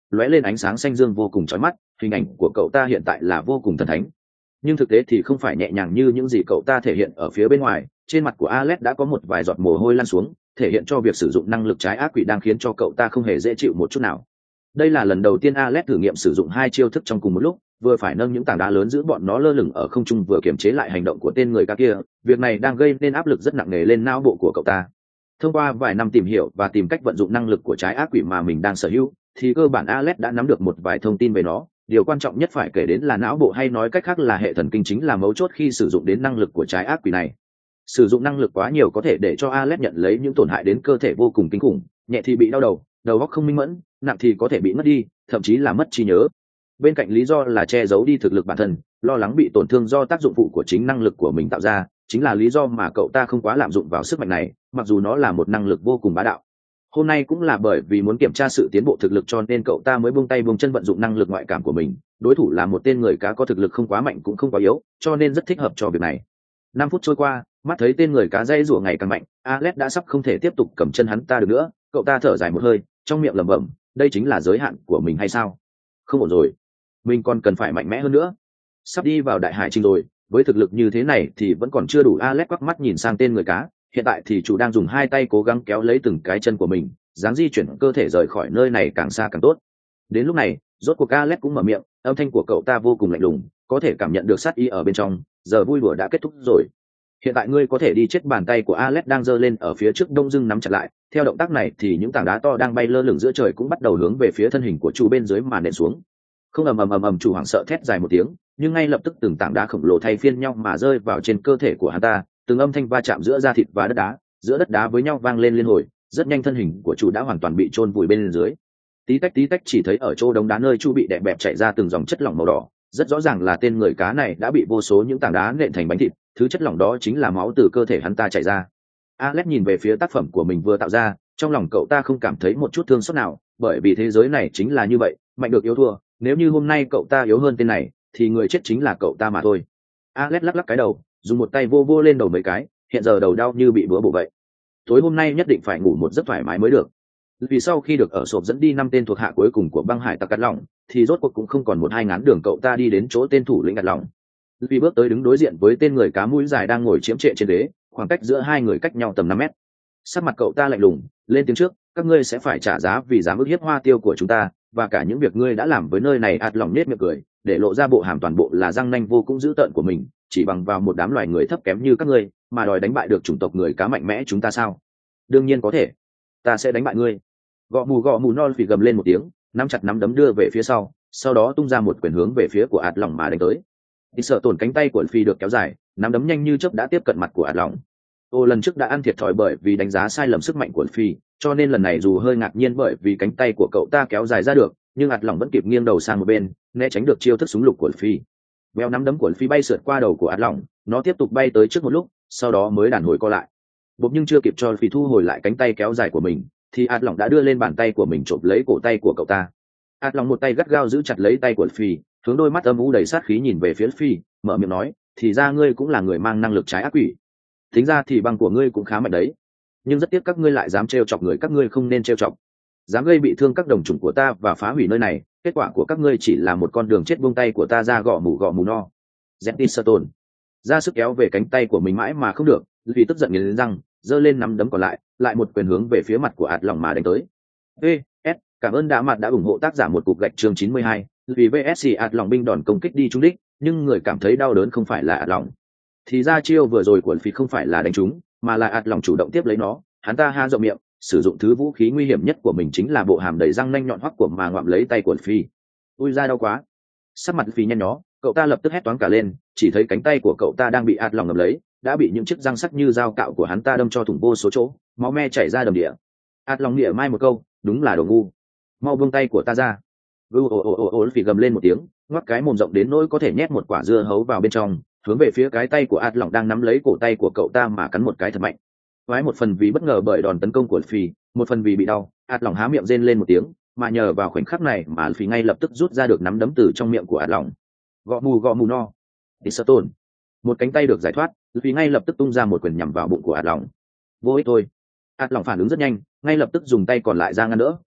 lóe lên ánh sáng xanh dương vô cùng chói mắt, hình ảnh của cậu ta hiện tại là vô cùng thần thánh. Nhưng thực tế thì không phải nhẹ nhàng như những gì cậu ta thể hiện ở phía bên ngoài. Trên mặt của Alex đã có một vài giọt mồ hôi lăn xuống, thể hiện cho việc sử dụng năng lực trái ác quỷ đang khiến cho cậu ta không hề dễ chịu một chút nào. Đây là lần đầu tiên Alex thử nghiệm sử dụng hai chiêu thức trong cùng một lúc, vừa phải nâng những tảng đá lớn giữ bọn nó lơ lửng ở không trung, vừa kiềm chế lại hành động của tên người ca kia. Việc này đang gây nên áp lực rất nặng nề lên não bộ của cậu ta. Thông qua vài năm tìm hiểu và tìm cách vận dụng năng lực của trái ác quỷ mà mình đang sở hữu, thì cơ bản Alex đã nắm được một vài thông tin về nó. Điều quan trọng nhất phải kể đến là não bộ, hay nói cách khác là hệ thần kinh, chính là mấu chốt khi sử dụng đến năng lực của trái ác quỷ này. Sử dụng năng lực quá nhiều có thể để cho Alex nhận lấy những tổn hại đến cơ thể vô cùng kinh khủng, nhẹ thì bị đau đầu, đầu óc không minh mẫn, nặng thì có thể bị mất đi, thậm chí là mất trí nhớ. Bên cạnh lý do là che giấu đi thực lực bản thân, lo lắng bị tổn thương do tác dụng phụ của chính năng lực của mình tạo ra, chính là lý do mà cậu ta không quá lạm dụng vào sức mạnh này, mặc dù nó là một năng lực vô cùng bá đạo. Hôm nay cũng là bởi vì muốn kiểm tra sự tiến bộ thực lực cho nên cậu ta mới buông tay buông chân vận dụng năng lực ngoại cảm của mình. Đối thủ là một tên người cá có thực lực không quá mạnh cũng không quá yếu, cho nên rất thích hợp cho việc này. Năm phút trôi qua, mắt thấy tên người cá dây rủa ngày càng mạnh, Alex đã sắp không thể tiếp tục cầm chân hắn ta được nữa. Cậu ta thở dài một hơi, trong miệng lẩm bẩm, đây chính là giới hạn của mình hay sao? Không ổn rồi, mình còn cần phải mạnh mẽ hơn nữa. Sắp đi vào đại hải trình rồi, với thực lực như thế này thì vẫn còn chưa đủ. Alex quắc mắt nhìn sang tên người cá, hiện tại thì chủ đang dùng hai tay cố gắng kéo lấy từng cái chân của mình, dáng di chuyển cơ thể rời khỏi nơi này càng xa càng tốt. Đến lúc này, rốt cuộc Alex cũng mở miệng, âm thanh của cậu ta vô cùng lạnh lùng, có thể cảm nhận được sát ý ở bên trong. Giờ vui đùa đã kết thúc rồi, hiện tại ngươi có thể đi chết. Bàn tay của Alex đang giơ lên ở phía trước đông dưng nắm chặt lại. Theo động tác này thì những tảng đá to đang bay lơ lửng giữa trời cũng bắt đầu hướng về phía thân hình của chủ bên dưới mà nện xuống. Không, ầm ầm ầm ầm, chủ hoảng sợ thét dài một tiếng, nhưng ngay lập tức từng tảng đá khổng lồ thay phiên nhau mà rơi vào trên cơ thể của hắn ta, từng âm thanh va chạm giữa da thịt và đất đá, giữa đất đá với nhau vang lên liên hồi. Rất nhanh thân hình của chủ đã hoàn toàn bị chôn vùi bên dưới. Tí tách tí tách, chỉ thấy ở chỗ đống đá nơi chu bị đè bẹp chảy ra từng dòng chất lỏng màu đỏ, rất rõ ràng là tên người cá này đã bị vô số những tảng đá nện thành bánh thịt. Thứ chất lỏng đó chính là máu từ cơ thể hắn ta chảy ra. Alex nhìn về phía tác phẩm của mình vừa tạo ra, trong lòng cậu ta không cảm thấy một chút thương xót nào, bởi vì thế giới này chính là như vậy, mạnh được yếu thua. Nếu như hôm nay cậu ta yếu hơn tên này, thì người chết chính là cậu ta mà thôi. Alex lắc lắc cái đầu, dùng một tay vô vô lên đầu mấy cái, hiện giờ đầu đau như bị búa bổ vậy. Tối hôm nay nhất định phải ngủ một giấc thoải mái mới được. Vì sau khi được ở sộp dẫn đi năm tên thuộc hạ cuối cùng của băng hải tặc Ạt Lỏng, thì rốt cuộc cũng không còn một hai ngán đường cậu ta đi đến chỗ tên thủ lĩnh Ạt Lỏng. Vì bước tới đứng đối diện với tên người cá mũi dài đang ngồi chiếm trệ trên ghế, khoảng cách giữa hai người cách nhau tầm năm mét. Sắc mặt cậu ta lạnh lùng, lên tiếng trước, các ngươi sẽ phải trả giá vì dám ức hiếp Hoa Tiêu của chúng ta, và cả những việc ngươi đã làm với nơi này. Ạt Lỏng nhếch miệng cười, để lộ ra bộ hàm toàn bộ là răng nanh vô cùng dữ tợn của mình. Chỉ bằng vào một đám loài người thấp kém như các ngươi mà đòi đánh bại được chủng tộc người cá mạnh mẽ chúng ta sao? Đương nhiên có thể, ta sẽ đánh bại ngươi. Gõ mù gõ mù non phì gầm lên một tiếng, nắm chặt nắm đấm đưa về phía sau, sau đó tung ra một quyền hướng về phía của Ạt Lỏng mà đánh tới. Thì sợ tổn cánh tay của phi được kéo dài, nắm đấm nhanh như chớp đã tiếp cận mặt của Ạt Lỏng. Ô lần trước đã ăn thiệt thòi bởi vì đánh giá sai lầm sức mạnh của phi, cho nên lần này dù hơi ngạc nhiên bởi vì cánh tay của cậu ta kéo dài ra được, nhưng Ạt Lỏng vẫn kịp nghiêng đầu sang một bên, né tránh được chiêu thức súng lục của phi. Veo nắm đấm của phi bay sượt qua đầu của Ạt Lỏng, nó tiếp tục bay tới trước một lúc, sau đó mới đàn hồi co lại. Bộp, nhưng chưa kịp cho phi thu hồi lại cánh tay kéo dài của mình, thì Ạt Lỏng đã đưa lên bàn tay của mình chộp lấy cổ tay của cậu ta. Ạt Lỏng một tay gắt gao giữ chặt lấy tay của phi, hướng đôi mắt âm u đầy sát khí nhìn về phía phi, mở miệng nói, thì ra ngươi cũng là người mang năng lực trái ác quỷ. Tính ra thì băng của ngươi cũng khá mạnh đấy, nhưng rất tiếc các ngươi lại dám trêu chọc người các ngươi không nên trêu chọc, dám gây bị thương các đồng chủng của ta và phá hủy nơi này. Kết quả của các ngươi chỉ là một con đường chết. Buông tay của ta ra, gõ mù gõ mù no. Zettiston ra sức kéo về cánh tay của mình mãi mà không được, vì tức giận nghiến răng, giơ lên nắm đấm còn lại, lại một quyền hướng về phía mặt của Ạt Lỏng mà đánh tới. ê ét cảm ơn đã mặt đã ủng hộ tác giả một cục gạch chương chín mươi hai. Vì vê ét xê Ạt Lỏng binh đòn công kích đi trúng đích, nhưng người cảm thấy đau đớn không phải là Ạt Lỏng. Thì ra chiêu vừa rồi của phi không phải là đánh trúng, mà là Ạt Lỏng chủ động tiếp lấy nó. Hắn ta ha rộng miệng, sử dụng thứ vũ khí nguy hiểm nhất của mình, chính là bộ hàm đầy răng nanh nhọn hoắt của mà ngoạm lấy tay của phi. Ui ra đau quá. Sắc mặt phi nhăn nhó, cậu ta lập tức hét toáng cả lên, chỉ thấy cánh tay của cậu ta đang bị Ạt Lỏng ngậm lấy, đã bị những chiếc răng sắc như dao cạo của hắn ta đâm cho thủng vô số chỗ, máu me chảy ra đầm địa. Ạt Lỏng địa mai một câu, đúng là đồ ngu, mau buông tay của ta ra. Ồ ồ ồ ồ ồ, phi gầm lên một tiếng, ngoác cái mồm rộng đến nỗi có thể nhét một quả dưa hấu vào bên trong, hướng về phía cái tay của Ạt Lỏng đang nắm lấy cổ tay của cậu ta mà cắn một cái thật mạnh. Vái một phần vì bất ngờ bởi đòn tấn công của phi, một phần vì bị đau, Ạt Lỏng há miệng rên lên một tiếng, mà nhờ vào khoảnh khắc này mà phi ngay lập tức rút ra được nắm đấm từ trong miệng của Ạt Lỏng. Gõ mù gõ mù no. Thì sợ tổn. Một cánh tay được giải thoát, phi ngay lập tức tung ra một quyền nhằm vào bụng của Ạt Lỏng. Vô ích thôi. Ạt Lỏng phản ứng rất nhanh, ngay lập tức dùng tay còn lại ra ngăn đỡ,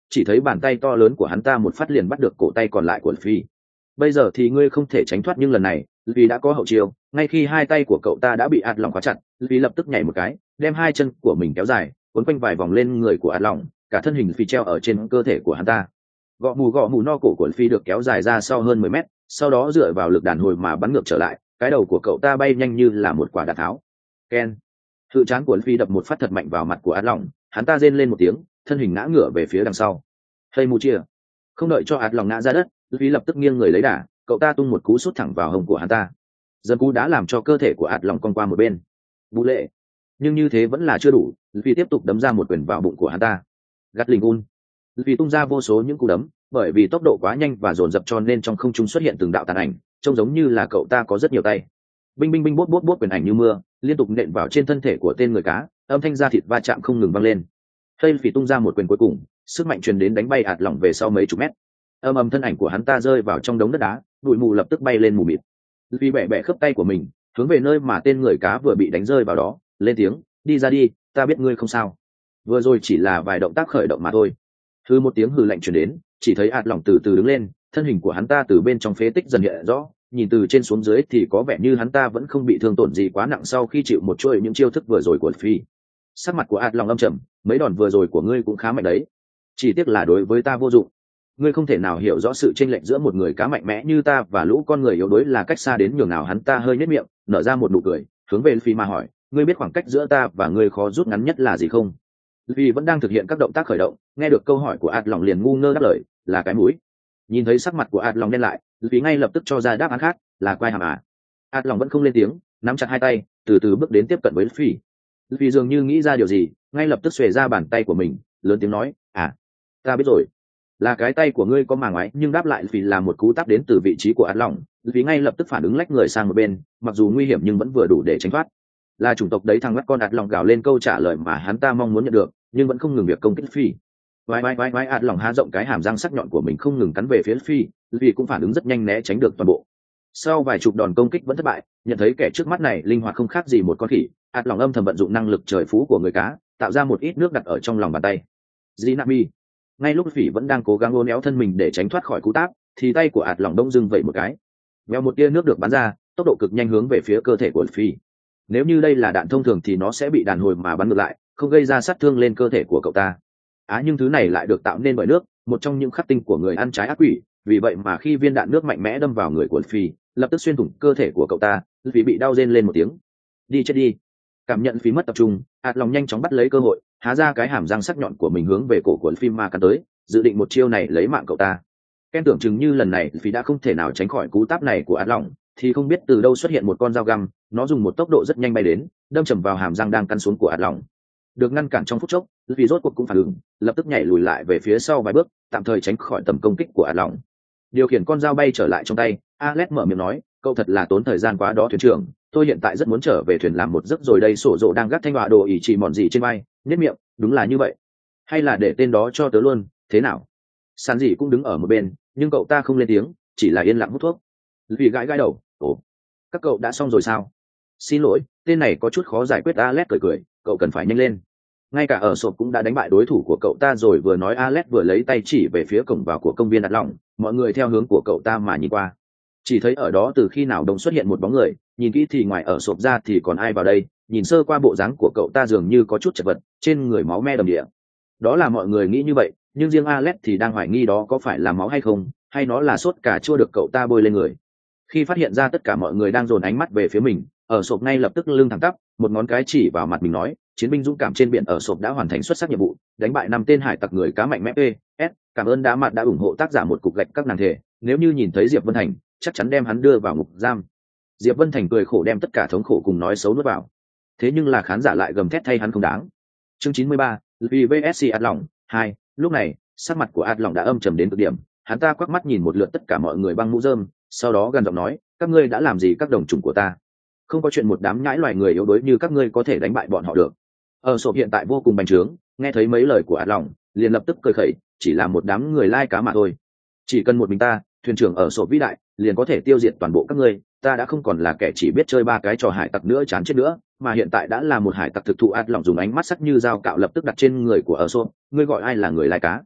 chỉ thấy bàn tay to lớn của hắn ta một phát liền bắt được cổ tay còn lại của Luffy. Bây giờ thì ngươi không thể tránh thoát, nhưng lần này Luffy đã có hậu chiêu. Ngay khi hai tay của cậu ta đã bị ạt lỏng khóa chặt, Luffy lập tức nhảy một cái, đem hai chân của mình kéo dài, cuốn quanh vài vòng lên người của ạt lỏng, cả thân hình Luffy treo ở trên cơ thể của hắn ta. Gõ mù gõ mù no cổ của Luffy được kéo dài ra sau hơn mười mét, sau đó dựa vào lực đàn hồi mà bắn ngược trở lại, cái đầu của cậu ta bay nhanh như là một quả đạn tháo. Ken. Sự chán của Luffy đập một phát thật mạnh vào mặt của ạt lỏng, hắn ta rên lên một tiếng, thân hình ngã ngửa về phía đằng sau. Hay mù chia. Không đợi cho ạt lỏng ngã ra đất, Luffy lập tức nghiêng người lấy đà, cậu ta tung một cú sút thẳng vào hông của hắn ta. Dần cú đã làm cho cơ thể của ạt lỏng cong qua một bên. Bú lệ. Nhưng như thế vẫn là chưa đủ, Luffy tiếp tục đấm ra một quyền vào bụng của hắn ta. Gắt lình un. Luffy tung ra vô số những cú đấm, bởi vì tốc độ quá nhanh và dồn dập cho nên trong không trung xuất hiện từng đạo tàn ảnh, trông giống như là cậu ta có rất nhiều tay. Binh binh binh bốt bốt bốt quyền ảnh như mưa, liên tục nện vào trên thân thể của tên người cá, âm thanh da thịt va chạm không ngừng vang lên. Hay Luffy tung ra một quyền cuối cùng, sức mạnh truyền đến đánh bay ạt lỏng về sau mấy chục mét. Âm ầm thân ảnh của hắn ta rơi vào trong đống đất đá, bụi mù lập tức bay lên mù mịt. Luffy bẻ bẻ khớp tay của mình, hướng về nơi mà tên người cá vừa bị đánh rơi vào đó, lên tiếng, đi ra đi, ta biết ngươi không sao. Vừa rồi chỉ là vài động tác khởi động mà thôi. Hư một tiếng hừ lạnh truyền đến, chỉ thấy ạt lỏng từ từ đứng lên, thân hình của hắn ta từ bên trong phế tích dần hiện rõ, nhìn từ trên xuống dưới thì có vẻ như hắn ta vẫn không bị thương tổn gì quá nặng sau khi chịu một chuỗi những chiêu thức vừa rồi của Luffy. Sắc mặt của ạt lỏng âm trầm, mấy đòn vừa rồi của ngươi cũng khá mạnh đấy, chỉ tiếc là đối với ta vô dụng. Ngươi không thể nào hiểu rõ sự chênh lệch giữa một người cá mạnh mẽ như ta và lũ con người yếu đuối là cách xa đến nhường nào. Hắn ta hơi nhếch miệng, nở ra một nụ cười, hướng về Luffy mà hỏi, ngươi biết khoảng cách giữa ta và ngươi khó rút ngắn nhất là gì không? Luffy vẫn đang thực hiện các động tác khởi động, nghe được câu hỏi của ạt lỏng liền ngu ngơ đáp lời, là cái mũi. Nhìn thấy sắc mặt của ạt lỏng đen lại, Luffy ngay lập tức cho ra đáp án khác, là quai hàm à. ạt lỏng vẫn không lên tiếng, nắm chặt hai tay, từ từ bước đến tiếp cận với Luffy. Luffy dường như nghĩ ra điều gì, ngay lập tức xuề ra bàn tay của mình, lớn tiếng nói, à, ta biết rồi, là cái tay của ngươi có màng ngoái. Nhưng đáp lại vì là một cú táp đến từ vị trí của ạt lỏng, vì ngay lập tức phản ứng lách người sang một bên, mặc dù nguy hiểm nhưng vẫn vừa đủ để tránh thoát. Là chủng tộc đấy. Thằng mắt con ạt lỏng gào lên câu trả lời mà hắn ta mong muốn nhận được, nhưng vẫn không ngừng việc công kích Luffy. Vai vai vai vai ạt lỏng há rộng cái hàm răng sắc nhọn của mình không ngừng cắn về phía Luffy, Luffy cũng phản ứng rất nhanh né tránh được toàn bộ. Sau vài chục đòn công kích vẫn thất bại, nhận thấy kẻ trước mắt này linh hoạt không khác gì một con khỉ, ạt lỏng âm thầm vận dụng năng lực trời phú của người cá, tạo ra một ít nước đặt ở trong lòng bàn tay. Zinami. Ngay lúc Phỉ vẫn đang cố gắng uốn éo thân mình để tránh thoát khỏi cú táp, thì tay của ạt lỏng đông dưng vậy một cái, vèo một tia nước được bắn ra, tốc độ cực nhanh hướng về phía cơ thể của Phỉ. Nếu như đây là đạn thông thường thì nó sẽ bị đàn hồi mà bắn ngược lại, không gây ra sát thương lên cơ thể của cậu ta. Á nhưng thứ này lại được tạo nên bởi nước, một trong những khắc tinh của người ăn trái ác quỷ, vì vậy mà khi viên đạn nước mạnh mẽ đâm vào người của Phỉ, lập tức xuyên thủng cơ thể của cậu ta, Phỉ bị đau rên lên một tiếng. Đi chết đi. Cảm nhận Phỉ mất tập trung, ạt lỏng nhanh chóng bắt lấy cơ hội, há ra cái hàm răng sắc nhọn của mình hướng về cổ của phim ma cắn tới, dự định một chiêu này lấy mạng cậu ta. Ken tưởng chừng như lần này Phỉ đã không thể nào tránh khỏi cú táp này của ạt lỏng, thì không biết từ đâu xuất hiện một con dao găm, nó dùng một tốc độ rất nhanh bay đến, đâm chầm vào hàm răng đang cắn xuống của ạt lỏng. Được ngăn cản trong phút chốc, Phỉ rốt cuộc cũng phản ứng, lập tức nhảy lùi lại về phía sau vài bước, tạm thời tránh khỏi tầm công kích của ạt lỏng. Điều khiển con dao bay trở lại trong tay, Alex mở miệng nói, cậu thật là tốn thời gian quá đó thuyền trưởng, tôi hiện tại rất muốn trở về thuyền làm một giấc rồi đây. Sổ rộ đang gác thanh họa đồ ỉ chỉ mòn gì trên vai, nhếch miệng, đúng là như vậy, hay là để tên đó cho tớ luôn, thế nào? Sàn gì cũng đứng ở một bên, nhưng cậu ta không lên tiếng, chỉ là yên lặng hút thuốc. Vì gãi gãi đầu, ồ, các cậu đã xong rồi sao? Xin lỗi, tên này có chút khó giải quyết. Alex cười cười, cậu cần phải nhanh lên. Ngay cả ở sộp cũng đã đánh bại đối thủ của cậu ta rồi. Vừa nói Alex vừa lấy tay chỉ về phía cổng vào của công viên đặt lỏng, mọi người theo hướng của cậu ta mà nhìn qua. Chỉ thấy ở đó từ khi nào đông xuất hiện một bóng người, nhìn kỹ thì ngoài ở sộp ra thì còn ai vào đây. Nhìn sơ qua bộ dáng của cậu ta dường như có chút chật vật, trên người máu me đầm địa. Đó là mọi người nghĩ như vậy, nhưng riêng Alex thì đang hoài nghi đó có phải là máu hay không, hay nó là sốt cà chua được cậu ta bôi lên người. Khi phát hiện ra tất cả mọi người đang dồn ánh mắt về phía mình, ở sộp ngay lập tức lưng thẳng tắp, một ngón cái chỉ vào mặt mình nói, chiến binh dũng cảm trên biển ở sộp đã hoàn thành xuất sắc nhiệm vụ, đánh bại năm tên hải tặc người cá mạnh mẽ. P.S. Cảm ơn đã mặt đã ủng hộ tác giả một cục gạch các nàng thể, nếu như nhìn thấy Diệp Vân Thành, chắc chắn đem hắn đưa vào ngục giam. Diệp Vân Thành cười khổ đem tất cả thống khổ cùng nói xấu nuốt vào. Thế nhưng là khán giả lại gầm thét thay hắn không đáng. Chương chín mươi ba, vì vê ét xê ạt lỏng hai. Lúc này, sắc mặt của ạt lỏng đã âm trầm đến cực điểm, hắn ta quắc mắt nhìn một lượt tất cả mọi người băng mũ rơm, sau đó gần giọng nói, các ngươi đã làm gì các đồng chủng của ta? Không có chuyện một đám nhãi loài người yếu đuối như các ngươi có thể đánh bại bọn họ được. Ở sộp hiện tại vô cùng bành trướng, nghe thấy mấy lời của ạt lỏng, liền lập tức cười khẩy, chỉ là một đám người lai cá mà thôi. Chỉ cần một mình ta, thuyền trưởng ở sộp vĩ đại, liền có thể tiêu diệt toàn bộ các ngươi. Ta đã không còn là kẻ chỉ biết chơi ba cái trò hải tặc nữa chán chết nữa, mà hiện tại đã là một hải tặc thực thụ. Ạt lỏng dùng ánh mắt sắc như dao cạo lập tức đặt trên người của ở sộp, ngươi gọi ai là người lai cá?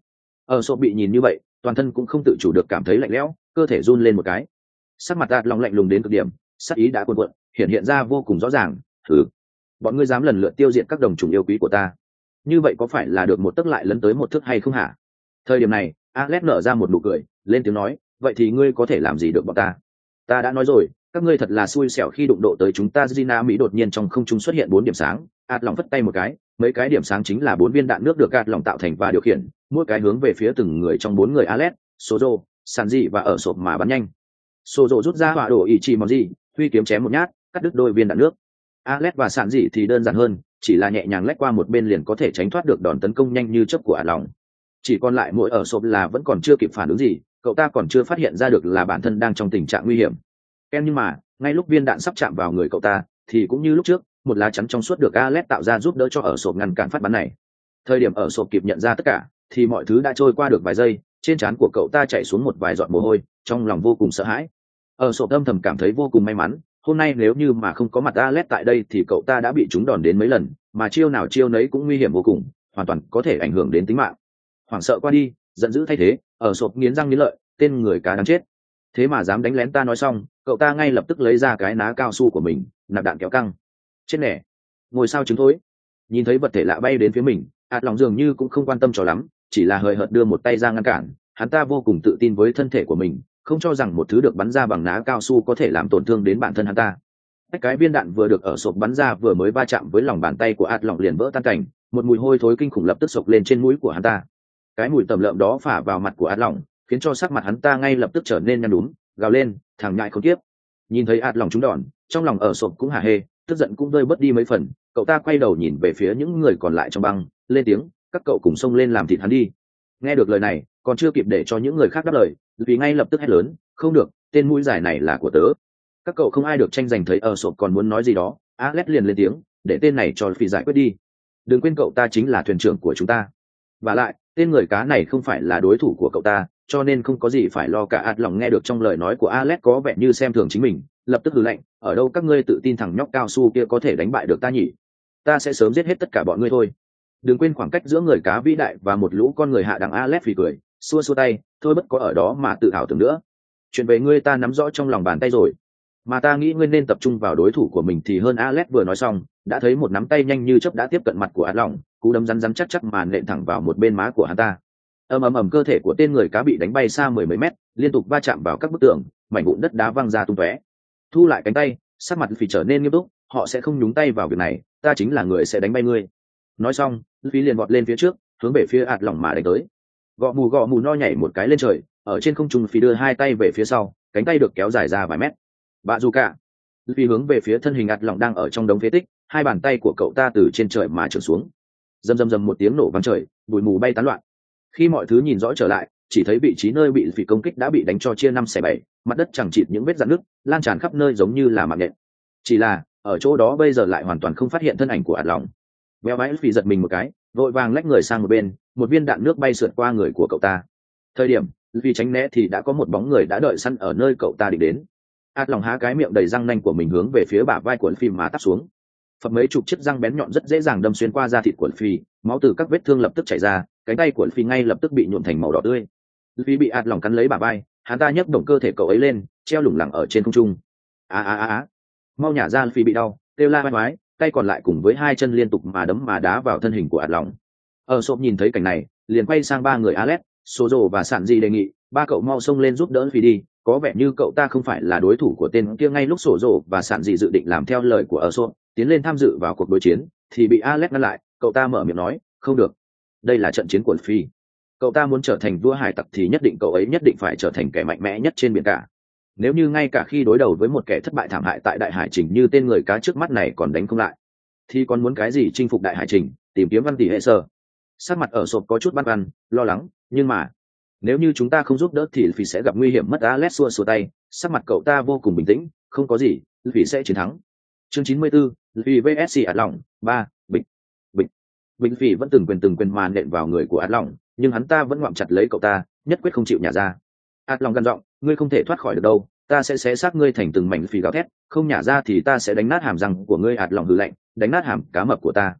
Ở sộp bị nhìn như vậy, toàn thân cũng không tự chủ được cảm thấy lạnh lẽo, cơ thể run lên một cái. Sắc mặt ạt lòng lạnh lùng đến cực điểm, sắc ý đã cuồn cuộn, hiện hiện ra vô cùng rõ ràng. Thử, bọn ngươi dám lần lượt tiêu diệt các đồng chủng yêu quý của ta, như vậy có phải là được một tấc lại lấn tới một thước hay không hả? Thời điểm này, Alex nở ra một nụ cười, lên tiếng nói, vậy thì ngươi có thể làm gì được bọn ta? Ta đã nói rồi, các ngươi thật là xui xẻo khi đụng độ tới chúng ta. Gina Mỹ đột nhiên trong không trung xuất hiện bốn điểm sáng, ạt lòng phất tay một cái, mấy cái điểm sáng chính là bốn viên đạn nước được gạt lỏng tạo thành và điều khiển, mỗi cái hướng về phía từng người trong bốn người Alex, Sozo, Sanji và ở sộp mà bắn nhanh. Sozo rút ra hỏa đổ ý chỉ mòn gì, huy kiếm chém một nhát, cắt đứt đôi viên đạn nước. Alex và Sanji thì đơn giản hơn, chỉ là nhẹ nhàng lách qua một bên liền có thể tránh thoát được đòn tấn công nhanh như chớp của ạt lòng. Chỉ còn lại mỗi ở sộp là vẫn còn chưa kịp phản ứng gì, cậu ta còn chưa phát hiện ra được là bản thân đang trong tình trạng nguy hiểm. Ken nhưng mà ngay lúc viên đạn sắp chạm vào người cậu ta thì cũng như lúc trước, một lá chắn trong suốt được Alex tạo ra giúp đỡ cho ở sộp ngăn cản phát bắn này. Thời điểm ở sộp kịp nhận ra tất cả thì mọi thứ đã trôi qua được vài giây, trên trán của cậu ta chảy xuống một vài giọt mồ hôi, trong lòng vô cùng sợ hãi. Ở sộp âm thầm cảm thấy vô cùng may mắn, hôm nay nếu như mà không có mặt Alex tại đây thì cậu ta đã bị trúng đòn đến mấy lần, mà chiêu nào chiêu nấy cũng nguy hiểm vô cùng, hoàn toàn có thể ảnh hưởng đến tính mạng. Hoảng sợ qua đi, giận dữ thay thế, ở sộp nghiến răng nghiến lợi, tên người cá đáng chết, thế mà dám đánh lén ta. Nói xong, cậu ta ngay lập tức lấy ra cái ná cao su của mình, nạp đạn kéo căng. Chết nẻ, ngồi sao trứng thối. Nhìn thấy vật thể lạ bay đến phía mình, ạt lòng dường như cũng không quan tâm cho lắm, chỉ là hời hợt đưa một tay ra ngăn cản. Hắn ta vô cùng tự tin với thân thể của mình, không cho rằng một thứ được bắn ra bằng ná cao su có thể làm tổn thương đến bản thân hắn ta. Cái viên đạn vừa được ở sộp bắn ra vừa mới va chạm với lòng bàn tay của ạt lòng liền vỡ tan cảnh, một mùi hôi thối kinh khủng lập tức sộc lên trên mũi của hắn ta. Cái mùi tẩm lợm đó phả vào mặt của ạt lòng, khiến cho sắc mặt hắn ta ngay lập tức trở nên nhăn nhúm, gào lên, thằng nhại khốn kiếp. Nhìn thấy ạt lòng trúng đòn, trong lòng ở sộp cũng hả hê, tức giận cũng rơi bớt đi mấy phần. Cậu ta quay đầu nhìn về phía những người còn lại trong băng, lên tiếng, các cậu cùng xông lên làm thịt hắn đi. Nghe được lời này, còn chưa kịp để cho những người khác đáp lời, vì ngay lập tức hét lớn, không được, tên mũi dài này là của tớ. Các cậu không ai được tranh giành. Thấy ở sộp còn muốn nói gì đó, Alex liền lên tiếng, để tên này cho phi giải quyết đi. Đừng quên cậu ta chính là thuyền trưởng của chúng ta. Và lại, tên người cá này không phải là đối thủ của cậu ta, cho nên không có gì phải lo cả. Ạt lòng nghe được trong lời nói của Alex có vẻ như xem thường chính mình, lập tức hừ lạnh, ở đâu các ngươi tự tin thằng nhóc cao su kia có thể đánh bại được ta nhỉ? Ta sẽ sớm giết hết tất cả bọn ngươi thôi. Đừng quên khoảng cách giữa người cá vĩ đại và một lũ con người hạ đẳng. Alex phì cười, xua xua tay, thôi bất có ở đó mà tự hào tưởng nữa. Chuyện về ngươi ta nắm rõ trong lòng bàn tay rồi, mà ta nghĩ ngươi nên tập trung vào đối thủ của mình thì hơn. Alex vừa nói xong, đã thấy một nắm tay nhanh như chớp đã tiếp cận mặt của ạt lòng, cú đấm rắn rắn chắc chắc màn nện thẳng vào một bên má của hắn ta. ầm ầm ầm, cơ thể của tên người cá bị đánh bay xa mười mấy mét, liên tục va chạm vào các bức tường, mảnh vụn đất đá văng ra tung tóe. Thu lại cánh tay, sắc mặt phì trở nên nghiêm túc, họ sẽ không nhúng tay vào việc này, ta chính là người sẽ đánh bay ngươi. Nói xong, phí liền vọt lên phía trước, hướng về phía ạt lòng mà đánh tới. Gọ mù gọ mù no nhảy một cái lên trời, ở trên không trung phí đưa hai tay về phía sau, cánh tay được kéo dài ra vài mét. Bạ dù cả, phí hướng về phía thân hình ạt lòng đang ở trong đống phế tích, hai bàn tay của cậu ta từ trên trời mà trượt xuống. Rầm rầm rầm một tiếng nổ vang trời, bụi mù bay tán loạn. Khi mọi thứ nhìn rõ trở lại, chỉ thấy vị trí nơi bị phỉ công kích đã bị đánh cho chia năm xẻ bảy, mặt đất chẳng chịt những vết rạn nứt, lan tràn khắp nơi giống như là mạng nhện. Chỉ là ở chỗ đó bây giờ lại hoàn toàn không phát hiện thân ảnh của ạt lòng. Véo vãi phỉ giật mình một cái, vội vàng lách người sang một bên, một viên đạn nước bay sượt qua người của cậu ta. Thời điểm vì tránh né thì đã có một bóng người đã đợi sẵn ở nơi cậu ta định đến. Ạt lòng há cái miệng đầy răng nanh của mình hướng về phía bả vai của Phi mà tát xuống. Phật mấy chục chiếc răng bén nhọn rất dễ dàng đâm xuyên qua da thịt của Phi, máu từ các vết thương lập tức chảy ra, cánh tay của Phi ngay lập tức bị nhuộm thành màu đỏ tươi. Phi bị ạt lòng cắn lấy bả vai, hắn ta nhấc động cơ thể cậu ấy lên, treo lủng lẳng ở trên không trung. A a a a, mau nhả ra. Phi bị đau, kêu la oai oái, tay còn lại cùng với hai chân liên tục mà đấm mà đá vào thân hình của ạt lòng. Ở sộp nhìn thấy cảnh này, liền quay sang ba người Alex, Sozo và Sản Di đề nghị, ba cậu mau xông lên giúp đỡ Phi đi, có vẻ như cậu ta không phải là đối thủ của tên kia. Ngay lúc Sozo và Sản Di dự định làm theo lời của ở sộp, tiến lên tham dự vào cuộc đối chiến, thì bị Alex ngăn lại. Cậu ta mở miệng nói, không được, đây là trận chiến của Phi. Cậu ta muốn trở thành vua hải tặc thì nhất định cậu ấy nhất định phải trở thành kẻ mạnh mẽ nhất trên biển cả. Nếu như ngay cả khi đối đầu với một kẻ thất bại thảm hại tại đại hải trình như tên người cá trước mắt này còn đánh không lại, thì còn muốn cái gì chinh phục đại hải trình, tìm kiếm văn tỷ hệ sơ. Sắc mặt ở sộp có chút băn khoăn, lo lắng, nhưng mà nếu như chúng ta không giúp đỡ thì Phi sẽ gặp nguy hiểm mất. Alex xua xua tay, sắc mặt cậu ta vô cùng bình tĩnh, không có gì, Phi sẽ chiến thắng. Chương chín mươi tư, Phi vs ạt lòng ba. Bịch bịch bịch. Phi vẫn từng quyền từng quyền màn nện vào người của ạt lòng, nhưng hắn ta vẫn ngoạm chặt lấy cậu ta, nhất quyết không chịu nhả ra. ạt lòng gằn giọng, ngươi không thể thoát khỏi được đâu, ta sẽ xé xác ngươi thành từng mảnh. Phi gào thét, không nhả ra thì ta sẽ đánh nát hàm răng của ngươi. Ạt lòng hừ lạnh, đánh nát hàm cá mập của ta.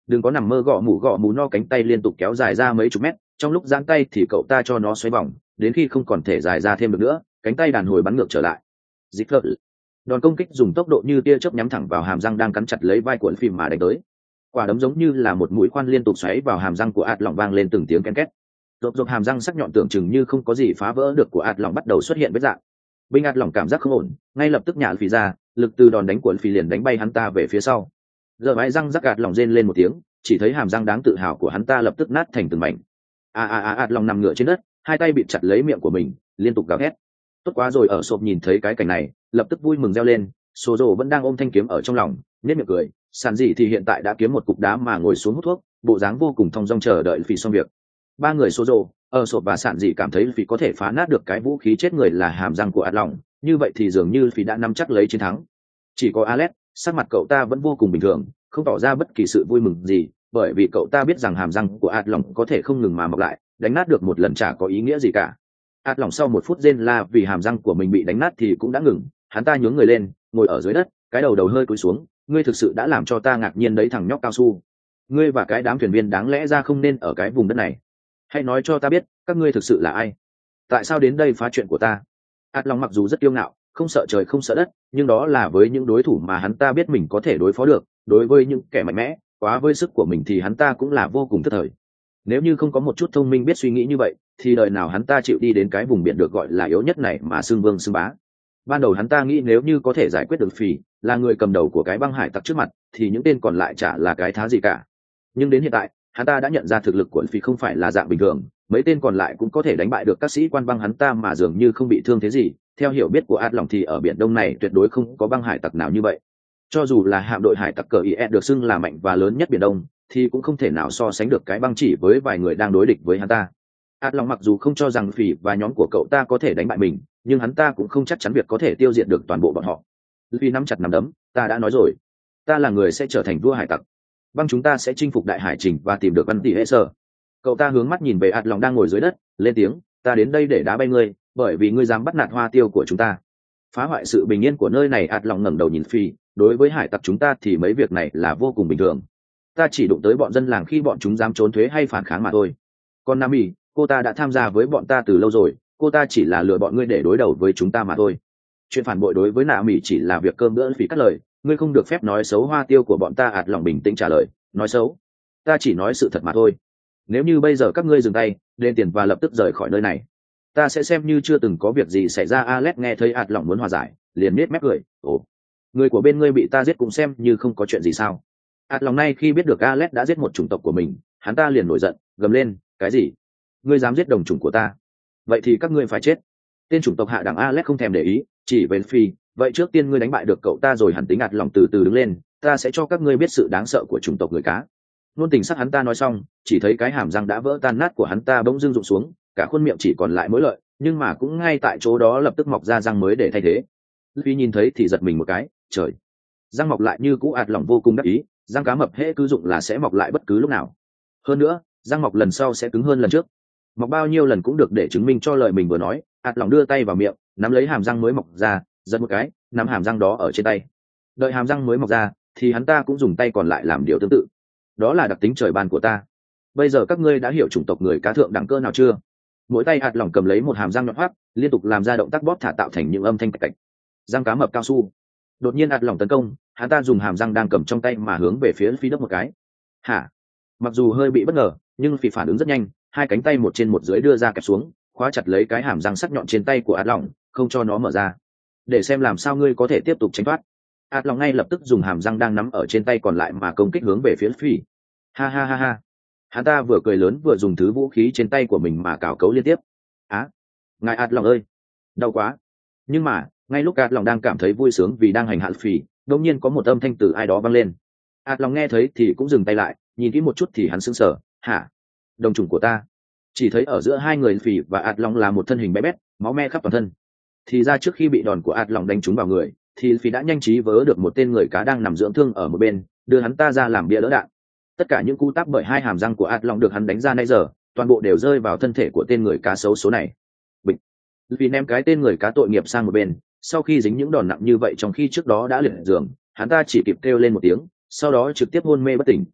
đừng có nằm mơ gõ mù gõ mù no, cánh tay liên tục kéo dài ra mấy chục mét, trong lúc giãn tay thì cậu ta cho nó xoay vòng đến khi không còn thể dài ra thêm được nữa, cánh tay đàn hồi bắn ngược trở lại. Dịch lợn, đòn công kích dùng tốc độ như tia chớp nhắm thẳng vào hàm răng đang cắn chặt lấy vai cuộn phim mà đánh tới. Quả đấm giống như là một mũi khoan liên tục xoáy vào hàm răng của ạt lỏng, vang lên từng tiếng ken két. Rộp rộp hàm răng sắc nhọn tưởng chừng như không có gì phá vỡ được của ạt lỏng bắt đầu xuất hiện vết dạng. Binh ạt lỏng cảm giác không ổn, ngay lập tức nhả phì ra, lực từ đòn đánh cuộn phì liền đánh bay hắn ta về phía sau. Giờ mái răng rắc ạt lỏng rên lên một tiếng, chỉ thấy hàm răng đáng tự hào của hắn ta lập tức nát thành từng mảnh. A a a ạt lỏng nằm ngửa trên đất, hai tay bịt chặt lấy miệng của mình, liên tục gào thét. Tốt quá rồi, ở sộp nhìn thấy cái cảnh này, lập tức vui mừng reo lên. Sô Dô vẫn đang ôm thanh kiếm ở trong lòng, nhếch miệng cười. Sàn dị thì hiện tại đã kiếm một cục đá mà ngồi xuống hút thuốc, bộ dáng vô cùng thong dong chờ đợi phì xong việc. Ba người Sô Dô, ở sộp và sàn dị cảm thấy phì có thể phá nát được cái vũ khí chết người là hàm răng của ạt lỏng, như vậy thì dường như phì đã nắm chắc lấy chiến thắng. Chỉ có Alex, sắc mặt cậu ta vẫn vô cùng bình thường, không tỏ ra bất kỳ sự vui mừng gì, bởi vì cậu ta biết rằng hàm răng của ạt lỏng có thể không ngừng mà mọc lại, đánh nát được một lần chả có ý nghĩa gì cả. Ạt lỏng sau một phút rên la vì hàm răng của mình bị đánh nát thì cũng đã ngừng, hắn ta nhướng người lên, ngồi ở dưới đất, cái đầu đầu hơi cúi xuống. Ngươi thực sự đã làm cho ta ngạc nhiên đấy thằng nhóc cao su. Ngươi và cái đám thuyền viên đáng lẽ ra không nên ở cái vùng đất này. Hãy nói cho ta biết, các ngươi thực sự là ai? Tại sao đến đây phá chuyện của ta? Ạt Long mặc dù rất kiêu ngạo, không sợ trời không sợ đất, nhưng đó là với những đối thủ mà hắn ta biết mình có thể đối phó được. Đối với những kẻ mạnh mẽ, quá với sức của mình thì hắn ta cũng là vô cùng thất thời. Nếu như không có một chút thông minh biết suy nghĩ như vậy, thì đời nào hắn ta chịu đi đến cái vùng biển được gọi là yếu nhất này mà xưng vương xưng bá. Ban đầu hắn ta nghĩ nếu như có thể giải quyết được phì là người cầm đầu của cái băng hải tặc trước mặt thì những tên còn lại chả là cái thá gì cả, nhưng đến hiện tại hắn ta đã nhận ra thực lực của phì không phải là dạng bình thường, mấy tên còn lại cũng có thể đánh bại được các sĩ quan băng hắn ta mà dường như không bị thương thế gì. Theo hiểu biết của ạt lỏng thì ở biển đông này tuyệt đối không có băng hải tặc nào như vậy, cho dù là hạm đội hải tặc cờ i s được xưng là mạnh và lớn nhất biển đông thì cũng không thể nào so sánh được cái băng chỉ với vài người đang đối địch với hắn ta. ạt lỏng mặc dù không cho rằng phì và nhóm của cậu ta có thể đánh bại mình, nhưng hắn ta cũng không chắc chắn việc có thể tiêu diệt được toàn bộ bọn họ. Vì nắm chặt nắm đấm, ta đã nói rồi, ta là người sẽ trở thành vua hải tặc, băng chúng ta sẽ chinh phục đại hải trình và tìm được văn tỷ hệ sở. Cậu ta hướng mắt nhìn về ạt lòng đang ngồi dưới đất, lên tiếng, ta đến đây để đá bay ngươi, bởi vì ngươi dám bắt nạt hoa tiêu của chúng ta, phá hoại sự bình yên của nơi này. ạt lòng ngẩng đầu nhìn phi, đối với hải tặc chúng ta thì mấy việc này là vô cùng bình thường, ta chỉ đụng tới bọn dân làng khi bọn chúng dám trốn thuế hay phản kháng mà thôi. Còn Nami, cô ta đã tham gia với bọn ta từ lâu rồi, cô ta chỉ là lừa bọn ngươi để đối đầu với chúng ta mà thôi. Chuyện phản bội đối với nạ mỹ chỉ là việc cơm bữa. Phí cắt lời, ngươi không được phép nói xấu hoa tiêu của bọn ta. ạt lòng bình tĩnh trả lời, nói xấu, ta chỉ nói sự thật mà thôi. Nếu như bây giờ các ngươi dừng tay, đền tiền và lập tức rời khỏi nơi này, ta sẽ xem như chưa từng có việc gì xảy ra. Alex nghe thấy ạt lòng muốn hòa giải, liền nết mép cười, ồ, người của bên ngươi bị ta giết cũng xem như không có chuyện gì sao? ạt lòng nay khi biết được Alex đã giết một chủng tộc của mình, hắn ta liền nổi giận, gầm lên, cái gì? Ngươi dám giết đồng chủng của ta? Vậy thì các ngươi phải chết. Tên chủng tộc hạ đẳng Alex không thèm để ý, chỉ về phi, vậy trước tiên ngươi đánh bại được cậu ta rồi hẳn tính. ạt lòng từ từ đứng lên, ta sẽ cho các ngươi biết sự đáng sợ của chủng tộc người cá. Nôn tình sắc hắn ta nói xong, chỉ thấy cái hàm răng đã vỡ tan nát của hắn ta bỗng dưng rụng xuống, cả khuôn miệng chỉ còn lại mối lợi, nhưng mà cũng ngay tại chỗ đó lập tức mọc ra răng mới để thay thế. Phi nhìn thấy thì giật mình một cái, trời, răng mọc lại như cũ. ạt lòng vô cùng đắc ý, răng cá mập hễ cứ dụng là sẽ mọc lại bất cứ lúc nào. Hơn nữa, răng mọc lần sau sẽ cứng hơn lần trước, mọc bao nhiêu lần cũng được để chứng minh cho lời mình vừa nói. ạt lòng đưa tay vào miệng, nắm lấy hàm răng mới mọc ra, giật một cái, nắm hàm răng đó ở trên tay. Đợi hàm răng mới mọc ra thì hắn ta cũng dùng tay còn lại làm điều tương tự. Đó là đặc tính trời ban của ta. Bây giờ các ngươi đã hiểu chủng tộc người cá thượng đẳng cơ nào chưa? Mỗi tay ạt lòng cầm lấy một hàm răng nhọn hoắt, liên tục làm ra động tác bóp thả tạo thành những âm thanh cạch cạch. Răng cá mập cao su. Đột nhiên ạt lòng tấn công, hắn ta dùng hàm răng đang cầm trong tay mà hướng về phía phi đất một cái. Hả? Mặc dù hơi bị bất ngờ, nhưng phi phản ứng rất nhanh, hai cánh tay một trên một dưới đưa ra kẹp xuống, khóa chặt lấy cái hàm răng sắc nhọn trên tay của ạt lòng, không cho nó mở ra. Để xem làm sao ngươi có thể tiếp tục tránh thoát. ạt lòng ngay lập tức dùng hàm răng đang nắm ở trên tay còn lại mà công kích hướng về phía phi. Ha ha ha ha. Hắn ta vừa cười lớn vừa dùng thứ vũ khí trên tay của mình mà cào cấu liên tiếp. Á, à, ngài ạt lòng ơi, đau quá. Nhưng mà ngay lúc ạt lòng đang cảm thấy vui sướng vì đang hành hạ phì, đột nhiên có một âm thanh từ ai đó vang lên. ạt lòng nghe thấy thì cũng dừng tay lại, nhìn kỹ một chút thì hắn sững sờ. Hả? Đồng chủng của ta? Chỉ thấy ở giữa hai người phì và ạt lòng là một thân hình bé bét, máu me khắp toàn thân. Thì ra trước khi bị đòn của ạt lòng đánh trúng vào người thì phì đã nhanh trí vớ được một tên người cá đang nằm dưỡng thương ở một bên, đưa hắn ta ra làm bia đỡ đạn. Tất cả những cú táp bởi hai hàm răng của ạt lòng được hắn đánh ra nãy giờ, toàn bộ đều rơi vào thân thể của tên người cá xấu số này. Bịch. Vì ném cái tên người cá tội nghiệp sang một bên, sau khi dính những đòn nặng như vậy trong khi trước đó đã liệt giường, hắn ta chỉ kịp kêu lên một tiếng, sau đó trực tiếp hôn mê bất tỉnh.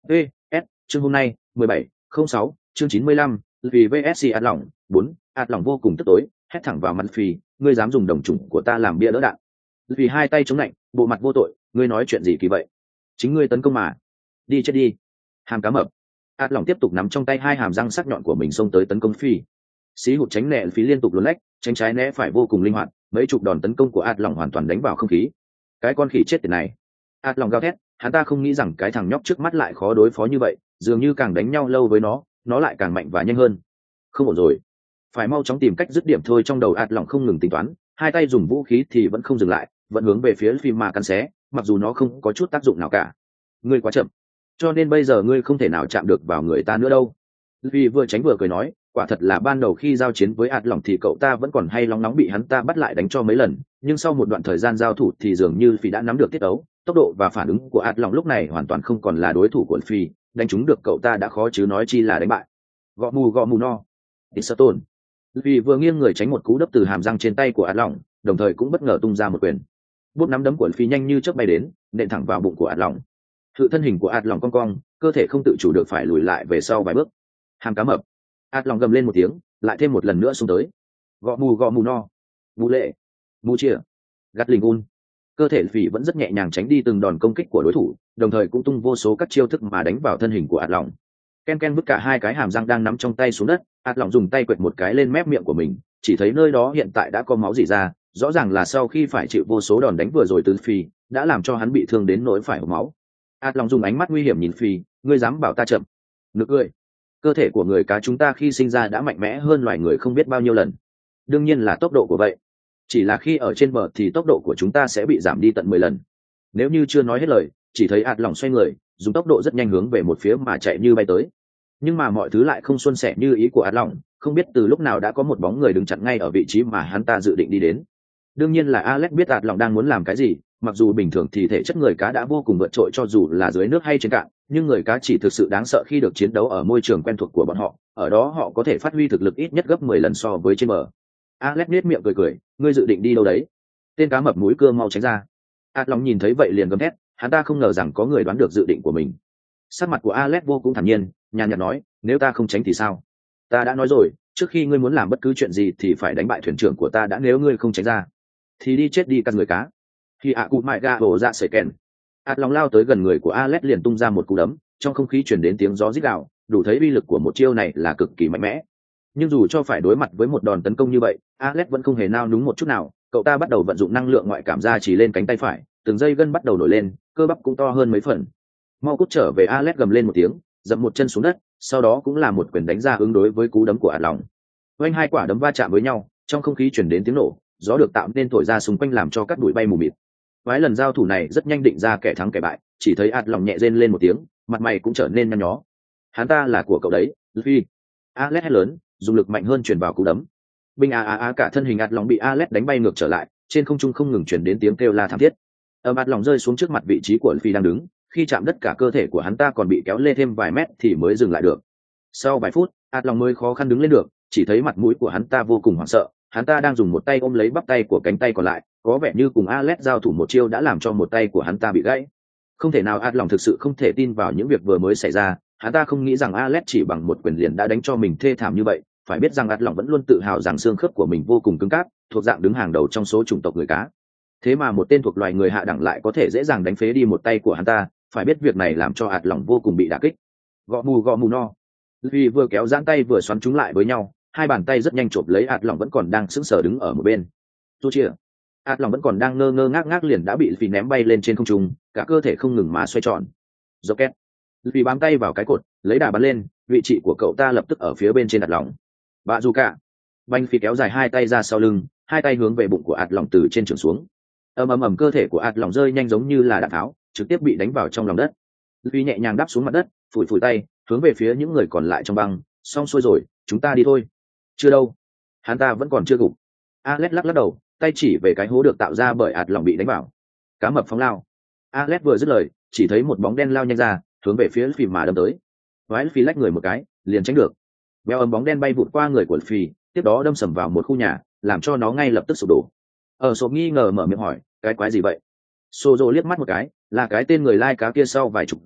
ê s chương hôm nay mười bảy không sáu chương chín mươi lăm vì vsc ạt lỏng bốn ạt lỏng vô cùng tức tối hét thẳng vào mặt phì, ngươi dám dùng đồng chủng của ta làm bia đỡ đạn. Vì hai tay chống lạnh, bộ mặt vô tội, ngươi nói chuyện gì kỳ vậy? Chính ngươi tấn công mà. Đi chết đi. Hàm cá mập. ạt lỏng tiếp tục nắm trong tay hai hàm răng sắc nhọn của mình xông tới tấn công phi. Xí hụt tránh né phí liên tục luồn lách, tránh trái né phải vô cùng linh hoạt, mấy chục đòn tấn công của ạt lỏng hoàn toàn đánh vào không khí. Cái con khỉ chết tiệt này. ạt lỏng gào thét, hắn ta không nghĩ rằng cái thằng nhóc trước mắt lại khó đối phó như vậy, dường như càng đánh nhau lâu với nó nó lại càng mạnh và nhanh hơn. Không ổn rồi, phải mau chóng tìm cách dứt điểm thôi. Trong đầu ạt lỏng không ngừng tính toán, hai tay dùng vũ khí thì vẫn không dừng lại, vẫn hướng về phía phim mà cắn xé, mặc dù nó không có chút tác dụng nào cả. Ngươi quá chậm, cho nên bây giờ ngươi không thể nào chạm được vào người ta nữa đâu. Vì vừa tránh vừa cười nói, quả thật là ban đầu khi giao chiến với ạt lỏng thì cậu ta vẫn còn hay lóng nóng bị hắn ta bắt lại đánh cho mấy lần, nhưng sau một đoạn thời gian giao thủ thì dường như Phi đã nắm được tiết ấu, tốc độ và phản ứng của ạt lỏng lúc này hoàn toàn không còn là đối thủ của Phi, đánh trúng được cậu ta đã khó chứ nói chi là đánh bại. Gõ mù gõ mù no. Disserton. Vì vừa nghiêng người tránh một cú đấm từ hàm răng trên tay của ạt lỏng, đồng thời cũng bất ngờ tung ra một quyền. Bút nắm đấm của Phi nhanh như chớp bay đến, nện thẳng vào bụng của ạt lỏng. Sự thân hình của ạt lỏng cong cong, cơ thể không tự chủ được phải lùi lại về sau vài bước. Hàm cá mập. ạt lỏng gầm lên một tiếng, lại thêm một lần nữa xuống tới. Gõ mù gõ mù no. Mù lệ. Mù chia. Gắt lình un. Cơ thể Phỉ vẫn rất nhẹ nhàng tránh đi từng đòn công kích của đối thủ, đồng thời cũng tung vô số các chiêu thức mà đánh vào thân hình của ạt lỏng. Ken ken vứt cả hai cái hàm răng đang nắm trong tay xuống đất, ạt lỏng dùng tay quệt một cái lên mép miệng của mình, chỉ thấy nơi đó hiện tại đã có máu rỉ ra, rõ ràng là sau khi phải chịu vô số đòn đánh vừa rồi từ Phi, đã làm cho hắn bị thương đến nỗi phải hộc máu. ạt lỏng dùng ánh mắt nguy hiểm nhìn Phi, ngươi dám bảo ta chậm? Nực cười. Cơ thể của người cá chúng ta khi sinh ra đã mạnh mẽ hơn loài người không biết bao nhiêu lần. Đương nhiên là tốc độ của vậy. Chỉ là khi ở trên bờ thì tốc độ của chúng ta sẽ bị giảm đi tận mười lần. Nếu như chưa nói hết lời, chỉ thấy ạt lỏng xoay người, dùng tốc độ rất nhanh hướng về một phía mà chạy như bay tới. Nhưng mà mọi thứ lại không suôn sẻ như ý của ạt lỏng, không biết từ lúc nào đã có một bóng người đứng chặn ngay ở vị trí mà hắn ta dự định đi đến. Đương nhiên là Alex biết ạt lỏng đang muốn làm cái gì, mặc dù bình thường thì thể chất người cá đã vô cùng vượt trội cho dù là dưới nước hay trên cạn, nhưng người cá chỉ thực sự đáng sợ khi được chiến đấu ở môi trường quen thuộc của bọn họ, ở đó họ có thể phát huy thực lực ít nhất gấp mười lần so với trên bờ. Alex nhếch miệng cười cười, ngươi dự định đi đâu đấy? Tên cá mập mũi cưa mau tránh ra. ạt lỏng nhìn thấy vậy liền gầm thét, hắn ta không ngờ rằng có người đoán được dự định của mình. Sắc mặt của Alex vô cùng thản nhiên, nhàn nhạt nói, nếu ta không tránh thì sao? Ta đã nói rồi, trước khi ngươi muốn làm bất cứ chuyện gì thì phải đánh bại thuyền trưởng của ta đã, nếu ngươi không tránh ra thì đi chết đi các người cá. Khi ạ cụ mại ga bổ ra sợi kèn, ạt lỏng lao tới gần người của Alex liền tung ra một cú đấm, trong không khí truyền đến tiếng gió rít gào, đủ thấy uy lực của một chiêu này là cực kỳ mạnh mẽ. Nhưng dù cho phải đối mặt với một đòn tấn công như vậy, Alex vẫn không hề nao núng một chút nào, cậu ta bắt đầu vận dụng năng lượng ngoại cảm ra chỉ lên cánh tay phải, từng dây gân bắt đầu nổi lên, cơ bắp cũng to hơn mấy phần. Mau cút trở về. Alex gầm lên một tiếng, dậm một chân xuống đất, sau đó cũng là một quyền đánh ra ứng đối với cú đấm của ạt lỏng. Oanh hai quả đấm va chạm với nhau, trong không khí truyền đến tiếng nổ, gió được tạo nên thổi ra xung quanh làm cho các bụi bay mù mịt. Vài lần giao thủ này rất nhanh định ra kẻ thắng kẻ bại, chỉ thấy ạt lỏng nhẹ rên lên một tiếng, mặt mày cũng trở nên nhăn nhó. Hắn ta là của cậu đấy, Luffy. Alex hét lớn, dùng lực mạnh hơn truyền vào cú đấm. Binh a a a, cả thân hình ạt lỏng bị Alex đánh bay ngược trở lại, trên không trung không ngừng truyền đến tiếng kêu la thảm thiết. Ầm ạt lỏng rơi xuống trước mặt vị trí của Luffy đang đứng, khi chạm đất cả cơ thể của hắn ta còn bị kéo lê thêm vài mét thì mới dừng lại được. Sau vài phút, ạt lỏng mới khó khăn đứng lên được, chỉ thấy mặt mũi của hắn ta vô cùng hoảng sợ, hắn ta đang dùng một tay ôm lấy bắp tay của cánh tay còn lại, có vẻ như cùng Alex giao thủ một chiêu đã làm cho một tay của hắn ta bị gãy. Không thể nào, ạt lỏng thực sự không thể tin vào những việc vừa mới xảy ra, hắn ta không nghĩ rằng Alex chỉ bằng một quyền liền đã đánh cho mình thê thảm như vậy. Phải biết rằng ạt lỏng vẫn luôn tự hào rằng xương khớp của mình vô cùng cứng cáp, thuộc dạng đứng hàng đầu trong số chủng tộc người cá. Thế mà một tên thuộc loài người hạ đẳng lại có thể dễ dàng đánh phế đi một tay của hắn ta, phải biết việc này làm cho ạt lỏng vô cùng bị đả kích. Gõ mù gõ mù no. Vì vừa kéo giãn tay vừa xoắn chúng lại với nhau, hai bàn tay rất nhanh chộp lấy ạt lỏng vẫn còn đang sững sờ đứng ở một bên. Tu chia. ạt lỏng vẫn còn đang ngơ ngơ ngác ngác liền đã bị Vì ném bay lên trên không trung, cả cơ thể không ngừng mà xoay tròn. Rocket. Vì bám tay vào cái cột, lấy đà bắn lên, vị trí của cậu ta lập tức ở phía bên trên ạt lỏng. Bạ dù cả. Banh Phi kéo dài hai tay ra sau lưng, hai tay hướng về bụng của ạt lỏng từ trên trượt xuống. Ầm ầm ầm, cơ thể của ạt lỏng rơi nhanh giống như là đạn tháo, trực tiếp bị đánh vào trong lòng đất. Phi nhẹ nhàng đáp xuống mặt đất, phủi phủi tay, hướng về phía những người còn lại trong băng, xong xuôi rồi, chúng ta đi thôi. Chưa đâu, hắn ta vẫn còn chưa gục. Alex lắc lắc đầu, tay chỉ về cái hố được tạo ra bởi ạt lỏng bị đánh vào. Cá mập phóng lao. Alex vừa dứt lời, chỉ thấy một bóng đen lao nhanh ra, hướng về phía Phi mà đâm tới. Vãi Phi lách người một cái, liền tránh được. Béo ấm bóng đen bay vụt qua người của Phi, tiếp đó đâm sầm vào một khu nhà, làm cho nó ngay lập tức sụp đổ. Ở sộp nghi ngờ mở miệng hỏi, cái quái gì vậy? Sô Dô liếc mắt một cái, là cái tên người lai cá kia sau vài chục giây,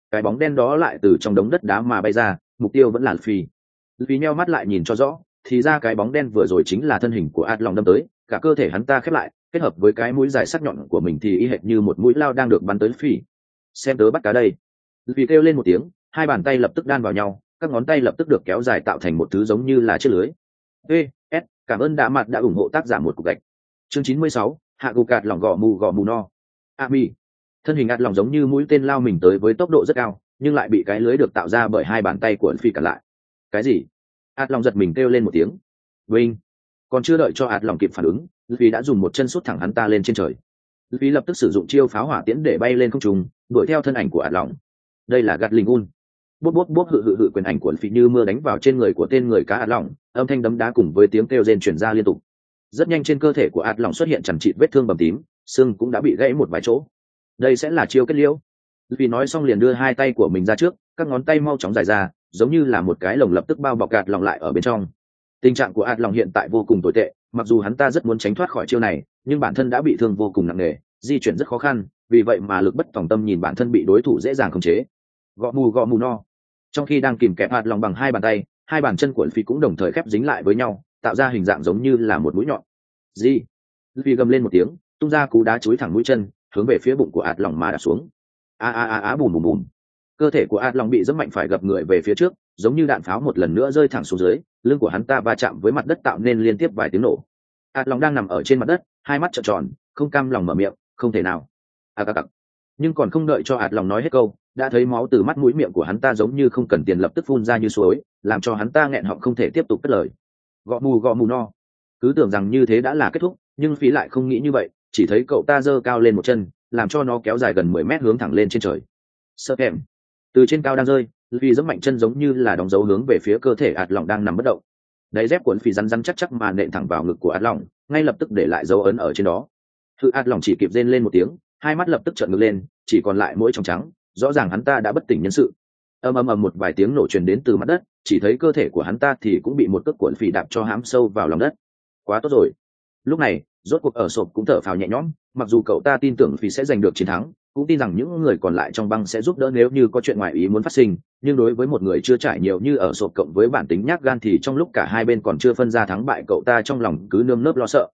cái bóng đen đó lại từ trong đống đất đá mà bay ra, mục tiêu vẫn là phi. Vì nheo mắt lại nhìn cho rõ, thì ra cái bóng đen vừa rồi chính là thân hình của ạt lòng đâm tới, cả cơ thể hắn ta khép lại, kết hợp với cái mũi dài sắc nhọn của mình thì y hệt như một mũi lao đang được bắn tới phi. Xem tớ bắt cá đây. Vì kêu lên một tiếng, hai bàn tay lập tức đan vào nhau, các ngón tay lập tức được kéo dài tạo thành một thứ giống như là chiếc lưới. ê ét cảm ơn đã mặt đã ủng hộ tác giả một cục gạch. Chương chín mươi sáu, hạ gù cạt lỏng gò mù gò mù no. Ami. Thân hình ạt lòng giống như mũi tên lao mình tới với tốc độ rất cao, nhưng lại bị cái lưới được tạo ra bởi hai bàn tay của phi cản lại. Cái gì? ạt lòng giật mình kêu lên một tiếng. Vinh. Còn chưa đợi cho ạt lòng kịp phản ứng, vì đã dùng một chân sút thẳng hắn ta lên trên trời. Vì lập tức sử dụng chiêu pháo hỏa tiễn để bay lên không trung, đuổi theo thân ảnh của ạt lòng. Đây là gạt linh un. Bốp bốp bốp hự hự hự quyền ảnh của phi như mưa đánh vào trên người của tên người cá ạt lòng, âm thanh đấm đá cùng với tiếng kêu rên truyền ra liên tục. Rất nhanh trên cơ thể của ạt lòng xuất hiện chằng chịt vết thương bầm tím, xương cũng đã bị gãy một vài chỗ. Đây sẽ là chiêu kết liễu. Vì nói xong liền đưa hai tay của mình ra trước, các ngón tay mau chóng dài ra, giống như là một cái lồng lập tức bao bọc ạt lòng lại ở bên trong. Tình trạng của ạt lòng hiện tại vô cùng tồi tệ, mặc dù hắn ta rất muốn tránh thoát khỏi chiêu này, nhưng bản thân đã bị thương vô cùng nặng nề, di chuyển rất khó khăn, vì vậy mà lực bất tòng tâm nhìn bản thân bị đối thủ dễ dàng khống chế. Gõ mù gõ mù no. Trong khi đang kìm kẹp ạt lòng bằng hai bàn tay, hai bàn chân của phi cũng đồng thời khép dính lại với nhau, tạo ra hình dạng giống như là một mũi nhọn. Gì? Phi gầm lên một tiếng, tung ra cú đá chúi thẳng mũi chân, hướng về phía bụng của ạt lòng mà đạp xuống. A a a a bùm bùm bùm. Cơ thể của ạt lòng bị giẫm mạnh phải gập người về phía trước, giống như đạn pháo một lần nữa rơi thẳng xuống dưới, lưng của hắn ta va chạm với mặt đất tạo nên liên tiếp vài tiếng nổ. ạt lòng đang nằm ở trên mặt đất, hai mắt trợn tròn, không cam lòng mở miệng, không thể nào. A à, cặc. Nhưng còn không đợi cho ạt lòng nói hết câu, đã thấy máu từ mắt mũi miệng của hắn ta giống như không cần tiền lập tức phun ra như suối, làm cho hắn ta nghẹn họng không thể tiếp tục cất lời. Gõ mù gõ mù no. Cứ tưởng rằng như thế đã là kết thúc, nhưng phí lại không nghĩ như vậy, chỉ thấy cậu ta giơ cao lên một chân, làm cho nó kéo dài gần mười mét hướng thẳng lên trên trời. Sợ kèm. Từ trên cao đang rơi, vì giẫm mạnh chân giống như là đóng dấu hướng về phía cơ thể ạt lòng đang nằm bất động. Đáy dép cuốn phì rắn rắn chắc chắc mà nện thẳng vào ngực của ạt lòng, ngay lập tức để lại dấu ấn ở trên đó. Hự ạt lòng chỉ kịp rên lên một tiếng, hai mắt lập tức trợn ngược lên, chỉ còn lại mũi trong trắng, rõ ràng hắn ta đã bất tỉnh nhân sự. Ầm ầm ầm một vài tiếng nổ truyền đến từ mặt đất, chỉ thấy cơ thể của hắn ta thì cũng bị một cước cuộn phì đạp cho hãm sâu vào lòng đất. Quá tốt rồi. Lúc này, rốt cuộc ở sộp cũng thở phào nhẹ nhõm, mặc dù cậu ta tin tưởng phì sẽ giành được chiến thắng, cũng tin rằng những người còn lại trong băng sẽ giúp đỡ nếu như có chuyện ngoài ý muốn phát sinh, nhưng đối với một người chưa trải nhiều như ở sộp cộng với bản tính nhát gan thì trong lúc cả hai bên còn chưa phân ra thắng bại, cậu ta trong lòng cứ nơm nớp lo sợ.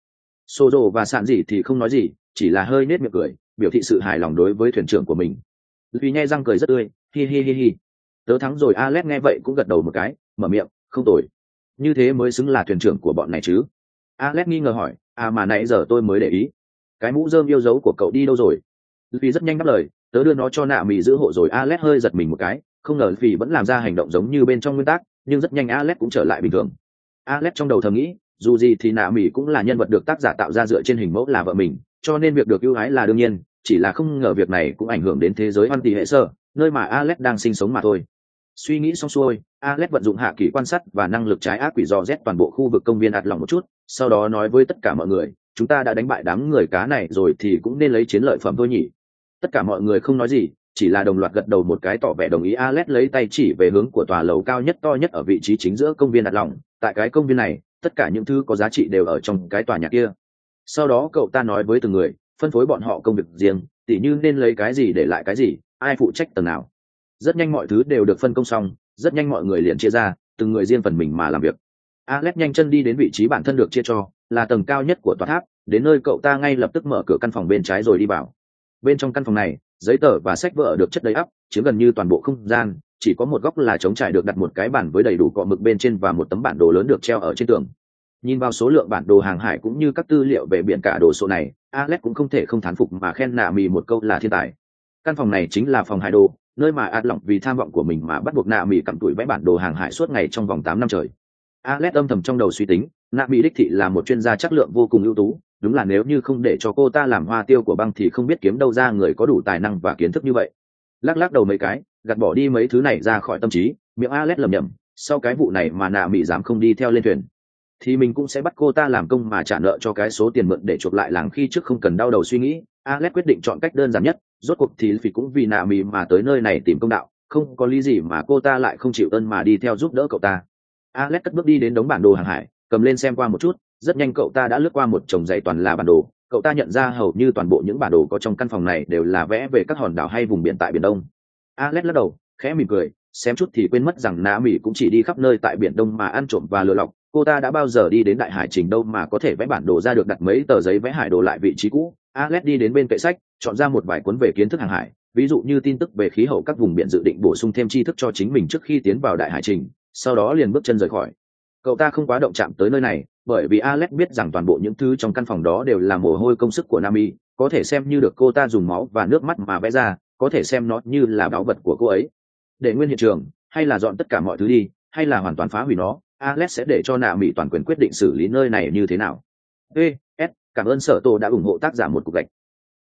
Sô và Sạn gì thì không nói gì, chỉ là hơi nết miệng cười, biểu thị sự hài lòng đối với thuyền trưởng của mình. Vì nhe răng cười rất tươi, hi hi hi hi. Tớ thắng rồi. Alex nghe vậy cũng gật đầu một cái, mở miệng, không tồi. Như thế mới xứng là thuyền trưởng của bọn này chứ. Alex nghi ngờ hỏi, à mà nãy giờ tôi mới để ý. Cái mũ rơm yêu dấu của cậu đi đâu rồi? Vì rất nhanh đáp lời, tớ đưa nó cho nạ mì giữ hộ rồi. Alex hơi giật mình một cái, không ngờ vì vẫn làm ra hành động giống như bên trong nguyên tắc, nhưng rất nhanh Alex cũng trở lại bình thường. Alex trong đầu thầm nghĩ, dù gì thì nạ mì cũng là nhân vật được tác giả tạo ra dựa trên hình mẫu là vợ mình, cho nên việc được ưu ái là đương nhiên, chỉ là không ngờ việc này cũng ảnh hưởng đến thế giới hoan tỷ hệ sơ, nơi mà Alex đang sinh sống mà thôi. Suy nghĩ xong xuôi, Alex vận dụng hạ kỳ quan sát và năng lực trái ác quỷ dò xét toàn bộ khu vực công viên ạt lòng một chút, sau đó nói với tất cả mọi người, chúng ta đã đánh bại đám người cá này rồi thì cũng nên lấy chiến lợi phẩm thôi nhỉ. Tất cả mọi người không nói gì, chỉ là đồng loạt gật đầu một cái tỏ vẻ đồng ý. Alex lấy tay chỉ về hướng của tòa lầu cao nhất to nhất ở vị trí chính giữa công viên ạt lòng. Tại cái công viên này, tất cả những thứ có giá trị đều ở trong cái tòa nhà kia. Sau đó cậu ta nói với từng người, phân phối bọn họ công việc riêng, tỉ như nên lấy cái gì để lại cái gì, ai phụ trách tầng nào. Rất nhanh mọi thứ đều được phân công xong, rất nhanh mọi người liền chia ra, từng người riêng phần mình mà làm việc. Alex nhanh chân đi đến vị trí bản thân được chia cho, là tầng cao nhất của tòa tháp, đến nơi cậu ta ngay lập tức mở cửa căn phòng bên trái rồi đi vào. Bên trong căn phòng này, giấy tờ và sách vở được chất đầy ắp, chiếm gần như toàn bộ không gian, chỉ có một góc là trống trải được đặt một cái bàn với đầy đủ cọ mực bên trên và một tấm bản đồ lớn được treo ở trên tường. Nhìn vào số lượng bản đồ hàng hải cũng như các tư liệu về biển cả đồ sộ này, Alex cũng không thể không thán phục mà khen nạ mì một câu là thiên tài. Căn phòng này chính là phòng hải đồ, nơi mà ạt lỏng vì tham vọng của mình mà bắt buộc nạ mì cặm tủi vẽ bản đồ hàng hải suốt ngày trong vòng tám năm trời. Alex âm thầm trong đầu suy tính, nạ mì đích thị là một chuyên gia chất lượng vô cùng ưu tú, đúng là nếu như không để cho cô ta làm hoa tiêu của băng thì không biết kiếm đâu ra người có đủ tài năng và kiến thức như vậy. Lắc lắc đầu mấy cái, gạt bỏ đi mấy thứ này ra khỏi tâm trí, miệng Alex lẩm nhẩm, sau cái vụ này mà nạ mì dám không đi theo lên thuyền thì mình cũng sẽ bắt cô ta làm công mà trả nợ cho cái số tiền mượn để chuộc lại làng khi trước không cần đau đầu suy nghĩ. Alex quyết định chọn cách đơn giản nhất, rốt cuộc thì vì cũng vì nạ mì mà tới nơi này tìm công đạo, không có lý gì mà cô ta lại không chịu ơn mà đi theo giúp đỡ cậu ta. Alex cất bước đi đến đống bản đồ hàng hải, cầm lên xem qua một chút, rất nhanh cậu ta đã lướt qua một chồng giấy toàn là bản đồ. Cậu ta nhận ra hầu như toàn bộ những bản đồ có trong căn phòng này đều là vẽ về các hòn đảo hay vùng biển tại biển Đông. Alex lắc đầu khẽ mỉm cười, xem chút thì quên mất rằng Na Mỹ cũng chỉ đi khắp nơi tại biển Đông mà ăn trộm và lừa lọc. Cô ta đã bao giờ đi đến đại hải trình đâu mà có thể vẽ bản đồ ra được, đặt mấy tờ giấy vẽ hải đồ lại vị trí cũ. Alex đi đến bên kệ sách, chọn ra một vài cuốn về kiến thức hàng hải, ví dụ như tin tức về khí hậu các vùng biển, dự định bổ sung thêm tri thức cho chính mình trước khi tiến vào đại hải trình. Sau đó liền bước chân rời khỏi. Cậu ta không quá động chạm tới nơi này, bởi vì Alex biết rằng toàn bộ những thứ trong căn phòng đó đều là mồ hôi công sức của Nami, có thể xem như được cô ta dùng máu và nước mắt mà vẽ ra, có thể xem nó như là báu vật của cô ấy. Để nguyên hiện trường, hay là dọn tất cả mọi thứ đi, hay là hoàn toàn phá hủy nó, Alex sẽ để cho Nami toàn quyền quyết định xử lý nơi này như thế nào. ê ét Cảm ơn Sở Tô đã ủng hộ tác giả một cục gạch.